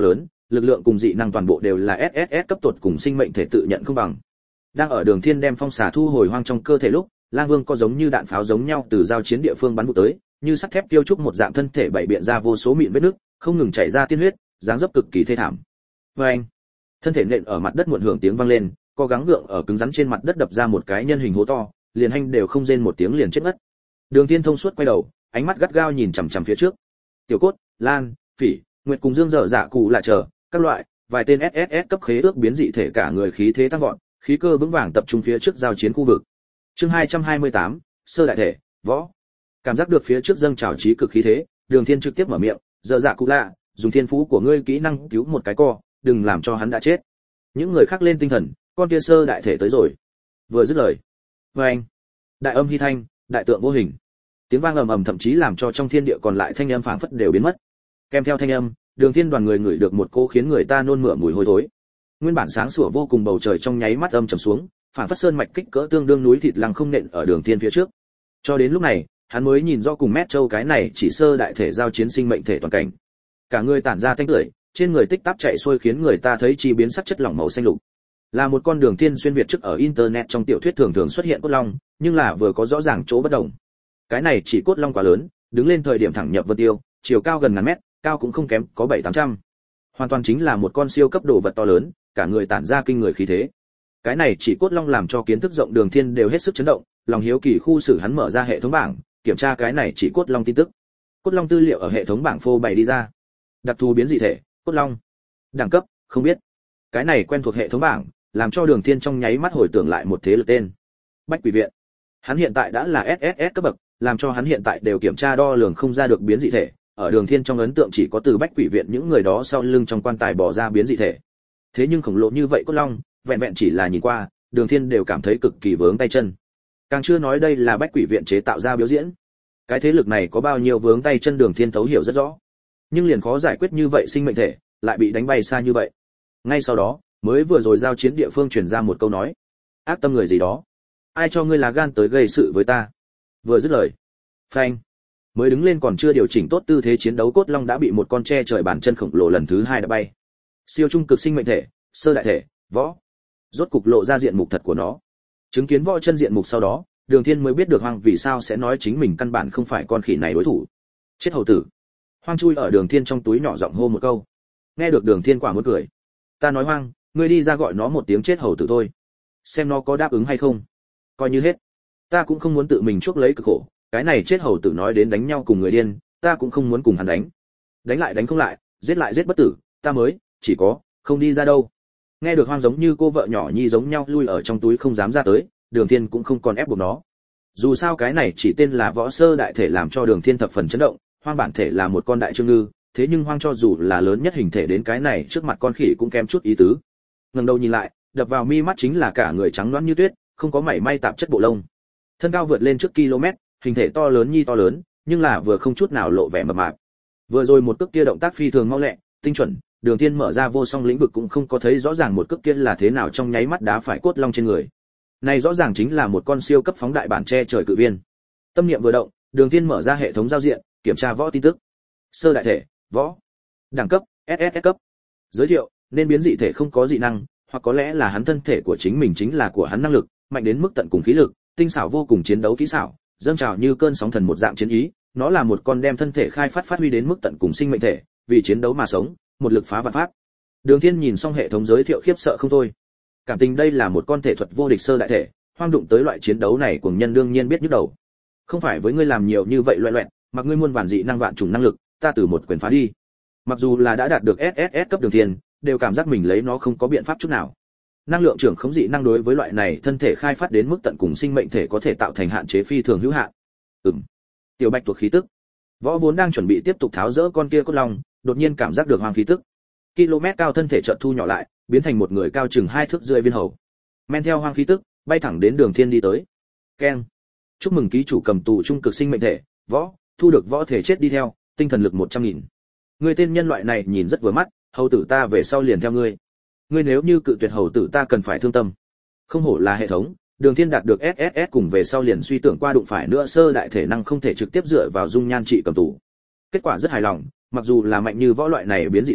lực lượng cùng dị năng toàn bộ đều là ét ét ét cấp tột cùng sinh mệnh thể tự nhận không bằng. Đang ở Đường Thiên đem phong xà thu hồi hoang trong cơ thể lúc, Lang Vương có giống như đạn pháo giống nhau từ giao chiến địa phương bắn vụ tới, như sắt thép tiêu trúc một dạng thân thể bảy biện ra vô số mịn vết nước, không ngừng chảy ra tiên huyết, dáng dấp cực kỳ thê thảm. Oeng! Thân thể nện ở mặt đất muộn hưởng tiếng vang lên, co gắng gượng ở cứng rắn trên mặt đất đập ra một cái nhân hình hố to, liền hành đều không rên một tiếng liền chết ngất. Đường Thiên thông suốt quay đầu, ánh mắt gắt gao nhìn chằm chằm phía trước. Tiểu Cốt, Lan, Phỉ, Nguyệt cùng Dương dở dạ cụ lại chờ, các loại, vài tên ét ét ét cấp khế ước biến dị thể cả người khí thế tăng vọt, khí cơ vững vàng tập trung phía trước giao chiến khu vực. Chương hai trăm hai mươi tám, sơ đại thể, võ. Cảm giác được phía trước dâng trào trí cực khí thế, Đường Thiên trực tiếp mở miệng, dở dạ cụ lạ, dùng thiên phú của ngươi kỹ năng cứu một cái co, đừng làm cho hắn đã chết. Những người khác lên tinh thần, con kia sơ đại thể tới rồi. Vừa dứt lời, oeng, đại âm hy thanh, đại tượng vô hình. Tiếng vang ầm ầm thậm chí làm cho trong thiên địa còn lại thanh âm phảng phất đều biến mất. Kèm theo thanh âm, Đường Thiên đoàn người ngửi được một cỗ khiến người ta nôn mửa mùi hôi thối. Nguyên bản sáng sủa vô cùng bầu trời trong nháy mắt âm trầm xuống, phảng phất sơn mạch kích cỡ tương đương núi thịt lăng không nện ở Đường Thiên phía trước. Cho đến lúc này, hắn mới nhìn rõ cùng Mét Châu cái này chỉ sơ đại thể giao chiến sinh mệnh thể toàn cảnh. Cả người tản ra thanh tưởi, trên người tích tắp chạy xuôi khiến người ta thấy chi biến sắc chất lỏng màu xanh lục. Là một con Đường Thiên xuyên việt trước ở internet trong tiểu thuyết thường thường xuất hiện cốt long, nhưng là vừa có rõ ràng chỗ bất đồng. Cái này chỉ cốt long quá lớn, đứng lên thời điểm thẳng nhập vân tiêu, chiều cao gần ngàn mét, cao cũng không kém, có bảy tám trăm. Hoàn toàn chính là một con siêu cấp đồ vật to lớn, cả người tản ra kinh người khí thế. Cái này chỉ cốt long làm cho kiến thức rộng Đường Thiên đều hết sức chấn động, lòng hiếu kỳ khu xử hắn mở ra hệ thống bảng, kiểm tra cái này chỉ cốt long tin tức. Cốt long tư liệu ở hệ thống bảng phô bày đi ra. Đặc thù biến dị thể, cốt long. Đẳng cấp, không biết. Cái này quen thuộc hệ thống bảng, làm cho Đường Thiên trong nháy mắt hồi tưởng lại một thế lực tên. Bách Quỷ Viện. Hắn hiện tại đã là ét ét ét cấp bậc, làm cho hắn hiện tại đều kiểm tra đo lường không ra được biến dị thể, ở Đường Thiên trong ấn tượng chỉ có từ Bách Quỷ Viện những người đó sau lưng trong quan tài bỏ ra biến dị thể. Thế nhưng khổng lồ như vậy cốt long, vẹn vẹn chỉ là nhìn qua, Đường Thiên đều cảm thấy cực kỳ vướng tay chân. Càng chưa nói đây là Bách Quỷ Viện chế tạo ra biểu diễn. Cái thế lực này có bao nhiêu vướng tay chân Đường Thiên thấu hiểu rất rõ. Nhưng liền khó giải quyết như vậy sinh mệnh thể, lại bị đánh bay xa như vậy. Ngay sau đó, mới vừa rồi giao chiến địa phương truyền ra một câu nói: "Ác tâm người gì đó, ai cho ngươi là gan tới gây sự với ta?" Vừa dứt lời, phanh, mới đứng lên còn chưa điều chỉnh tốt tư thế chiến đấu cốt long đã bị một con tre trời bàn chân khổng lồ lần thứ hai đã bay. Siêu trung cực sinh mệnh thể, sơ đại thể, võ. Rốt cục lộ ra diện mục thật của nó. Chứng kiến võ chân diện mục sau đó, Đường Thiên mới biết được Hoang vì sao sẽ nói chính mình căn bản không phải con khỉ này đối thủ. Chết hầu tử. Hoang chui ở Đường Thiên trong túi nhỏ giọng hô một câu. Nghe được Đường Thiên quả muốn cười. Ta nói Hoang, ngươi đi ra gọi nó một tiếng chết hầu tử thôi. Xem nó có đáp ứng hay không. Coi như hết. Ta cũng không muốn tự mình chuốc lấy cực khổ, cái này chết hầu tử nói đến đánh nhau cùng người điên, ta cũng không muốn cùng hắn đánh. Đánh lại đánh không lại, giết lại giết bất tử, ta mới, chỉ có, không đi ra đâu. Nghe được Hoang giống như cô vợ nhỏ nhi giống nhau lui ở trong túi không dám ra tới, Đường Thiên cũng không còn ép buộc nó. Dù sao cái này chỉ tên là võ sơ đại thể làm cho Đường Thiên thập phần chấn động, Hoang bản thể là một con đại trương ngư, thế nhưng Hoang cho dù là lớn nhất hình thể đến cái này trước mặt con khỉ cũng kém chút ý tứ. Ngẩng đầu nhìn lại, đập vào mi mắt chính là cả người trắng nõn như tuyết, không có mảy may tạp chất bộ lông. Thân cao vượt lên trước km, hình thể to lớn nhi to lớn, nhưng là vừa không chút nào lộ vẻ mập mạp. Vừa rồi một cước kia động tác phi thường mau lẹ, tinh chuẩn, Đường Thiên mở ra vô song lĩnh vực cũng không có thấy rõ ràng một cước kia là thế nào trong nháy mắt đá phải cốt long trên người. Này rõ ràng chính là một con siêu cấp phóng đại bản tre trời cự viên. Tâm niệm vừa động, Đường Thiên mở ra hệ thống giao diện, kiểm tra võ tin tức. Sơ đại thể, võ. Đẳng cấp, ét ét ét cấp. Giới thiệu, nên biến dị thể không có dị năng, hoặc có lẽ là hắn thân thể của chính mình chính là của hắn năng lực, mạnh đến mức tận cùng khí lực, tinh xảo vô cùng chiến đấu kỹ xảo, dâng trào như cơn sóng thần một dạng chiến ý, nó là một con đem thân thể khai phát phát huy đến mức tận cùng sinh mệnh thể, vì chiến đấu mà sống, một lực phá vạn pháp. Đường Thiên nhìn xong hệ thống giới thiệu khiếp sợ không thôi. Cảm tình đây là một con thể thuật vô địch sơ đại thể, Hoang đụng tới loại chiến đấu này cuồng nhân đương nhiên biết nhức đầu. Không phải với ngươi làm nhiều như vậy loẹt loẹt, mặc ngươi muôn vàn dị năng vạn chủng năng lực, ta từ một quyền phá đi. Mặc dù là đã đạt được ét ét ét cấp Đường Thiên, đều cảm giác mình lấy nó không có biện pháp chút nào. Năng lượng trưởng khống dị năng đối với loại này thân thể khai phát đến mức tận cùng sinh mệnh thể có thể tạo thành hạn chế phi thường hữu hạn. Ừm. Tiểu Bạch thuộc khí tức. Võ vốn đang chuẩn bị tiếp tục tháo rỡ con kia cốt long, đột nhiên cảm giác được Hoang khí tức. Km cao thân thể chợt thu nhỏ lại, biến thành một người cao chừng hai thước rưỡi viên hầu. Men theo Hoang khí tức, bay thẳng đến Đường Thiên đi tới. Keng. Chúc mừng ký chủ cầm tù trung cực sinh mệnh thể, võ, thu được võ thể chết đi theo, tinh thần lực một trăm nghìn. Người tên nhân loại này nhìn rất vừa mắt, hầu tử ta về sau liền theo ngươi. Ngươi nếu như cự tuyệt hầu tử ta cần phải thương tâm. Không hổ là hệ thống, Đường Thiên đạt được ét ét ét cùng về sau liền suy tưởng qua đụng phải nữa sơ đại thể năng không thể trực tiếp dựa vào dung nhan trị cầm tù. Kết quả rất hài lòng, mặc dù là mạnh như võ loại này biến dị thể,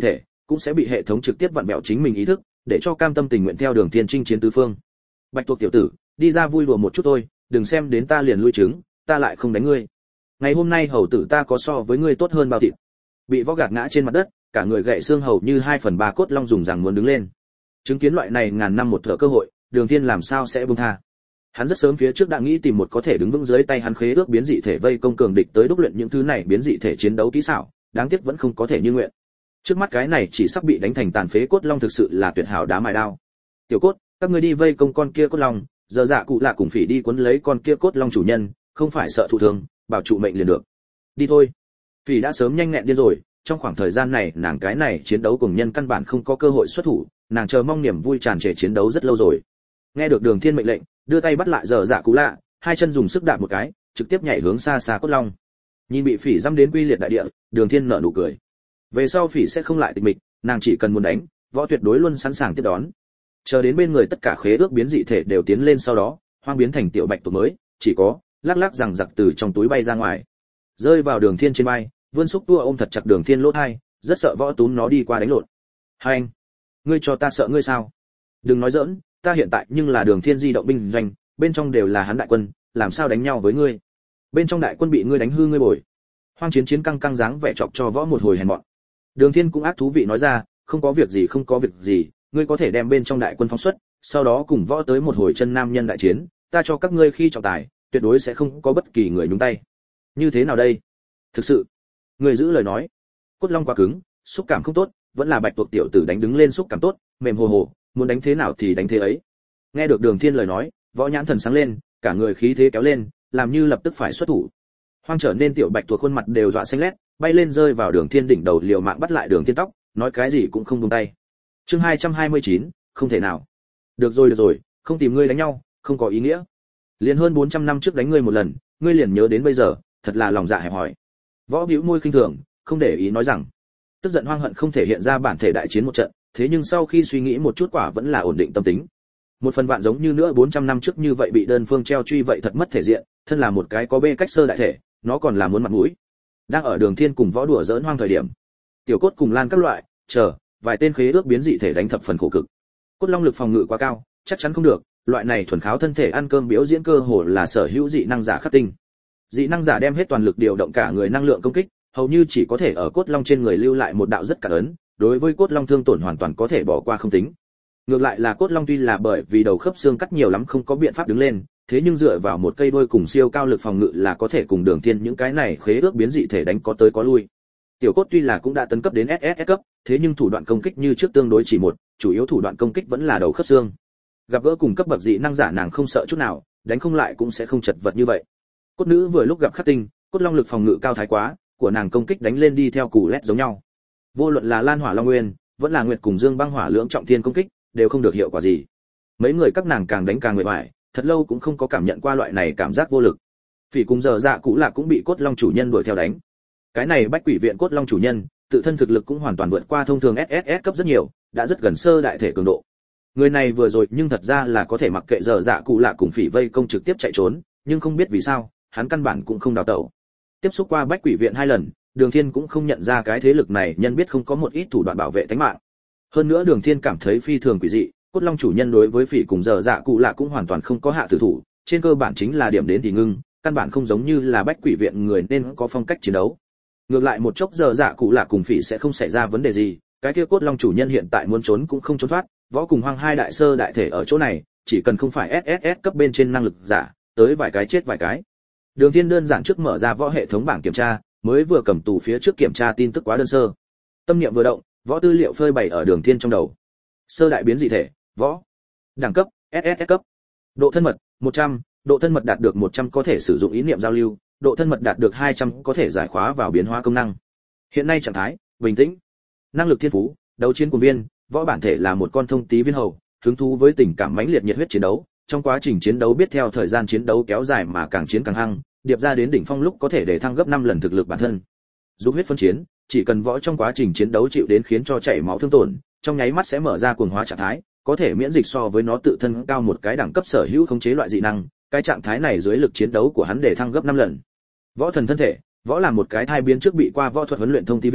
cũng sẽ bị hệ thống trực tiếp vặn vẹo chính mình ý thức, để cho cam tâm tình nguyện theo đường thiên chinh chiến tứ phương. Bạch tuộc tiểu tử, đi ra vui đùa một chút thôi, đừng xem đến ta liền lui trứng, ta lại không đánh ngươi. Ngày hôm nay hầu tử ta có so với ngươi tốt hơn bao thịt. Bị võ gạt ngã trên mặt đất, cả người gãy xương hầu như hai phần ba cốt long dùng rằng muốn đứng lên. Chứng kiến loại này ngàn năm một thở cơ hội, Đường Thiên làm sao sẽ buông tha. Hắn rất sớm phía trước đã nghĩ tìm một có thể đứng vững dưới tay hắn khế ước biến dị thể vây công cường địch tới đúc luyện những thứ này biến dị thể chiến đấu kỹ xảo, đáng tiếc vẫn không có thể như nguyện. Trước mắt cái này chỉ sắp bị đánh thành tàn phế cốt long thực sự là tuyệt hảo đá mài đao. Tiểu cốt, các ngươi đi vây công con kia cốt long, giờ dạ cụ lạ cùng phỉ đi cuốn lấy con kia cốt long chủ nhân, không phải sợ thụ thương, bảo trụ mệnh liền được. Đi thôi. Phỉ đã sớm nhanh nhẹn điên rồi, trong khoảng thời gian này nàng cái này chiến đấu cùng nhân căn bản không có cơ hội xuất thủ, nàng chờ mong niềm vui tràn trề chiến đấu rất lâu rồi. Nghe được Đường Thiên mệnh lệnh, đưa tay bắt lại giờ dạ cụ lạ, hai chân dùng sức đạp một cái, trực tiếp nhảy hướng xa xa cốt long. Nhìn bị phỉ giẫm đến quy liệt đại địa, Đường Thiên nở nụ cười. Về sau phỉ sẽ không lại tịch mịch, nàng chỉ cần muốn đánh, võ tuyệt đối luôn sẵn sàng tiếp đón. Chờ đến bên người tất cả khế ước biến dị thể đều tiến lên sau đó, hoang biến thành tiểu bạch tuộc mới, chỉ có lắc lắc rằng giặc từ trong túi bay ra ngoài, rơi vào Đường Thiên trên vai, vươn xúc tua ôm thật chặt Đường Thiên lỗ hai, rất sợ võ túm nó đi qua đánh lộn. Hai anh, ngươi cho ta sợ ngươi sao? Đừng nói giỡn, ta hiện tại nhưng là Đường Thiên di động binh doanh, bên trong đều là hắn đại quân, làm sao đánh nhau với ngươi? Bên trong đại quân bị ngươi đánh hư ngươi bồi. Hoang chiến chiến căng căng dáng vẻ chọc cho võ một hồi hèn mọn. Đường Thiên cũng ác thú vị nói ra, không có việc gì không có việc gì, ngươi có thể đem bên trong đại quân phóng xuất, sau đó cùng võ tới một hồi chân nam nhân đại chiến, ta cho các ngươi khi trọng tài, tuyệt đối sẽ không có bất kỳ người nhúng tay. Như thế nào đây? Thực sự, ngươi giữ lời nói. Cốt long quá cứng, xúc cảm không tốt, vẫn là bạch tuộc tiểu tử đánh đứng lên xúc cảm tốt, mềm hồ hồ, muốn đánh thế nào thì đánh thế ấy. Nghe được Đường Thiên lời nói, võ nhãn thần sáng lên, cả người khí thế kéo lên, làm như lập tức phải xuất thủ. Hoang trở nên tiểu bạch tuộc khuôn mặt đều dọa xanh lét, bay lên rơi vào Đường Thiên đỉnh đầu liều mạng bắt lại Đường Thiên tóc, nói cái gì cũng không buông tay. Chương hai trăm hai mươi chín, không thể nào. Được rồi được rồi, không tìm ngươi đánh nhau, không có ý nghĩa. Liền hơn bốn trăm năm trước đánh ngươi một lần, ngươi liền nhớ đến bây giờ, thật là lòng dạ hẹp hòi. Võ bĩu môi khinh thường, không để ý nói rằng, tức giận hoang hận không thể hiện ra bản thể đại chiến một trận, thế nhưng sau khi suy nghĩ một chút quả vẫn là ổn định tâm tính. Một phần vạn giống như nữa bốn trăm năm trước như vậy bị đơn phương treo truy vậy thật mất thể diện, thân là một cái có bê cách sơ đại thể, nó còn là muốn mặt mũi. Đang ở Đường Thiên cùng võ đùa giỡn hoang thời điểm, tiểu cốt cùng lan các loại, chờ, vài tên khế ước biến dị thể đánh thập phần khổ cực. Cốt long lực phòng ngự quá cao, chắc chắn không được, loại này thuần kháo thân thể ăn cơm biểu diễn cơ hồ là sở hữu dị năng giả khắc tinh. Dị năng giả đem hết toàn lực điều động cả người năng lượng công kích, hầu như chỉ có thể ở cốt long trên người lưu lại một đạo rất cản ấn, đối với cốt long thương tổn hoàn toàn có thể bỏ qua không tính. Ngược lại là cốt long tuy là bởi vì đầu khớp xương cắt nhiều lắm không có biện pháp đứng lên, thế nhưng dựa vào một cây đuôi cùng siêu cao lực phòng ngự là có thể cùng Đường Thiên những cái này khế ước biến dị thể đánh có tới có lui. Tiểu cốt tuy là cũng đã tấn cấp đến ét ét ét cấp, thế nhưng thủ đoạn công kích như trước tương đối chỉ một, chủ yếu thủ đoạn công kích vẫn là đầu khớp xương. Gặp gỡ cùng cấp bậc dị năng giả nàng không sợ chút nào, đánh không lại cũng sẽ không chật vật như vậy. Cốt nữ vừa lúc gặp khắc tinh, cốt long lực phòng ngự cao thái quá, của nàng công kích đánh lên đi theo củ lét giống nhau. Vô luận là Lan Hỏa Long Nguyên, vẫn là Nguyệt cùng Dương Băng Hỏa lưỡng trọng thiên công kích, đều không được hiệu quả gì. Mấy người các nàng càng đánh càng mệt mỏi, thật lâu cũng không có cảm nhận qua loại này cảm giác vô lực. Phỉ cùng giờ dạ cũ là cũng bị cốt long chủ nhân đuổi theo đánh. Cái này bách quỷ viện cốt long chủ nhân, tự thân thực lực cũng hoàn toàn vượt qua thông thường ét ét ét cấp rất nhiều, đã rất gần sơ đại thể cường độ. Người này vừa rồi nhưng thật ra là có thể mặc kệ giờ dạ cụ lạ cùng phỉ vây công trực tiếp chạy trốn, nhưng không biết vì sao, hắn căn bản cũng không đào tẩu. Tiếp xúc qua bách quỷ viện hai lần, Đường Thiên cũng không nhận ra cái thế lực này nhân biết không có một ít thủ đoạn bảo vệ tính mạng. Hơn nữa Đường Thiên cảm thấy phi thường quỷ dị, cốt long chủ nhân đối với phỉ cùng giờ dạ cụ lạ cũng hoàn toàn không có hạ tử thủ, trên cơ bản chính là điểm đến thì ngưng, căn bản không giống như là bách quỷ viện người nên có phong cách chiến đấu. Ngược lại một chốc giờ dạ cụ lạ cùng phỉ sẽ không xảy ra vấn đề gì, cái kia cốt long chủ nhân hiện tại muốn trốn cũng không trốn thoát, võ cùng hoang hai đại sơ đại thể ở chỗ này, chỉ cần không phải ét ét ét cấp bên trên năng lực giả, tới vài cái chết vài cái. Đường Thiên đơn giản trước mở ra võ hệ thống bảng kiểm tra, mới vừa cầm tù phía trước kiểm tra tin tức quá đơn sơ. Tâm niệm vừa động, võ tư liệu phơi bày ở Đường Thiên trong đầu. Sơ đại biến dị thể, võ. Đẳng cấp, ét ét ét cấp. Độ thân mật, một trăm, độ thân mật đạt được một trăm có thể sử dụng ý niệm giao lưu, độ thân mật đạt được hai trăm có thể giải khóa vào biến hóa công năng. Hiện nay trạng thái, bình tĩnh. Năng lực thiên phú, đấu chiến cuồng viên, võ bản thể là một con thông tí viên hầu, hứng thú với tình cảm mãnh liệt nhiệt huyết chiến đấu, trong quá trình chiến đấu biết theo thời gian chiến đấu kéo dài mà càng chiến càng hăng, điệp ra đến đỉnh phong lúc có thể để thăng gấp năm lần thực lực bản thân. Dục huyết phân chiến, chỉ cần võ trong quá trình chiến đấu chịu đến khiến cho chảy máu thương tổn, trong nháy mắt sẽ mở ra cuồng hóa trạng thái, có thể miễn dịch so với nó tự thân cao một cái đẳng cấp sở hữu khống chế loại dị năng, cái trạng thái này dưới lực chiến đấu của hắn để thăng gấp năm lần. Võ thần thân thể, võ là một cái thai biến trước bị qua võ thuật huấn luyện thông tí viên,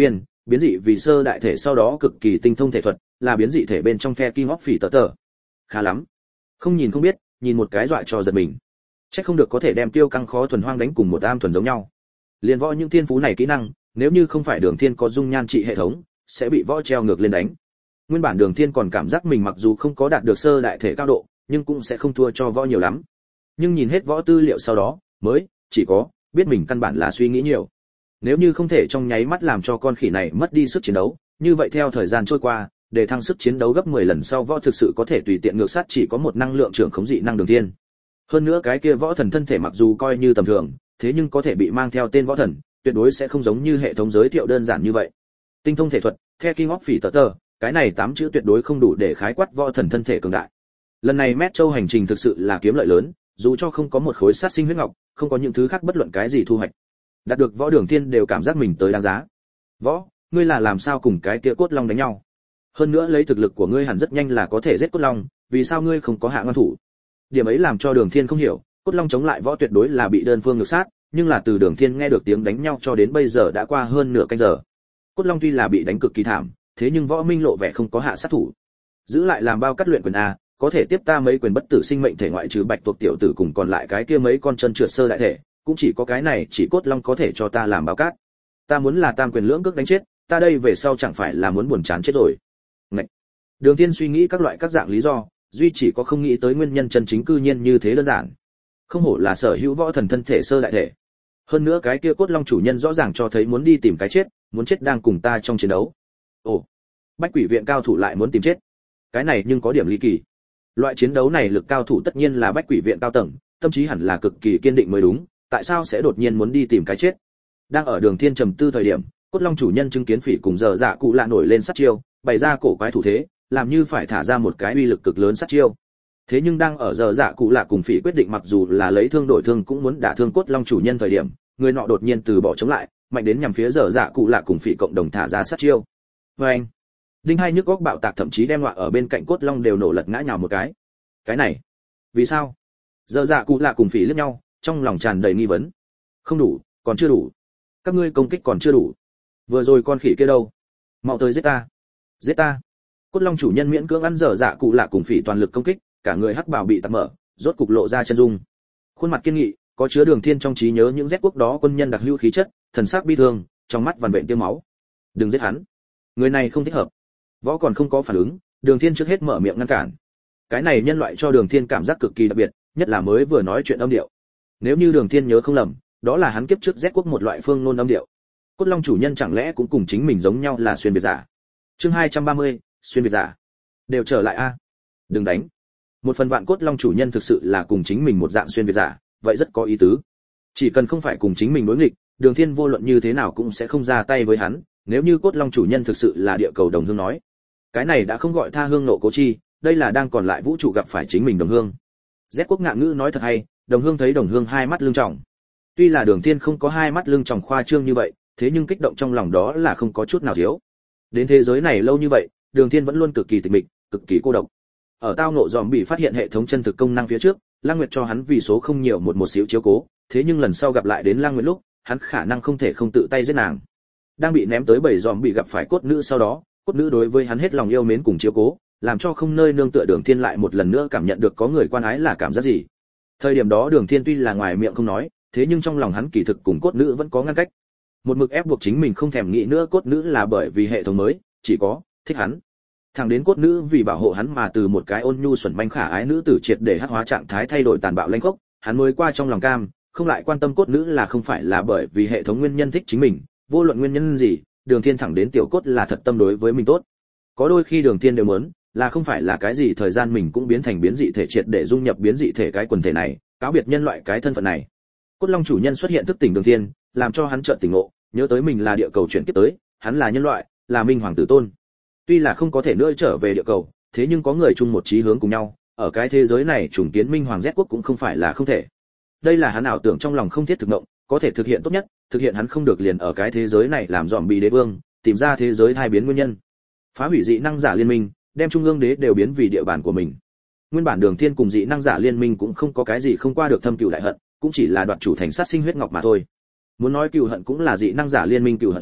biến dị vì sơ đại thể sau đó cực kỳ tinh thông thể thuật, là biến dị thể bên trong The King of Fighter. Khá lắm. Không nhìn không biết, nhìn một cái dọa cho giật mình. Chắc không được có thể đem Tiêu Căng khó thuần hoang đánh cùng một am thuần giống nhau. Liên võ những thiên phú này kỹ năng, nếu như không phải Đường Thiên có dung nhan trị hệ thống, sẽ bị võ treo ngược lên đánh. Nguyên bản Đường Thiên còn cảm giác mình mặc dù không có đạt được sơ đại thể cao độ, nhưng cũng sẽ không thua cho võ nhiều lắm. Nhưng nhìn hết võ tư liệu sau đó, mới chỉ có biết mình căn bản là suy nghĩ nhiều. Nếu như không thể trong nháy mắt làm cho con khỉ này mất đi sức chiến đấu, như vậy theo thời gian trôi qua, để thăng sức chiến đấu gấp mười lần sau võ thực sự có thể tùy tiện ngược sát chỉ có một năng lượng trưởng khống dị năng Đường Thiên. Hơn nữa cái kia võ thần thân thể mặc dù coi như tầm thường, thế nhưng có thể bị mang theo tên võ thần, tuyệt đối sẽ không giống như hệ thống giới thiệu đơn giản như vậy. Tinh thông thể thuật, The King of Fighter, cái này tám chữ tuyệt đối không đủ để khái quát võ thần thân thể cường đại. Lần này Mét Châu hành trình thực sự là kiếm lợi lớn, dù cho không có một khối sát sinh huyết ngọc, không có những thứ khác bất luận cái gì thu hoạch. Đạt được võ Đường Thiên đều cảm giác mình tới đáng giá. Võ, ngươi là làm sao cùng cái kia cốt long đánh nhau? Hơn nữa lấy thực lực của ngươi hẳn rất nhanh là có thể giết cốt long, vì sao ngươi không có hạ ngon thủ? Điểm ấy làm cho Đường Thiên không hiểu, cốt long chống lại võ tuyệt đối là bị đơn phương ngược sát, nhưng là từ Đường Thiên nghe được tiếng đánh nhau cho đến bây giờ đã qua hơn nửa canh giờ. Cốt long tuy là bị đánh cực kỳ thảm, thế nhưng võ minh lộ vẻ không có hạ sát thủ. Giữ lại làm bao cắt luyện quyền a, có thể tiếp ta mấy quyền bất tử sinh mệnh thể ngoại trừ Bạch tuộc tiểu tử cùng còn lại cái kia mấy con chân trượt sơ đại thể, cũng chỉ có cái này chỉ cốt long có thể cho ta làm bao cát. Ta muốn là tam quyền lưỡng cước đánh chết, ta đây về sau chẳng phải là muốn buồn chán chết rồi. Ngậy. Đường Thiên suy nghĩ các loại các dạng lý do, duy chỉ có không nghĩ tới nguyên nhân chân chính cư nhiên như thế đơn giản. Không hổ là sở hữu võ thần thân thể sơ đại thể. Hơn nữa cái kia cốt long chủ nhân rõ ràng cho thấy muốn đi tìm cái chết, muốn chết đang cùng ta trong chiến đấu. Ồ, Bách Quỷ viện cao thủ lại muốn tìm chết. Cái này nhưng có điểm ly kỳ. Loại chiến đấu này lực cao thủ tất nhiên là Bách Quỷ viện cao tầng, tâm trí hẳn là cực kỳ kiên định mới đúng, tại sao sẽ đột nhiên muốn đi tìm cái chết? Đang ở Đường Thiên trầm tư thời điểm, cốt long chủ nhân chứng kiến Phỉ cùng giờ dạ cụ lạ nổi lên sát chiêu, bày ra cổ quái thủ thế, làm như phải thả ra một cái uy lực cực lớn sát chiêu. Thế nhưng đang ở giờ dạ cụ lạ cùng Phỉ quyết định mặc dù là lấy thương đổi thương cũng muốn đả thương cốt long chủ nhân thời điểm, người nọ đột nhiên từ bỏ chống lại, mạnh đến nhằm phía giờ dạ cụ lạ cùng Phỉ cộng đồng thả ra sát chiêu. Và anh, đinh hai nhức góc bạo tạc thậm chí đem nọa ở bên cạnh cốt long đều nổ lật ngã nhào một cái. Cái này, vì sao? Giờ dạ cụ lạ cùng Phỉ liếc nhau, trong lòng tràn đầy nghi vấn. Không đủ, còn chưa đủ. Các ngươi công kích còn chưa đủ. Vừa rồi con khỉ kia đâu? Mau tới giết ta. Giết ta. Cốt long chủ nhân miễn cưỡng ăn dở dạ cụ lạ cùng Phỉ toàn lực công kích, cả người hắc bào bị tạc mở, rốt cục lộ ra chân dung. Khuôn mặt kiên nghị, có chứa Đường Thiên trong trí nhớ những Z quốc đó quân nhân đặc hữu khí chất, thần sắc bi thương, trong mắt vằn vện tiêu máu. Đừng giết hắn. Người này không thích hợp. Võ còn không có phản ứng, Đường Thiên trước hết mở miệng ngăn cản. Cái này nhân loại cho Đường Thiên cảm giác cực kỳ đặc biệt, nhất là mới vừa nói chuyện âm điệu. Nếu như Đường Thiên nhớ không lầm, đó là hắn kiếp trước Z quốc một loại phương ngôn âm điệu. Cốt long chủ nhân chẳng lẽ cũng cùng chính mình giống nhau là xuyên việt giả? Chương hai trăm ba mươi, xuyên việt giả. Đều trở lại a. Đừng đánh. Một phần vạn cốt long chủ nhân thực sự là cùng chính mình một dạng xuyên việt giả, vậy rất có ý tứ. Chỉ cần không phải cùng chính mình đối nghịch, Đường Thiên vô luận như thế nào cũng sẽ không ra tay với hắn, nếu như cốt long chủ nhân thực sự là địa cầu đồng hương nói. Cái này đã không gọi tha hương nộ cố chi, đây là đang còn lại vũ trụ gặp phải chính mình đồng hương. Z quốc ngạn ngữ nói thật hay, đồng hương thấy đồng hương hai mắt lưng tròng. Tuy là Đường Thiên không có hai mắt lưng tròng khoa trương như vậy, thế nhưng kích động trong lòng đó là không có chút nào thiếu. Đến thế giới này lâu như vậy, Đường Thiên vẫn luôn cực kỳ tịch mịch, cực kỳ cô độc. Ở tao ngộ dòm bị phát hiện hệ thống chân thực công năng phía trước, Lăng Nguyệt cho hắn vì số không nhiều một một xíu chiếu cố, thế nhưng lần sau gặp lại đến Lăng Nguyệt lúc, hắn khả năng không thể không tự tay giết nàng. Đang bị ném tới bầy dòm bị gặp phải cốt nữ sau đó, cốt nữ đối với hắn hết lòng yêu mến cùng chiếu cố, làm cho không nơi nương tựa Đường Thiên lại một lần nữa cảm nhận được có người quan ái là cảm giác gì. Thời điểm đó Đường Thiên tuy là ngoài miệng không nói, thế nhưng trong lòng hắn kỳ thực cùng cốt nữ vẫn có ngăn cách. Một mực ép buộc chính mình không thèm nghĩ nữa cốt nữ là bởi vì hệ thống mới, chỉ có thích hắn. Thẳng đến cốt nữ vì bảo hộ hắn mà từ một cái ôn nhu xuẩn manh khả ái nữ tử triệt để hắc hóa trạng thái thay đổi tàn bạo lanh khốc, hắn mới qua trong lòng cam, không lại quan tâm cốt nữ là không phải là bởi vì hệ thống nguyên nhân thích chính mình, vô luận nguyên nhân gì, Đường Thiên thẳng đến tiểu cốt là thật tâm đối với mình tốt. Có đôi khi Đường Thiên đều muốn, là không phải là cái gì thời gian mình cũng biến thành biến dị thể triệt để dung nhập biến dị thể cái quần thể này, cáo biệt nhân loại cái thân phận này. Cốt long chủ nhân xuất hiện thức tỉnh Đường Thiên, làm cho hắn chợt tỉnh ngộ, nhớ tới mình là địa cầu chuyển kiếp tới, hắn là nhân loại, là minh hoàng tử tôn. Tuy là không có thể nữa trở về địa cầu, thế nhưng có người chung một chí hướng cùng nhau, ở cái thế giới này trùng kiến minh hoàng Z quốc cũng không phải là không thể. Đây là hắn ảo tưởng trong lòng không thiết thực động, có thể thực hiện tốt nhất, thực hiện hắn không được liền ở cái thế giới này làm dòm bị đế vương, tìm ra thế giới thay biến nguyên nhân. Phá hủy dị năng giả liên minh, đem trung ương đế đều biến vì địa bàn của mình. Nguyên bản Đường Thiên cùng dị năng giả liên minh cũng không có cái gì không qua được thâm cừu đại hận, cũng chỉ là đoạt chủ thành sát sinh huyết ngọc mà thôi. Muốn nói cừu hận cũng là dị năng giả liên minh cừu hận hắn,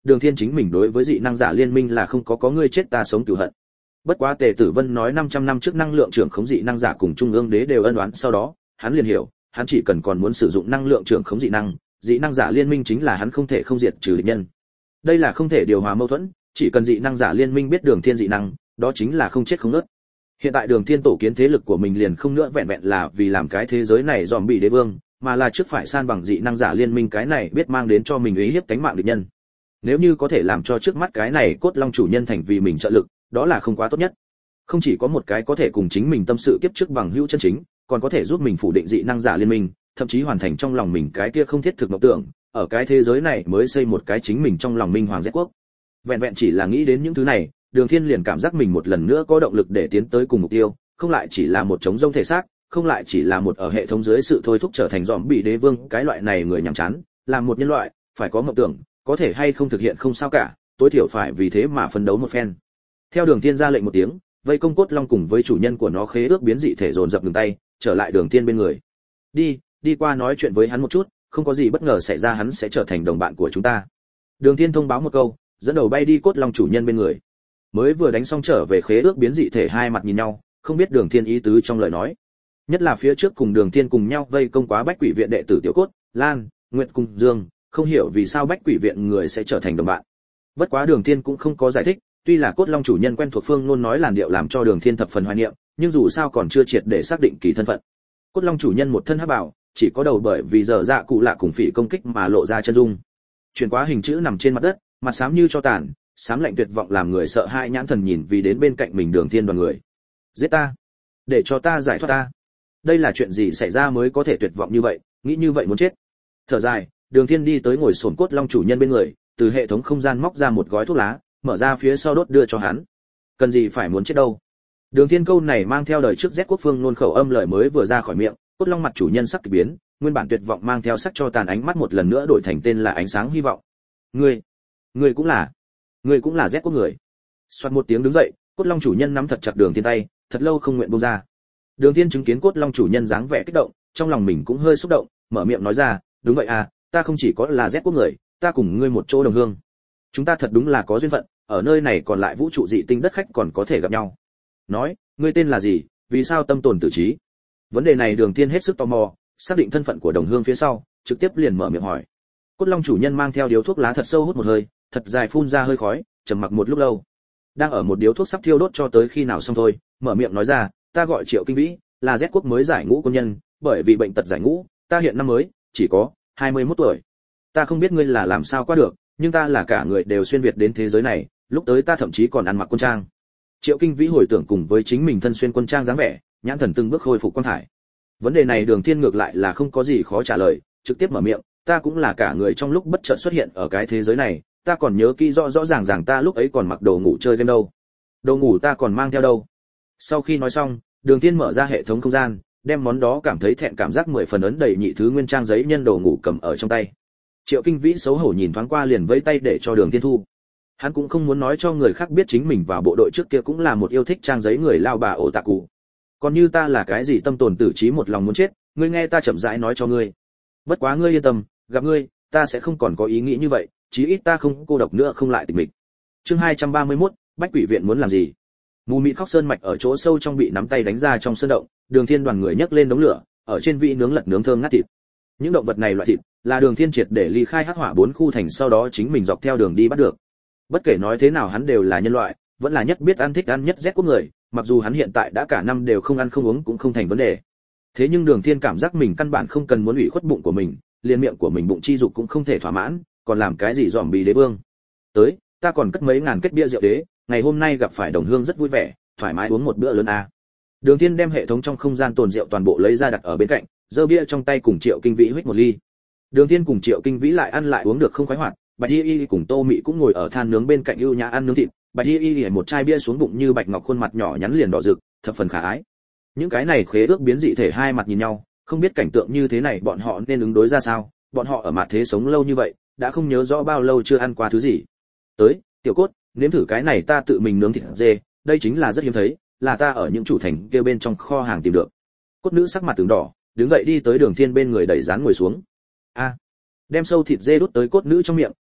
Đường Thiên chính mình đối với dị năng giả liên minh là không có có ngươi chết ta sống cửu hận. Bất quá Tề Tử Vân nói năm trăm năm trước năng lượng trưởng khống dị năng giả cùng trung ương đế đều ân oán, sau đó, hắn liền hiểu, hắn chỉ cần còn muốn sử dụng năng lượng trưởng khống dị năng, dị năng giả liên minh chính là hắn không thể không diệt trừ địch nhân. Đây là không thể điều hòa mâu thuẫn, chỉ cần dị năng giả liên minh biết Đường Thiên dị năng, đó chính là không chết không nứt. Hiện tại Đường Thiên tổ kiến thế lực của mình liền không nữa vẹn vẹn là vì làm cái thế giới này dòm bị đế vương, mà là trước phải san bằng dị năng giả liên minh cái này biết mang đến cho mình uy hiếp cánh mạng địch nhân. Nếu như có thể làm cho trước mắt cái này cốt long chủ nhân thành vì mình trợ lực, đó là không quá tốt nhất. Không chỉ có một cái có thể cùng chính mình tâm sự kiếp trước bằng hữu chân chính, còn có thể giúp mình phủ định dị năng giả liên minh, thậm chí hoàn thành trong lòng mình cái kia không thiết thực mộng tưởng, ở cái thế giới này mới xây một cái chính mình trong lòng minh hoàng Z quốc. Vẹn vẹn chỉ là nghĩ đến những thứ này, Đường Thiên liền cảm giác mình một lần nữa có động lực để tiến tới cùng mục tiêu, không lại chỉ là một trống rông thể xác, không lại chỉ là một ở hệ thống dưới sự thôi thúc trở thành dòm bị đế vương, cái loại này người nhàm chán, làm một nhân loại, phải có mộng tưởng, có thể hay không thực hiện không sao cả, tối thiểu phải vì thế mà phấn đấu một phen. Theo Đường Thiên ra lệnh một tiếng, vây công cốt long cùng với chủ nhân của nó khế ước biến dị thể dồn dập ngừng tay, trở lại Đường Thiên bên người. Đi, đi qua nói chuyện với hắn một chút, không có gì bất ngờ xảy ra hắn sẽ trở thành đồng bạn của chúng ta. Đường Thiên thông báo một câu, dẫn đầu bay đi cốt long chủ nhân bên người. Mới vừa đánh xong trở về khế ước biến dị thể hai mặt nhìn nhau, không biết Đường Thiên ý tứ trong lời nói. Nhất là phía trước cùng Đường Thiên cùng nhau vây công quá Bách Quỷ viện đệ tử Tiểu Cốt, Lan, Nguyệt cùng Dương, không hiểu vì sao Bách Quỷ viện người sẽ trở thành đồng bạn. Bất quá Đường Thiên cũng không có giải thích, tuy là cốt long chủ nhân quen thuộc phương luôn nói làn điệu làm cho Đường Thiên thập phần hoài niệm, nhưng dù sao còn chưa triệt để xác định kỳ thân phận. Cốt long chủ nhân một thân hắc bào, chỉ có đầu bởi vì giờ dạ cụ lạ cùng phỉ công kích mà lộ ra chân dung. Chuyển quá hình chữ nằm trên mặt đất, mặt xám như cho tàn, xám lạnh tuyệt vọng làm người sợ hãi nhãn thần nhìn vì đến bên cạnh mình Đường Thiên đoàn người. Giết ta, để cho ta giải thoát ta. Đây là chuyện gì xảy ra mới có thể tuyệt vọng như vậy, nghĩ như vậy muốn chết. Thở dài, Đường Thiên đi tới ngồi xổm cốt long chủ nhân bên người, từ hệ thống không gian móc ra một gói thuốc lá, mở ra phía sau đốt đưa cho hắn. Cần gì phải muốn chết đâu. Đường Thiên câu này mang theo đời trước Z quốc phương luôn khẩu âm lời mới vừa ra khỏi miệng, cốt long mặt chủ nhân sắc kỳ biến, nguyên bản tuyệt vọng mang theo sắc cho tàn ánh mắt một lần nữa đổi thành tên là ánh sáng hy vọng. Ngươi, ngươi cũng là, ngươi cũng là Z quốc người. Soạt một tiếng đứng dậy, cốt long chủ nhân nắm thật chặt Đường Thiên tay, thật lâu không nguyện buông ra. Đường Thiên chứng kiến cốt long chủ nhân dáng vẻ kích động, trong lòng mình cũng hơi xúc động, mở miệng nói ra, đúng vậy à, ta không chỉ có là Z quốc người, ta cùng ngươi một chỗ đồng hương. Chúng ta thật đúng là có duyên phận, ở nơi này còn lại vũ trụ dị tinh đất khách còn có thể gặp nhau. Nói, ngươi tên là gì, vì sao tâm tồn tử trí? Vấn đề này Đường Thiên hết sức tò mò, xác định thân phận của đồng hương phía sau, trực tiếp liền mở miệng hỏi. Cốt long chủ nhân mang theo điếu thuốc lá thật sâu hút một hơi, thật dài phun ra hơi khói, trầm mặc một lúc lâu. Đang ở một điếu thuốc sắp thiêu đốt cho tới khi nào xong thôi, mở miệng nói ra, ta gọi Triệu Kinh Vĩ, là Z quốc mới giải ngũ quân nhân, bởi vì bệnh tật giải ngũ, ta hiện năm mới chỉ có hai mươi mốt tuổi. Ta không biết ngươi là làm sao qua được, nhưng ta là cả người đều xuyên việt đến thế giới này, lúc tới ta thậm chí còn ăn mặc quân trang. Triệu Kinh Vĩ hồi tưởng cùng với chính mình thân xuyên quân trang dáng vẻ, nhãn thần từng bước khôi phục quan thải. Vấn đề này Đường Thiên ngược lại là không có gì khó trả lời, trực tiếp mở miệng, ta cũng là cả người trong lúc bất chợt xuất hiện ở cái thế giới này, ta còn nhớ kỹ rõ rõ ràng ràng ta lúc ấy còn mặc đồ ngủ chơi game đâu. Đồ ngủ ta còn mang theo đâu. Sau khi nói xong, Đường Thiên mở ra hệ thống không gian, đem món đó cảm thấy thẹn cảm giác mười phần ấn đầy nhị thứ nguyên trang giấy nhân đồ ngủ cầm ở trong tay. Triệu Kinh Vĩ xấu hổ nhìn thoáng qua liền vẫy tay để cho Đường Thiên thu. Hắn cũng không muốn nói cho người khác biết chính mình vào bộ đội trước kia cũng là một yêu thích trang giấy người lao bà ổ tạ cụ. Còn như ta là cái gì tâm tồn tử trí một lòng muốn chết, ngươi nghe ta chậm rãi nói cho ngươi. Bất quá ngươi yên tâm, gặp ngươi, ta sẽ không còn có ý nghĩ như vậy, chí ít ta không cô độc nữa không lại tịch mịch. Chương hai trăm ba mươi mốt, Bách Quỷ viện muốn làm gì? Mù mịt khóc sơn mạch ở chỗ sâu trong bị nắm tay đánh ra trong sơn động, Đường Thiên đoàn người nhấc lên đống lửa, ở trên vị nướng lật nướng thơm ngát thịt. Những động vật này loại thịt là Đường Thiên triệt để ly khai hắc hỏa bốn khu thành sau đó chính mình dọc theo đường đi bắt được. Bất kể nói thế nào hắn đều là nhân loại, vẫn là nhất biết ăn thích ăn nhất Z quốc người, mặc dù hắn hiện tại đã cả năm đều không ăn không uống cũng không thành vấn đề. Thế nhưng Đường Thiên cảm giác mình căn bản không cần muốn ủy khuất bụng của mình, liền miệng của mình bụng chi dục cũng không thể thỏa mãn, còn làm cái gì dòm bì đế vương. Tới, ta còn cất mấy ngàn kết bia rượu đế, ngày hôm nay gặp phải đồng hương rất vui vẻ, thoải mái uống một bữa lớn a. Đường Thiên đem hệ thống trong không gian tồn rượu toàn bộ lấy ra đặt ở bên cạnh, giơ bia trong tay cùng Triệu Kinh Vĩ huých một ly. Đường Thiên cùng Triệu Kinh Vĩ lại ăn lại uống được không khoái hoạt, Bạch Y Y cùng Tô Mị cũng ngồi ở than nướng bên cạnh ưu nhã ăn nướng thịt, Bạch Y Y một chai bia xuống bụng như bạch ngọc khuôn mặt nhỏ nhắn liền đỏ rực, thập phần khả ái. Những cái này khế ước biến dị thể hai mặt nhìn nhau, không biết cảnh tượng như thế này bọn họ nên ứng đối ra sao, bọn họ ở mặt thế sống lâu như vậy, đã không nhớ rõ bao lâu chưa ăn qua thứ gì. Tới, Tiểu Cốt, nếm thử cái này ta tự mình nướng thịt dê, đây chính là rất hiếm thấy, là ta ở những chủ thành kia bên trong kho hàng tìm được. Cốt nữ sắc mặt từng đỏ, đứng dậy đi tới Đường Thiên bên người đẩy dán ngồi xuống. A, đem sâu thịt dê đút tới cốt nữ trong miệng,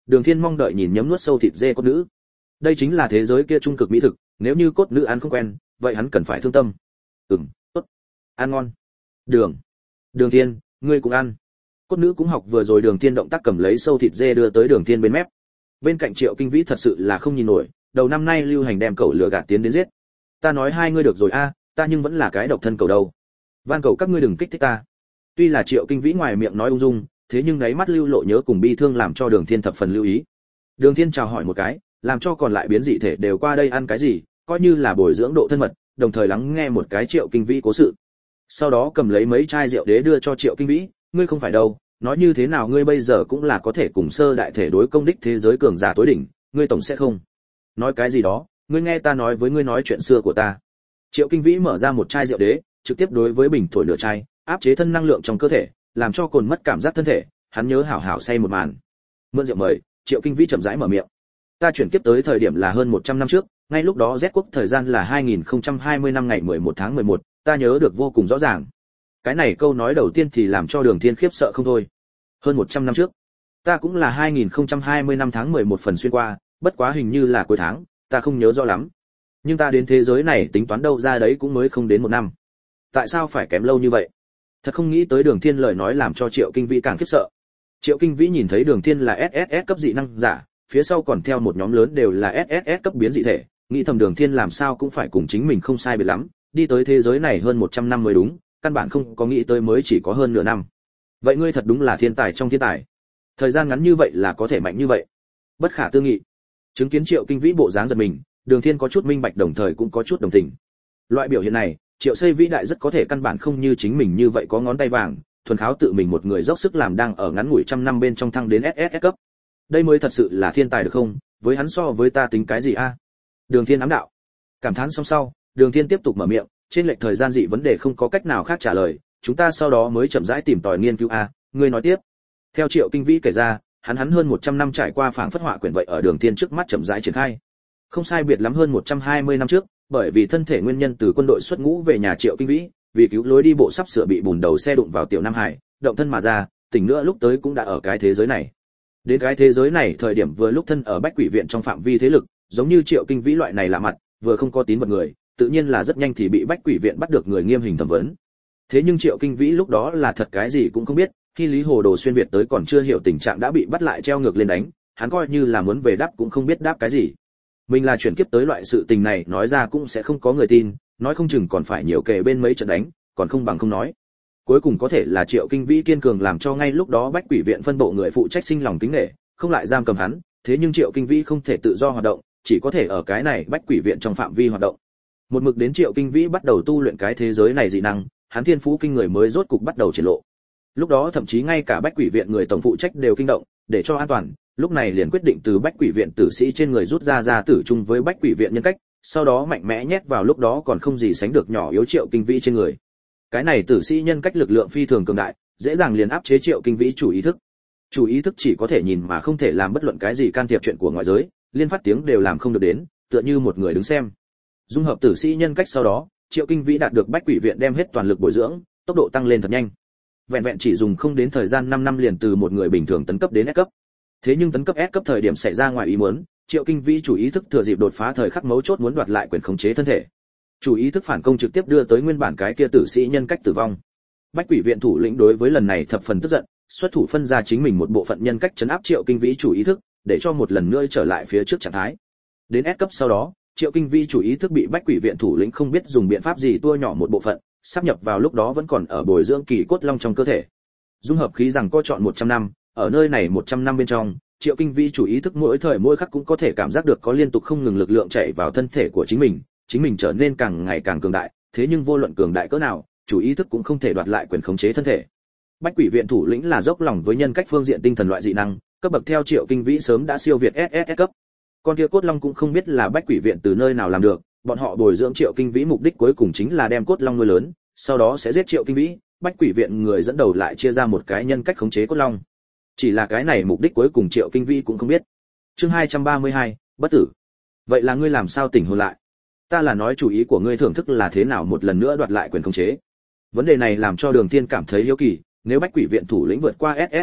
Đường Thiên mong đợi nhìn nhấm nuốt sâu thịt dê cốt nữ. Đây chính là thế giới kia trung cực mỹ thực, nếu như cốt nữ ăn không quen, vậy hắn cần phải thương tâm. Ừm, tốt. Ăn ngon. Đường. Đường Thiên, ngươi cũng ăn. Cốt nữ cũng học vừa rồi Đường Thiên động tác cầm lấy sâu thịt dê đưa tới Đường Thiên bên mép. Bên cạnh Triệu Kinh Vĩ thật sự là không nhìn nổi, đầu năm nay lưu hành đem cẩu lừa gạt tiến đến giết. Ta nói hai ngươi được rồi a, ta nhưng vẫn là cái độc thân cẩu đâu. Van cầu các ngươi đừng kích thích ta. Tuy là Triệu Kinh Vĩ ngoài miệng nói ung dung, thế nhưng đáy mắt lưu lộ nhớ cùng bi thương làm cho Đường Thiên thập phần lưu ý. Đường Thiên chào hỏi một cái, làm cho còn lại biến dị thể đều qua đây ăn cái gì, coi như là bồi dưỡng độ thân mật, đồng thời lắng nghe một cái Triệu Kinh Vĩ cố sự. Sau đó cầm lấy mấy chai rượu đế đưa cho Triệu Kinh Vĩ, ngươi không phải đâu, nói như thế nào ngươi bây giờ cũng là có thể cùng sơ đại thể đối công đích thế giới cường giả tối đỉnh, ngươi tổng sẽ không nói cái gì đó, ngươi nghe ta nói với ngươi nói chuyện xưa của ta. Triệu Kinh Vĩ mở ra một chai rượu đế, trực tiếp đối với bình thổi nửa chai, áp chế thân năng lượng trong cơ thể, làm cho cồn mất cảm giác thân thể, hắn nhớ hảo hảo say một màn. Mượn rượu mời, Triệu Kinh Vĩ chậm rãi mở miệng. Ta chuyển kiếp tới thời điểm là hơn một trăm năm trước, ngay lúc đó Z quốc thời gian là hai nghìn không trăm hai mươi năm ngày mười một tháng mười một, ta nhớ được vô cùng rõ ràng. Cái này câu nói đầu tiên thì làm cho Đường Thiên khiếp sợ không thôi. Hơn một trăm năm trước, ta cũng là hai nghìn không trăm hai mươi năm tháng mười một phần xuyên qua, bất quá hình như là cuối tháng, ta không nhớ rõ lắm. Nhưng ta đến thế giới này tính toán đâu ra đấy cũng mới không đến một năm. Tại sao phải kém lâu như vậy? Thật không nghĩ tới Đường Thiên lời nói làm cho Triệu Kinh Vĩ càng khiếp sợ. Triệu Kinh Vĩ nhìn thấy Đường Thiên là ét ét ét cấp dị năng giả, phía sau còn theo một nhóm lớn đều là ét ét ét cấp biến dị thể, nghĩ thầm Đường Thiên làm sao cũng phải cùng chính mình không sai biệt lắm, đi tới thế giới này hơn một trăm năm mới đúng, căn bản không có nghĩ tới mới chỉ có hơn nửa năm. Vậy ngươi thật đúng là thiên tài trong thiên tài. Thời gian ngắn như vậy là có thể mạnh như vậy. Bất khả tư nghị. Chứng kiến Triệu Kinh Vĩ bộ dáng giật mình, Đường Thiên có chút minh bạch đồng thời cũng có chút đồng tình. Loại biểu hiện này, Triệu Xây vĩ đại rất có thể căn bản không như chính mình như vậy có ngón tay vàng, thuần kháo tự mình một người dốc sức làm đang ở ngắn ngủi trăm năm bên trong thăng đến ét ét ét cấp. Đây mới thật sự là thiên tài được không? Với hắn so với ta tính cái gì a? Đường Thiên ám đạo. Cảm thán xong sau, Đường Thiên tiếp tục mở miệng, trên lệch thời gian dị vấn đề không có cách nào khác trả lời, chúng ta sau đó mới chậm rãi tìm tòi nghiên cứu a, ngươi nói tiếp. Theo Triệu Kinh Vĩ kể ra, hắn hắn hơn một trăm năm trải qua phảng phất họa quyển vậy ở Đường Thiên trước mắt chậm rãi triển khai. Không sai biệt lắm hơn một trăm hai mươi năm trước, bởi vì thân thể nguyên nhân từ quân đội xuất ngũ về nhà Triệu Kinh Vĩ, vì cứu lối đi bộ sắp sửa bị bùn đầu xe đụng vào Tiểu Nam Hải, động thân mà ra, tỉnh nữa lúc tới cũng đã ở cái thế giới này. Đến cái thế giới này thời điểm vừa lúc thân ở Bách Quỷ viện trong phạm vi thế lực, giống như Triệu Kinh Vĩ loại này lạ mặt, vừa không có tín vật người, tự nhiên là rất nhanh thì bị Bách Quỷ viện bắt được người nghiêm hình thẩm vấn. Thế nhưng Triệu Kinh Vĩ lúc đó là thật cái gì cũng không biết, khi Lý Hồ Đồ xuyên việt tới còn chưa hiểu tình trạng đã bị bắt lại treo ngược lên đánh, hắn coi như là muốn về đáp cũng không biết đáp cái gì. Mình là chuyển kiếp tới loại sự tình này nói ra cũng sẽ không có người tin, nói không chừng còn phải nhiều kề bên mấy trận đánh, còn không bằng không nói. Cuối cùng có thể là Triệu Kinh Vĩ kiên cường làm cho ngay lúc đó Bách Quỷ viện phân bộ người phụ trách sinh lòng kính nể, không lại giam cầm hắn, thế nhưng Triệu Kinh Vĩ không thể tự do hoạt động, chỉ có thể ở cái này Bách Quỷ viện trong phạm vi hoạt động. Một mực đến Triệu Kinh Vĩ bắt đầu tu luyện cái thế giới này dị năng, hắn thiên phú kinh người mới rốt cục bắt đầu triển lộ. Lúc đó thậm chí ngay cả Bách Quỷ viện người tổng phụ trách đều kinh động, để cho an toàn, lúc này liền quyết định từ Bách Quỷ viện tử sĩ trên người rút ra ra tử chung với Bách Quỷ viện nhân cách, sau đó mạnh mẽ nhét vào lúc đó còn không gì sánh được nhỏ yếu Triệu Kinh Vĩ trên người. Cái này tử sĩ nhân cách lực lượng phi thường cường đại, dễ dàng liền áp chế Triệu Kinh Vĩ chủ ý thức. Chủ ý thức chỉ có thể nhìn mà không thể làm bất luận cái gì can thiệp chuyện của ngoại giới, liên phát tiếng đều làm không được đến, tựa như một người đứng xem. Dung hợp tử sĩ nhân cách sau đó, Triệu Kinh Vĩ đạt được Bách Quỷ viện đem hết toàn lực bồi dưỡng, tốc độ tăng lên thật nhanh. Vẹn vẹn chỉ dùng không đến thời gian năm năm liền từ một người bình thường tấn cấp đến S cấp. Thế nhưng tấn cấp S cấp thời điểm xảy ra ngoài ý muốn, Triệu Kinh Vĩ chủ ý thức thừa dịp đột phá thời khắc mấu chốt muốn đoạt lại quyền khống chế thân thể. Chủ ý thức phản công trực tiếp đưa tới nguyên bản cái kia tử sĩ nhân cách tử vong. Bách Quỷ viện thủ lĩnh đối với lần này thập phần tức giận, xuất thủ phân ra chính mình một bộ phận nhân cách trấn áp Triệu Kinh Vĩ chủ ý thức, để cho một lần nữa trở lại phía trước trạng thái. Đến S cấp sau đó, Triệu Kinh Vĩ chủ ý thức bị Bách Quỷ viện thủ lĩnh không biết dùng biện pháp gì tua nhỏ một bộ phận, sắp nhập vào lúc đó vẫn còn ở bồi dưỡng kỳ cốt long trong cơ thể. Dung hợp khí rằng có chọn một trăm năm, ở nơi này một trăm năm bên trong, Triệu Kinh Vĩ chủ ý thức mỗi thời mỗi khắc cũng có thể cảm giác được có liên tục không ngừng lực lượng chảy vào thân thể của chính mình, chính mình trở nên càng ngày càng cường đại, thế nhưng vô luận cường đại cỡ nào, chủ ý thức cũng không thể đoạt lại quyền khống chế thân thể. Bách Quỷ viện thủ lĩnh là dốc lòng với nhân cách phương diện tinh thần loại dị năng, cấp bậc theo Triệu Kinh Vĩ sớm đã siêu việt ét ét ét cấp. Con kia cốt long cũng không biết là Bách Quỷ viện từ nơi nào làm được, bọn họ bồi dưỡng Triệu Kinh Vĩ mục đích cuối cùng chính là đem cốt long nuôi lớn, sau đó sẽ giết Triệu Kinh Vĩ. Bách Quỷ viện người dẫn đầu lại chia ra một cái nhân cách khống chế cốt long. Chỉ là cái này mục đích cuối cùng Triệu Kinh Vĩ cũng không biết. Chương hai trăm ba mươi hai, bất tử. Vậy là ngươi làm sao tỉnh hồn lại? Ta là nói chủ ý của ngươi thưởng thức là thế nào một lần nữa đoạt lại quyền khống chế. Vấn đề này làm cho Đường Thiên cảm thấy hiếu kỳ, nếu Bách Quỷ viện thủ lĩnh vượt qua ét ét ét cấp,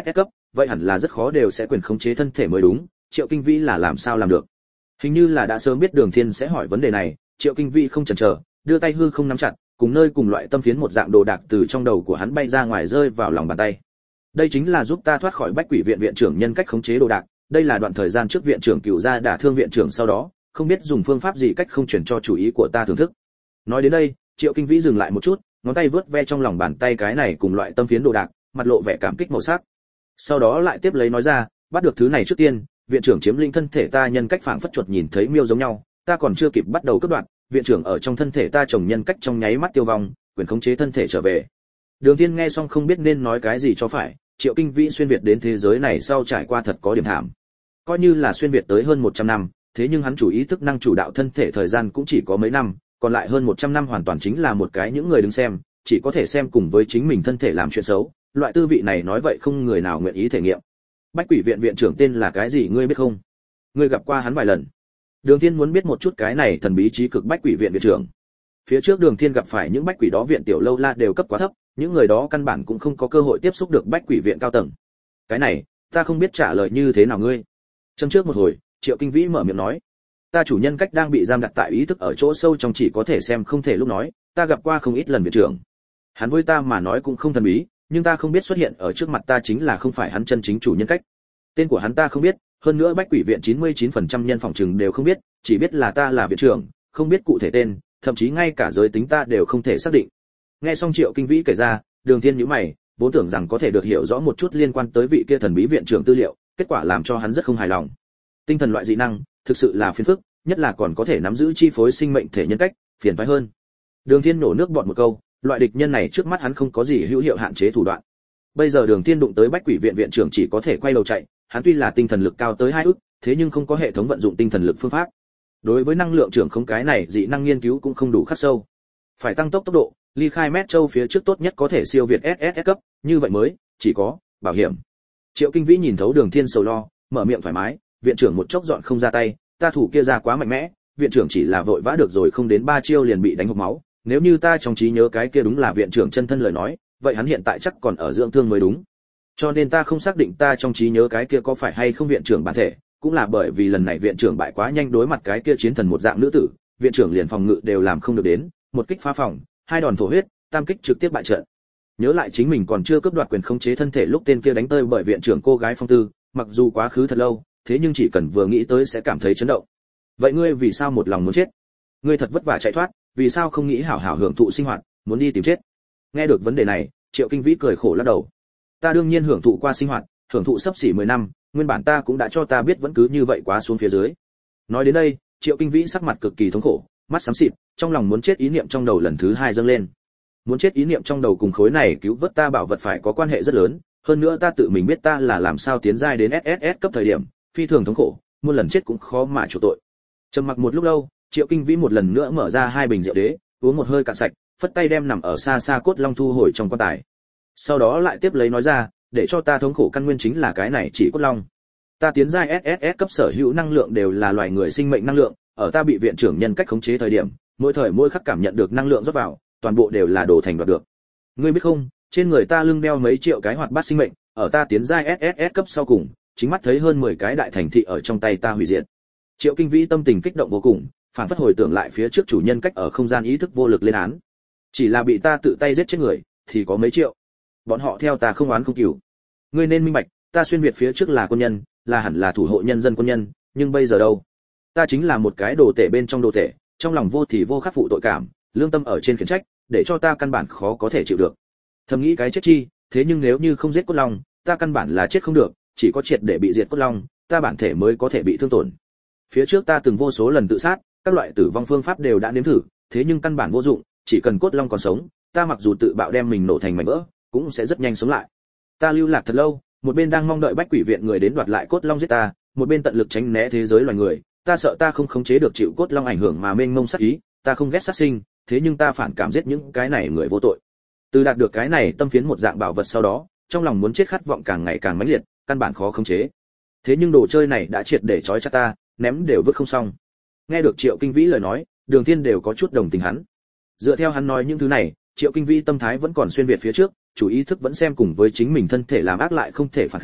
vậy hẳn là rất khó đều sẽ quyền khống chế thân thể mới đúng, Triệu Kinh Vĩ là làm sao làm được? Hình như là đã sớm biết Đường Thiên sẽ hỏi vấn đề này, Triệu Kinh Vĩ không chần chờ, đưa tay hư không nắm chặt, cùng nơi cùng loại tâm phiến một dạng đồ đạc từ trong đầu của hắn bay ra ngoài rơi vào lòng bàn tay. Đây chính là giúp ta thoát khỏi Bách Quỷ viện viện trưởng nhân cách khống chế đồ đạc, đây là đoạn thời gian trước viện trưởng Cửu gia đả thương viện trưởng sau đó, không biết dùng phương pháp gì cách không truyền cho chủ ý của ta thưởng thức. Nói đến đây, Triệu Kinh Vĩ dừng lại một chút, ngón tay vớt ve trong lòng bàn tay cái này cùng loại tâm phiến đồ đạc, mặt lộ vẻ cảm kích màu sắc. Sau đó lại tiếp lấy nói ra, bắt được thứ này trước tiên, viện trưởng chiếm lĩnh thân thể ta nhân cách phảng phất chuột nhìn thấy miêu giống nhau, ta còn chưa kịp bắt đầu cướp đoạt, viện trưởng ở trong thân thể ta trồng nhân cách trong nháy mắt tiêu vong, quyền khống chế thân thể trở về. Đường Thiên nghe xong không biết nên nói cái gì cho phải, Triệu Kinh Vĩ xuyên việt đến thế giới này sau trải qua thật có điểm thảm. Coi như là xuyên việt tới hơn một trăm năm, thế nhưng hắn chủ ý thức năng chủ đạo thân thể thời gian cũng chỉ có mấy năm, còn lại hơn một trăm năm hoàn toàn chính là một cái những người đứng xem, chỉ có thể xem cùng với chính mình thân thể làm chuyện xấu, loại tư vị này nói vậy không người nào nguyện ý thể nghiệm. Bách Quỷ viện viện trưởng tên là cái gì ngươi biết không? Ngươi gặp qua hắn vài lần. Đường Thiên muốn biết một chút cái này thần bí trí cực Bách Quỷ viện viện trưởng. Phía trước Đường Thiên gặp phải những Bách Quỷ đó viện tiểu lâu la đều cấp quá thấp, những người đó căn bản cũng không có cơ hội tiếp xúc được Bách Quỷ viện cao tầng. Cái này, ta không biết trả lời như thế nào ngươi. Châm trước một hồi, Triệu Kinh Vĩ mở miệng nói, ta chủ nhân cách đang bị giam đặt tại ý thức ở chỗ sâu trong chỉ có thể xem không thể lúc nói, ta gặp qua không ít lần viện trưởng. Hắn với ta mà nói cũng không thần bí, nhưng ta không biết xuất hiện ở trước mặt ta chính là không phải hắn chân chính chủ nhân cách. Tên của hắn ta không biết, hơn nữa Bách Quỷ viện chín mươi chín phần trăm nhân phòng trừng đều không biết, chỉ biết là ta là viện trưởng, không biết cụ thể tên, thậm chí ngay cả giới tính ta đều không thể xác định. Nghe xong Triệu Kinh Vĩ kể ra, Đường Thiên nhíu mày, vốn tưởng rằng có thể được hiểu rõ một chút liên quan tới vị kia thần bí viện trưởng tư liệu, kết quả làm cho hắn rất không hài lòng. Tinh thần loại dị năng, thực sự là phiền phức, nhất là còn có thể nắm giữ chi phối sinh mệnh thể nhân cách, phiền toái hơn. Đường Thiên nổ nước bọt một câu, loại địch nhân này trước mắt hắn không có gì hữu hiệu hạn chế thủ đoạn. Bây giờ Đường Thiên đụng tới Bách Quỷ viện viện trưởng chỉ có thể quay đầu chạy, hắn tuy là tinh thần lực cao tới hai ức, thế nhưng không có hệ thống vận dụng tinh thần lực phương pháp. Đối với năng lượng trưởng không cái này dị năng nghiên cứu cũng không đủ khắc sâu. Phải tăng tốc tốc độ, ly khai mét châu phía trước tốt nhất có thể siêu việt ét ét ét cấp, như vậy mới chỉ có bảo hiểm. Triệu Kinh Vĩ nhìn thấu Đường Thiên sầu lo, mở miệng thoải mái, viện trưởng một chốc dọn không ra tay, ta thủ kia ra quá mạnh mẽ, viện trưởng chỉ là vội vã được rồi không đến ba chiêu liền bị đánh hộc máu, nếu như ta trong trí nhớ cái kia đúng là viện trưởng chân thân lời nói, vậy hắn hiện tại chắc còn ở dưỡng thương mới đúng. Cho nên ta không xác định ta trong trí nhớ cái kia có phải hay không viện trưởng bản thể, cũng là bởi vì lần này viện trưởng bại quá nhanh đối mặt cái kia chiến thần một dạng nữ tử, viện trưởng liền phòng ngự đều làm không được đến, một kích phá phòng, hai đòn thổ huyết, tam kích trực tiếp bại trận. Nhớ lại chính mình còn chưa cướp đoạt quyền khống chế thân thể lúc tên kia đánh tơi bởi viện trưởng cô gái Phong Tư, mặc dù quá khứ thật lâu, thế nhưng chỉ cần vừa nghĩ tới sẽ cảm thấy chấn động. Vậy ngươi vì sao một lòng muốn chết? Ngươi thật vất vả chạy thoát, vì sao không nghĩ hảo hảo hưởng thụ sinh hoạt, muốn đi tìm chết? Nghe được vấn đề này, Triệu Kinh Vĩ cười khổ lắc đầu. Ta đương nhiên hưởng thụ qua sinh hoạt, hưởng thụ sắp xỉ mười năm, nguyên bản ta cũng đã cho ta biết vẫn cứ như vậy quá xuống phía dưới. Nói đến đây, Triệu Kinh Vĩ sắc mặt cực kỳ thống khổ, mắt xám xịt, trong lòng muốn chết ý niệm trong đầu lần thứ hai dâng lên. Muốn chết ý niệm trong đầu cùng khối này cứu vớt ta bảo vật phải có quan hệ rất lớn, hơn nữa ta tự mình biết ta là làm sao tiến giai đến ét ét ét cấp thời điểm, phi thường thống khổ, muôn lần chết cũng khó mà chủ tội. Trầm mặc một lúc lâu, Triệu Kinh Vĩ một lần nữa mở ra hai bình rượu đế, uống một hơi cạn sạch, phất tay đem nằm ở xa xa cốt long thu hồi trong quan tài. Sau đó lại tiếp lấy nói ra, để cho ta thống khổ căn nguyên chính là cái này chỉ cốt long. Ta tiến giai ét ét ét cấp sở hữu năng lượng đều là loài người sinh mệnh năng lượng, ở ta bị viện trưởng nhân cách khống chế thời điểm, mỗi thời mỗi khắc cảm nhận được năng lượng rót vào, toàn bộ đều là đồ thành đoạt được. Ngươi biết không, trên người ta lưng đeo mấy triệu cái hoạt bát sinh mệnh, ở ta tiến giai ét ét ét cấp sau cùng, chính mắt thấy hơn mười cái đại thành thị ở trong tay ta hủy diệt. Triệu Kinh Vĩ tâm tình kích động vô cùng, phản phất hồi tưởng lại phía trước chủ nhân cách ở không gian ý thức vô lực lên án. Chỉ là bị ta tự tay giết chết người, thì có mấy triệu. Bọn họ theo ta không oán không cừu. Ngươi nên minh bạch, ta xuyên việt phía trước là quân nhân, là hẳn là thủ hộ nhân dân quân nhân, nhưng bây giờ đâu? Ta chính là một cái đồ tể bên trong đồ tể, trong lòng vô thì vô khắc phụ tội cảm, lương tâm ở trên khiển trách, để cho ta căn bản khó có thể chịu được. Thầm nghĩ cái chết chi, thế nhưng nếu như không giết cốt long, ta căn bản là chết không được, chỉ có triệt để bị diệt cốt long, ta bản thể mới có thể bị thương tổn. Phía trước ta từng vô số lần tự sát, các loại tử vong phương pháp đều đã nếm thử, thế nhưng căn bản vô dụng, chỉ cần cốt long còn sống, ta mặc dù tự bạo đem mình nổ thành mảnh vỡ, cũng sẽ rất nhanh sống lại. Ta lưu lạc thật lâu, một bên đang mong đợi Bách Quỷ viện người đến đoạt lại cốt long giết ta, một bên tận lực tránh né thế giới loài người, ta sợ ta không khống chế được chịu cốt long ảnh hưởng mà mênh mông sát ý, ta không ghét sát sinh, thế nhưng ta phản cảm giết những cái này người vô tội. Từ đạt được cái này tâm phiến một dạng bảo vật sau đó, trong lòng muốn chết khát vọng càng ngày càng mãnh liệt, căn bản khó khống chế. Thế nhưng đồ chơi này đã triệt để trói chặt ta, ném đều vứt không xong. Nghe được Triệu Kinh Vĩ lời nói, Đường Thiên đều có chút đồng tình hắn. Dựa theo hắn nói những thứ này, Triệu Kinh Vĩ tâm thái vẫn còn xuyên việt phía trước, chủ ý thức vẫn xem cùng với chính mình thân thể làm ác lại không thể phản kháng,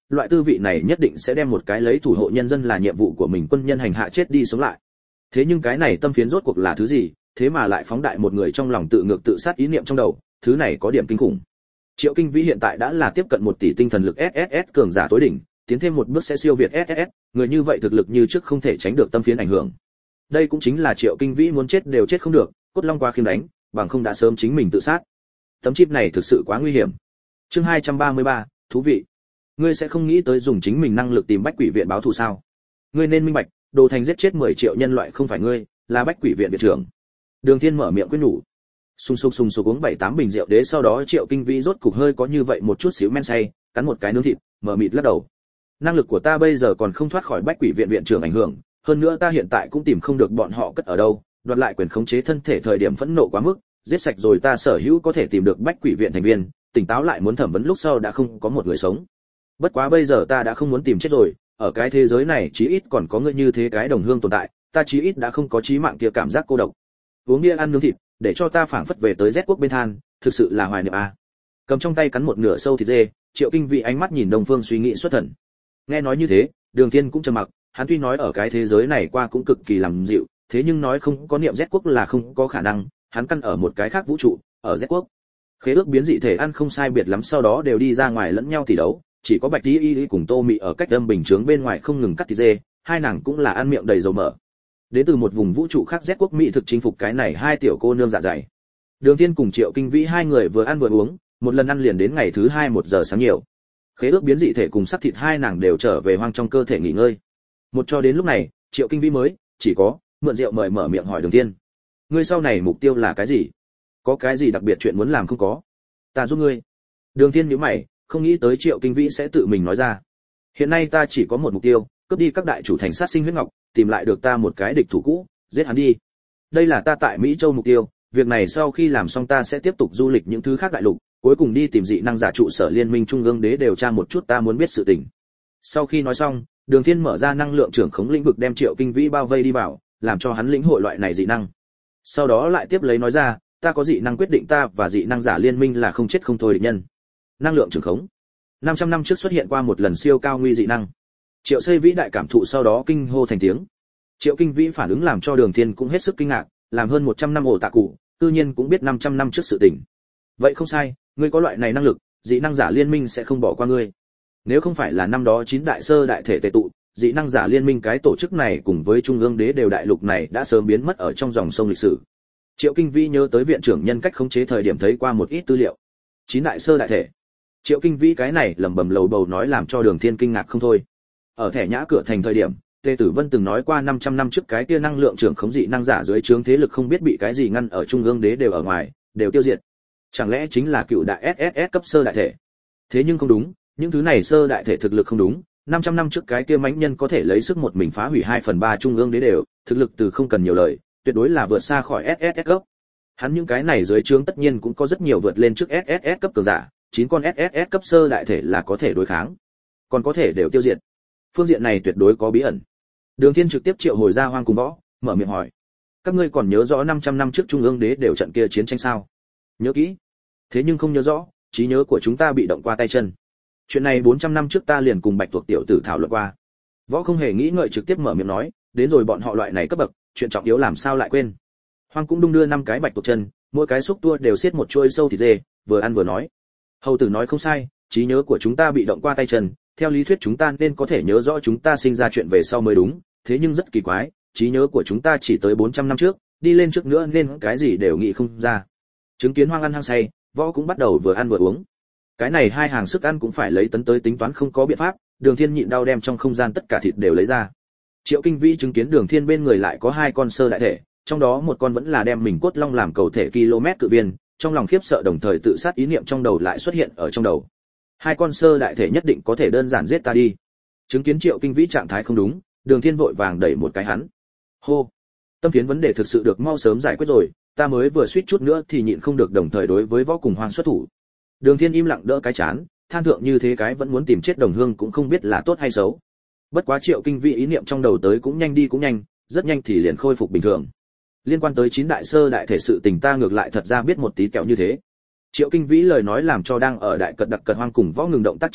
loại tư vị này nhất định sẽ đem một cái lấy thủ hộ nhân dân là nhiệm vụ của mình quân nhân hành hạ chết đi sống lại. Thế nhưng cái này tâm phiến rốt cuộc là thứ gì, thế mà lại phóng đại một người trong lòng tự ngược tự sát ý niệm trong đầu, thứ này có điểm kinh khủng. Triệu Kinh Vĩ hiện tại đã là tiếp cận một tỷ tinh thần lực ét ét ét cường giả tối đỉnh, tiến thêm một bước sẽ siêu việt ét ét ét, người như vậy thực lực như trước không thể tránh được tâm phiến ảnh hưởng. Đây cũng chính là Triệu Kinh Vĩ muốn chết đều chết không được, cốt long qua khiêm đánh, bằng không đã sớm chính mình tự sát. Tấm chip này thực sự quá nguy hiểm. Chương hai trăm ba mươi ba, thú vị. Ngươi sẽ không nghĩ tới dùng chính mình năng lực tìm Bách Quỷ viện báo thù sao? Ngươi nên minh bạch, Đồ Thành giết chết mười triệu nhân loại không phải ngươi, là Bách Quỷ viện viện trưởng. Đường Thiên mở miệng khuyên nhủ. Sung sục sung sục uống bảy tám bình rượu đế, sau đó Triệu Kinh Vĩ rốt cục hơi có như vậy một chút xíu men say, cắn một cái nướng thịt, mở mịt lắc đầu. Năng lực của ta bây giờ còn không thoát khỏi Bách Quỷ viện viện trưởng ảnh hưởng, hơn nữa ta hiện tại cũng tìm không được bọn họ cất ở đâu, đoạt lại quyền khống chế thân thể thời điểm phẫn nộ quá mức, giết sạch rồi ta sở hữu có thể tìm được Bách Quỷ viện thành viên, tỉnh táo lại muốn thẩm vấn lúc sau đã không có một người sống. Bất quá bây giờ ta đã không muốn tìm chết rồi, ở cái thế giới này chí ít còn có người như thế cái đồng hương tồn tại, ta chí ít đã không có chí mạng kia cảm giác cô độc. Uống bia ăn nướng thịt, để cho ta phảng phất về tới Z quốc bên than, thực sự là hoài niệm a. Cầm trong tay cắn một nửa sâu thịt dê, Triệu Kinh Vĩ ánh mắt nhìn Đông Phương suy nghĩ xuất thần. Nghe nói như thế, Đường Thiên cũng trầm mặc, hắn tuy nói ở cái thế giới này qua cũng cực kỳ làm dịu, thế nhưng nói không có niệm Z quốc là không có khả năng, hắn căn ở một cái khác vũ trụ, ở Z quốc. Khế ước biến dị thể ăn không sai biệt lắm, sau đó đều đi ra ngoài lẫn nhau tỷ đấu, chỉ có Bạch Y Y cùng Tô Mị ở cách âm bình chướng bên ngoài không ngừng cắt thịt dê, hai nàng cũng là ăn miệng đầy dầu mỡ. Đến từ một vùng vũ trụ khác Z quốc Mỹ thực chinh phục cái này hai tiểu cô nương dạ dày. Đường Thiên cùng Triệu Kinh Vĩ hai người vừa ăn vừa uống, một lần ăn liền đến ngày thứ hai một giờ sáng nhiều. Khế ước biến dị thể cùng sắc thịt hai nàng đều trở về hoang trong cơ thể nghỉ ngơi. Một cho đến lúc này, Triệu Kinh Vĩ mới chỉ có mượn rượu mời mở miệng hỏi Đường Thiên: "Ngươi sau này mục tiêu là cái gì? Có cái gì đặc biệt chuyện muốn làm không có? Ta giúp ngươi." Đường Thiên nhíu mày, không nghĩ tới Triệu Kinh Vĩ sẽ tự mình nói ra. "Hiện nay ta chỉ có một mục tiêu, cướp đi các đại chủ thành sát sinh huyết ngọc, tìm lại được ta một cái địch thủ cũ, giết hắn đi. Đây là ta tại Mỹ Châu mục tiêu, việc này sau khi làm xong ta sẽ tiếp tục du lịch những thứ khác đại lục, cuối cùng đi tìm dị năng giả trụ sở liên minh trung ương đế điều tra một chút ta muốn biết sự tình." Sau khi nói xong, Đường Thiên mở ra năng lượng trưởng khống lĩnh vực đem Triệu Kinh Vĩ bao vây đi vào, làm cho hắn lĩnh hội loại này dị năng. Sau đó lại tiếp lấy nói ra, ta có dị năng quyết định ta và dị năng giả liên minh là không chết không thôi địch nhân. Năng lượng trưởng khống. năm trăm năm trước xuất hiện qua một lần siêu cao nguy dị năng. Triệu Xây Vĩ đại cảm thụ sau đó kinh hô thành tiếng. Triệu Kinh Vĩ phản ứng làm cho Đường Thiên cũng hết sức kinh ngạc, làm hơn một trăm năm ổ tạ cụ, tự nhiên cũng biết năm trăm năm trước sự tình. Vậy không sai, ngươi có loại này năng lực, dị năng giả liên minh sẽ không bỏ qua ngươi. Nếu không phải là năm đó chín đại sơ đại thể tề tụ, dị năng giả liên minh cái tổ chức này cùng với trung ương đế đều đại lục này đã sớm biến mất ở trong dòng sông lịch sử. Triệu Kinh Vĩ nhớ tới viện trưởng nhân cách khống chế thời điểm thấy qua một ít tư liệu. Chín đại sơ đại thể. Triệu Kinh Vĩ cái này lẩm bẩm lầu bầu nói làm cho Đường Thiên kinh ngạc không thôi. Ở thẻ nhã cửa thành thời điểm, Tề Tử Vân từng nói qua năm trăm năm trước cái kia năng lượng trưởng khống dị năng giả dưới trướng thế lực không biết bị cái gì ngăn ở trung ương đế đều ở ngoài, đều tiêu diệt. Chẳng lẽ chính là cựu đại ét ét ét cấp sơ đại thể? Thế nhưng không đúng, những thứ này sơ đại thể thực lực không đúng, năm trăm năm trước cái kia mãnh nhân có thể lấy sức một mình phá hủy hai phần ba trung ương đế đều, thực lực từ không cần nhiều lời, tuyệt đối là vượt xa khỏi ét ét ét cấp. Hắn những cái này dưới trướng tất nhiên cũng có rất nhiều vượt lên trước ét ét ét cấp cường giả, chín con ét ét ét cấp sơ đại thể là có thể đối kháng, còn có thể đều tiêu diệt. Phương diện này tuyệt đối có bí ẩn. Đường Thiên trực tiếp triệu hồi ra Hoang cùng Võ, mở miệng hỏi: "Các ngươi còn nhớ rõ năm trăm năm trước trung ương đế đều trận kia chiến tranh sao?" "Nhớ kỹ. Thế nhưng không nhớ rõ, trí nhớ của chúng ta bị động qua tay chân. Chuyện này bốn trăm năm trước ta liền cùng Bạch Tuộc tiểu tử thảo luận qua." Võ không hề nghĩ ngợi trực tiếp mở miệng nói: "Đến rồi bọn họ loại này cấp bậc, chuyện trọng yếu làm sao lại quên." Hoang cũng đung đưa năm cái Bạch Tuộc chân, mỗi cái xúc tua đều xiết một chuôi sâu thịt dê, vừa ăn vừa nói: "Hầu tử nói không sai, trí nhớ của chúng ta bị động qua tay chân, theo lý thuyết chúng ta nên có thể nhớ rõ chúng ta sinh ra chuyện về sau mới đúng, thế nhưng rất kỳ quái, trí nhớ của chúng ta chỉ tới bốn trăm năm trước, đi lên trước nữa nên cái gì đều nghĩ không ra." Chứng kiến Hoang ăn hăng say, Võ cũng bắt đầu vừa ăn vừa uống. Cái này hai hàng sức ăn cũng phải lấy tấn tới tính toán không có biện pháp, Đường Thiên nhịn đau đem trong không gian tất cả thịt đều lấy ra. Triệu Kinh Vĩ chứng kiến Đường Thiên bên người lại có hai con sơ đại thể, trong đó một con vẫn là đem mình cốt long làm cầu thể km cự viên, trong lòng khiếp sợ đồng thời tự sát ý niệm trong đầu lại xuất hiện ở trong đầu. Hai con sơ đại thể nhất định có thể đơn giản giết ta đi. Chứng kiến Triệu Kinh Vĩ trạng thái không đúng, Đường Thiên vội vàng đẩy một cái hắn. Hô, tâm phiến vấn đề thực sự được mau sớm giải quyết rồi, ta mới vừa suýt chút nữa thì nhịn không được đồng thời đối với Võ cùng Hoang xuất thủ. Đường Thiên im lặng đỡ cái chán, than thượng như thế cái vẫn muốn tìm chết đồng hương cũng không biết là tốt hay xấu. Bất quá Triệu Kinh Vĩ ý niệm trong đầu tới cũng nhanh đi cũng nhanh, rất nhanh thì liền khôi phục bình thường. Liên quan tới chín đại sơ đại thể sự tình ta ngược lại thật ra biết một tí kẹo như thế. Triệu Kinh Vĩ lời nói làm cho đang ở đại cật đặc cật Hoang cùng Võ ngừng động tác trong tay,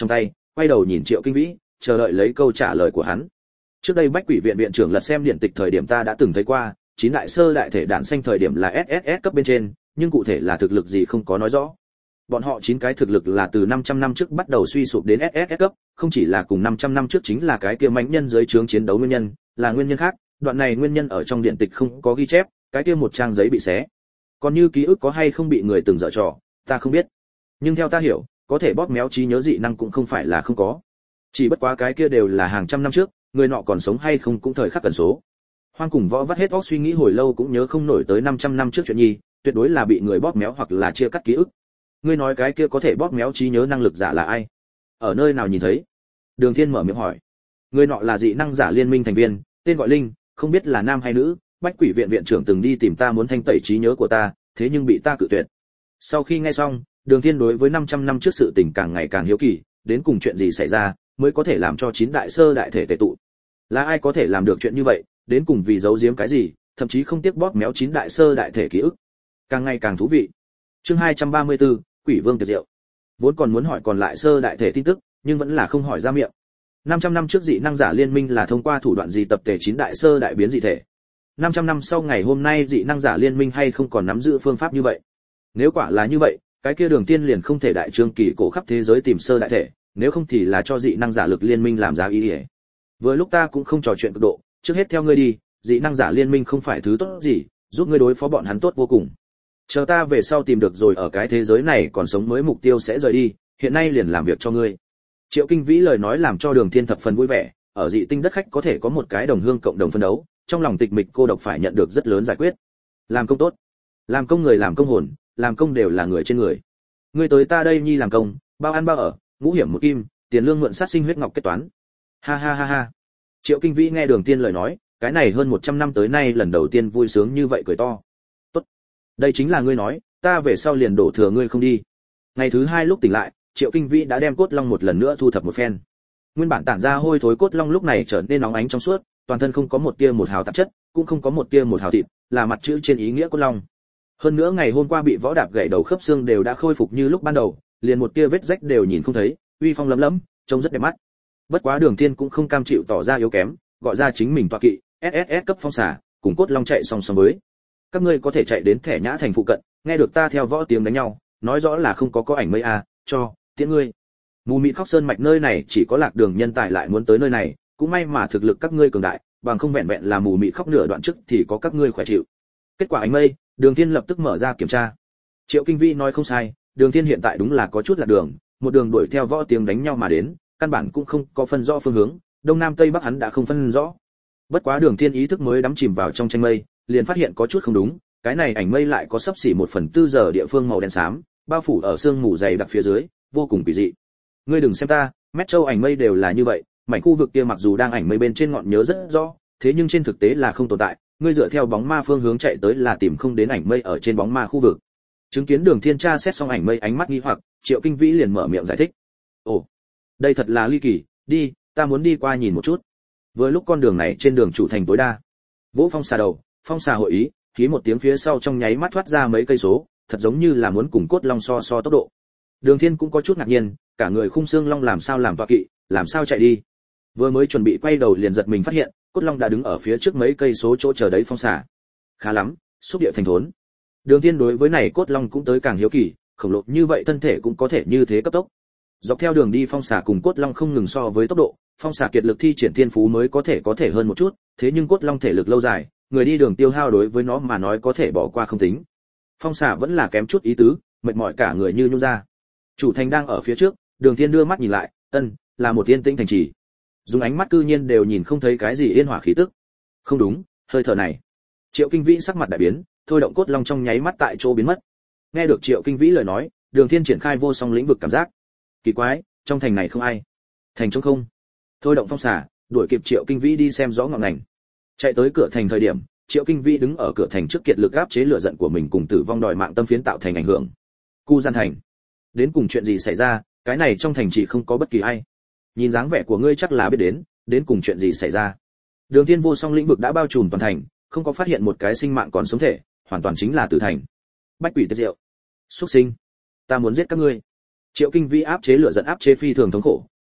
quay đầu nhìn Triệu Kinh Vĩ, chờ đợi lấy câu trả lời của hắn. Trước đây Bách Quỷ viện viện trưởng lật xem điện tịch thời điểm ta đã từng thấy qua, chín đại sơ đại thể đản sanh thời điểm là ét ét ét cấp bên trên, nhưng cụ thể là thực lực gì không có nói rõ. Bọn họ chín cái thực lực là từ năm trăm năm trước bắt đầu suy sụp đến ét ét ét cấp, không chỉ là cùng năm trăm năm trước chính là cái kia mãnh nhân dưới trướng chiến đấu nguyên nhân, là nguyên nhân khác, đoạn này nguyên nhân ở trong điện tịch không có ghi chép, cái kia một trang giấy bị xé. Còn như ký ức có hay không bị người từng dở trò, ta không biết. Nhưng theo ta hiểu, có thể bóp méo trí nhớ dị năng cũng không phải là không có. Chỉ bất quá cái kia đều là hàng trăm năm trước, người nọ còn sống hay không cũng thời khắc cần số. Hoang cùng Võ vắt hết óc suy nghĩ hồi lâu cũng nhớ không nổi tới năm trăm năm trước chuyện nhi, tuyệt đối là bị người bóp méo hoặc là chia cắt ký ức. Ngươi nói cái kia có thể bóp méo trí nhớ năng lực giả là ai? Ở nơi nào nhìn thấy? Đường Thiên mở miệng hỏi. Người nọ là dị năng giả liên minh thành viên, tên gọi Linh, không biết là nam hay nữ. Bách Quỷ viện viện trưởng từng đi tìm ta muốn thanh tẩy trí nhớ của ta, thế nhưng bị ta cự tuyệt. Sau khi nghe xong, Đường Thiên đối với năm trăm năm trước sự tình càng ngày càng hiếu kỳ, đến cùng chuyện gì xảy ra mới có thể làm cho chín đại sơ đại thể tề tụ. Là ai có thể làm được chuyện như vậy, đến cùng vì giấu giếm cái gì, thậm chí không tiếc bóp méo chín đại sơ đại thể ký ức. Càng ngày càng thú vị. Chương hai trăm ba mươi tư, Quỷ Vương tiệc rượu. Vốn còn muốn hỏi còn lại sơ đại thể tin tức, nhưng vẫn là không hỏi ra miệng. năm trăm năm trước dị năng giả liên minh là thông qua thủ đoạn gì tập thể chín đại sơ đại biến dị thể. năm trăm năm sau ngày hôm nay dị năng giả liên minh hay không còn nắm giữ phương pháp như vậy. Nếu quả là như vậy, cái kia Đường Tiên liền không thể đại trương kỳ cổ khắp thế giới tìm sơ đại thể, nếu không thì là cho dị năng giả lực liên minh làm giá ý ỉa. Vừa lúc ta cũng không trò chuyện cực độ, trước hết theo ngươi đi, dị năng giả liên minh không phải thứ tốt gì, giúp ngươi đối phó bọn hắn tốt vô cùng. Chờ ta về sau tìm được rồi ở cái thế giới này còn sống mới mục tiêu sẽ rời đi, hiện nay liền làm việc cho ngươi. Triệu Kinh Vĩ lời nói làm cho Đường Thiên thập phần vui vẻ, ở dị tinh đất khách có thể có một cái đồng hương cộng đồng phân đấu, trong lòng tịch mịch cô độc phải nhận được rất lớn giải quyết. Làm công tốt, làm công người làm công hồn, làm công đều là người trên người. Ngươi tới ta đây nhi làm công, bao ăn bao ở, ngũ hiểm một kim, tiền lương mượn sát sinh huyết ngọc kết toán. Ha ha ha ha. Triệu Kinh Vĩ nghe Đường Tiên lời nói, cái này hơn một trăm năm tới nay lần đầu tiên vui sướng như vậy cười to. Tốt, đây chính là ngươi nói, ta về sau liền đổ thừa ngươi không đi. Ngày thứ hai lúc tỉnh lại, Triệu Kinh Vĩ đã đem cốt long một lần nữa thu thập một phen. Nguyên bản tản ra hôi thối cốt long lúc này trở nên nóng ánh trong suốt, toàn thân không có một tia một hào tạp chất, cũng không có một tia một hào thịt, là mặt chữ trên ý nghĩa cốt long. Hơn nữa ngày hôm qua bị võ đạp gãy đầu khớp xương đều đã khôi phục như lúc ban đầu, liền một tia vết rách đều nhìn không thấy, uy phong lấm lấm, trông rất đẹp mắt. Bất quá Đường Thiên cũng không cam chịu tỏ ra yếu kém, gọi ra chính mình tọa kỵ, ét ét ét cấp phong xà, cùng cốt long chạy song song với. Các ngươi có thể chạy đến Thẻ Nhã thành phụ cận, nghe được ta theo võ tiếng đánh nhau, nói rõ là không có có ảnh mây a, cho, tiễn ngươi. Mù Mịt Khóc Sơn mạch nơi này chỉ có Lạc Đường nhân tài lại muốn tới nơi này, cũng may mà thực lực các ngươi cường đại, bằng không vẹn vẹn là Mù Mịt Khóc nửa đoạn trước thì có các ngươi khỏe chịu. Kết quả ảnh mây, Đường Thiên lập tức mở ra kiểm tra. Triệu Kinh Vĩ nói không sai, Đường Thiên hiện tại đúng là có chút lạc đường, một đường đuổi theo võ tiếng đánh nhau mà đến, căn bản cũng không có phân rõ phương hướng, đông nam tây bắc hắn đã không phân rõ. Bất quá Đường Thiên ý thức mới đắm chìm vào trong tranh mây, liền phát hiện có chút không đúng, cái này ảnh mây lại có sắp xỉ một phần tư giờ địa phương màu đen xám, bao phủ ở sương mù dày đặc phía dưới, vô cùng kỳ dị. Ngươi đừng xem ta, mét châu ảnh mây đều là như vậy, mảnh khu vực kia mặc dù đang ảnh mây bên trên ngọn nhớ rất rõ, thế nhưng trên thực tế là không tồn tại, ngươi dựa theo bóng ma phương hướng chạy tới là tìm không đến ảnh mây ở trên bóng ma khu vực. Chứng kiến Đường Thiên tra xét xong ảnh mây ánh mắt nghi hoặc, Triệu Kinh Vĩ liền mở miệng giải thích. Ồ, đây thật là ly kỳ, đi, ta muốn đi qua nhìn một chút. Vừa lúc con đường này trên đường chủ thành tối đa. Vỗ phong xà đầu, phong xà hội ý, khí một tiếng phía sau trong nháy mắt thoát ra mấy cây số, thật giống như là muốn cùng cốt long so so tốc độ. Đường Thiên cũng có chút ngạc nhiên, cả người khung xương long làm sao làm tọa kỵ, làm sao chạy đi. Vừa mới chuẩn bị quay đầu liền giật mình phát hiện, cốt long đã đứng ở phía trước mấy cây số chỗ chờ đấy phong xà. Khá lắm, xúc địa thành thốn. Đường Thiên đối với này cốt long cũng tới càng hiếu kỳ, khổng lồ như vậy thân thể cũng có thể như thế cấp tốc. Dọc theo đường đi phong xà cùng cốt long không ngừng so với tốc độ, phong xà kiệt lực thi triển thiên phú mới có thể có thể hơn một chút, thế nhưng cốt long thể lực lâu dài, người đi đường tiêu hao đối với nó mà nói có thể bỏ qua không tính. Phong xà vẫn là kém chút ý tứ, mệt mỏi cả người như nhũn ra. Chủ thành đang ở phía trước, Đường Thiên đưa mắt nhìn lại, ân, là một tiên tĩnh thành trì. Dùng ánh mắt cư nhiên đều nhìn không thấy cái gì yên hỏa khí tức. Không đúng, hơi thở này. Triệu Kinh Vĩ sắc mặt đại biến, thôi động cốt long trong nháy mắt tại chỗ biến mất. Nghe được Triệu Kinh Vĩ lời nói, Đường Thiên triển khai vô song lĩnh vực cảm giác. Kỳ quái, trong thành này không ai. Thành trống không. Thôi động phong xà, đuổi kịp Triệu Kinh Vĩ đi xem rõ ngọn ngành. Chạy tới cửa thành thời điểm, Triệu Kinh Vĩ đứng ở cửa thành trước kiệt lực áp chế lửa giận của mình cùng tử vong đòi mạng tâm phiến tạo thành ảnh hưởng. Cu Gian thành. Đến cùng chuyện gì xảy ra, cái này trong thành chỉ không có bất kỳ ai. Nhìn dáng vẻ của ngươi chắc là biết đến, đến cùng chuyện gì xảy ra. Đường Thiên vô song lĩnh vực đã bao trùm toàn thành, không có phát hiện một cái sinh mạng còn sống thể, hoàn toàn chính là tử thành. Bách quỷ tiệt diệu. Xuất sinh, ta muốn giết các ngươi. Triệu Kinh Vĩ áp chế lửa giận áp chế phi thường thống khổ,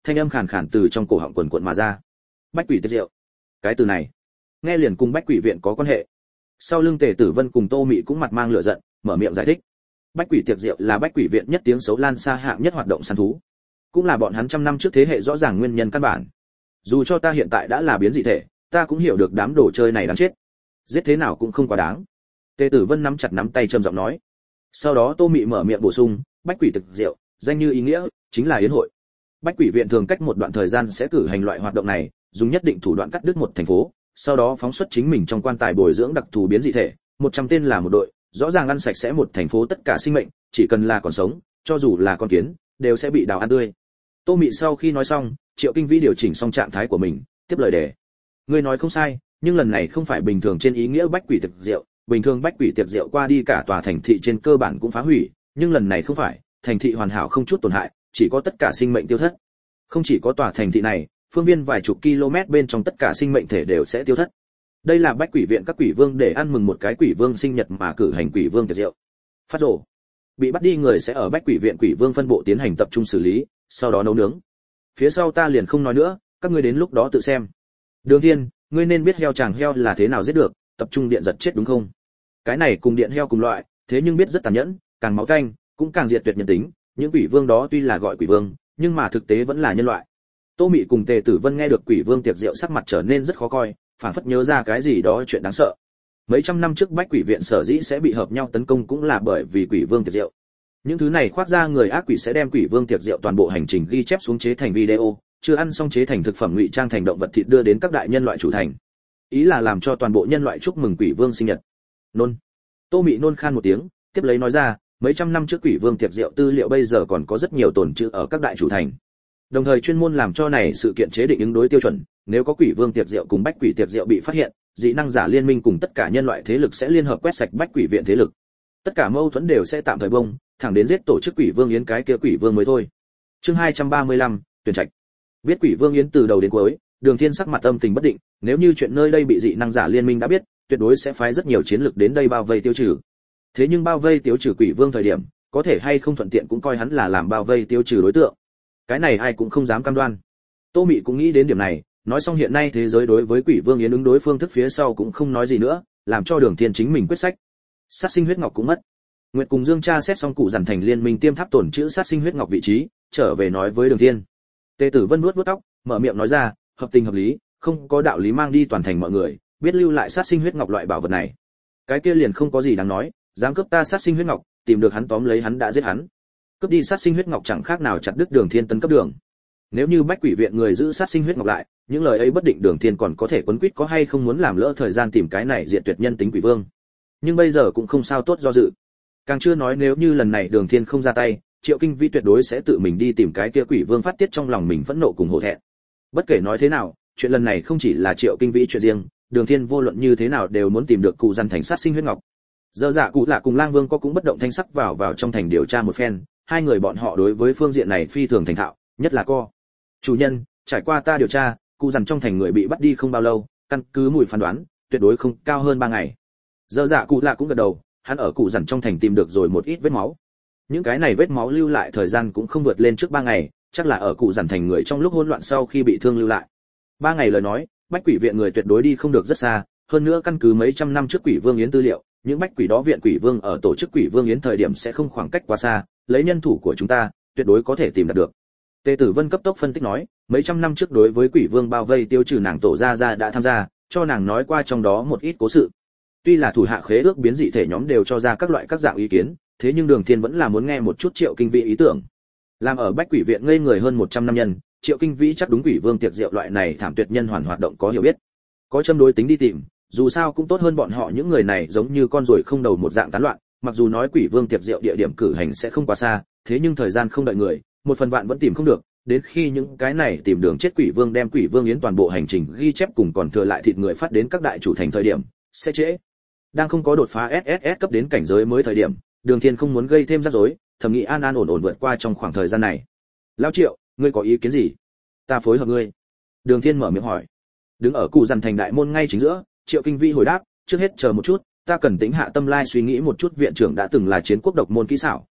thanh âm khàn khàn từ trong cổ họng quần quật mà ra. Bách quỷ tiệc rượu. Cái từ này, nghe liền cùng Bách quỷ viện có quan hệ. Sau lưng Tề Tử Vân cùng Tô Mị cũng mặt mang lửa giận, mở miệng giải thích. Bách quỷ tiệc rượu là Bách quỷ viện nhất tiếng xấu lan xa hạng nhất hoạt động săn thú, cũng là bọn hắn trăm năm trước thế hệ rõ ràng nguyên nhân căn bản. Dù cho ta hiện tại đã là biến dị thể, ta cũng hiểu được đám đồ chơi này đáng chết, giết thế nào cũng không quá đáng. Tề Tử Vân nắm chặt nắm tay trầm giọng nói. Sau đó Tô Mị mở miệng bổ sung, Bách quỷ tiệc rượu, danh như ý nghĩa, chính là yến hội. Bách quỷ viện thường cách một đoạn thời gian sẽ cử hành loại hoạt động này, dùng nhất định thủ đoạn cắt đứt một thành phố, sau đó phóng xuất chính mình trong quan tài bồi dưỡng đặc thù biến dị thể, một trăm tên là một đội, rõ ràng ăn sạch sẽ một thành phố tất cả sinh mệnh, chỉ cần là còn sống, cho dù là con kiến, đều sẽ bị đào ăn tươi. Tô Mị sau khi nói xong, Triệu Kinh Vĩ điều chỉnh xong trạng thái của mình, tiếp lời đề. Ngươi nói không sai, nhưng lần này không phải bình thường trên ý nghĩa bách quỷ tiệc rượu, bình thường bách quỷ tiệc rượu qua đi cả tòa thành thị trên cơ bản cũng phá hủy, nhưng lần này không phải, thành thị hoàn hảo không chút tổn hại, chỉ có tất cả sinh mệnh tiêu thất. Không chỉ có tòa thành thị này, phương viên vài chục km bên trong tất cả sinh mệnh thể đều sẽ tiêu thất. Đây là bách quỷ viện các quỷ vương để ăn mừng một cái quỷ vương sinh nhật mà cử hành quỷ vương tiệc rượu. Phát rổ. Bị bắt đi người sẽ ở bách quỷ viện quỷ vương phân bộ tiến hành tập trung xử lý, sau đó nấu nướng. Phía sau ta liền không nói nữa, các ngươi đến lúc đó tự xem. Đường Thiên, ngươi nên biết heo chàng heo là thế nào giết được, tập trung điện giật chết đúng không? Cái này cùng điện heo cùng loại, thế nhưng biết rất tàn nhẫn, càng máu tanh, cũng càng diệt tuyệt nhân tính, những quỷ vương đó tuy là gọi quỷ vương, nhưng mà thực tế vẫn là nhân loại. Tô Mị cùng Tề Tử Vân nghe được quỷ vương tiệc rượu sắc mặt trở nên rất khó coi, phảng phất nhớ ra cái gì đó chuyện đáng sợ. Mấy trăm năm trước bách quỷ viện sở dĩ sẽ bị hợp nhau tấn công cũng là bởi vì quỷ vương tiệc rượu. Những thứ này khoác ra người ác quỷ sẽ đem quỷ vương tiệc rượu toàn bộ hành trình ghi chép xuống chế thành video, chưa ăn xong chế thành thực phẩm ngụy trang thành động vật thịt đưa đến các đại nhân loại chủ thành. Ý là làm cho toàn bộ nhân loại chúc mừng quỷ vương sinh nhật. Nôn. Tô Mị nôn khan một tiếng, tiếp lấy nói ra, mấy trăm năm trước quỷ vương tiệc rượu tư liệu bây giờ còn có rất nhiều tồn trữ ở các đại chủ thành. Đồng thời chuyên môn làm cho này sự kiện chế định ứng đối tiêu chuẩn, nếu có quỷ vương tiệc rượu cùng bách quỷ tiệc rượu bị phát hiện, dị năng giả liên minh cùng tất cả nhân loại thế lực sẽ liên hợp quét sạch bách quỷ viện thế lực. Tất cả mâu thuẫn đều sẽ tạm thời bông, thẳng đến giết tổ chức quỷ vương yến cái kia quỷ vương mới thôi. Chương hai trăm ba mươi lăm, tuyển trạch. Biết quỷ vương yến từ đầu đến cuối, Đường Thiên sắc mặt âm tình bất định, nếu như chuyện nơi đây bị dị năng giả liên minh đã biết, tuyệt đối sẽ phái rất nhiều chiến lực đến đây bao vây tiêu trừ. Thế nhưng bao vây tiêu trừ quỷ vương thời điểm, có thể hay không thuận tiện cũng coi hắn là làm bao vây tiêu trừ đối tượng. Cái này ai cũng không dám cam đoan. Tô Mị cũng nghĩ đến điểm này, nói xong hiện nay thế giới đối với quỷ vương yến ứng đối phương thức phía sau cũng không nói gì nữa, làm cho Đường Thiên chính mình quyết sách. Sát sinh huyết ngọc cũng mất. Nguyệt cùng Dương tra xét xong cụ dàn thành liên minh tiêm tháp tổn chữ sát sinh huyết ngọc vị trí, trở về nói với Đường Thiên. Tề Tử Vân vuốt vuốt tóc, mở miệng nói ra, hợp tình hợp lý, không có đạo lý mang đi toàn thành mọi người, biết lưu lại sát sinh huyết ngọc loại bảo vật này. Cái kia liền không có gì đáng nói, dám cướp ta sát sinh huyết ngọc, tìm được hắn tóm lấy hắn đã giết hắn. Cướp đi sát sinh huyết ngọc chẳng khác nào chặt đứt Đường Thiên tấn cấp đường. Nếu như bách quỷ viện người giữ sát sinh huyết ngọc lại, những lời ấy bất định Đường Thiên còn có thể quấn quýt có hay không muốn làm lỡ thời gian tìm cái này diện tuyệt nhân tính quỷ vương. Nhưng bây giờ cũng không sao tốt do dự. Càng chưa nói nếu như lần này Đường Thiên không ra tay, Triệu Kinh Vĩ tuyệt đối sẽ tự mình đi tìm cái kia quỷ vương phát tiết trong lòng mình phẫn nộ cùng hổ thẹn. Bất kể nói thế nào, chuyện lần này không chỉ là Triệu Kinh Vĩ chuyện riêng, Đường Thiên vô luận như thế nào đều muốn tìm được cụ dân thành sát sinh huyết ngọc. Giờ dạ cụ lạ cùng Lang Vương có cũng bất động thanh sắc vào vào trong thành điều tra một phen, hai người bọn họ đối với phương diện này phi thường thành thạo, nhất là co. Chủ nhân, trải qua ta điều tra, cụ dân trong thành người bị bắt đi không bao lâu, căn cứ mùi phán đoán, tuyệt đối không cao hơn ba ngày. Giờ dạ cụ lạ cũng gật đầu, hắn ở cụ dân trong thành tìm được rồi một ít vết máu. Những cái này vết máu lưu lại thời gian cũng không vượt lên trước ba ngày, chắc là ở cụ dằn thành người trong lúc hỗn loạn sau khi bị thương lưu lại. Ba ngày lời nói, bách quỷ viện người tuyệt đối đi không được rất xa, hơn nữa căn cứ mấy trăm năm trước quỷ vương yến tư liệu, những bách quỷ đó viện quỷ vương ở tổ chức quỷ vương yến thời điểm sẽ không khoảng cách quá xa, lấy nhân thủ của chúng ta, tuyệt đối có thể tìm đạt được. Tề Tử Vân cấp tốc phân tích nói, mấy trăm năm trước đối với quỷ vương bao vây tiêu trừ nàng tổ gia gia đã tham gia, cho nàng nói qua trong đó một ít cố sự. Tuy là thủ hạ khế ước biến dị thể nhóm đều cho ra các loại các dạng ý kiến, thế nhưng Đường Thiên vẫn là muốn nghe một chút Triệu Kinh Vĩ ý tưởng. Làm ở Bách Quỷ viện ngây người hơn một trăm năm nhân, Triệu Kinh Vĩ chắc đúng quỷ vương tiệc rượu loại này thảm tuyệt nhân hoàn hoạt động có hiểu biết. Có châm đối tính đi tìm, dù sao cũng tốt hơn bọn họ những người này giống như con ruồi không đầu một dạng tán loạn, mặc dù nói quỷ vương tiệc rượu địa điểm cử hành sẽ không quá xa, thế nhưng thời gian không đợi người, một phần vạn vẫn tìm không được, đến khi những cái này tìm đường chết quỷ vương đem quỷ vương yến toàn bộ hành trình ghi chép cùng còn thừa lại thịt người phát đến các đại chủ thành thời điểm, sẽ trễ. Đang không có đột phá ét ét ét cấp đến cảnh giới mới thời điểm, Đường Thiên không muốn gây thêm rắc rối, thầm nghĩ an an ổn ổn vượt qua trong khoảng thời gian này. Lão Triệu, ngươi có ý kiến gì? Ta phối hợp ngươi. Đường Thiên mở miệng hỏi. Đứng ở cụ dằn thành đại môn ngay chính giữa, Triệu Kinh Vĩ hồi đáp, trước hết chờ một chút, ta cần tính hạ tâm lai suy nghĩ một chút viện trưởng đã từng là chiến quốc độc môn kỹ xảo,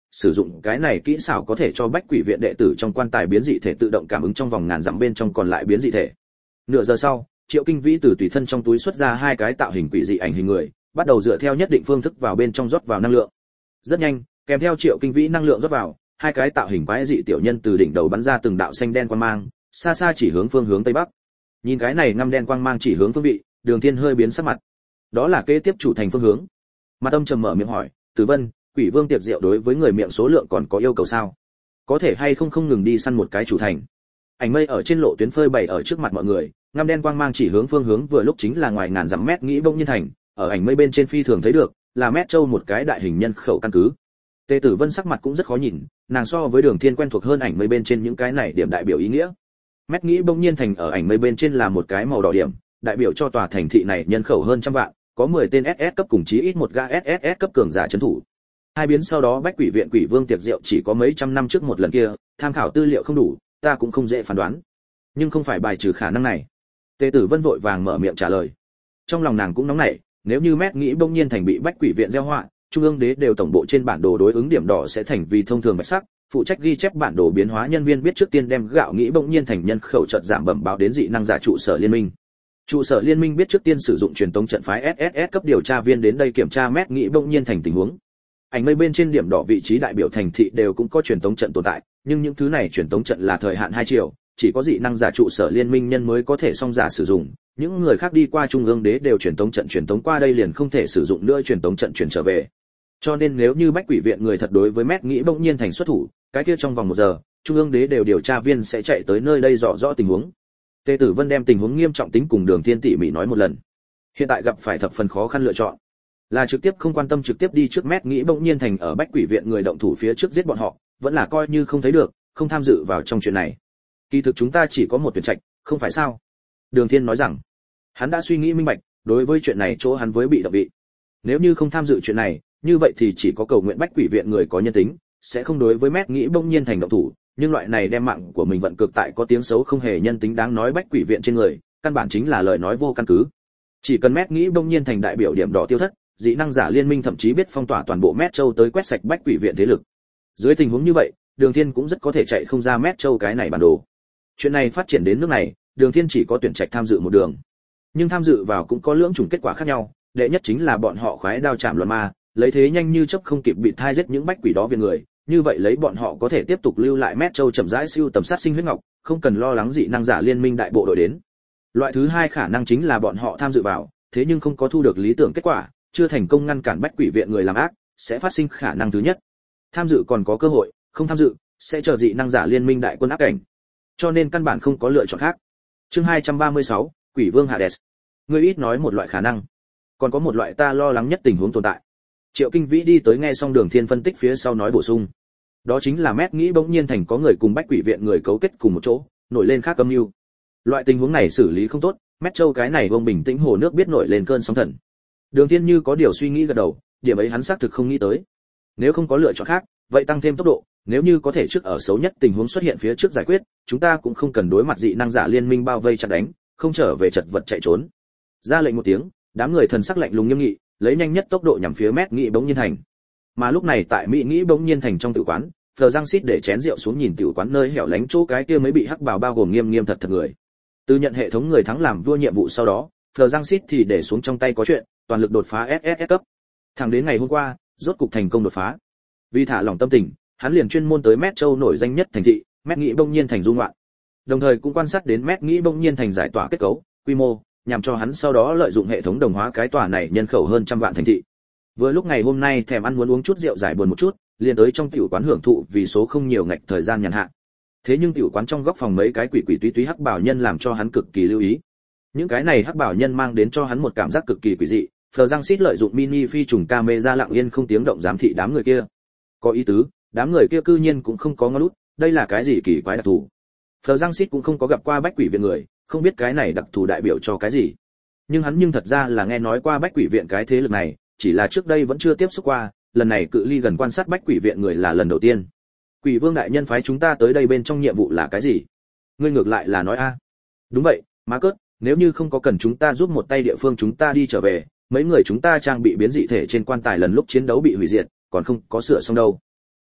Sử dụng cái này kỹ xảo có thể cho bách quỷ viện đệ tử trong quan tài biến dị thể tự động cảm ứng trong vòng ngàn dặm bên trong còn lại biến dị thể. Nửa giờ sau, Triệu Kinh Vĩ từ tùy thân trong túi xuất ra hai cái tạo hình quỷ dị ảnh hình người, bắt đầu dựa theo nhất định phương thức vào bên trong rót vào năng lượng. Rất nhanh, kèm theo Triệu Kinh Vĩ năng lượng rót vào, hai cái tạo hình quái dị tiểu nhân từ đỉnh đầu bắn ra từng đạo xanh đen quang mang, xa xa chỉ hướng phương hướng tây bắc. Nhìn cái này ngăm đen quang mang chỉ hướng phương vị, Đường Thiên hơi biến sắc mặt. Đó là kế tiếp chủ thành phương hướng. Mặt Âm trầm mở miệng hỏi, "Tử Vân, Quỷ Vương tiệc rượu đối với người miệng số lượng còn có yêu cầu sao? Có thể hay không không ngừng đi săn một cái chủ thành?" Ảnh mây ở trên lộ tuyến phơi bày ở trước mặt mọi người, ngăm đen quang mang chỉ hướng phương hướng vừa lúc chính là ngoài ngàn dặm mét nghĩ bỗng nhiên thành, ở ảnh mây bên trên phi thường thấy được, là mét châu một cái đại hình nhân khẩu căn cứ. Tề Tử Vân sắc mặt cũng rất khó nhìn, nàng so với Đường Thiên quen thuộc hơn ảnh mây bên trên những cái này điểm đại biểu ý nghĩa. Mét nghĩ bỗng nhiên thành ở ảnh mây bên trên là một cái màu đỏ điểm, đại biểu cho tòa thành thị này nhân khẩu hơn trăm vạn, có mười tên ét ét cấp cùng chí ít một gã ét ét ét cấp cường giả trấn thủ. Hai biến sau đó Bách Quỷ viện Quỷ Vương tiệc rượu chỉ có mấy trăm năm trước một lần kia, tham khảo tư liệu không đủ, ta cũng không dễ phán đoán. Nhưng không phải bài trừ khả năng này. Tề Tử Vân vội vàng mở miệng trả lời. Trong lòng nàng cũng nóng nảy, nếu như Mét nghĩ bỗng nhiên thành bị Bách Quỷ viện gieo họa, trung ương đế đều tổng bộ trên bản đồ đối ứng điểm đỏ sẽ thành vì thông thường bạch sắc, phụ trách ghi chép bản đồ biến hóa nhân viên biết trước tiên đem gạo nghĩ bỗng nhiên thành nhân khẩu chợt giảm bẩm báo đến dị năng giả trụ sở liên minh. Trụ sở liên minh biết trước tiên sử dụng truyền tống trận phái ét ét ét cấp điều tra viên đến đây kiểm tra Mét nghĩ bỗng nhiên thành tình huống. Ảnh mây bên trên điểm đỏ vị trí đại biểu thành thị đều cũng có truyền tống trận tồn tại, nhưng những thứ này truyền tống trận là thời hạn hai triệu, chỉ có dị năng giả trụ sở liên minh nhân mới có thể song giả sử dụng, những người khác đi qua trung ương đế đều truyền tống trận truyền tống qua đây liền không thể sử dụng nữa truyền tống trận chuyển trở về. Cho nên nếu như Bách Quỷ viện người thật đối với Mét nghĩ bỗng nhiên thành xuất thủ, cái kia trong vòng một giờ, trung ương đế đều điều tra viên sẽ chạy tới nơi đây rõ rõ tình huống. Tề Tử Vân đem tình huống nghiêm trọng tính cùng Đường Thiên tỉ mỉ nói một lần. Hiện tại gặp phải thập phần khó khăn lựa chọn, là trực tiếp không quan tâm trực tiếp đi trước Mét nghĩ bỗng nhiên thành ở Bách Quỷ viện người động thủ phía trước giết bọn họ, vẫn là coi như không thấy được, không tham dự vào trong chuyện này. Kỳ thực chúng ta chỉ có một tuyển trạch, không phải sao? Đường Thiên nói rằng, hắn đã suy nghĩ minh bạch, đối với chuyện này chỗ hắn với bị động vị. Nếu như không tham dự chuyện này, như vậy thì chỉ có cầu nguyện Bách Quỷ viện người có nhân tính, sẽ không đối với Mét nghĩ bỗng nhiên thành động thủ, nhưng loại này đem mạng của mình vận cực tại có tiếng xấu không hề nhân tính đáng nói Bách Quỷ viện trên người, căn bản chính là lời nói vô căn cứ. Chỉ cần Mét nghĩ bỗng nhiên thành đại biểu điểm đỏ tiêu thất, dị năng giả liên minh thậm chí biết phong tỏa toàn bộ Mét châu tới quét sạch Bách Quỷ viện thế lực. Dưới tình huống như vậy, Đường Thiên cũng rất có thể chạy không ra Mét châu cái này bản đồ. Chuyện này phát triển đến nước này, Đường Thiên chỉ có tuyển trạch tham dự một đường. Nhưng tham dự vào cũng có lưỡng chủng kết quả khác nhau, đệ nhất chính là bọn họ khoái đao chạm luận ma, lấy thế nhanh như chớp không kịp bị thai giết những bách quỷ đó viện người, như vậy lấy bọn họ có thể tiếp tục lưu lại Mét châu chậm rãi siêu tầm sát sinh huyết ngọc, không cần lo lắng dị năng giả liên minh đại bộ đội đến. Loại thứ hai khả năng chính là bọn họ tham dự vào, thế nhưng không có thu được lý tưởng kết quả, chưa thành công ngăn cản bách quỷ viện người làm ác, sẽ phát sinh khả năng thứ nhất. Tham dự còn có cơ hội, không tham dự sẽ chờ dị năng giả liên minh đại quân áp cảnh. Cho nên căn bản không có lựa chọn khác. Chương hai trăm ba mươi sáu, Quỷ Vương Hades. Ngươi ít nói một loại khả năng, còn có một loại ta lo lắng nhất tình huống tồn tại. Triệu Kinh Vĩ đi tới nghe xong Đường Thiên phân tích phía sau nói bổ sung. Đó chính là Mét nghĩ bỗng nhiên thành có người cùng bách quỷ viện người cấu kết cùng một chỗ, nổi lên khác âm mưu. Loại tình huống này xử lý không tốt, Mét châu cái này bông bình tĩnh hồ nước biết nổi lên cơn sóng thần. Đường Thiên như có điều suy nghĩ gật đầu, điểm ấy hắn xác thực không nghĩ tới. Nếu không có lựa chọn khác, vậy tăng thêm tốc độ, nếu như có thể trước ở xấu nhất tình huống xuất hiện phía trước giải quyết, chúng ta cũng không cần đối mặt dị năng giả liên minh bao vây chặt đánh, không trở về chật vật chạy trốn. Ra lệnh một tiếng, đám người thần sắc lạnh lùng nghiêm nghị, lấy nhanh nhất tốc độ nhằm phía Mét nghĩ bỗng nhiên thành. Mà lúc này tại Mỹ nghĩ bỗng nhiên thành trong tử quán, Phờ Giang Sít để chén rượu xuống nhìn tiểu quán nơi hẻo lánh chỗ cái kia mới bị hắc bào bao gồm nghiêm nghiêm thật thật người. Từ nhận hệ thống người thắng làm vua nhiệm vụ sau đó, Phờ Giang Sít thì để xuống trong tay có chuyện, toàn lực đột phá ét ét ét cấp. Thẳng đến ngày hôm qua, rốt cục thành công đột phá. Vì thả lỏng tâm tình, hắn liền chuyên môn tới Mét châu nổi danh nhất thành thị, Mét nghĩ bỗng nhiên thành du ngoạn. Đồng thời cũng quan sát đến Mét nghĩ bỗng nhiên thành giải tỏa kết cấu, quy mô, nhằm cho hắn sau đó lợi dụng hệ thống đồng hóa cái tòa này nhân khẩu hơn trăm vạn thành thị. Vừa lúc ngày hôm nay thèm ăn muốn uống chút rượu giải buồn một chút, liền tới trong tiểu quán hưởng thụ vì số không nhiều ngạch thời gian nhàn hạ. Thế nhưng tiểu quán trong góc phòng mấy cái quỷ quỷ túy túy hắc bảo nhân làm cho hắn cực kỳ lưu ý. Những cái này hắc bảo nhân mang đến cho hắn một cảm giác cực kỳ quỷ dị, Phờ Giang Sít lợi dụng mini phi trùng camera lặng yên không tiếng động giám thị đám người kia. Có ý tứ, đám người kia cư nhiên cũng không có ngó lút, đây là cái gì kỳ quái đặc thù. Phờ Giang Sít cũng không có gặp qua bách quỷ viện người, không biết cái này đặc thù đại biểu cho cái gì. Nhưng hắn nhưng thật ra là nghe nói qua bách quỷ viện cái thế lực này, chỉ là trước đây vẫn chưa tiếp xúc qua, lần này cự ly gần quan sát bách quỷ viện người là lần đầu tiên. Quỷ Vương đại nhân phái chúng ta tới đây bên trong nhiệm vụ là cái gì? Ngươi ngược lại là nói a. Đúng vậy, má cớt, nếu như không có cần chúng ta giúp một tay địa phương chúng ta đi trở về, mấy người chúng ta trang bị biến dị thể trên quan tài lần lúc chiến đấu bị hủy diệt, còn không có sửa xong đâu.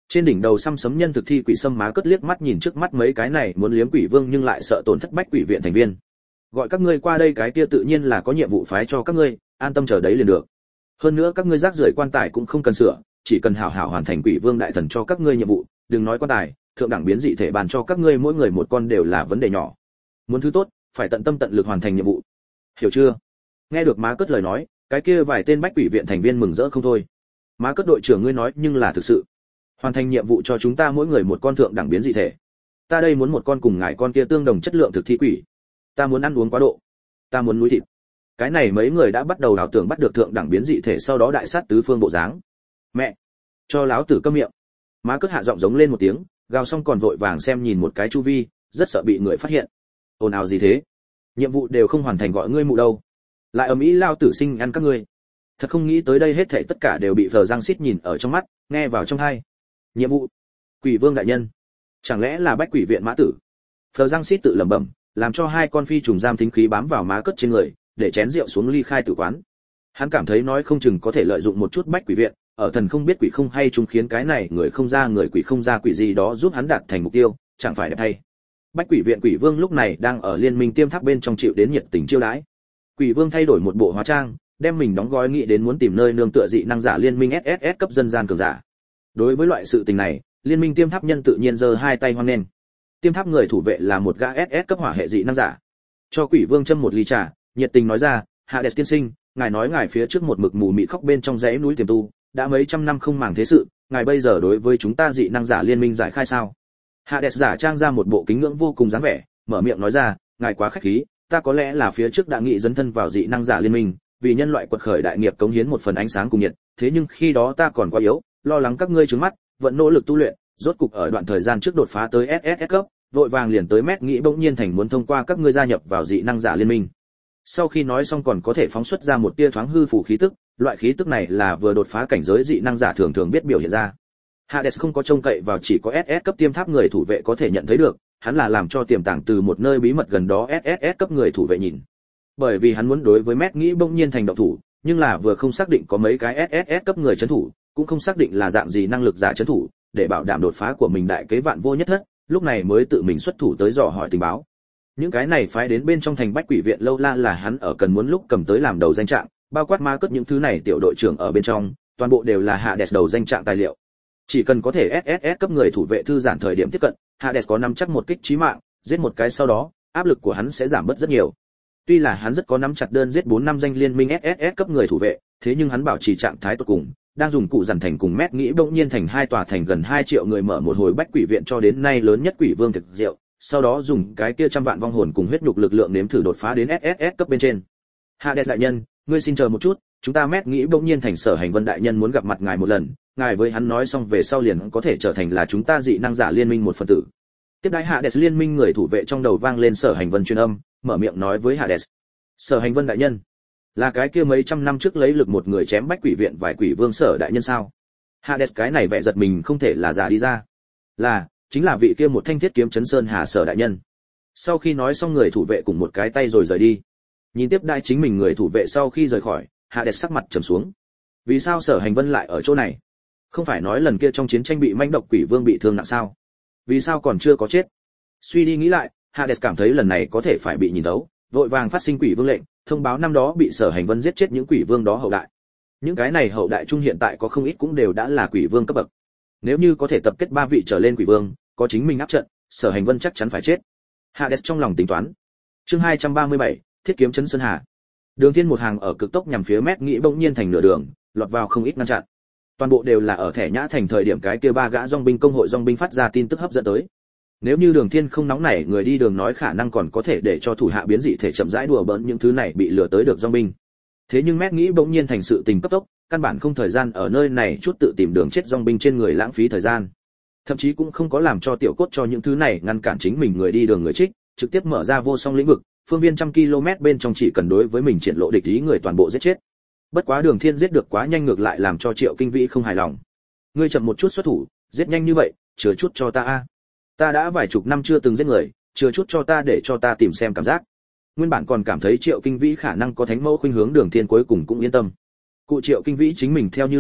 Trên đỉnh đầu xăm sấm nhân thực thi quỷ sâm má cất liếc mắt nhìn trước mắt mấy cái này muốn liếm quỷ vương nhưng lại sợ tổn thất bách quỷ viện thành viên. Gọi các ngươi qua đây cái kia tự nhiên là có nhiệm vụ phái cho các ngươi, an tâm chờ đấy liền được. Hơn nữa các ngươi rác rưởi quan tài cũng không cần sửa, chỉ cần hảo hảo hoàn thành quỷ vương đại thần cho các ngươi nhiệm vụ, đừng nói quan tài, thượng đẳng biến dị thể bàn cho các ngươi mỗi người một con đều là vấn đề nhỏ. Muốn thứ tốt, phải tận tâm tận lực hoàn thành nhiệm vụ. Hiểu chưa? Nghe được má cất lời nói, cái kia vài tên bách quỷ viện thành viên mừng rỡ không thôi. Má cất đội trưởng ngươi nói nhưng là thực sự. Hoàn thành nhiệm vụ cho chúng ta mỗi người một con thượng đẳng biến dị thể. Ta đây muốn một con cùng ngài con kia tương đồng chất lượng thực thi quỷ. Ta muốn ăn uống quá độ. Ta muốn núi thịt. Cái này mấy người đã bắt đầu ảo tưởng bắt được thượng đẳng biến dị thể sau đó đại sát tứ phương bộ dáng. Mẹ, cho láo tử câm miệng. Má cất hạ giọng giống lên một tiếng, gào xong còn vội vàng xem nhìn một cái chu vi, rất sợ bị người phát hiện. Ồn ào gì thế? Nhiệm vụ đều không hoàn thành gọi ngươi mụ đâu. Lại ầm ĩ lao tử sinh ăn các ngươi. Thật không nghĩ tới đây hết thảy tất cả đều bị Phờ Giang Xít nhìn ở trong mắt, nghe vào trong tai. Nhiệm vụ, quỷ vương đại nhân, chẳng lẽ là bách quỷ viện mã tử? Phờ Giang Xít tự lẩm bẩm, làm cho hai con phi trùng giam thính khí bám vào má cất trên người, để chén rượu xuống ly khai tử quán. Hắn cảm thấy nói không chừng có thể lợi dụng một chút bách quỷ viện, ở thần không biết quỷ không hay chúng khiến cái này người không ra người quỷ không ra quỷ gì đó giúp hắn đạt thành mục tiêu, chẳng phải đẹp thay. Bách quỷ viện quỷ vương lúc này đang ở liên minh tiêm tháp bên trong chịu đến nhiệt tình chiêu đãi. Quỷ vương thay đổi một bộ hóa trang, đem mình đóng gói nghĩ đến muốn tìm nơi nương tựa dị năng giả liên minh ét ét ét cấp dân gian cường giả. Đối với loại sự tình này, liên minh tiêm tháp nhân tự nhiên giơ hai tay hoan nghênh. Tiêm tháp người thủ vệ là một gã ét ét cấp hỏa hệ dị năng giả. Cho quỷ vương châm một ly trà, nhiệt tình nói ra, Hades tiên sinh, ngài nói ngài phía trước một mực mù mịt khóc bên trong dãy núi tiềm tu, đã mấy trăm năm không màng thế sự, ngài bây giờ đối với chúng ta dị năng giả liên minh giải khai sao? Hades giả trang ra một bộ kính ngưỡng vô cùng dáng vẻ, mở miệng nói ra, ngài quá khách khí, ta có lẽ là phía trước đã nghị dấn thân vào dị năng giả liên minh, vì nhân loại quật khởi đại nghiệp cống hiến một phần ánh sáng cùng nhiệt, thế nhưng khi đó ta còn quá yếu, lo lắng các ngươi trướng mắt, vẫn nỗ lực tu luyện, rốt cục ở đoạn thời gian trước đột phá tới ét ét ét cấp, vội vàng liền tới mét nghĩ bỗng nhiên thành muốn thông qua các ngươi gia nhập vào dị năng giả liên minh. Sau khi nói xong còn có thể phóng xuất ra một tia thoáng hư phủ khí tức, loại khí tức này là vừa đột phá cảnh giới dị năng giả thường thường biết biểu hiện ra. Hades không có trông cậy vào chỉ có ét ét cấp tiêm tháp người thủ vệ có thể nhận thấy được, hắn là làm cho tiềm tàng từ một nơi bí mật gần đó ét ét ét cấp người thủ vệ nhìn. Bởi vì hắn muốn đối với mét nghĩ bỗng nhiên thành động thủ, nhưng là vừa không xác định có mấy cái ét ét ét cấp người trấn thủ, cũng không xác định là dạng gì năng lực giả trấn thủ, để bảo đảm đột phá của mình đại kế vạn vô nhất thất, lúc này mới tự mình xuất thủ tới dò hỏi tình báo. Những cái này phái đến bên trong thành bách quỷ viện lâu la là hắn ở cần muốn lúc cầm tới làm đầu danh trạng, bao quát ma cất những thứ này tiểu đội trưởng ở bên trong, toàn bộ đều là Hades đầu danh trạng tài liệu. Chỉ cần có thể ét ét ét cấp người thủ vệ thư giãn thời điểm tiếp cận, Hades có nắm chắc một kích chí mạng, giết một cái sau đó, áp lực của hắn sẽ giảm bớt rất nhiều. Tuy là hắn rất có nắm chặt đơn giết bốn năm danh liên minh ét ét ét cấp người thủ vệ, thế nhưng hắn bảo trì trạng thái tốt cùng, đang dùng cụ dằn thành cùng mét nghĩ bỗng nhiên thành hai tòa thành gần hai triệu người mở một hồi bách quỷ viện cho đến nay lớn nhất quỷ vương thực diệu, sau đó dùng cái kia trăm vạn vong hồn cùng huyết nhục lực lượng nếm thử đột phá đến ét ét ét cấp bên trên. Hades đại nhân, ngươi xin chờ một chút, chúng ta mét nghĩ bỗng nhiên thành Sở Hành Vân đại nhân muốn gặp mặt ngài một lần, ngài với hắn nói xong về sau liền có thể trở thành là chúng ta dị năng giả liên minh một phần tử. Tiếp đái Hades liên minh người thủ vệ trong đầu vang lên Sở Hành Vân truyền âm, mở miệng nói với Hades. Sở Hành Vân đại nhân, là cái kia mấy trăm năm trước lấy lực một người chém bách quỷ viện vài quỷ vương Sở đại nhân sao? Hades cái này vẻ giật mình không thể là giả đi ra. Là, chính là vị kia một thanh thiết kiếm chấn sơn hà Sở đại nhân. Sau khi nói xong người thủ vệ cùng một cái tay rồi rời đi. Nhìn tiếp đai chính mình người thủ vệ sau khi rời khỏi, Hades sắc mặt trầm xuống. Vì sao Sở Hành Vân lại ở chỗ này? Không phải nói lần kia trong chiến tranh bị manh độc quỷ vương bị thương nặng sao? Vì sao còn chưa có chết? Suy đi nghĩ lại, Hades cảm thấy lần này có thể phải bị nhìn thấu, vội vàng phát sinh quỷ vương lệnh, thông báo năm đó bị Sở Hành Vân giết chết những quỷ vương đó hậu đại. Những cái này hậu đại trung hiện tại có không ít cũng đều đã là quỷ vương cấp bậc. Nếu như có thể tập kết ba vị trở lên quỷ vương, có chính mình áp trận, Sở Hành Vân chắc chắn phải chết. Hades trong lòng tính toán. Chương hai trăm ba mươi bảy, thiết kiếm chấn sơn hà. Đường Thiên một hàng ở cực tốc nhằm phía mét nghĩ bỗng nhiên thành nửa đường, lọt vào không ít ngăn chặn. Toàn bộ đều là ở thẻ nhã thành thời điểm cái kia ba gã dòng binh công hội dòng binh phát ra tin tức hấp dẫn tới. Nếu như Đường Thiên không nóng nảy, người đi đường nói khả năng còn có thể để cho thủ hạ biến dị thể chậm rãi đùa bỡn những thứ này bị lừa tới được dòng binh. Thế nhưng mét nghĩ bỗng nhiên thành sự tình cấp tốc, căn bản không thời gian ở nơi này chút tự tìm đường chết dòng binh trên người lãng phí thời gian. Thậm chí cũng không có làm cho tiểu cốt cho những thứ này ngăn cản chính mình người đi đường người trích, trực tiếp mở ra vô song lĩnh vực, phương viên trăm km bên trong chỉ cần đối với mình triển lộ địch ý người toàn bộ giết chết. Bất quá Đường Thiên giết được quá nhanh ngược lại làm cho Triệu Kinh Vĩ không hài lòng. Ngươi chậm một chút xuất thủ, giết nhanh như vậy, chừa chút cho ta a. Ta đã vài chục năm chưa từng giết người, chừa chút cho ta để cho ta tìm xem cảm giác. Nguyên bản còn cảm thấy Triệu Kinh Vĩ khả năng có thánh mẫu khuynh hướng Đường Thiên cuối cùng cũng yên tâm. Cụ Triệu Kinh Vĩ chính mình theo như lời,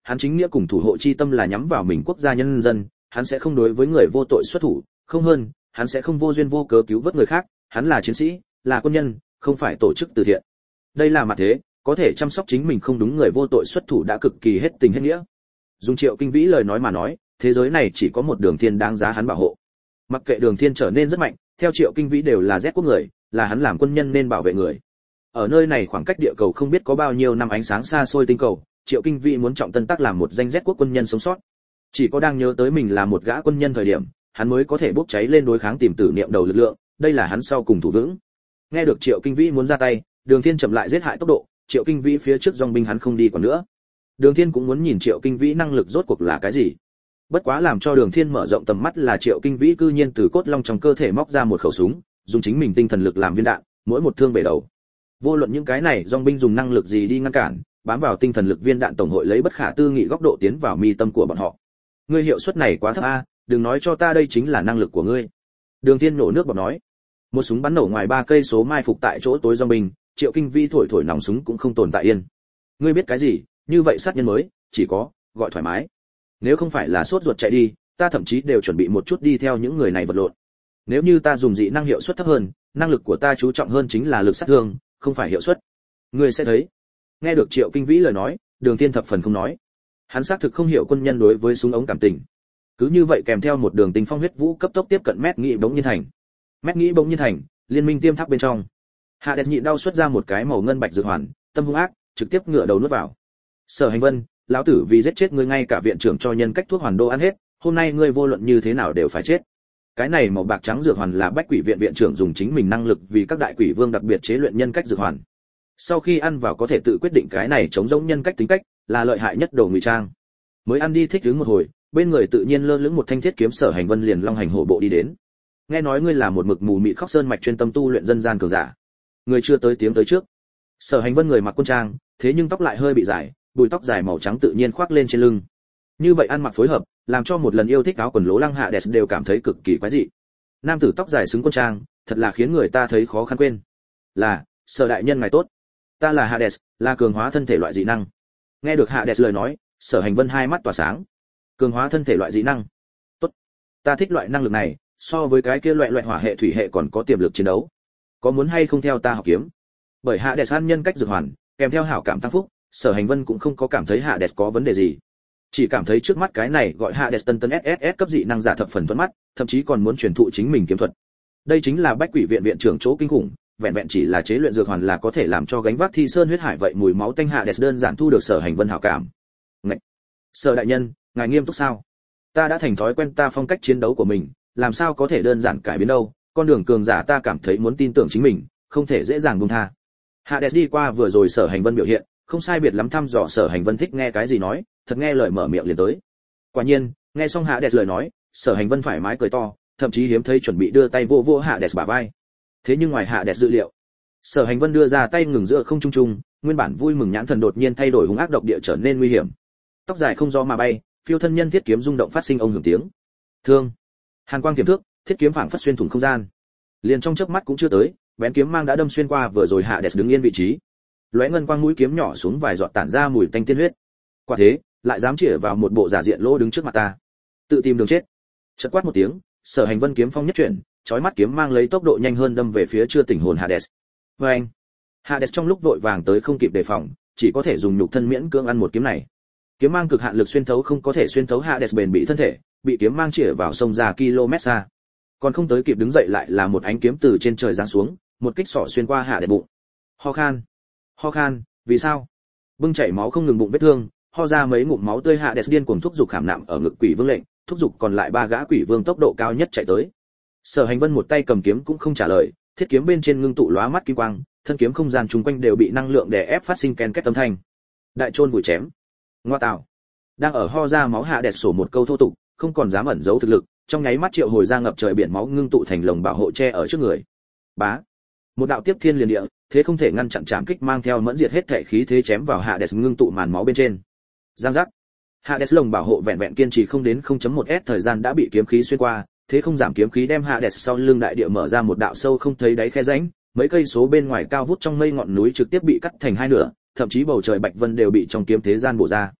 hắn chính nghĩa cùng thủ hộ chi tâm là nhắm vào mình quốc gia nhân dân, hắn sẽ không đối với người vô tội xuất thủ, không hơn, hắn sẽ không vô duyên vô cớ cứu vớt người khác, hắn là chiến sĩ, là quân nhân, không phải tổ chức từ thiện. Đây là mặt thế, có thể chăm sóc chính mình không đúng người vô tội xuất thủ đã cực kỳ hết tình hết nghĩa. Dùng Triệu Kinh Vĩ lời nói mà nói, thế giới này chỉ có một Đường Thiên đáng giá hắn bảo hộ. Mặc kệ Đường Thiên trở nên rất mạnh, theo Triệu Kinh Vĩ đều là Z quốc người, là hắn làm quân nhân nên bảo vệ người. Ở nơi này khoảng cách địa cầu không biết có bao nhiêu năm ánh sáng xa xôi tinh cầu, Triệu Kinh Vĩ muốn trọng tân tác làm một danh Z quốc quân nhân sống sót. Chỉ có đang nhớ tới mình là một gã quân nhân thời điểm, hắn mới có thể bốc cháy lên đối kháng tìm tử niệm đầu lực lượng, đây là hắn sau cùng thủ vững. Nghe được Triệu Kinh Vĩ muốn ra tay, Đường Thiên chậm lại giết hại tốc độ, Triệu Kinh Vĩ phía trước dòng binh hắn không đi còn nữa. Đường Thiên cũng muốn nhìn Triệu Kinh Vĩ năng lực rốt cuộc là cái gì. Bất quá làm cho Đường Thiên mở rộng tầm mắt là Triệu Kinh Vĩ cư nhiên từ cốt long trong cơ thể móc ra một khẩu súng, dùng chính mình tinh thần lực làm viên đạn, mỗi một thương bể đầu. Vô luận những cái này dòng binh dùng năng lực gì đi ngăn cản, bám vào tinh thần lực viên đạn tổng hội lấy bất khả tư nghị góc độ tiến vào mi tâm của bọn họ. Ngươi hiệu suất này quá thấp a, đừng nói cho ta đây chính là năng lực của ngươi. Đường Thiên nổ nước bọt nói. Một súng bắn nổ ngoài ba cây số mai phục tại chỗ tối dòng binh, Triệu Kinh Vĩ thổi thổi nòng súng cũng không tồn tại yên. Ngươi biết cái gì, như vậy sát nhân mới, chỉ có gọi thoải mái. Nếu không phải là sốt ruột chạy đi, ta thậm chí đều chuẩn bị một chút đi theo những người này vật lộn. Nếu như ta dùng dị năng hiệu suất thấp hơn, năng lực của ta chú trọng hơn chính là lực sát thương, không phải hiệu suất. Ngươi sẽ thấy. Nghe được Triệu Kinh Vĩ lời nói, Đường Thiên thập phần không nói. Hắn xác thực không hiểu quân nhân đối với súng ống cảm tình. Cứ như vậy kèm theo một đường tình phong huyết vũ cấp tốc tiếp cận mét nghĩ bỗng nhiên thành. Mét nghĩ bỗng nhiên thành, liên minh tiêm tháp bên trong. Hades nhịn đau xuất ra một cái màu ngân bạch dược hoàn, tâm hung ác, trực tiếp ngửa đầu nuốt vào. Sở Hành Vân, lão tử vì giết chết ngươi ngay cả viện trưởng cho nhân cách thuốc hoàn đô ăn hết, hôm nay ngươi vô luận như thế nào đều phải chết. Cái này màu bạc trắng dược hoàn là Bách Quỷ viện viện trưởng dùng chính mình năng lực vì các đại quỷ vương đặc biệt chế luyện nhân cách dược hoàn. Sau khi ăn vào có thể tự quyết định cái này chống giống nhân cách tính cách, là lợi hại nhất đồ ngụy trang. Mới ăn đi thích ứng một hồi, bên người tự nhiên lơ lửng một thanh thiết kiếm. Sở Hành Vân liền long hành hổ bộ đi đến. Nghe nói ngươi là một mực mù mịt khóc sơn mạch chuyên tâm tu luyện dân gian cường giả. Người chưa tới tiếng tới trước. Sở Hành Vân người mặc quân trang, thế nhưng tóc lại hơi bị dài, bùi tóc dài màu trắng tự nhiên khoác lên trên lưng. Như vậy ăn mặc phối hợp, làm cho một lần yêu thích áo quần lố lăng Hades đều cảm thấy cực kỳ quái dị. Nam tử tóc dài xứng quân trang, thật là khiến người ta thấy khó khăn quên. Là, Sở đại nhân ngài tốt. Ta là Hades, là cường hóa thân thể loại dị năng. Nghe được Hades lời nói, Sở Hành Vân hai mắt tỏa sáng. Cường hóa thân thể loại dị năng. Tốt. Ta thích loại năng lực này, so với cái kia loại loại hỏa hệ thủy hệ còn có tiềm lực chiến đấu. Có muốn hay không theo ta học kiếm? Bởi Hades ăn nhân cách dược hoàn, kèm theo hảo cảm tăng phúc, Sở Hành Vân cũng không có cảm thấy Hades có vấn đề gì. Chỉ cảm thấy trước mắt cái này gọi Hades tân tân ét ét ét cấp dị năng giả thập phần thuận mắt, thậm chí còn muốn truyền thụ chính mình kiếm thuật. Đây chính là Bách Quỷ viện viện trưởng chỗ kinh khủng, vẹn vẹn chỉ là chế luyện dược hoàn là có thể làm cho gánh vác thi sơn huyết hải vậy mùi máu tanh Hades đơn giản thu được Sở Hành Vân hảo cảm. Ngậy! Sở đại nhân, ngài nghiêm túc sao? Ta đã thành thói quen ta phong cách chiến đấu của mình, làm sao có thể đơn giản cải biến đâu, con đường cường giả ta cảm thấy muốn tin tưởng chính mình, không thể dễ dàng buông tha. Hades đi qua vừa rồi Sở Hành Vân biểu hiện, không sai biệt lắm thăm dò Sở Hành Vân thích nghe cái gì nói, thật nghe lời mở miệng liền tới. Quả nhiên, nghe xong Hades lời nói, Sở Hành Vân thoải mái cười to, thậm chí hiếm thấy chuẩn bị đưa tay vô vô Hades bả vai. Thế nhưng ngoài Hades dự liệu, Sở Hành Vân đưa ra tay ngừng giữa không trung trung, nguyên bản vui mừng nhãn thần đột nhiên thay đổi hung ác độc địa trở nên nguy hiểm. Tóc dài không gió mà bay, phiêu thân nhân thiết kiếm rung động phát sinh ông hưởng tiếng. Thương. Hàn quang tiềm thước, thiết kiếm phảng phất xuyên thủng không gian. Liền trong chớp mắt cũng chưa tới, bén kiếm mang đã đâm xuyên qua vừa rồi Hades đứng yên vị trí. Lóe ngân quang mũi kiếm nhỏ xuống vài giọt tản ra mùi tanh tiên huyết. Quả thế, lại dám chĩa vào một bộ giả diện lỗ đứng trước mặt ta. Tự tìm đường chết. Chợt quát một tiếng, Sở Hành Vân kiếm phong nhất chuyển, chói mắt kiếm mang lấy tốc độ nhanh hơn đâm về phía chưa tỉnh hồn Hades. Oeng! Hades trong lúc vội vàng tới không kịp đề phòng, chỉ có thể dùng nhục thân miễn cưỡng ăn một kiếm này. Kiếm mang cực hạn lực xuyên thấu không có thể xuyên thấu Hades bền bị thân thể, bị kiếm mang chĩa vào sông ra km xa. Còn không tới kịp đứng dậy lại là một ánh kiếm từ trên trời giáng xuống, một kích sỏ xuyên qua Hades bụng. Ho khan, ho khan, vì sao? Bưng chảy máu không ngừng bụng vết thương, ho ra mấy ngụm máu tươi Hades điên cuồng thúc giục khảm nạm ở ngực quỷ vương lệnh, thúc giục còn lại ba gã quỷ vương tốc độ cao nhất chạy tới. Sở Hành Vân một tay cầm kiếm cũng không trả lời, thiết kiếm bên trên ngưng tụ lóa mắt kim quang, thân kiếm không gian chung quanh đều bị năng lượng đè ép phát sinh ken két âm thanh. Đại chôn vùi chém. Ngoa tạo. Đang ở ho ra máu Hades sổ một câu thô tục, không còn dám ẩn giấu thực lực, trong nháy mắt triệu hồi ra ngập trời biển máu ngưng tụ thành lồng bảo hộ che ở trước người. Bá. Một đạo tiếp thiên liền địa, thế không thể ngăn chặn chạm kích mang theo mẫn diệt hết thể khí thế chém vào Hades ngưng tụ màn máu bên trên. Giang giác. Hades lồng bảo hộ vẹn vẹn kiên trì không đến không chấm một s thời gian đã bị kiếm khí xuyên qua, thế không giảm kiếm khí đem Hades sau lưng đại địa mở ra một đạo sâu không thấy đáy khe rãnh, mấy cây số bên ngoài cao vút trong mây ngọn núi trực tiếp bị cắt thành hai nửa, thậm chí bầu trời bạch vân đều bị trong kiếm thế gian bổ ra.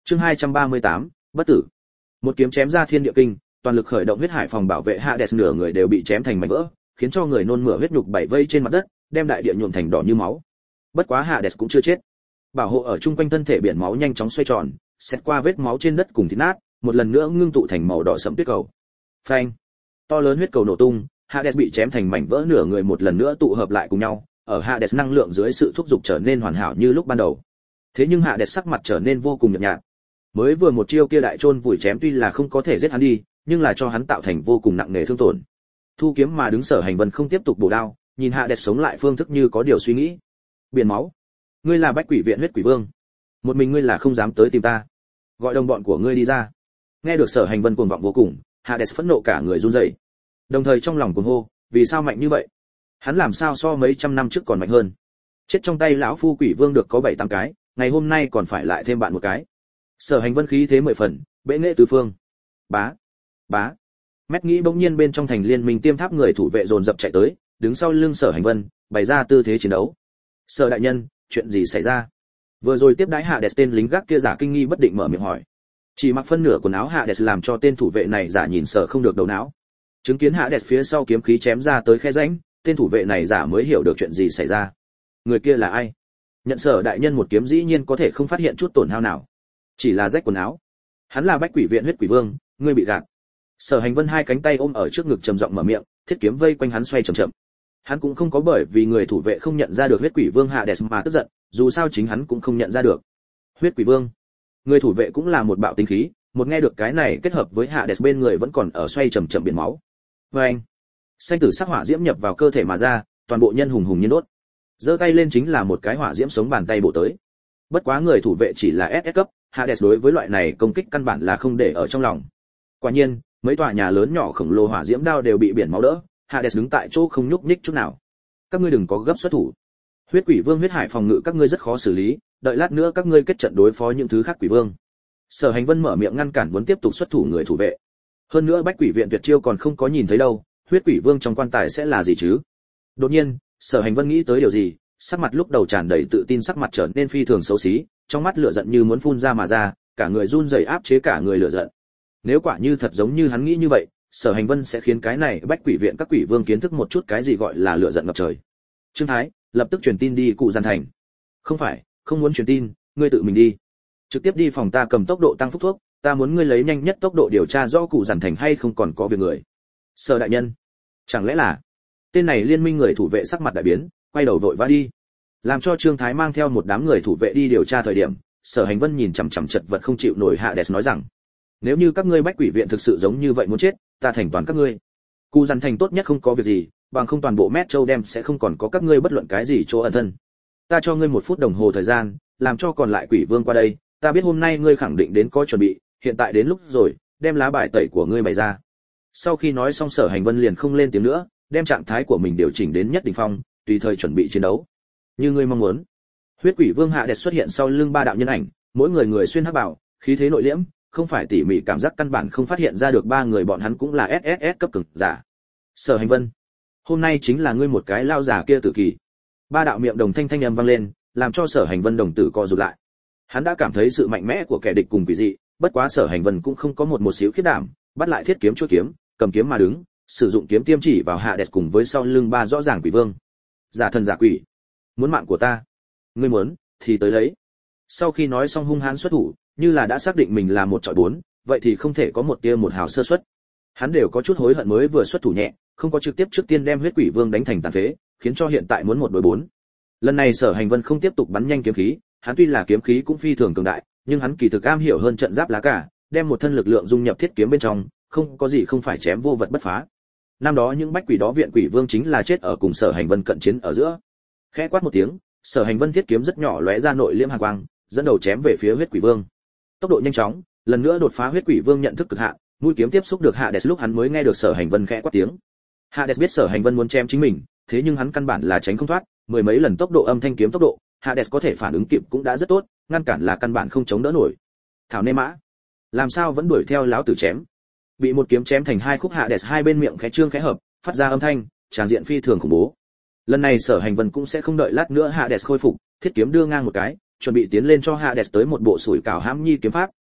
Chương hai trăm ba mươi tám, bất tử. Một kiếm chém ra thiên địa kinh, toàn lực khởi động huyết hải phòng bảo vệ Hades, nửa người đều bị chém thành mảnh vỡ, khiến cho người nôn mửa huyết nhục bảy vây trên mặt đất, đem đại địa nhuộm thành đỏ như máu. Bất quá Hades cũng chưa chết. Bảo hộ ở chung quanh thân thể biển máu nhanh chóng xoay tròn, xét qua vết máu trên đất cùng thịt nát, một lần nữa ngưng tụ thành màu đỏ sẫm tuyết cầu. Phanh! To lớn huyết cầu nổ tung, Hades bị chém thành mảnh vỡ, nửa người một lần nữa tụ hợp lại cùng nhau, ở Hades năng lượng dưới sự thúc giục trở nên hoàn hảo như lúc ban đầu. Thế nhưng Hades sắc mặt trở nên vô cùng nhợt nhạt. Mới vừa một chiêu kia đại chôn vùi chém tuy là không có thể giết hắn đi, nhưng là cho hắn tạo thành vô cùng nặng nề thương tổn. Thu kiếm mà đứng Sở Hành Vân không tiếp tục bổ đao, nhìn Hades sống lại phương thức như có điều suy nghĩ. Biển máu, ngươi là Bách Quỷ viện huyết quỷ vương, một mình ngươi là không dám tới tìm ta, gọi đồng bọn của ngươi đi ra. Nghe được Sở Hành Vân cuồng vọng vô cùng, Hades phẫn nộ cả người run rẩy, đồng thời trong lòng cuồng hô, vì sao mạnh như vậy? Hắn làm sao so mấy trăm năm trước còn mạnh hơn? Chết trong tay lão phu quỷ vương được có bảy tám cái, ngày hôm nay còn phải lại thêm bạn một cái. Sở Hành Vân khí thế mười phần, bệ nghệ tứ phương. Bá, bá. Mét nghĩ bỗng nhiên bên trong thành liên minh tiêm tháp người thủ vệ dồn dập chạy tới, đứng sau lưng Sở Hành Vân, bày ra tư thế chiến đấu. Sở đại nhân, chuyện gì xảy ra? Vừa rồi tiếp đái Hades tên lính gác kia giả kinh nghi bất định mở miệng hỏi. Chỉ mặc phân nửa quần áo Hades làm cho tên thủ vệ này giả nhìn Sở không được đầu não. Chứng kiến Hades phía sau kiếm khí chém ra tới khe rãnh, tên thủ vệ này giả mới hiểu được chuyện gì xảy ra. Người kia là ai? Nhận Sở đại nhân một kiếm dĩ nhiên có thể không phát hiện chút tổn hao nào, chỉ là rách quần áo. Hắn là Bách Quỷ viện huyết quỷ vương, ngươi bị gạt. Sở Hành Vân hai cánh tay ôm ở trước ngực trầm giọng mở miệng, thiết kiếm vây quanh hắn xoay chậm chậm. Hắn cũng không có bởi vì người thủ vệ không nhận ra được huyết quỷ vương Hades mà tức giận, dù sao chính hắn cũng không nhận ra được. Huyết quỷ vương, người thủ vệ cũng là một bạo tính khí, một nghe được cái này kết hợp với Hades bên người vẫn còn ở xoay chậm chậm biển máu. Và anh, xanh tử sắc hỏa diễm nhập vào cơ thể mà ra, toàn bộ nhân hùng hùng nhiên đốt. Giơ tay lên chính là một cái hỏa diễm sống bàn tay bổ tới. Bất quá người thủ vệ chỉ là ét ét cấp, Hades đối với loại này công kích căn bản là không để ở trong lòng. Quả nhiên, mấy tòa nhà lớn nhỏ khổng lồ hỏa diễm đao đều bị biển máu đỡ, Hades đứng tại chỗ không nhúc nhích chút nào. Các ngươi đừng có gấp xuất thủ. Huyết quỷ vương huyết hải phòng ngự các ngươi rất khó xử lý, đợi lát nữa các ngươi kết trận đối phó những thứ khác quỷ vương. Sở Hành Vân mở miệng ngăn cản muốn tiếp tục xuất thủ người thủ vệ. Hơn nữa Bách Quỷ viện tuyệt chiêu còn không có nhìn thấy đâu, huyết quỷ vương trong quan tài sẽ là gì chứ? Đột nhiên, Sở Hành Vân nghĩ tới điều gì, sắc mặt lúc đầu tràn đầy tự tin sắc mặt trở nên phi thường xấu xí, trong mắt lửa giận như muốn phun ra mà ra, cả người run rẩy áp chế cả người lửa giận. Nếu quả như thật giống như hắn nghĩ như vậy, Sở Hành Vân sẽ khiến cái này Bách Quỷ viện các quỷ vương kiến thức một chút cái gì gọi là lửa giận ngập trời. Trương Thái, lập tức truyền tin đi cụ Giản Thành. Không phải, không muốn truyền tin, ngươi tự mình đi. Trực tiếp đi phòng ta cầm tốc độ tăng phúc thuốc, ta muốn ngươi lấy nhanh nhất tốc độ điều tra rõ cụ Giản Thành hay không còn có việc người. Sở đại nhân, chẳng lẽ là tên này liên minh người thủ vệ sắc mặt đại biến, quay đầu vội vã đi. Làm cho Trương Thái mang theo một đám người thủ vệ đi điều tra thời điểm, Sở Hành Vân nhìn chằm chằm chật vật không chịu nổi Hades nói rằng: nếu như các ngươi Bách Quỷ viện thực sự giống như vậy muốn chết, ta thành toàn các ngươi. Cụ Giản Thành tốt nhất không có việc gì, bằng không toàn bộ Mét Châu đem sẽ không còn có các ngươi bất luận cái gì chỗ ẩn thân. Ta cho ngươi một phút đồng hồ thời gian, làm cho còn lại quỷ vương qua đây, ta biết hôm nay ngươi khẳng định đến có chuẩn bị, hiện tại đến lúc rồi, đem lá bài tẩy của ngươi bày ra. Sau khi nói xong Sở Hành Vân liền không lên tiếng nữa, đem trạng thái của mình điều chỉnh đến nhất đỉnh phong, tùy thời chuẩn bị chiến đấu. Như ngươi mong muốn. Huyết quỷ vương Hades xuất hiện sau lưng ba đạo nhân ảnh, mỗi người người xuyên hắc bào, khí thế nội liễm, không phải tỉ mỉ cảm giác căn bản không phát hiện ra được ba người bọn hắn cũng là ét ét ét cấp cường giả. Sở Hành Vân, hôm nay chính là ngươi một cái lao giả kia tử kỳ. Ba đạo miệng đồng thanh thanh âm vang lên, làm cho Sở Hành Vân đồng tử co rụt lại. Hắn đã cảm thấy sự mạnh mẽ của kẻ địch cùng quỷ dị, bất quá Sở Hành Vân cũng không có một một xíu khiếp đảm, bắt lại thiết kiếm chuôi kiếm, cầm kiếm mà đứng, sử dụng kiếm tiêm chỉ vào Hades cùng với sau lưng ba rõ ràng quỷ vương. Giả thần giả quỷ, muốn mạng của ta, ngươi muốn thì tới lấy. Sau khi nói xong hung hãn xuất thủ, như là đã xác định mình là một trọi bốn, vậy thì không thể có một tia một hào sơ suất. Hắn đều có chút hối hận mới vừa xuất thủ nhẹ, không có trực tiếp trước tiên đem huyết quỷ vương đánh thành tàn phế, khiến cho hiện tại muốn một đối bốn. Lần này Sở Hành Vân không tiếp tục bắn nhanh kiếm khí, hắn tuy là kiếm khí cũng phi thường cường đại, nhưng hắn kỳ thực am hiểu hơn trận giáp lá cả, đem một thân lực lượng dung nhập thiết kiếm bên trong, không có gì không phải chém vô vật bất phá. Năm đó những bách quỷ đó viện quỷ vương chính là chết ở cùng Sở Hành Vân cận chiến ở giữa. Khẽ quát một tiếng, Sở Hành Vân thiết kiếm rất nhỏ lóe ra nội liễm hàn quang, dẫn đầu chém về phía huyết quỷ vương. Tốc độ nhanh chóng, lần nữa đột phá huyết quỷ vương nhận thức cực hạn, mũi kiếm tiếp xúc được Hades lúc hắn mới nghe được Sở Hành Vân khẽ quát tiếng. Hades biết Sở Hành Vân muốn chém chính mình, thế nhưng hắn căn bản là tránh không thoát, mười mấy lần tốc độ âm thanh kiếm tốc độ, Hades có thể phản ứng kịp cũng đã rất tốt, ngăn cản là căn bản không chống đỡ nổi. Thảo nê mã, làm sao vẫn đuổi theo láo tử chém. Bị một kiếm chém thành hai khúc Hades hai bên miệng khẽ trương khẽ hợp, phát ra âm thanh, tràn diện phi thường khủng bố. Lần này Sở Hành Vân cũng sẽ không đợi lát nữa Hades khôi phục, thiết kiếm đưa ngang một cái, chuẩn bị tiến lên cho Hades tới một bộ sủi cảo hãm nhi kiếm pháp,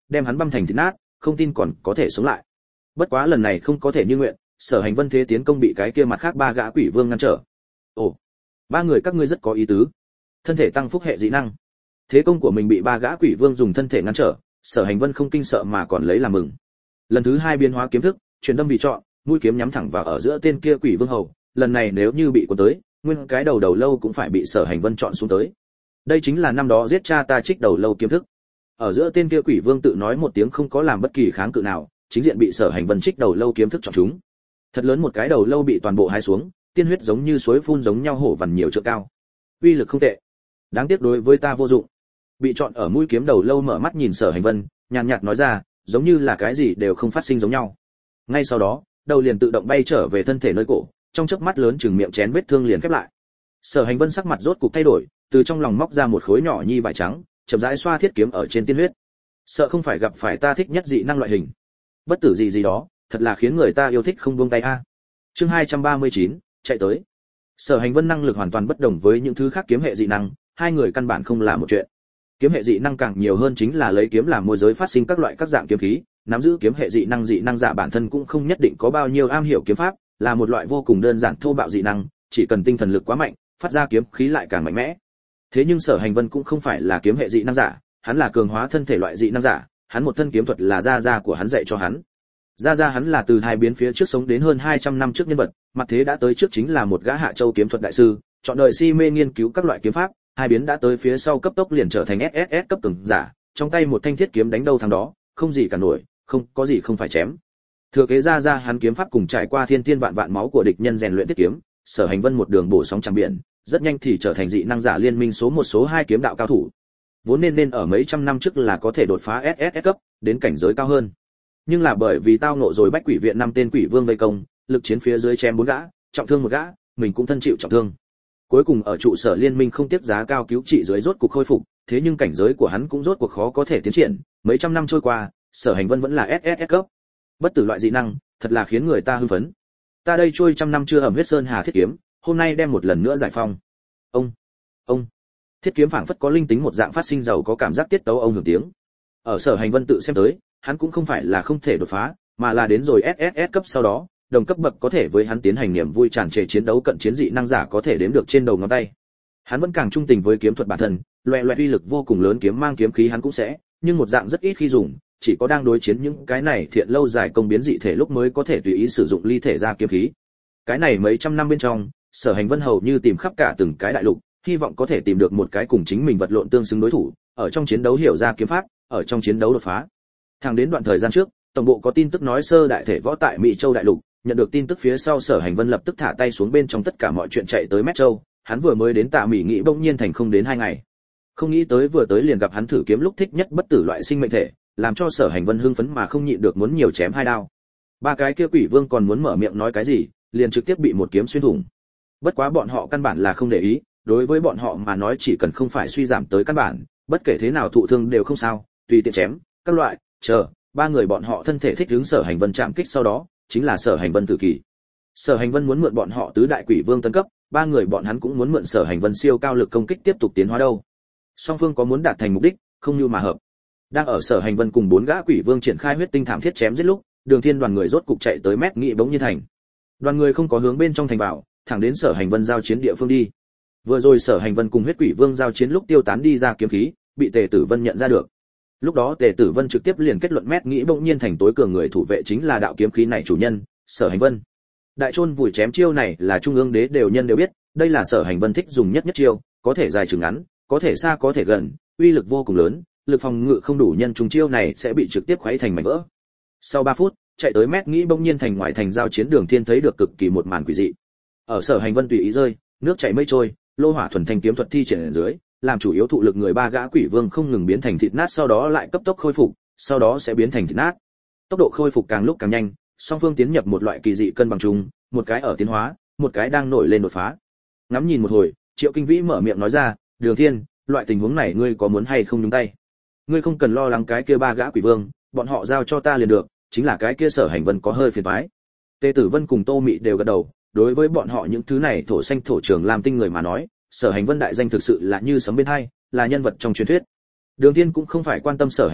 đem hắn băm thành thịt nát, không tin còn có thể sống lại. Bất quá lần này không có thể như nguyện, Sở Hành Vân thế tiến công bị cái kia mặt khác ba gã quỷ vương ngăn trở. Ồ, ba người các ngươi rất có ý tứ. Thân thể tăng phúc hệ dị năng. Thế công của mình bị ba gã quỷ vương dùng thân thể ngăn trở, Sở Hành Vân không kinh sợ mà còn lấy làm mừng. Lần thứ hai biến hóa kiếm thức, chuyển đâm bị chọn, mũi kiếm nhắm thẳng vào ở giữa tên kia quỷ vương hầu, lần này nếu như bị cuốn tới, nguyên cái đầu đầu lâu cũng phải bị Sở Hành Vân chọn xuống tới. Đây chính là năm đó giết cha ta trích đầu lâu kiếm thức. Ở giữa tên kia quỷ vương tự nói một tiếng không có làm bất kỳ kháng cự nào, chính diện bị Sở Hành Vân trích đầu lâu kiếm thức chọn chúng. Thật lớn một cái đầu lâu bị toàn bộ hai xuống, tiên huyết giống như suối phun giống nhau hổ vằn nhiều trượng cao. Uy lực không tệ. Đáng tiếc đối với ta vô dụng. Bị chọn ở mũi kiếm đầu lâu mở mắt nhìn Sở Hành Vân, nhàn nhạt nói ra, giống như là cái gì đều không phát sinh giống nhau. Ngay sau đó, đầu liền tự động bay trở về thân thể nơi cổ, trong chớp mắt lớn chừng miệng chén vết thương liền khép lại. Sở Hành Vân sắc mặt rốt cục thay đổi, từ trong lòng móc ra một khối nhỏ nhi vải trắng, chậm rãi xoa thiết kiếm ở trên tiên huyết. Sợ không phải gặp phải ta thích nhất dị năng loại hình. Bất tử gì gì đó, thật là khiến người ta yêu thích không buông tay a. Chương hai trăm ba mươi chín, chạy tới. Sở Hành Vân năng lực hoàn toàn bất đồng với những thứ khác kiếm hệ dị năng, hai người căn bản không là một chuyện. Kiếm hệ dị năng càng nhiều hơn chính là lấy kiếm làm môi giới phát sinh các loại các dạng kiếm khí, nắm giữ kiếm hệ dị năng dị năng giả bản thân cũng không nhất định có bao nhiêu am hiểu kiếm pháp, là một loại vô cùng đơn giản thô bạo dị năng, chỉ cần tinh thần lực quá mạnh, phát ra kiếm khí lại càng mạnh mẽ. Thế nhưng Sở Hành Vân cũng không phải là kiếm hệ dị năng giả, hắn là cường hóa thân thể loại dị năng giả, hắn một thân kiếm thuật là gia gia của hắn dạy cho hắn. Gia gia hắn là từ hai biến phía trước sống đến hơn hai trăm năm trước nhân vật, mặt thế đã tới trước chính là một gã Hạ Châu kiếm thuật đại sư, chọn đời si mê nghiên cứu các loại kiếm pháp, hai biến đã tới phía sau cấp tốc liền trở thành ét ét ét cấp cường giả, trong tay một thanh thiết kiếm đánh đâu thằng đó, không gì cả nổi, không có gì không phải chém. Thừa kế gia gia hắn kiếm pháp cùng trải qua thiên thiên vạn vạn máu của địch nhân rèn luyện thiết kiếm, Sở Hành Vân một đường bổ sóng tràng biển, rất nhanh thì trở thành dị năng giả liên minh số một số hai kiếm đạo cao thủ. Vốn nên nên ở mấy trăm năm trước là có thể đột phá ét ét ét cấp, đến cảnh giới cao hơn. Nhưng là bởi vì tao ngộ rồi Bách Quỷ viện năm tên quỷ vương vây công, lực chiến phía dưới chém bốn gã, trọng thương một gã, mình cũng thân chịu trọng thương. Cuối cùng ở trụ sở liên minh không tiếp giá cao cứu trị dưới rốt cuộc khôi phục, thế nhưng cảnh giới của hắn cũng rốt cuộc khó có thể tiến triển, mấy trăm năm trôi qua, Sở Hành Vân vẫn là ét ét ét cấp. Bất tử loại dị năng, thật là khiến người ta hưng phấn. Ta đây trôi trăm năm chưa ẩm huyết sơn hà thiết kiếm, hôm nay đem một lần nữa giải phong. Ông, ông. Thiết kiếm phảng phất có linh tính một dạng phát sinh giàu có cảm giác tiết tấu ông hưởng tiếng. Ở Sở Hành Vân tự xem tới, hắn cũng không phải là không thể đột phá, mà là đến rồi ét ét ét cấp sau đó, đồng cấp bậc có thể với hắn tiến hành niềm vui tràn trề chiến đấu cận chiến dị năng giả có thể đếm được trên đầu ngón tay. Hắn vẫn càng trung tình với kiếm thuật bản thân, loè loẹt uy lực vô cùng lớn kiếm mang kiếm khí hắn cũng sẽ, nhưng một dạng rất ít khi dùng, chỉ có đang đối chiến những cái này thiện lâu dài công biến dị thể lúc mới có thể tùy ý sử dụng ly thể ra kiếm khí. Cái này mấy trăm năm bên trong, Sở Hành Vân hầu như tìm khắp cả từng cái đại lục, hy vọng có thể tìm được một cái cùng chính mình vật lộn tương xứng đối thủ, ở trong chiến đấu hiểu ra kiếm pháp, ở trong chiến đấu đột phá. Thẳng đến đoạn thời gian trước, tổng bộ có tin tức nói sơ đại thể võ tại Mỹ Châu đại lục, nhận được tin tức phía sau Sở Hành Vân lập tức thả tay xuống bên trong tất cả mọi chuyện chạy tới Mét Châu, hắn vừa mới đến Tạ Mỹ Nghị bỗng nhiên thành không đến hai ngày. Không nghĩ tới vừa tới liền gặp hắn thử kiếm lúc thích nhất bất tử loại sinh mệnh thể, làm cho Sở Hành Vân hưng phấn mà không nhịn được muốn nhiều chém hai đao. Ba cái kia quỷ vương còn muốn mở miệng nói cái gì, liền trực tiếp bị một kiếm xuyên thủng. Bất quá bọn họ căn bản là không để ý, đối với bọn họ mà nói chỉ cần không phải suy giảm tới căn bản, bất kể thế nào thụ thương đều không sao, tùy tiện chém, các loại, chờ, ba người bọn họ thân thể thích ứng Sở Hành Vân chạm kích sau đó, chính là Sở Hành Vân tử kỳ. Sở Hành Vân muốn mượn bọn họ tứ đại quỷ vương tấn cấp, ba người bọn hắn cũng muốn mượn Sở Hành Vân siêu cao lực công kích tiếp tục tiến hóa đâu. Song phương có muốn đạt thành mục đích, không như mà hợp. Đang ở Sở Hành Vân cùng bốn gã quỷ vương triển khai huyết tinh thảm thiết chém giết lúc, Đường Thiên đoàn người rốt cục chạy tới Mét Nghị bỗng nhiên thành. Đoàn người không có hướng bên trong thành vào, thẳng đến Sở Hành Vân giao chiến địa phương đi. Vừa rồi Sở Hành Vân cùng huyết quỷ vương giao chiến lúc tiêu tán đi ra kiếm khí, bị Tề Tử Vân nhận ra được. Lúc đó Tề Tử Vân trực tiếp liền kết luận Mét Nghị bỗng nhiên thành tối cường người thủ vệ chính là đạo kiếm khí này chủ nhân, Sở Hành Vân. Đại chôn vùi chém chiêu này là trung ương đế đều nhân đều biết, đây là Sở Hành Vân thích dùng nhất nhất chiêu, có thể dài chừng ngắn, có thể xa có thể gần, uy lực vô cùng lớn, lực phòng ngự không đủ nhân trùng chiêu này sẽ bị trực tiếp khuấy thành mảnh vỡ. Sau ba phút, chạy tới Mét Nghị bỗng nhiên thành ngoại thành giao chiến Đường Thiên thấy được cực kỳ một màn quỷ dị. Ở Sở Hành Vân tùy ý rơi, nước chảy mây trôi, lô hỏa thuần thanh kiếm thuật thi triển ở dưới, làm chủ yếu thụ lực người ba gã quỷ vương không ngừng biến thành thịt nát sau đó lại cấp tốc khôi phục, sau đó sẽ biến thành thịt nát. Tốc độ khôi phục càng lúc càng nhanh, song phương tiến nhập một loại kỳ dị cân bằng chung, một cái ở tiến hóa, một cái đang nổi lên đột phá. Ngắm nhìn một hồi, Triệu Kinh Vĩ mở miệng nói ra, "Đường Thiên, loại tình huống này ngươi có muốn hay không nhúng tay? Ngươi không cần lo lắng cái kia ba gã quỷ vương, bọn họ giao cho ta liền được, chính là cái kia Sở Hành Vân có hơi phiền toái." Tề Tử Vân cùng Tô Mị đều gật đầu, đối với bọn họ những thứ này thổ xanh thổ trường làm tinh người mà nói, Sở Hành Vân đại danh thực sự là như sấm bên hai, là nhân vật trong truyền thuyết. Đường Thiên cũng không phải quan tâm Sở Hành Vân,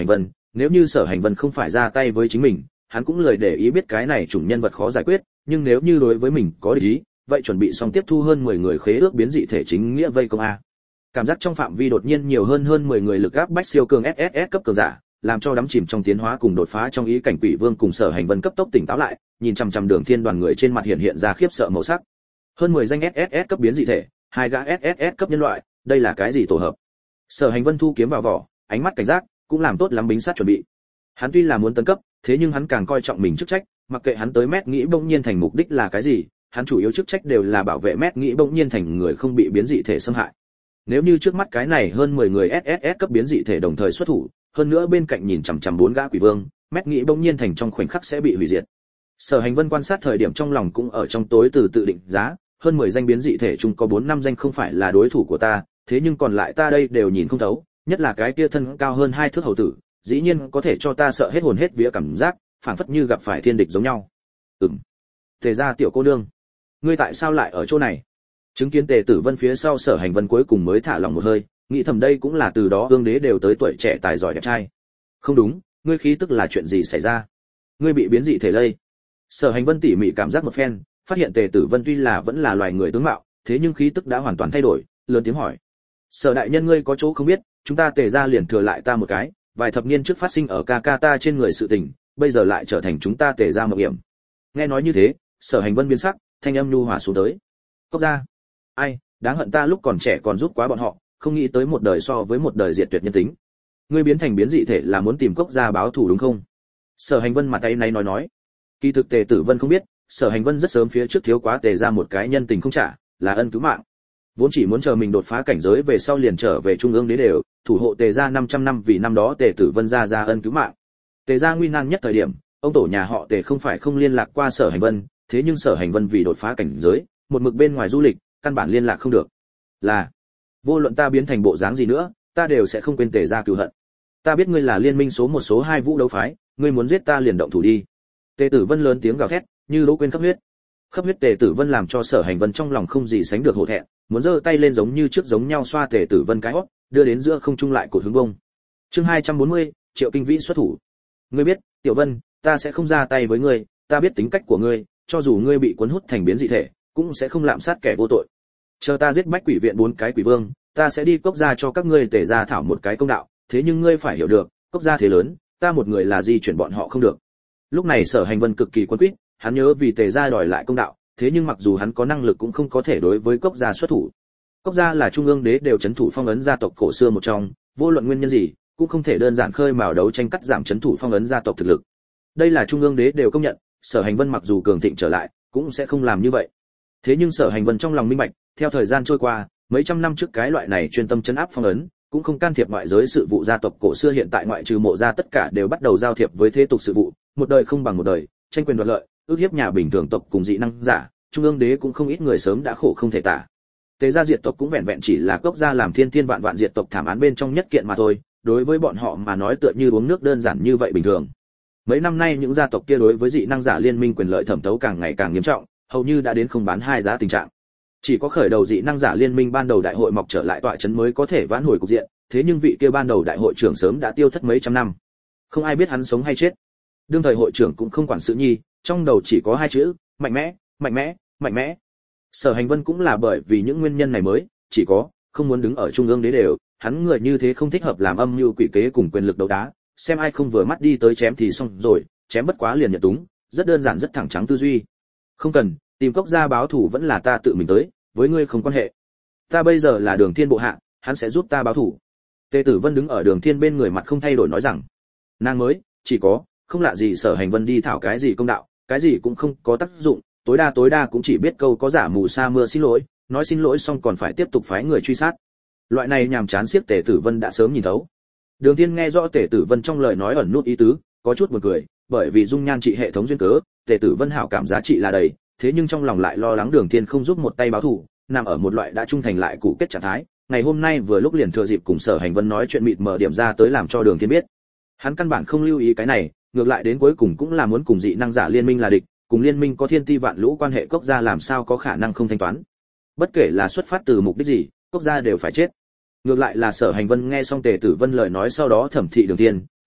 nếu như Sở Hành Vân không phải ra tay với chính mình, hắn cũng lười để ý biết cái này chủng nhân vật khó giải quyết, nhưng nếu như đối với mình có địch ý, vậy chuẩn bị xong tiếp thu hơn mười người khế ước biến dị thể chính nghĩa vây công a. Cảm giác trong phạm vi đột nhiên nhiều hơn hơn mười người lực áp bách siêu cường ét ét ét cấp cường giả, làm cho đắm chìm trong tiến hóa cùng đột phá trong ý cảnh Quỷ Vương cùng Sở Hành Vân cấp tốc tỉnh táo lại, nhìn chằm chằm Đường Thiên đoàn người trên mặt hiện hiện ra khiếp sợ màu sắc. Hơn mười danh ét ét ét cấp biến dị thể, hai gã ét ét ét cấp nhân loại, đây là cái gì tổ hợp? Sở Hành Vân thu kiếm vào vỏ, ánh mắt cảnh giác, cũng làm tốt lắm bính sát chuẩn bị. Hắn tuy là muốn tấn cấp, thế nhưng hắn càng coi trọng mình chức trách, mặc kệ hắn tới mét nghĩ bỗng nhiên thành mục đích là cái gì, hắn chủ yếu chức trách đều là bảo vệ mét nghĩ bỗng nhiên thành người không bị biến dị thể xâm hại. Nếu như trước mắt cái này hơn mười người ét ét ét cấp biến dị thể đồng thời xuất thủ, hơn nữa bên cạnh nhìn chằm chằm bốn gã Quỷ Vương, mét nghĩ bỗng nhiên thành trong khoảnh khắc sẽ bị hủy diệt. Sở Hành Vân quan sát thời điểm trong lòng cũng ở trong tối từ tự định giá, hơn mười danh biến dị thể chung có bốn năm danh không phải là đối thủ của ta, thế nhưng còn lại ta đây đều nhìn không thấu, nhất là cái kia thân cao hơn hai thước hầu tử, dĩ nhiên có thể cho ta sợ hết hồn hết vía cảm giác, phảng phất như gặp phải thiên địch giống nhau. Ừm. Tề gia tiểu cô nương, ngươi tại sao lại ở chỗ này? Chứng kiến Tề Tử Vân phía sau Sở Hành Vân cuối cùng mới thả lỏng một hơi, nghĩ thầm đây cũng là từ đó ương đế đều tới tuổi trẻ tài giỏi đẹp trai. Không đúng, ngươi khí tức là chuyện gì xảy ra? Ngươi bị biến dị thể lây. Sở Hành Vân tỉ mỉ cảm giác một phen, phát hiện Tề Tử Vân tuy là vẫn là loài người tướng mạo, thế nhưng khí tức đã hoàn toàn thay đổi, lớn tiếng hỏi: "Sở đại nhân ngươi có chỗ không biết, chúng ta Tề gia liền thừa lại ta một cái, vài thập niên trước phát sinh ở ca ca ta trên người sự tình, bây giờ lại trở thành chúng ta Tề gia mộng hiểm." Nghe nói như thế, Sở Hành Vân biến sắc, thanh âm nhu hòa xuống tới: "Cốc gia, ai, đáng hận ta lúc còn trẻ còn giúp quá bọn họ, không nghĩ tới một đời so với một đời diệt tuyệt nhân tính. Ngươi biến thành biến dị thể là muốn tìm Cốc gia báo thù đúng không?" Sở Hành Vân mặt tay này nói nói. Kỳ thực Tề Tử Vân không biết, Sở Hành Vân rất sớm phía trước thiếu quá Tề gia một cái nhân tình không trả, là ân cứu mạng. Vốn chỉ muốn chờ mình đột phá cảnh giới về sau liền trở về trung ương đế đều, thủ hộ Tề gia năm trăm năm vì năm đó Tề Tử Vân gia ra ân cứu mạng. Tề gia nguy nan nhất thời điểm, ông tổ nhà họ Tề không phải không liên lạc qua Sở Hành Vân, thế nhưng Sở Hành Vân vì đột phá cảnh giới, một mực bên ngoài du lịch, căn bản liên lạc không được. Là, vô luận ta biến thành bộ dáng gì nữa, ta đều sẽ không quên Tề gia cừu hận. Ta biết ngươi là liên minh số một số hai vũ đấu phái, ngươi muốn giết ta liền động thủ đi. Tề Tử Vân lớn tiếng gào thét, như lỗ quên khắp huyết. Khắp huyết Tề Tử Vân làm cho Sở Hành Vân trong lòng không gì sánh được hổ thẹn, muốn giơ tay lên giống như trước giống nhau xoa Tề Tử Vân cái hót, đưa đến giữa không trung lại cột hướng bông. Chương hai trăm bốn mươi, Triệu Kinh Vĩ xuất thủ. Ngươi biết, Tiểu Vân, ta sẽ không ra tay với ngươi, ta biết tính cách của ngươi, cho dù ngươi bị cuốn hút thành biến dị thể, cũng sẽ không lạm sát kẻ vô tội. Chờ ta giết Bách Quỷ viện bốn cái quỷ vương, ta sẽ đi Cốc gia cho các ngươi Tề gia thảo một cái công đạo, thế nhưng ngươi phải hiểu được, Cốc gia thế lớn, ta một người là di chuyển bọn họ không được. Lúc này Sở Hành Vân cực kỳ quấn quýt, hắn nhớ vì Tề gia đòi lại công đạo, thế nhưng mặc dù hắn có năng lực cũng không có thể đối với Cốc gia xuất thủ. Cốc gia là trung ương đế đều chấn thủ phong ấn gia tộc cổ xưa một trong, vô luận nguyên nhân gì, cũng không thể đơn giản khơi mào đấu tranh cắt giảm chấn thủ phong ấn gia tộc thực lực. Đây là trung ương đế đều công nhận, Sở Hành Vân mặc dù cường thịnh trở lại, cũng sẽ không làm như vậy. Thế nhưng Sở Hành Vân trong lòng minh bạch, theo thời gian trôi qua, mấy trăm năm trước cái loại này chuyên tâm chấn áp phong ấn, cũng không can thiệp ngoại giới sự vụ gia tộc cổ xưa hiện tại ngoại trừ mộ gia tất cả đều bắt đầu giao thiệp với thế tục sự vụ, một đời không bằng một đời, tranh quyền đoạt lợi, ước hiếp nhà bình thường tộc cùng dị năng giả, trung ương đế cũng không ít người sớm đã khổ không thể tả. Tề gia diệt tộc cũng vẹn vẹn chỉ là Cốc gia làm thiên thiên vạn vạn diệt tộc thảm án bên trong nhất kiện mà thôi, đối với bọn họ mà nói tựa như uống nước đơn giản như vậy bình thường. Mấy năm nay những gia tộc kia đối với dị năng giả liên minh quyền lợi thẩm thấu càng ngày càng nghiêm trọng, hầu như đã đến không bán hai giá tình trạng. Chỉ có khởi đầu dị năng giả liên minh ban đầu đại hội mọc trở lại tọa trấn mới có thể vãn hồi cục diện, thế nhưng vị kia ban đầu đại hội trưởng sớm đã tiêu thất mấy trăm năm, không ai biết hắn sống hay chết. Đương thời hội trưởng cũng không quản sự nhi, trong đầu chỉ có hai chữ: mạnh mẽ, mạnh mẽ, mạnh mẽ. Sở Hành Vân cũng là bởi vì những nguyên nhân này mới, chỉ có không muốn đứng ở trung ương đế đều, hắn người như thế không thích hợp làm âm mưu quỷ kế cùng quyền lực đấu đá, xem ai không vừa mắt đi tới chém thì xong rồi, chém bất quá liền nhận túng, rất đơn giản rất thẳng trắng tư duy. Không cần, tìm Cốc gia báo thù vẫn là ta tự mình tới, với ngươi không quan hệ. Ta bây giờ là Đường Thiên bộ hạ, hắn sẽ giúp ta báo thù. Tề Tử Vân đứng ở Đường Thiên bên người mặt không thay đổi nói rằng, nàng mới, chỉ có, không lạ gì Sở Hành Vân đi thảo cái gì công đạo, cái gì cũng không có tác dụng, tối đa tối đa cũng chỉ biết câu có giả mù sa mưa xin lỗi, nói xin lỗi xong còn phải tiếp tục phái người truy sát. Loại này nhàm chán xiếc Tề Tử Vân đã sớm nhìn thấu. Đường Thiên nghe rõ Tề Tử Vân trong lời nói ẩn nút ý tứ, có chút buồn cười, bởi vì dung nhan trị hệ thống duyên cớ, Tề Tử Vân hảo cảm giá trị là đầy, thế nhưng trong lòng lại lo lắng Đường Thiên không giúp một tay báo thù, nằm ở một loại đã trung thành lại cụ kết trạng thái. Ngày hôm nay vừa lúc liền thừa dịp cùng Sở Hành Vân nói chuyện mịt mờ điểm ra tới làm cho Đường Thiên biết. Hắn căn bản không lưu ý cái này, ngược lại đến cuối cùng cũng là muốn cùng dị năng giả liên minh là địch, cùng liên minh có thiên ti vạn lũ quan hệ Cốc gia làm sao có khả năng không thanh toán. Bất kể là xuất phát từ mục đích gì, Cốc gia đều phải chết. Ngược lại là Sở Hành Vân nghe xong Tề Tử Vân lời nói sau đó thẩm thị Đường Thiên,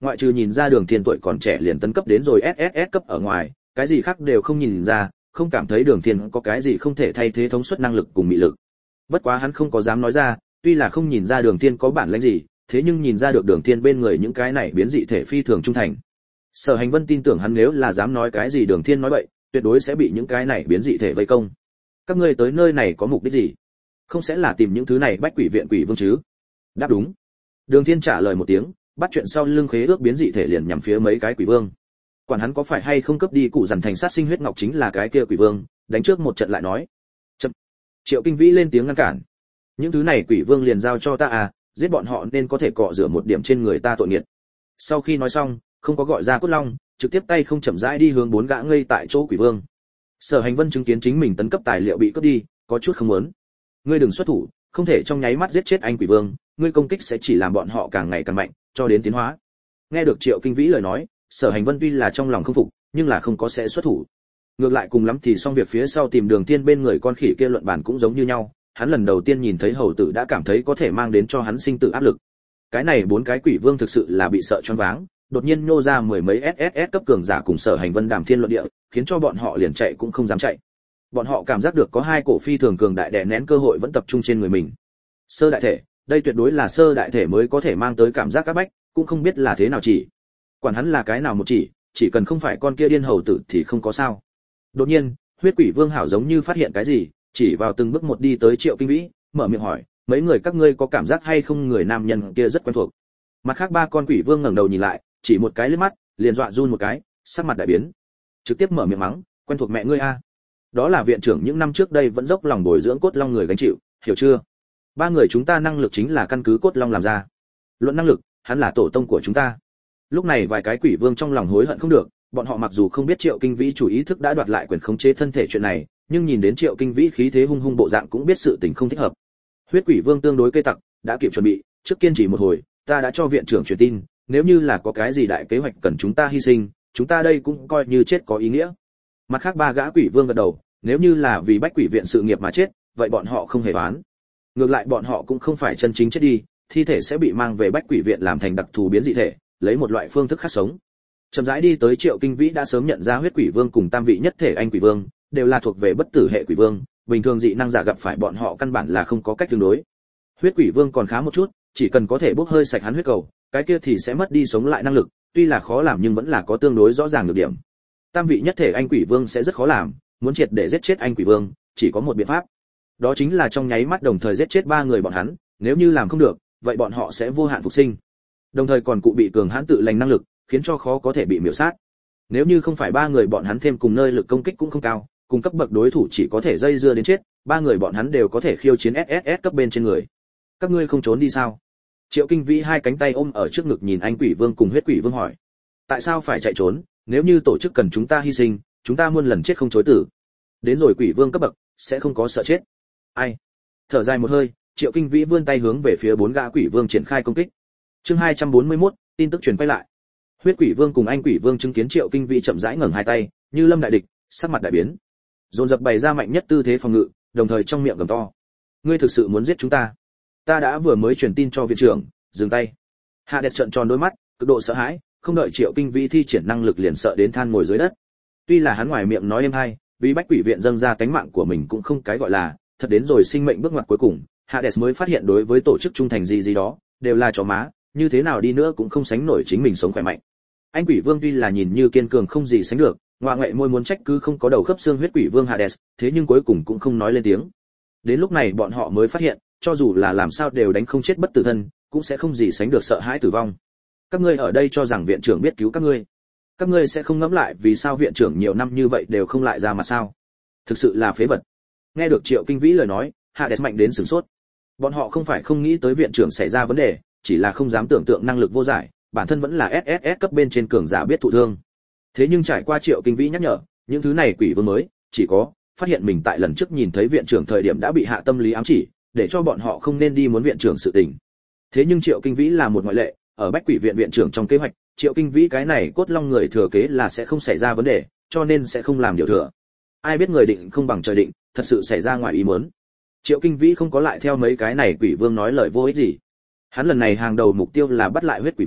ngoại trừ nhìn ra Đường Thiên tuổi còn trẻ liền tấn cấp đến rồi ét ét ét cấp ở ngoài, cái gì khác đều không nhìn ra, không cảm thấy Đường Thiên có cái gì không thể thay thế thống suất năng lực cùng mị lực. Bất quá hắn không có dám nói ra, tuy là không nhìn ra Đường Thiên có bản lĩnh gì, thế nhưng nhìn ra được Đường Thiên bên người những cái này biến dị thể phi thường trung thành. Sở Hành Vân tin tưởng hắn nếu là dám nói cái gì Đường Thiên nói bậy, tuyệt đối sẽ bị những cái này biến dị thể vây công. Các ngươi tới nơi này có mục đích gì? Không sẽ là tìm những thứ này bách quỷ viện quỷ vương chứ? Đáp đúng. Đường Thiên trả lời một tiếng, bắt chuyện sau lưng khế ước biến dị thể liền nhằm phía mấy cái quỷ vương. Quản hắn có phải hay không cấp đi cụ dằn thành sát sinh huyết ngọc chính là cái kia quỷ vương, đánh trước một trận lại nói. Chậm. Triệu Kinh Vĩ lên tiếng ngăn cản. Những thứ này quỷ vương liền giao cho ta à, giết bọn họ nên có thể cọ rửa một điểm trên người ta tội nghiệt. Sau khi nói xong, không có gọi ra cốt long, trực tiếp tay không chậm rãi đi hướng bốn gã ngây tại chỗ quỷ vương. Sở Hành Vân chứng kiến chính mình tấn cấp tài liệu bị cướp đi, có chút không muốn. Ngươi đừng xuất thủ, không thể trong nháy mắt giết chết anh quỷ vương, ngươi công kích sẽ chỉ làm bọn họ càng ngày càng mạnh, cho đến tiến hóa. Nghe được Triệu Kinh Vĩ lời nói, Sở Hành Vân tuy là trong lòng không phục, nhưng là không có sẽ xuất thủ. Ngược lại cùng lắm thì xong việc phía sau tìm Đường Tiên bên người con khỉ kia luận bàn cũng giống như nhau, hắn lần đầu tiên nhìn thấy hầu tử đã cảm thấy có thể mang đến cho hắn sinh tử áp lực. Cái này bốn cái quỷ vương thực sự là bị sợ choáng váng, đột nhiên nhô ra mười mấy ét ét ét cấp cường giả cùng Sở Hành Vân đàm thiên luận địa, khiến cho bọn họ liền chạy cũng không dám chạy. Bọn họ cảm giác được có hai cổ phi thường cường đại đè nén cơ hội vẫn tập trung trên người mình. Sơ đại thể, đây tuyệt đối là sơ đại thể mới có thể mang tới cảm giác áp bách, cũng không biết là thế nào chỉ. Quản hắn là cái nào một chỉ, chỉ cần không phải con kia điên hầu tử thì không có sao. Đột nhiên, huyết quỷ vương hảo giống như phát hiện cái gì, chỉ vào từng bước một đi tới Triệu Kinh Vĩ, mở miệng hỏi, mấy người các ngươi có cảm giác hay không người nam nhân kia rất quen thuộc. Mặt khác ba con quỷ vương ngẩng đầu nhìn lại, chỉ một cái liếc mắt, liền dọa run một cái, sắc mặt đại biến, trực tiếp mở miệng mắng, quen thuộc mẹ ngươi a. Đó là viện trưởng những năm trước đây vẫn dốc lòng bồi dưỡng cốt long người gánh chịu, hiểu chưa? Ba người chúng ta năng lực chính là căn cứ cốt long làm ra. Luận năng lực, hắn là tổ tông của chúng ta. Lúc này vài cái quỷ vương trong lòng hối hận không được, bọn họ mặc dù không biết Triệu Kinh Vĩ chủ ý thức đã đoạt lại quyền khống chế thân thể chuyện này, nhưng nhìn đến Triệu Kinh Vĩ khí thế hung hung bộ dạng cũng biết sự tình không thích hợp. Huyết quỷ vương tương đối cây tặc, đã kịp chuẩn bị, trước kiên trì một hồi, ta đã cho viện trưởng truyền tin, nếu như là có cái gì đại kế hoạch cần chúng ta hy sinh, chúng ta đây cũng coi như chết có ý nghĩa. Mặt khác ba gã quỷ vương gật đầu, nếu như là vì bách quỷ viện sự nghiệp mà chết, vậy bọn họ không hề oán. Ngược lại bọn họ cũng không phải chân chính chết đi, thi thể sẽ bị mang về bách quỷ viện làm thành đặc thù biến dị thể, lấy một loại phương thức khác sống. Chậm rãi đi tới Triệu Kinh Vĩ đã sớm nhận ra huyết quỷ vương cùng tam vị nhất thể anh quỷ vương, đều là thuộc về bất tử hệ quỷ vương, bình thường dị năng giả gặp phải bọn họ căn bản là không có cách tương đối. Huyết quỷ vương còn khá một chút, chỉ cần có thể bốc hơi sạch hắn huyết cầu, cái kia thì sẽ mất đi sống lại năng lực, tuy là khó làm nhưng vẫn là có tương đối rõ ràng được điểm. Tam vị nhất thể anh quỷ vương sẽ rất khó làm, muốn triệt để giết chết anh quỷ vương, chỉ có một biện pháp. Đó chính là trong nháy mắt đồng thời giết chết ba người bọn hắn, nếu như làm không được, vậy bọn họ sẽ vô hạn phục sinh. Đồng thời còn cụ bị cường hãn tự lành năng lực, khiến cho khó có thể bị miểu sát. Nếu như không phải ba người bọn hắn thêm cùng nơi lực công kích cũng không cao, cùng cấp bậc đối thủ chỉ có thể dây dưa đến chết, ba người bọn hắn đều có thể khiêu chiến ét ét ét cấp bên trên người. Các ngươi không trốn đi sao? Triệu Kinh Vĩ hai cánh tay ôm ở trước ngực nhìn anh quỷ vương cùng huyết quỷ vương hỏi. Tại sao phải chạy trốn, nếu như tổ chức cần chúng ta hy sinh, chúng ta muôn lần chết không chối tử. Đến rồi quỷ vương cấp bậc, sẽ không có sợ chết. Ai? Thở dài một hơi, Triệu Kinh Vĩ vươn tay hướng về phía bốn gã quỷ vương triển khai công kích. Chương hai trăm bốn mươi mốt, tin tức truyền quay lại. Huyết quỷ vương cùng anh quỷ vương chứng kiến Triệu Kinh Vĩ chậm rãi ngẩng hai tay, như lâm đại địch, sắc mặt đại biến. Dồn dập bày ra mạnh nhất tư thế phòng ngự, đồng thời trong miệng gầm to. Ngươi thực sự muốn giết chúng ta? Ta đã vừa mới truyền tin cho viện trưởng, dừng tay. Hades trợn tròn đôi mắt, cực độ sợ hãi, không đợi Triệu Kinh Vĩ thi triển năng lực liền sợ đến than ngồi dưới đất. Tuy là hắn ngoài miệng nói êm hay, vì bách quỷ viện dâng ra cánh mạng của mình cũng không cái gọi là, thật đến rồi sinh mệnh bước ngoặt cuối cùng, Hades mới phát hiện đối với tổ chức trung thành gì gì đó, đều là chó má, như thế nào đi nữa cũng không sánh nổi chính mình sống khỏe mạnh. Anh quỷ vương tuy là nhìn như kiên cường không gì sánh được, ngoại ngoại môi muốn trách cứ không có đầu khớp xương huyết quỷ vương Hades, thế nhưng cuối cùng cũng không nói lên tiếng. Đến lúc này bọn họ mới phát hiện, cho dù là làm sao đều đánh không chết bất tử thân, cũng sẽ không gì sánh được sợ hãi tử vong. Các ngươi ở đây cho rằng viện trưởng biết cứu các ngươi, các ngươi sẽ không ngẫm lại vì sao viện trưởng nhiều năm như vậy đều không lại ra mặt sao? Thực sự là phế vật. Nghe được Triệu Kinh Vĩ lời nói, Hades mạnh đến sửng sốt. Bọn họ không phải không nghĩ tới viện trưởng xảy ra vấn đề, chỉ là không dám tưởng tượng năng lực vô giải, bản thân vẫn là ét ét ét cấp bên trên cường giả biết thụ thương. Thế nhưng trải qua Triệu Kinh Vĩ nhắc nhở, những thứ này quỷ vương mới, chỉ có phát hiện mình tại lần trước nhìn thấy viện trưởng thời điểm đã bị hạ tâm lý ám chỉ, để cho bọn họ không nên đi muốn viện trưởng sự tình. Thế nhưng Triệu Kinh Vĩ là một ngoại lệ, ở Bách Quỷ viện viện trưởng trong kế hoạch, Triệu Kinh Vĩ cái này cốt long người thừa kế là sẽ không xảy ra vấn đề, cho nên sẽ không làm điều thừa. Ai biết người định không bằng trời định, thật sự xảy ra ngoài ý muốn. Triệu Kinh Vĩ không có lại theo mấy cái này quỷ vương nói lời vô ích gì. Hắn lần này hàng đầu mục tiêu là bắt lại huyết quỷ vương,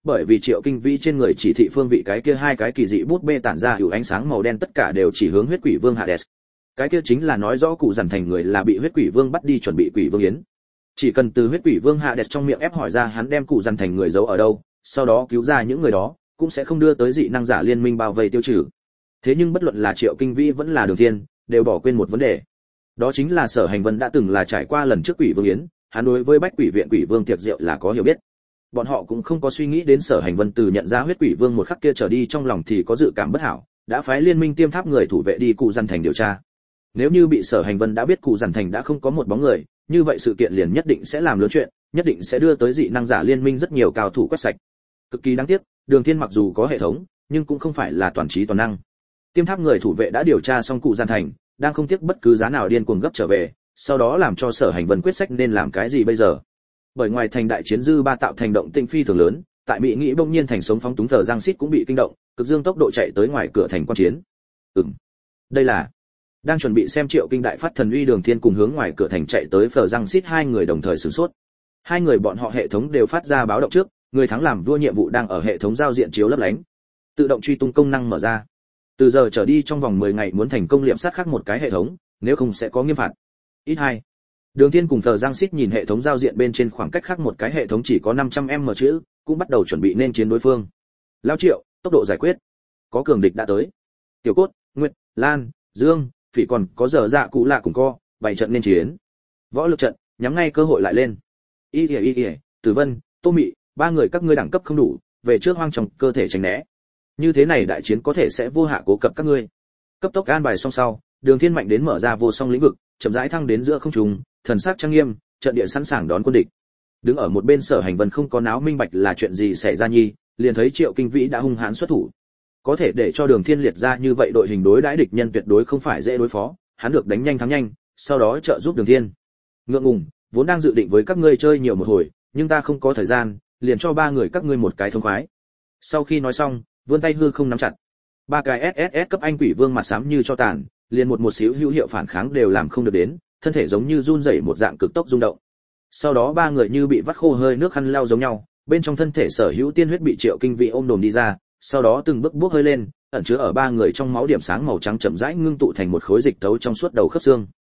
bởi vì Triệu Kinh Vĩ trên người chỉ thị phương vị cái kia hai cái kỳ dị bút bê tản ra hữu ánh sáng màu đen tất cả đều chỉ hướng huyết quỷ vương Hades. Cái kia chính là nói rõ cụ dằn thành người là bị huyết quỷ vương bắt đi chuẩn bị quỷ vương yến. Chỉ cần từ huyết quỷ vương Hades trong miệng ép hỏi ra hắn đem cụ dằn thành người giấu ở đâu, sau đó cứu ra những người đó, cũng sẽ không đưa tới dị năng giả liên minh bao vây tiêu trừ. Thế nhưng bất luận là Triệu Kinh Vĩ vẫn là Đường Thiên, đều bỏ quên một vấn đề. Đó chính là Sở Hành Vân đã từng là trải qua lần trước quỷ vương yến, hắn đối với Bách Quỷ viện quỷ vương tiệc rượu là có hiểu biết. Bọn họ cũng không có suy nghĩ đến Sở Hành Vân từ nhận ra huyết quỷ vương một khắc kia trở đi trong lòng thì có dự cảm bất hảo, đã phái liên minh tiêm tháp người thủ vệ đi cụ dằn thành điều tra. Nếu như bị Sở Hành Vân đã biết cụ dằn thành đã không có một bóng người, như vậy sự kiện liền nhất định sẽ làm lớn chuyện, nhất định sẽ đưa tới dị năng giả liên minh rất nhiều cao thủ quét sạch. Cực kỳ đáng tiếc, Đường Thiên mặc dù có hệ thống, nhưng cũng không phải là toàn trí toàn năng. Tiêm tháp người thủ vệ đã điều tra xong cụ dằn thành, đang không tiếc bất cứ giá nào điên cuồng gấp trở về, sau đó làm cho Sở Hành Vân quyết sách nên làm cái gì bây giờ. Bởi ngoài thành đại chiến dư ba tạo thành động tĩnh phi thường lớn, tại Mỹ nghĩ bỗng nhiên thành sống phóng túng thờ Giang Sít cũng bị kinh động, cực dương tốc độ chạy tới ngoài cửa thành quan chiến. Ừm, đây là đang chuẩn bị xem Triệu Kinh đại phát thần uy Đường Thiên cùng hướng ngoài cửa thành chạy tới Phở Giang Sít hai người đồng thời sửng sốt. Hai người bọn họ hệ thống đều phát ra báo động trước, người thắng làm vua nhiệm vụ đang ở hệ thống giao diện chiếu lấp lánh. Tự động truy tung công năng mở ra. Từ giờ trở đi trong vòng mười ngày muốn thành công liệm sát khác một cái hệ thống, nếu không sẽ có nghiêm phạt. Ít hai. Đường Thiên cùng Phở Giang Sít nhìn hệ thống giao diện bên trên khoảng cách khác một cái hệ thống chỉ có năm trăm m chữ, cũng bắt đầu chuẩn bị nên chiến đối phương. Lão Triệu, tốc độ giải quyết. Có cường địch đã tới. Tiểu Cốt, Nguyệt, Lan, Dương, Phỉ còn có giờ dạ cụ lạ cùng co, bảy trận nên chiến. Võ lực trận, nhắm ngay cơ hội lại lên. Y Y Y Y, Tử Vân, Tô Mị, ba người các ngươi đẳng cấp không đủ, về trước hoang trong cơ thể tránh né. Như thế này đại chiến có thể sẽ vô hạ cố cập các ngươi. Cấp tốc an bài xong sau, Đường Thiên mạnh đến mở ra vô song lĩnh vực, chậm rãi thăng đến giữa không trung, thần sắc trang nghiêm, trận địa sẵn sàng đón quân địch. Đứng ở một bên Sở Hành Vân không có náo minh bạch là chuyện gì xảy ra nhi, liền thấy Triệu Kinh Vĩ đã hung hãn xuất thủ. Có thể để cho Đường Thiên liệt ra như vậy đội hình đối đãi địch nhân tuyệt đối không phải dễ đối phó, hắn được đánh nhanh thắng nhanh, sau đó trợ giúp Đường Thiên. Ngượng ngùng, vốn đang dự định với các ngươi chơi nhiều một hồi, nhưng ta không có thời gian, liền cho ba người các ngươi một cái thông khoái. Sau khi nói xong, vươn tay hư không nắm chặt. Ba cái ét ét ét cấp anh quỷ vương mặt xám như cho tàn, liền một một xíu hữu hiệu phản kháng đều làm không được đến, thân thể giống như run rẩy một dạng cực tốc rung động. Sau đó ba người như bị vắt khô hơi nước khăn lau giống nhau, bên trong thân thể sở hữu tiên huyết bị Triệu Kinh Vĩ ôm đồm đi ra, sau đó từng bước bước hơi lên, ẩn chứa ở ba người trong máu điểm sáng màu trắng chậm rãi ngưng tụ thành một khối dịch tấu trong suốt đầu khớp xương.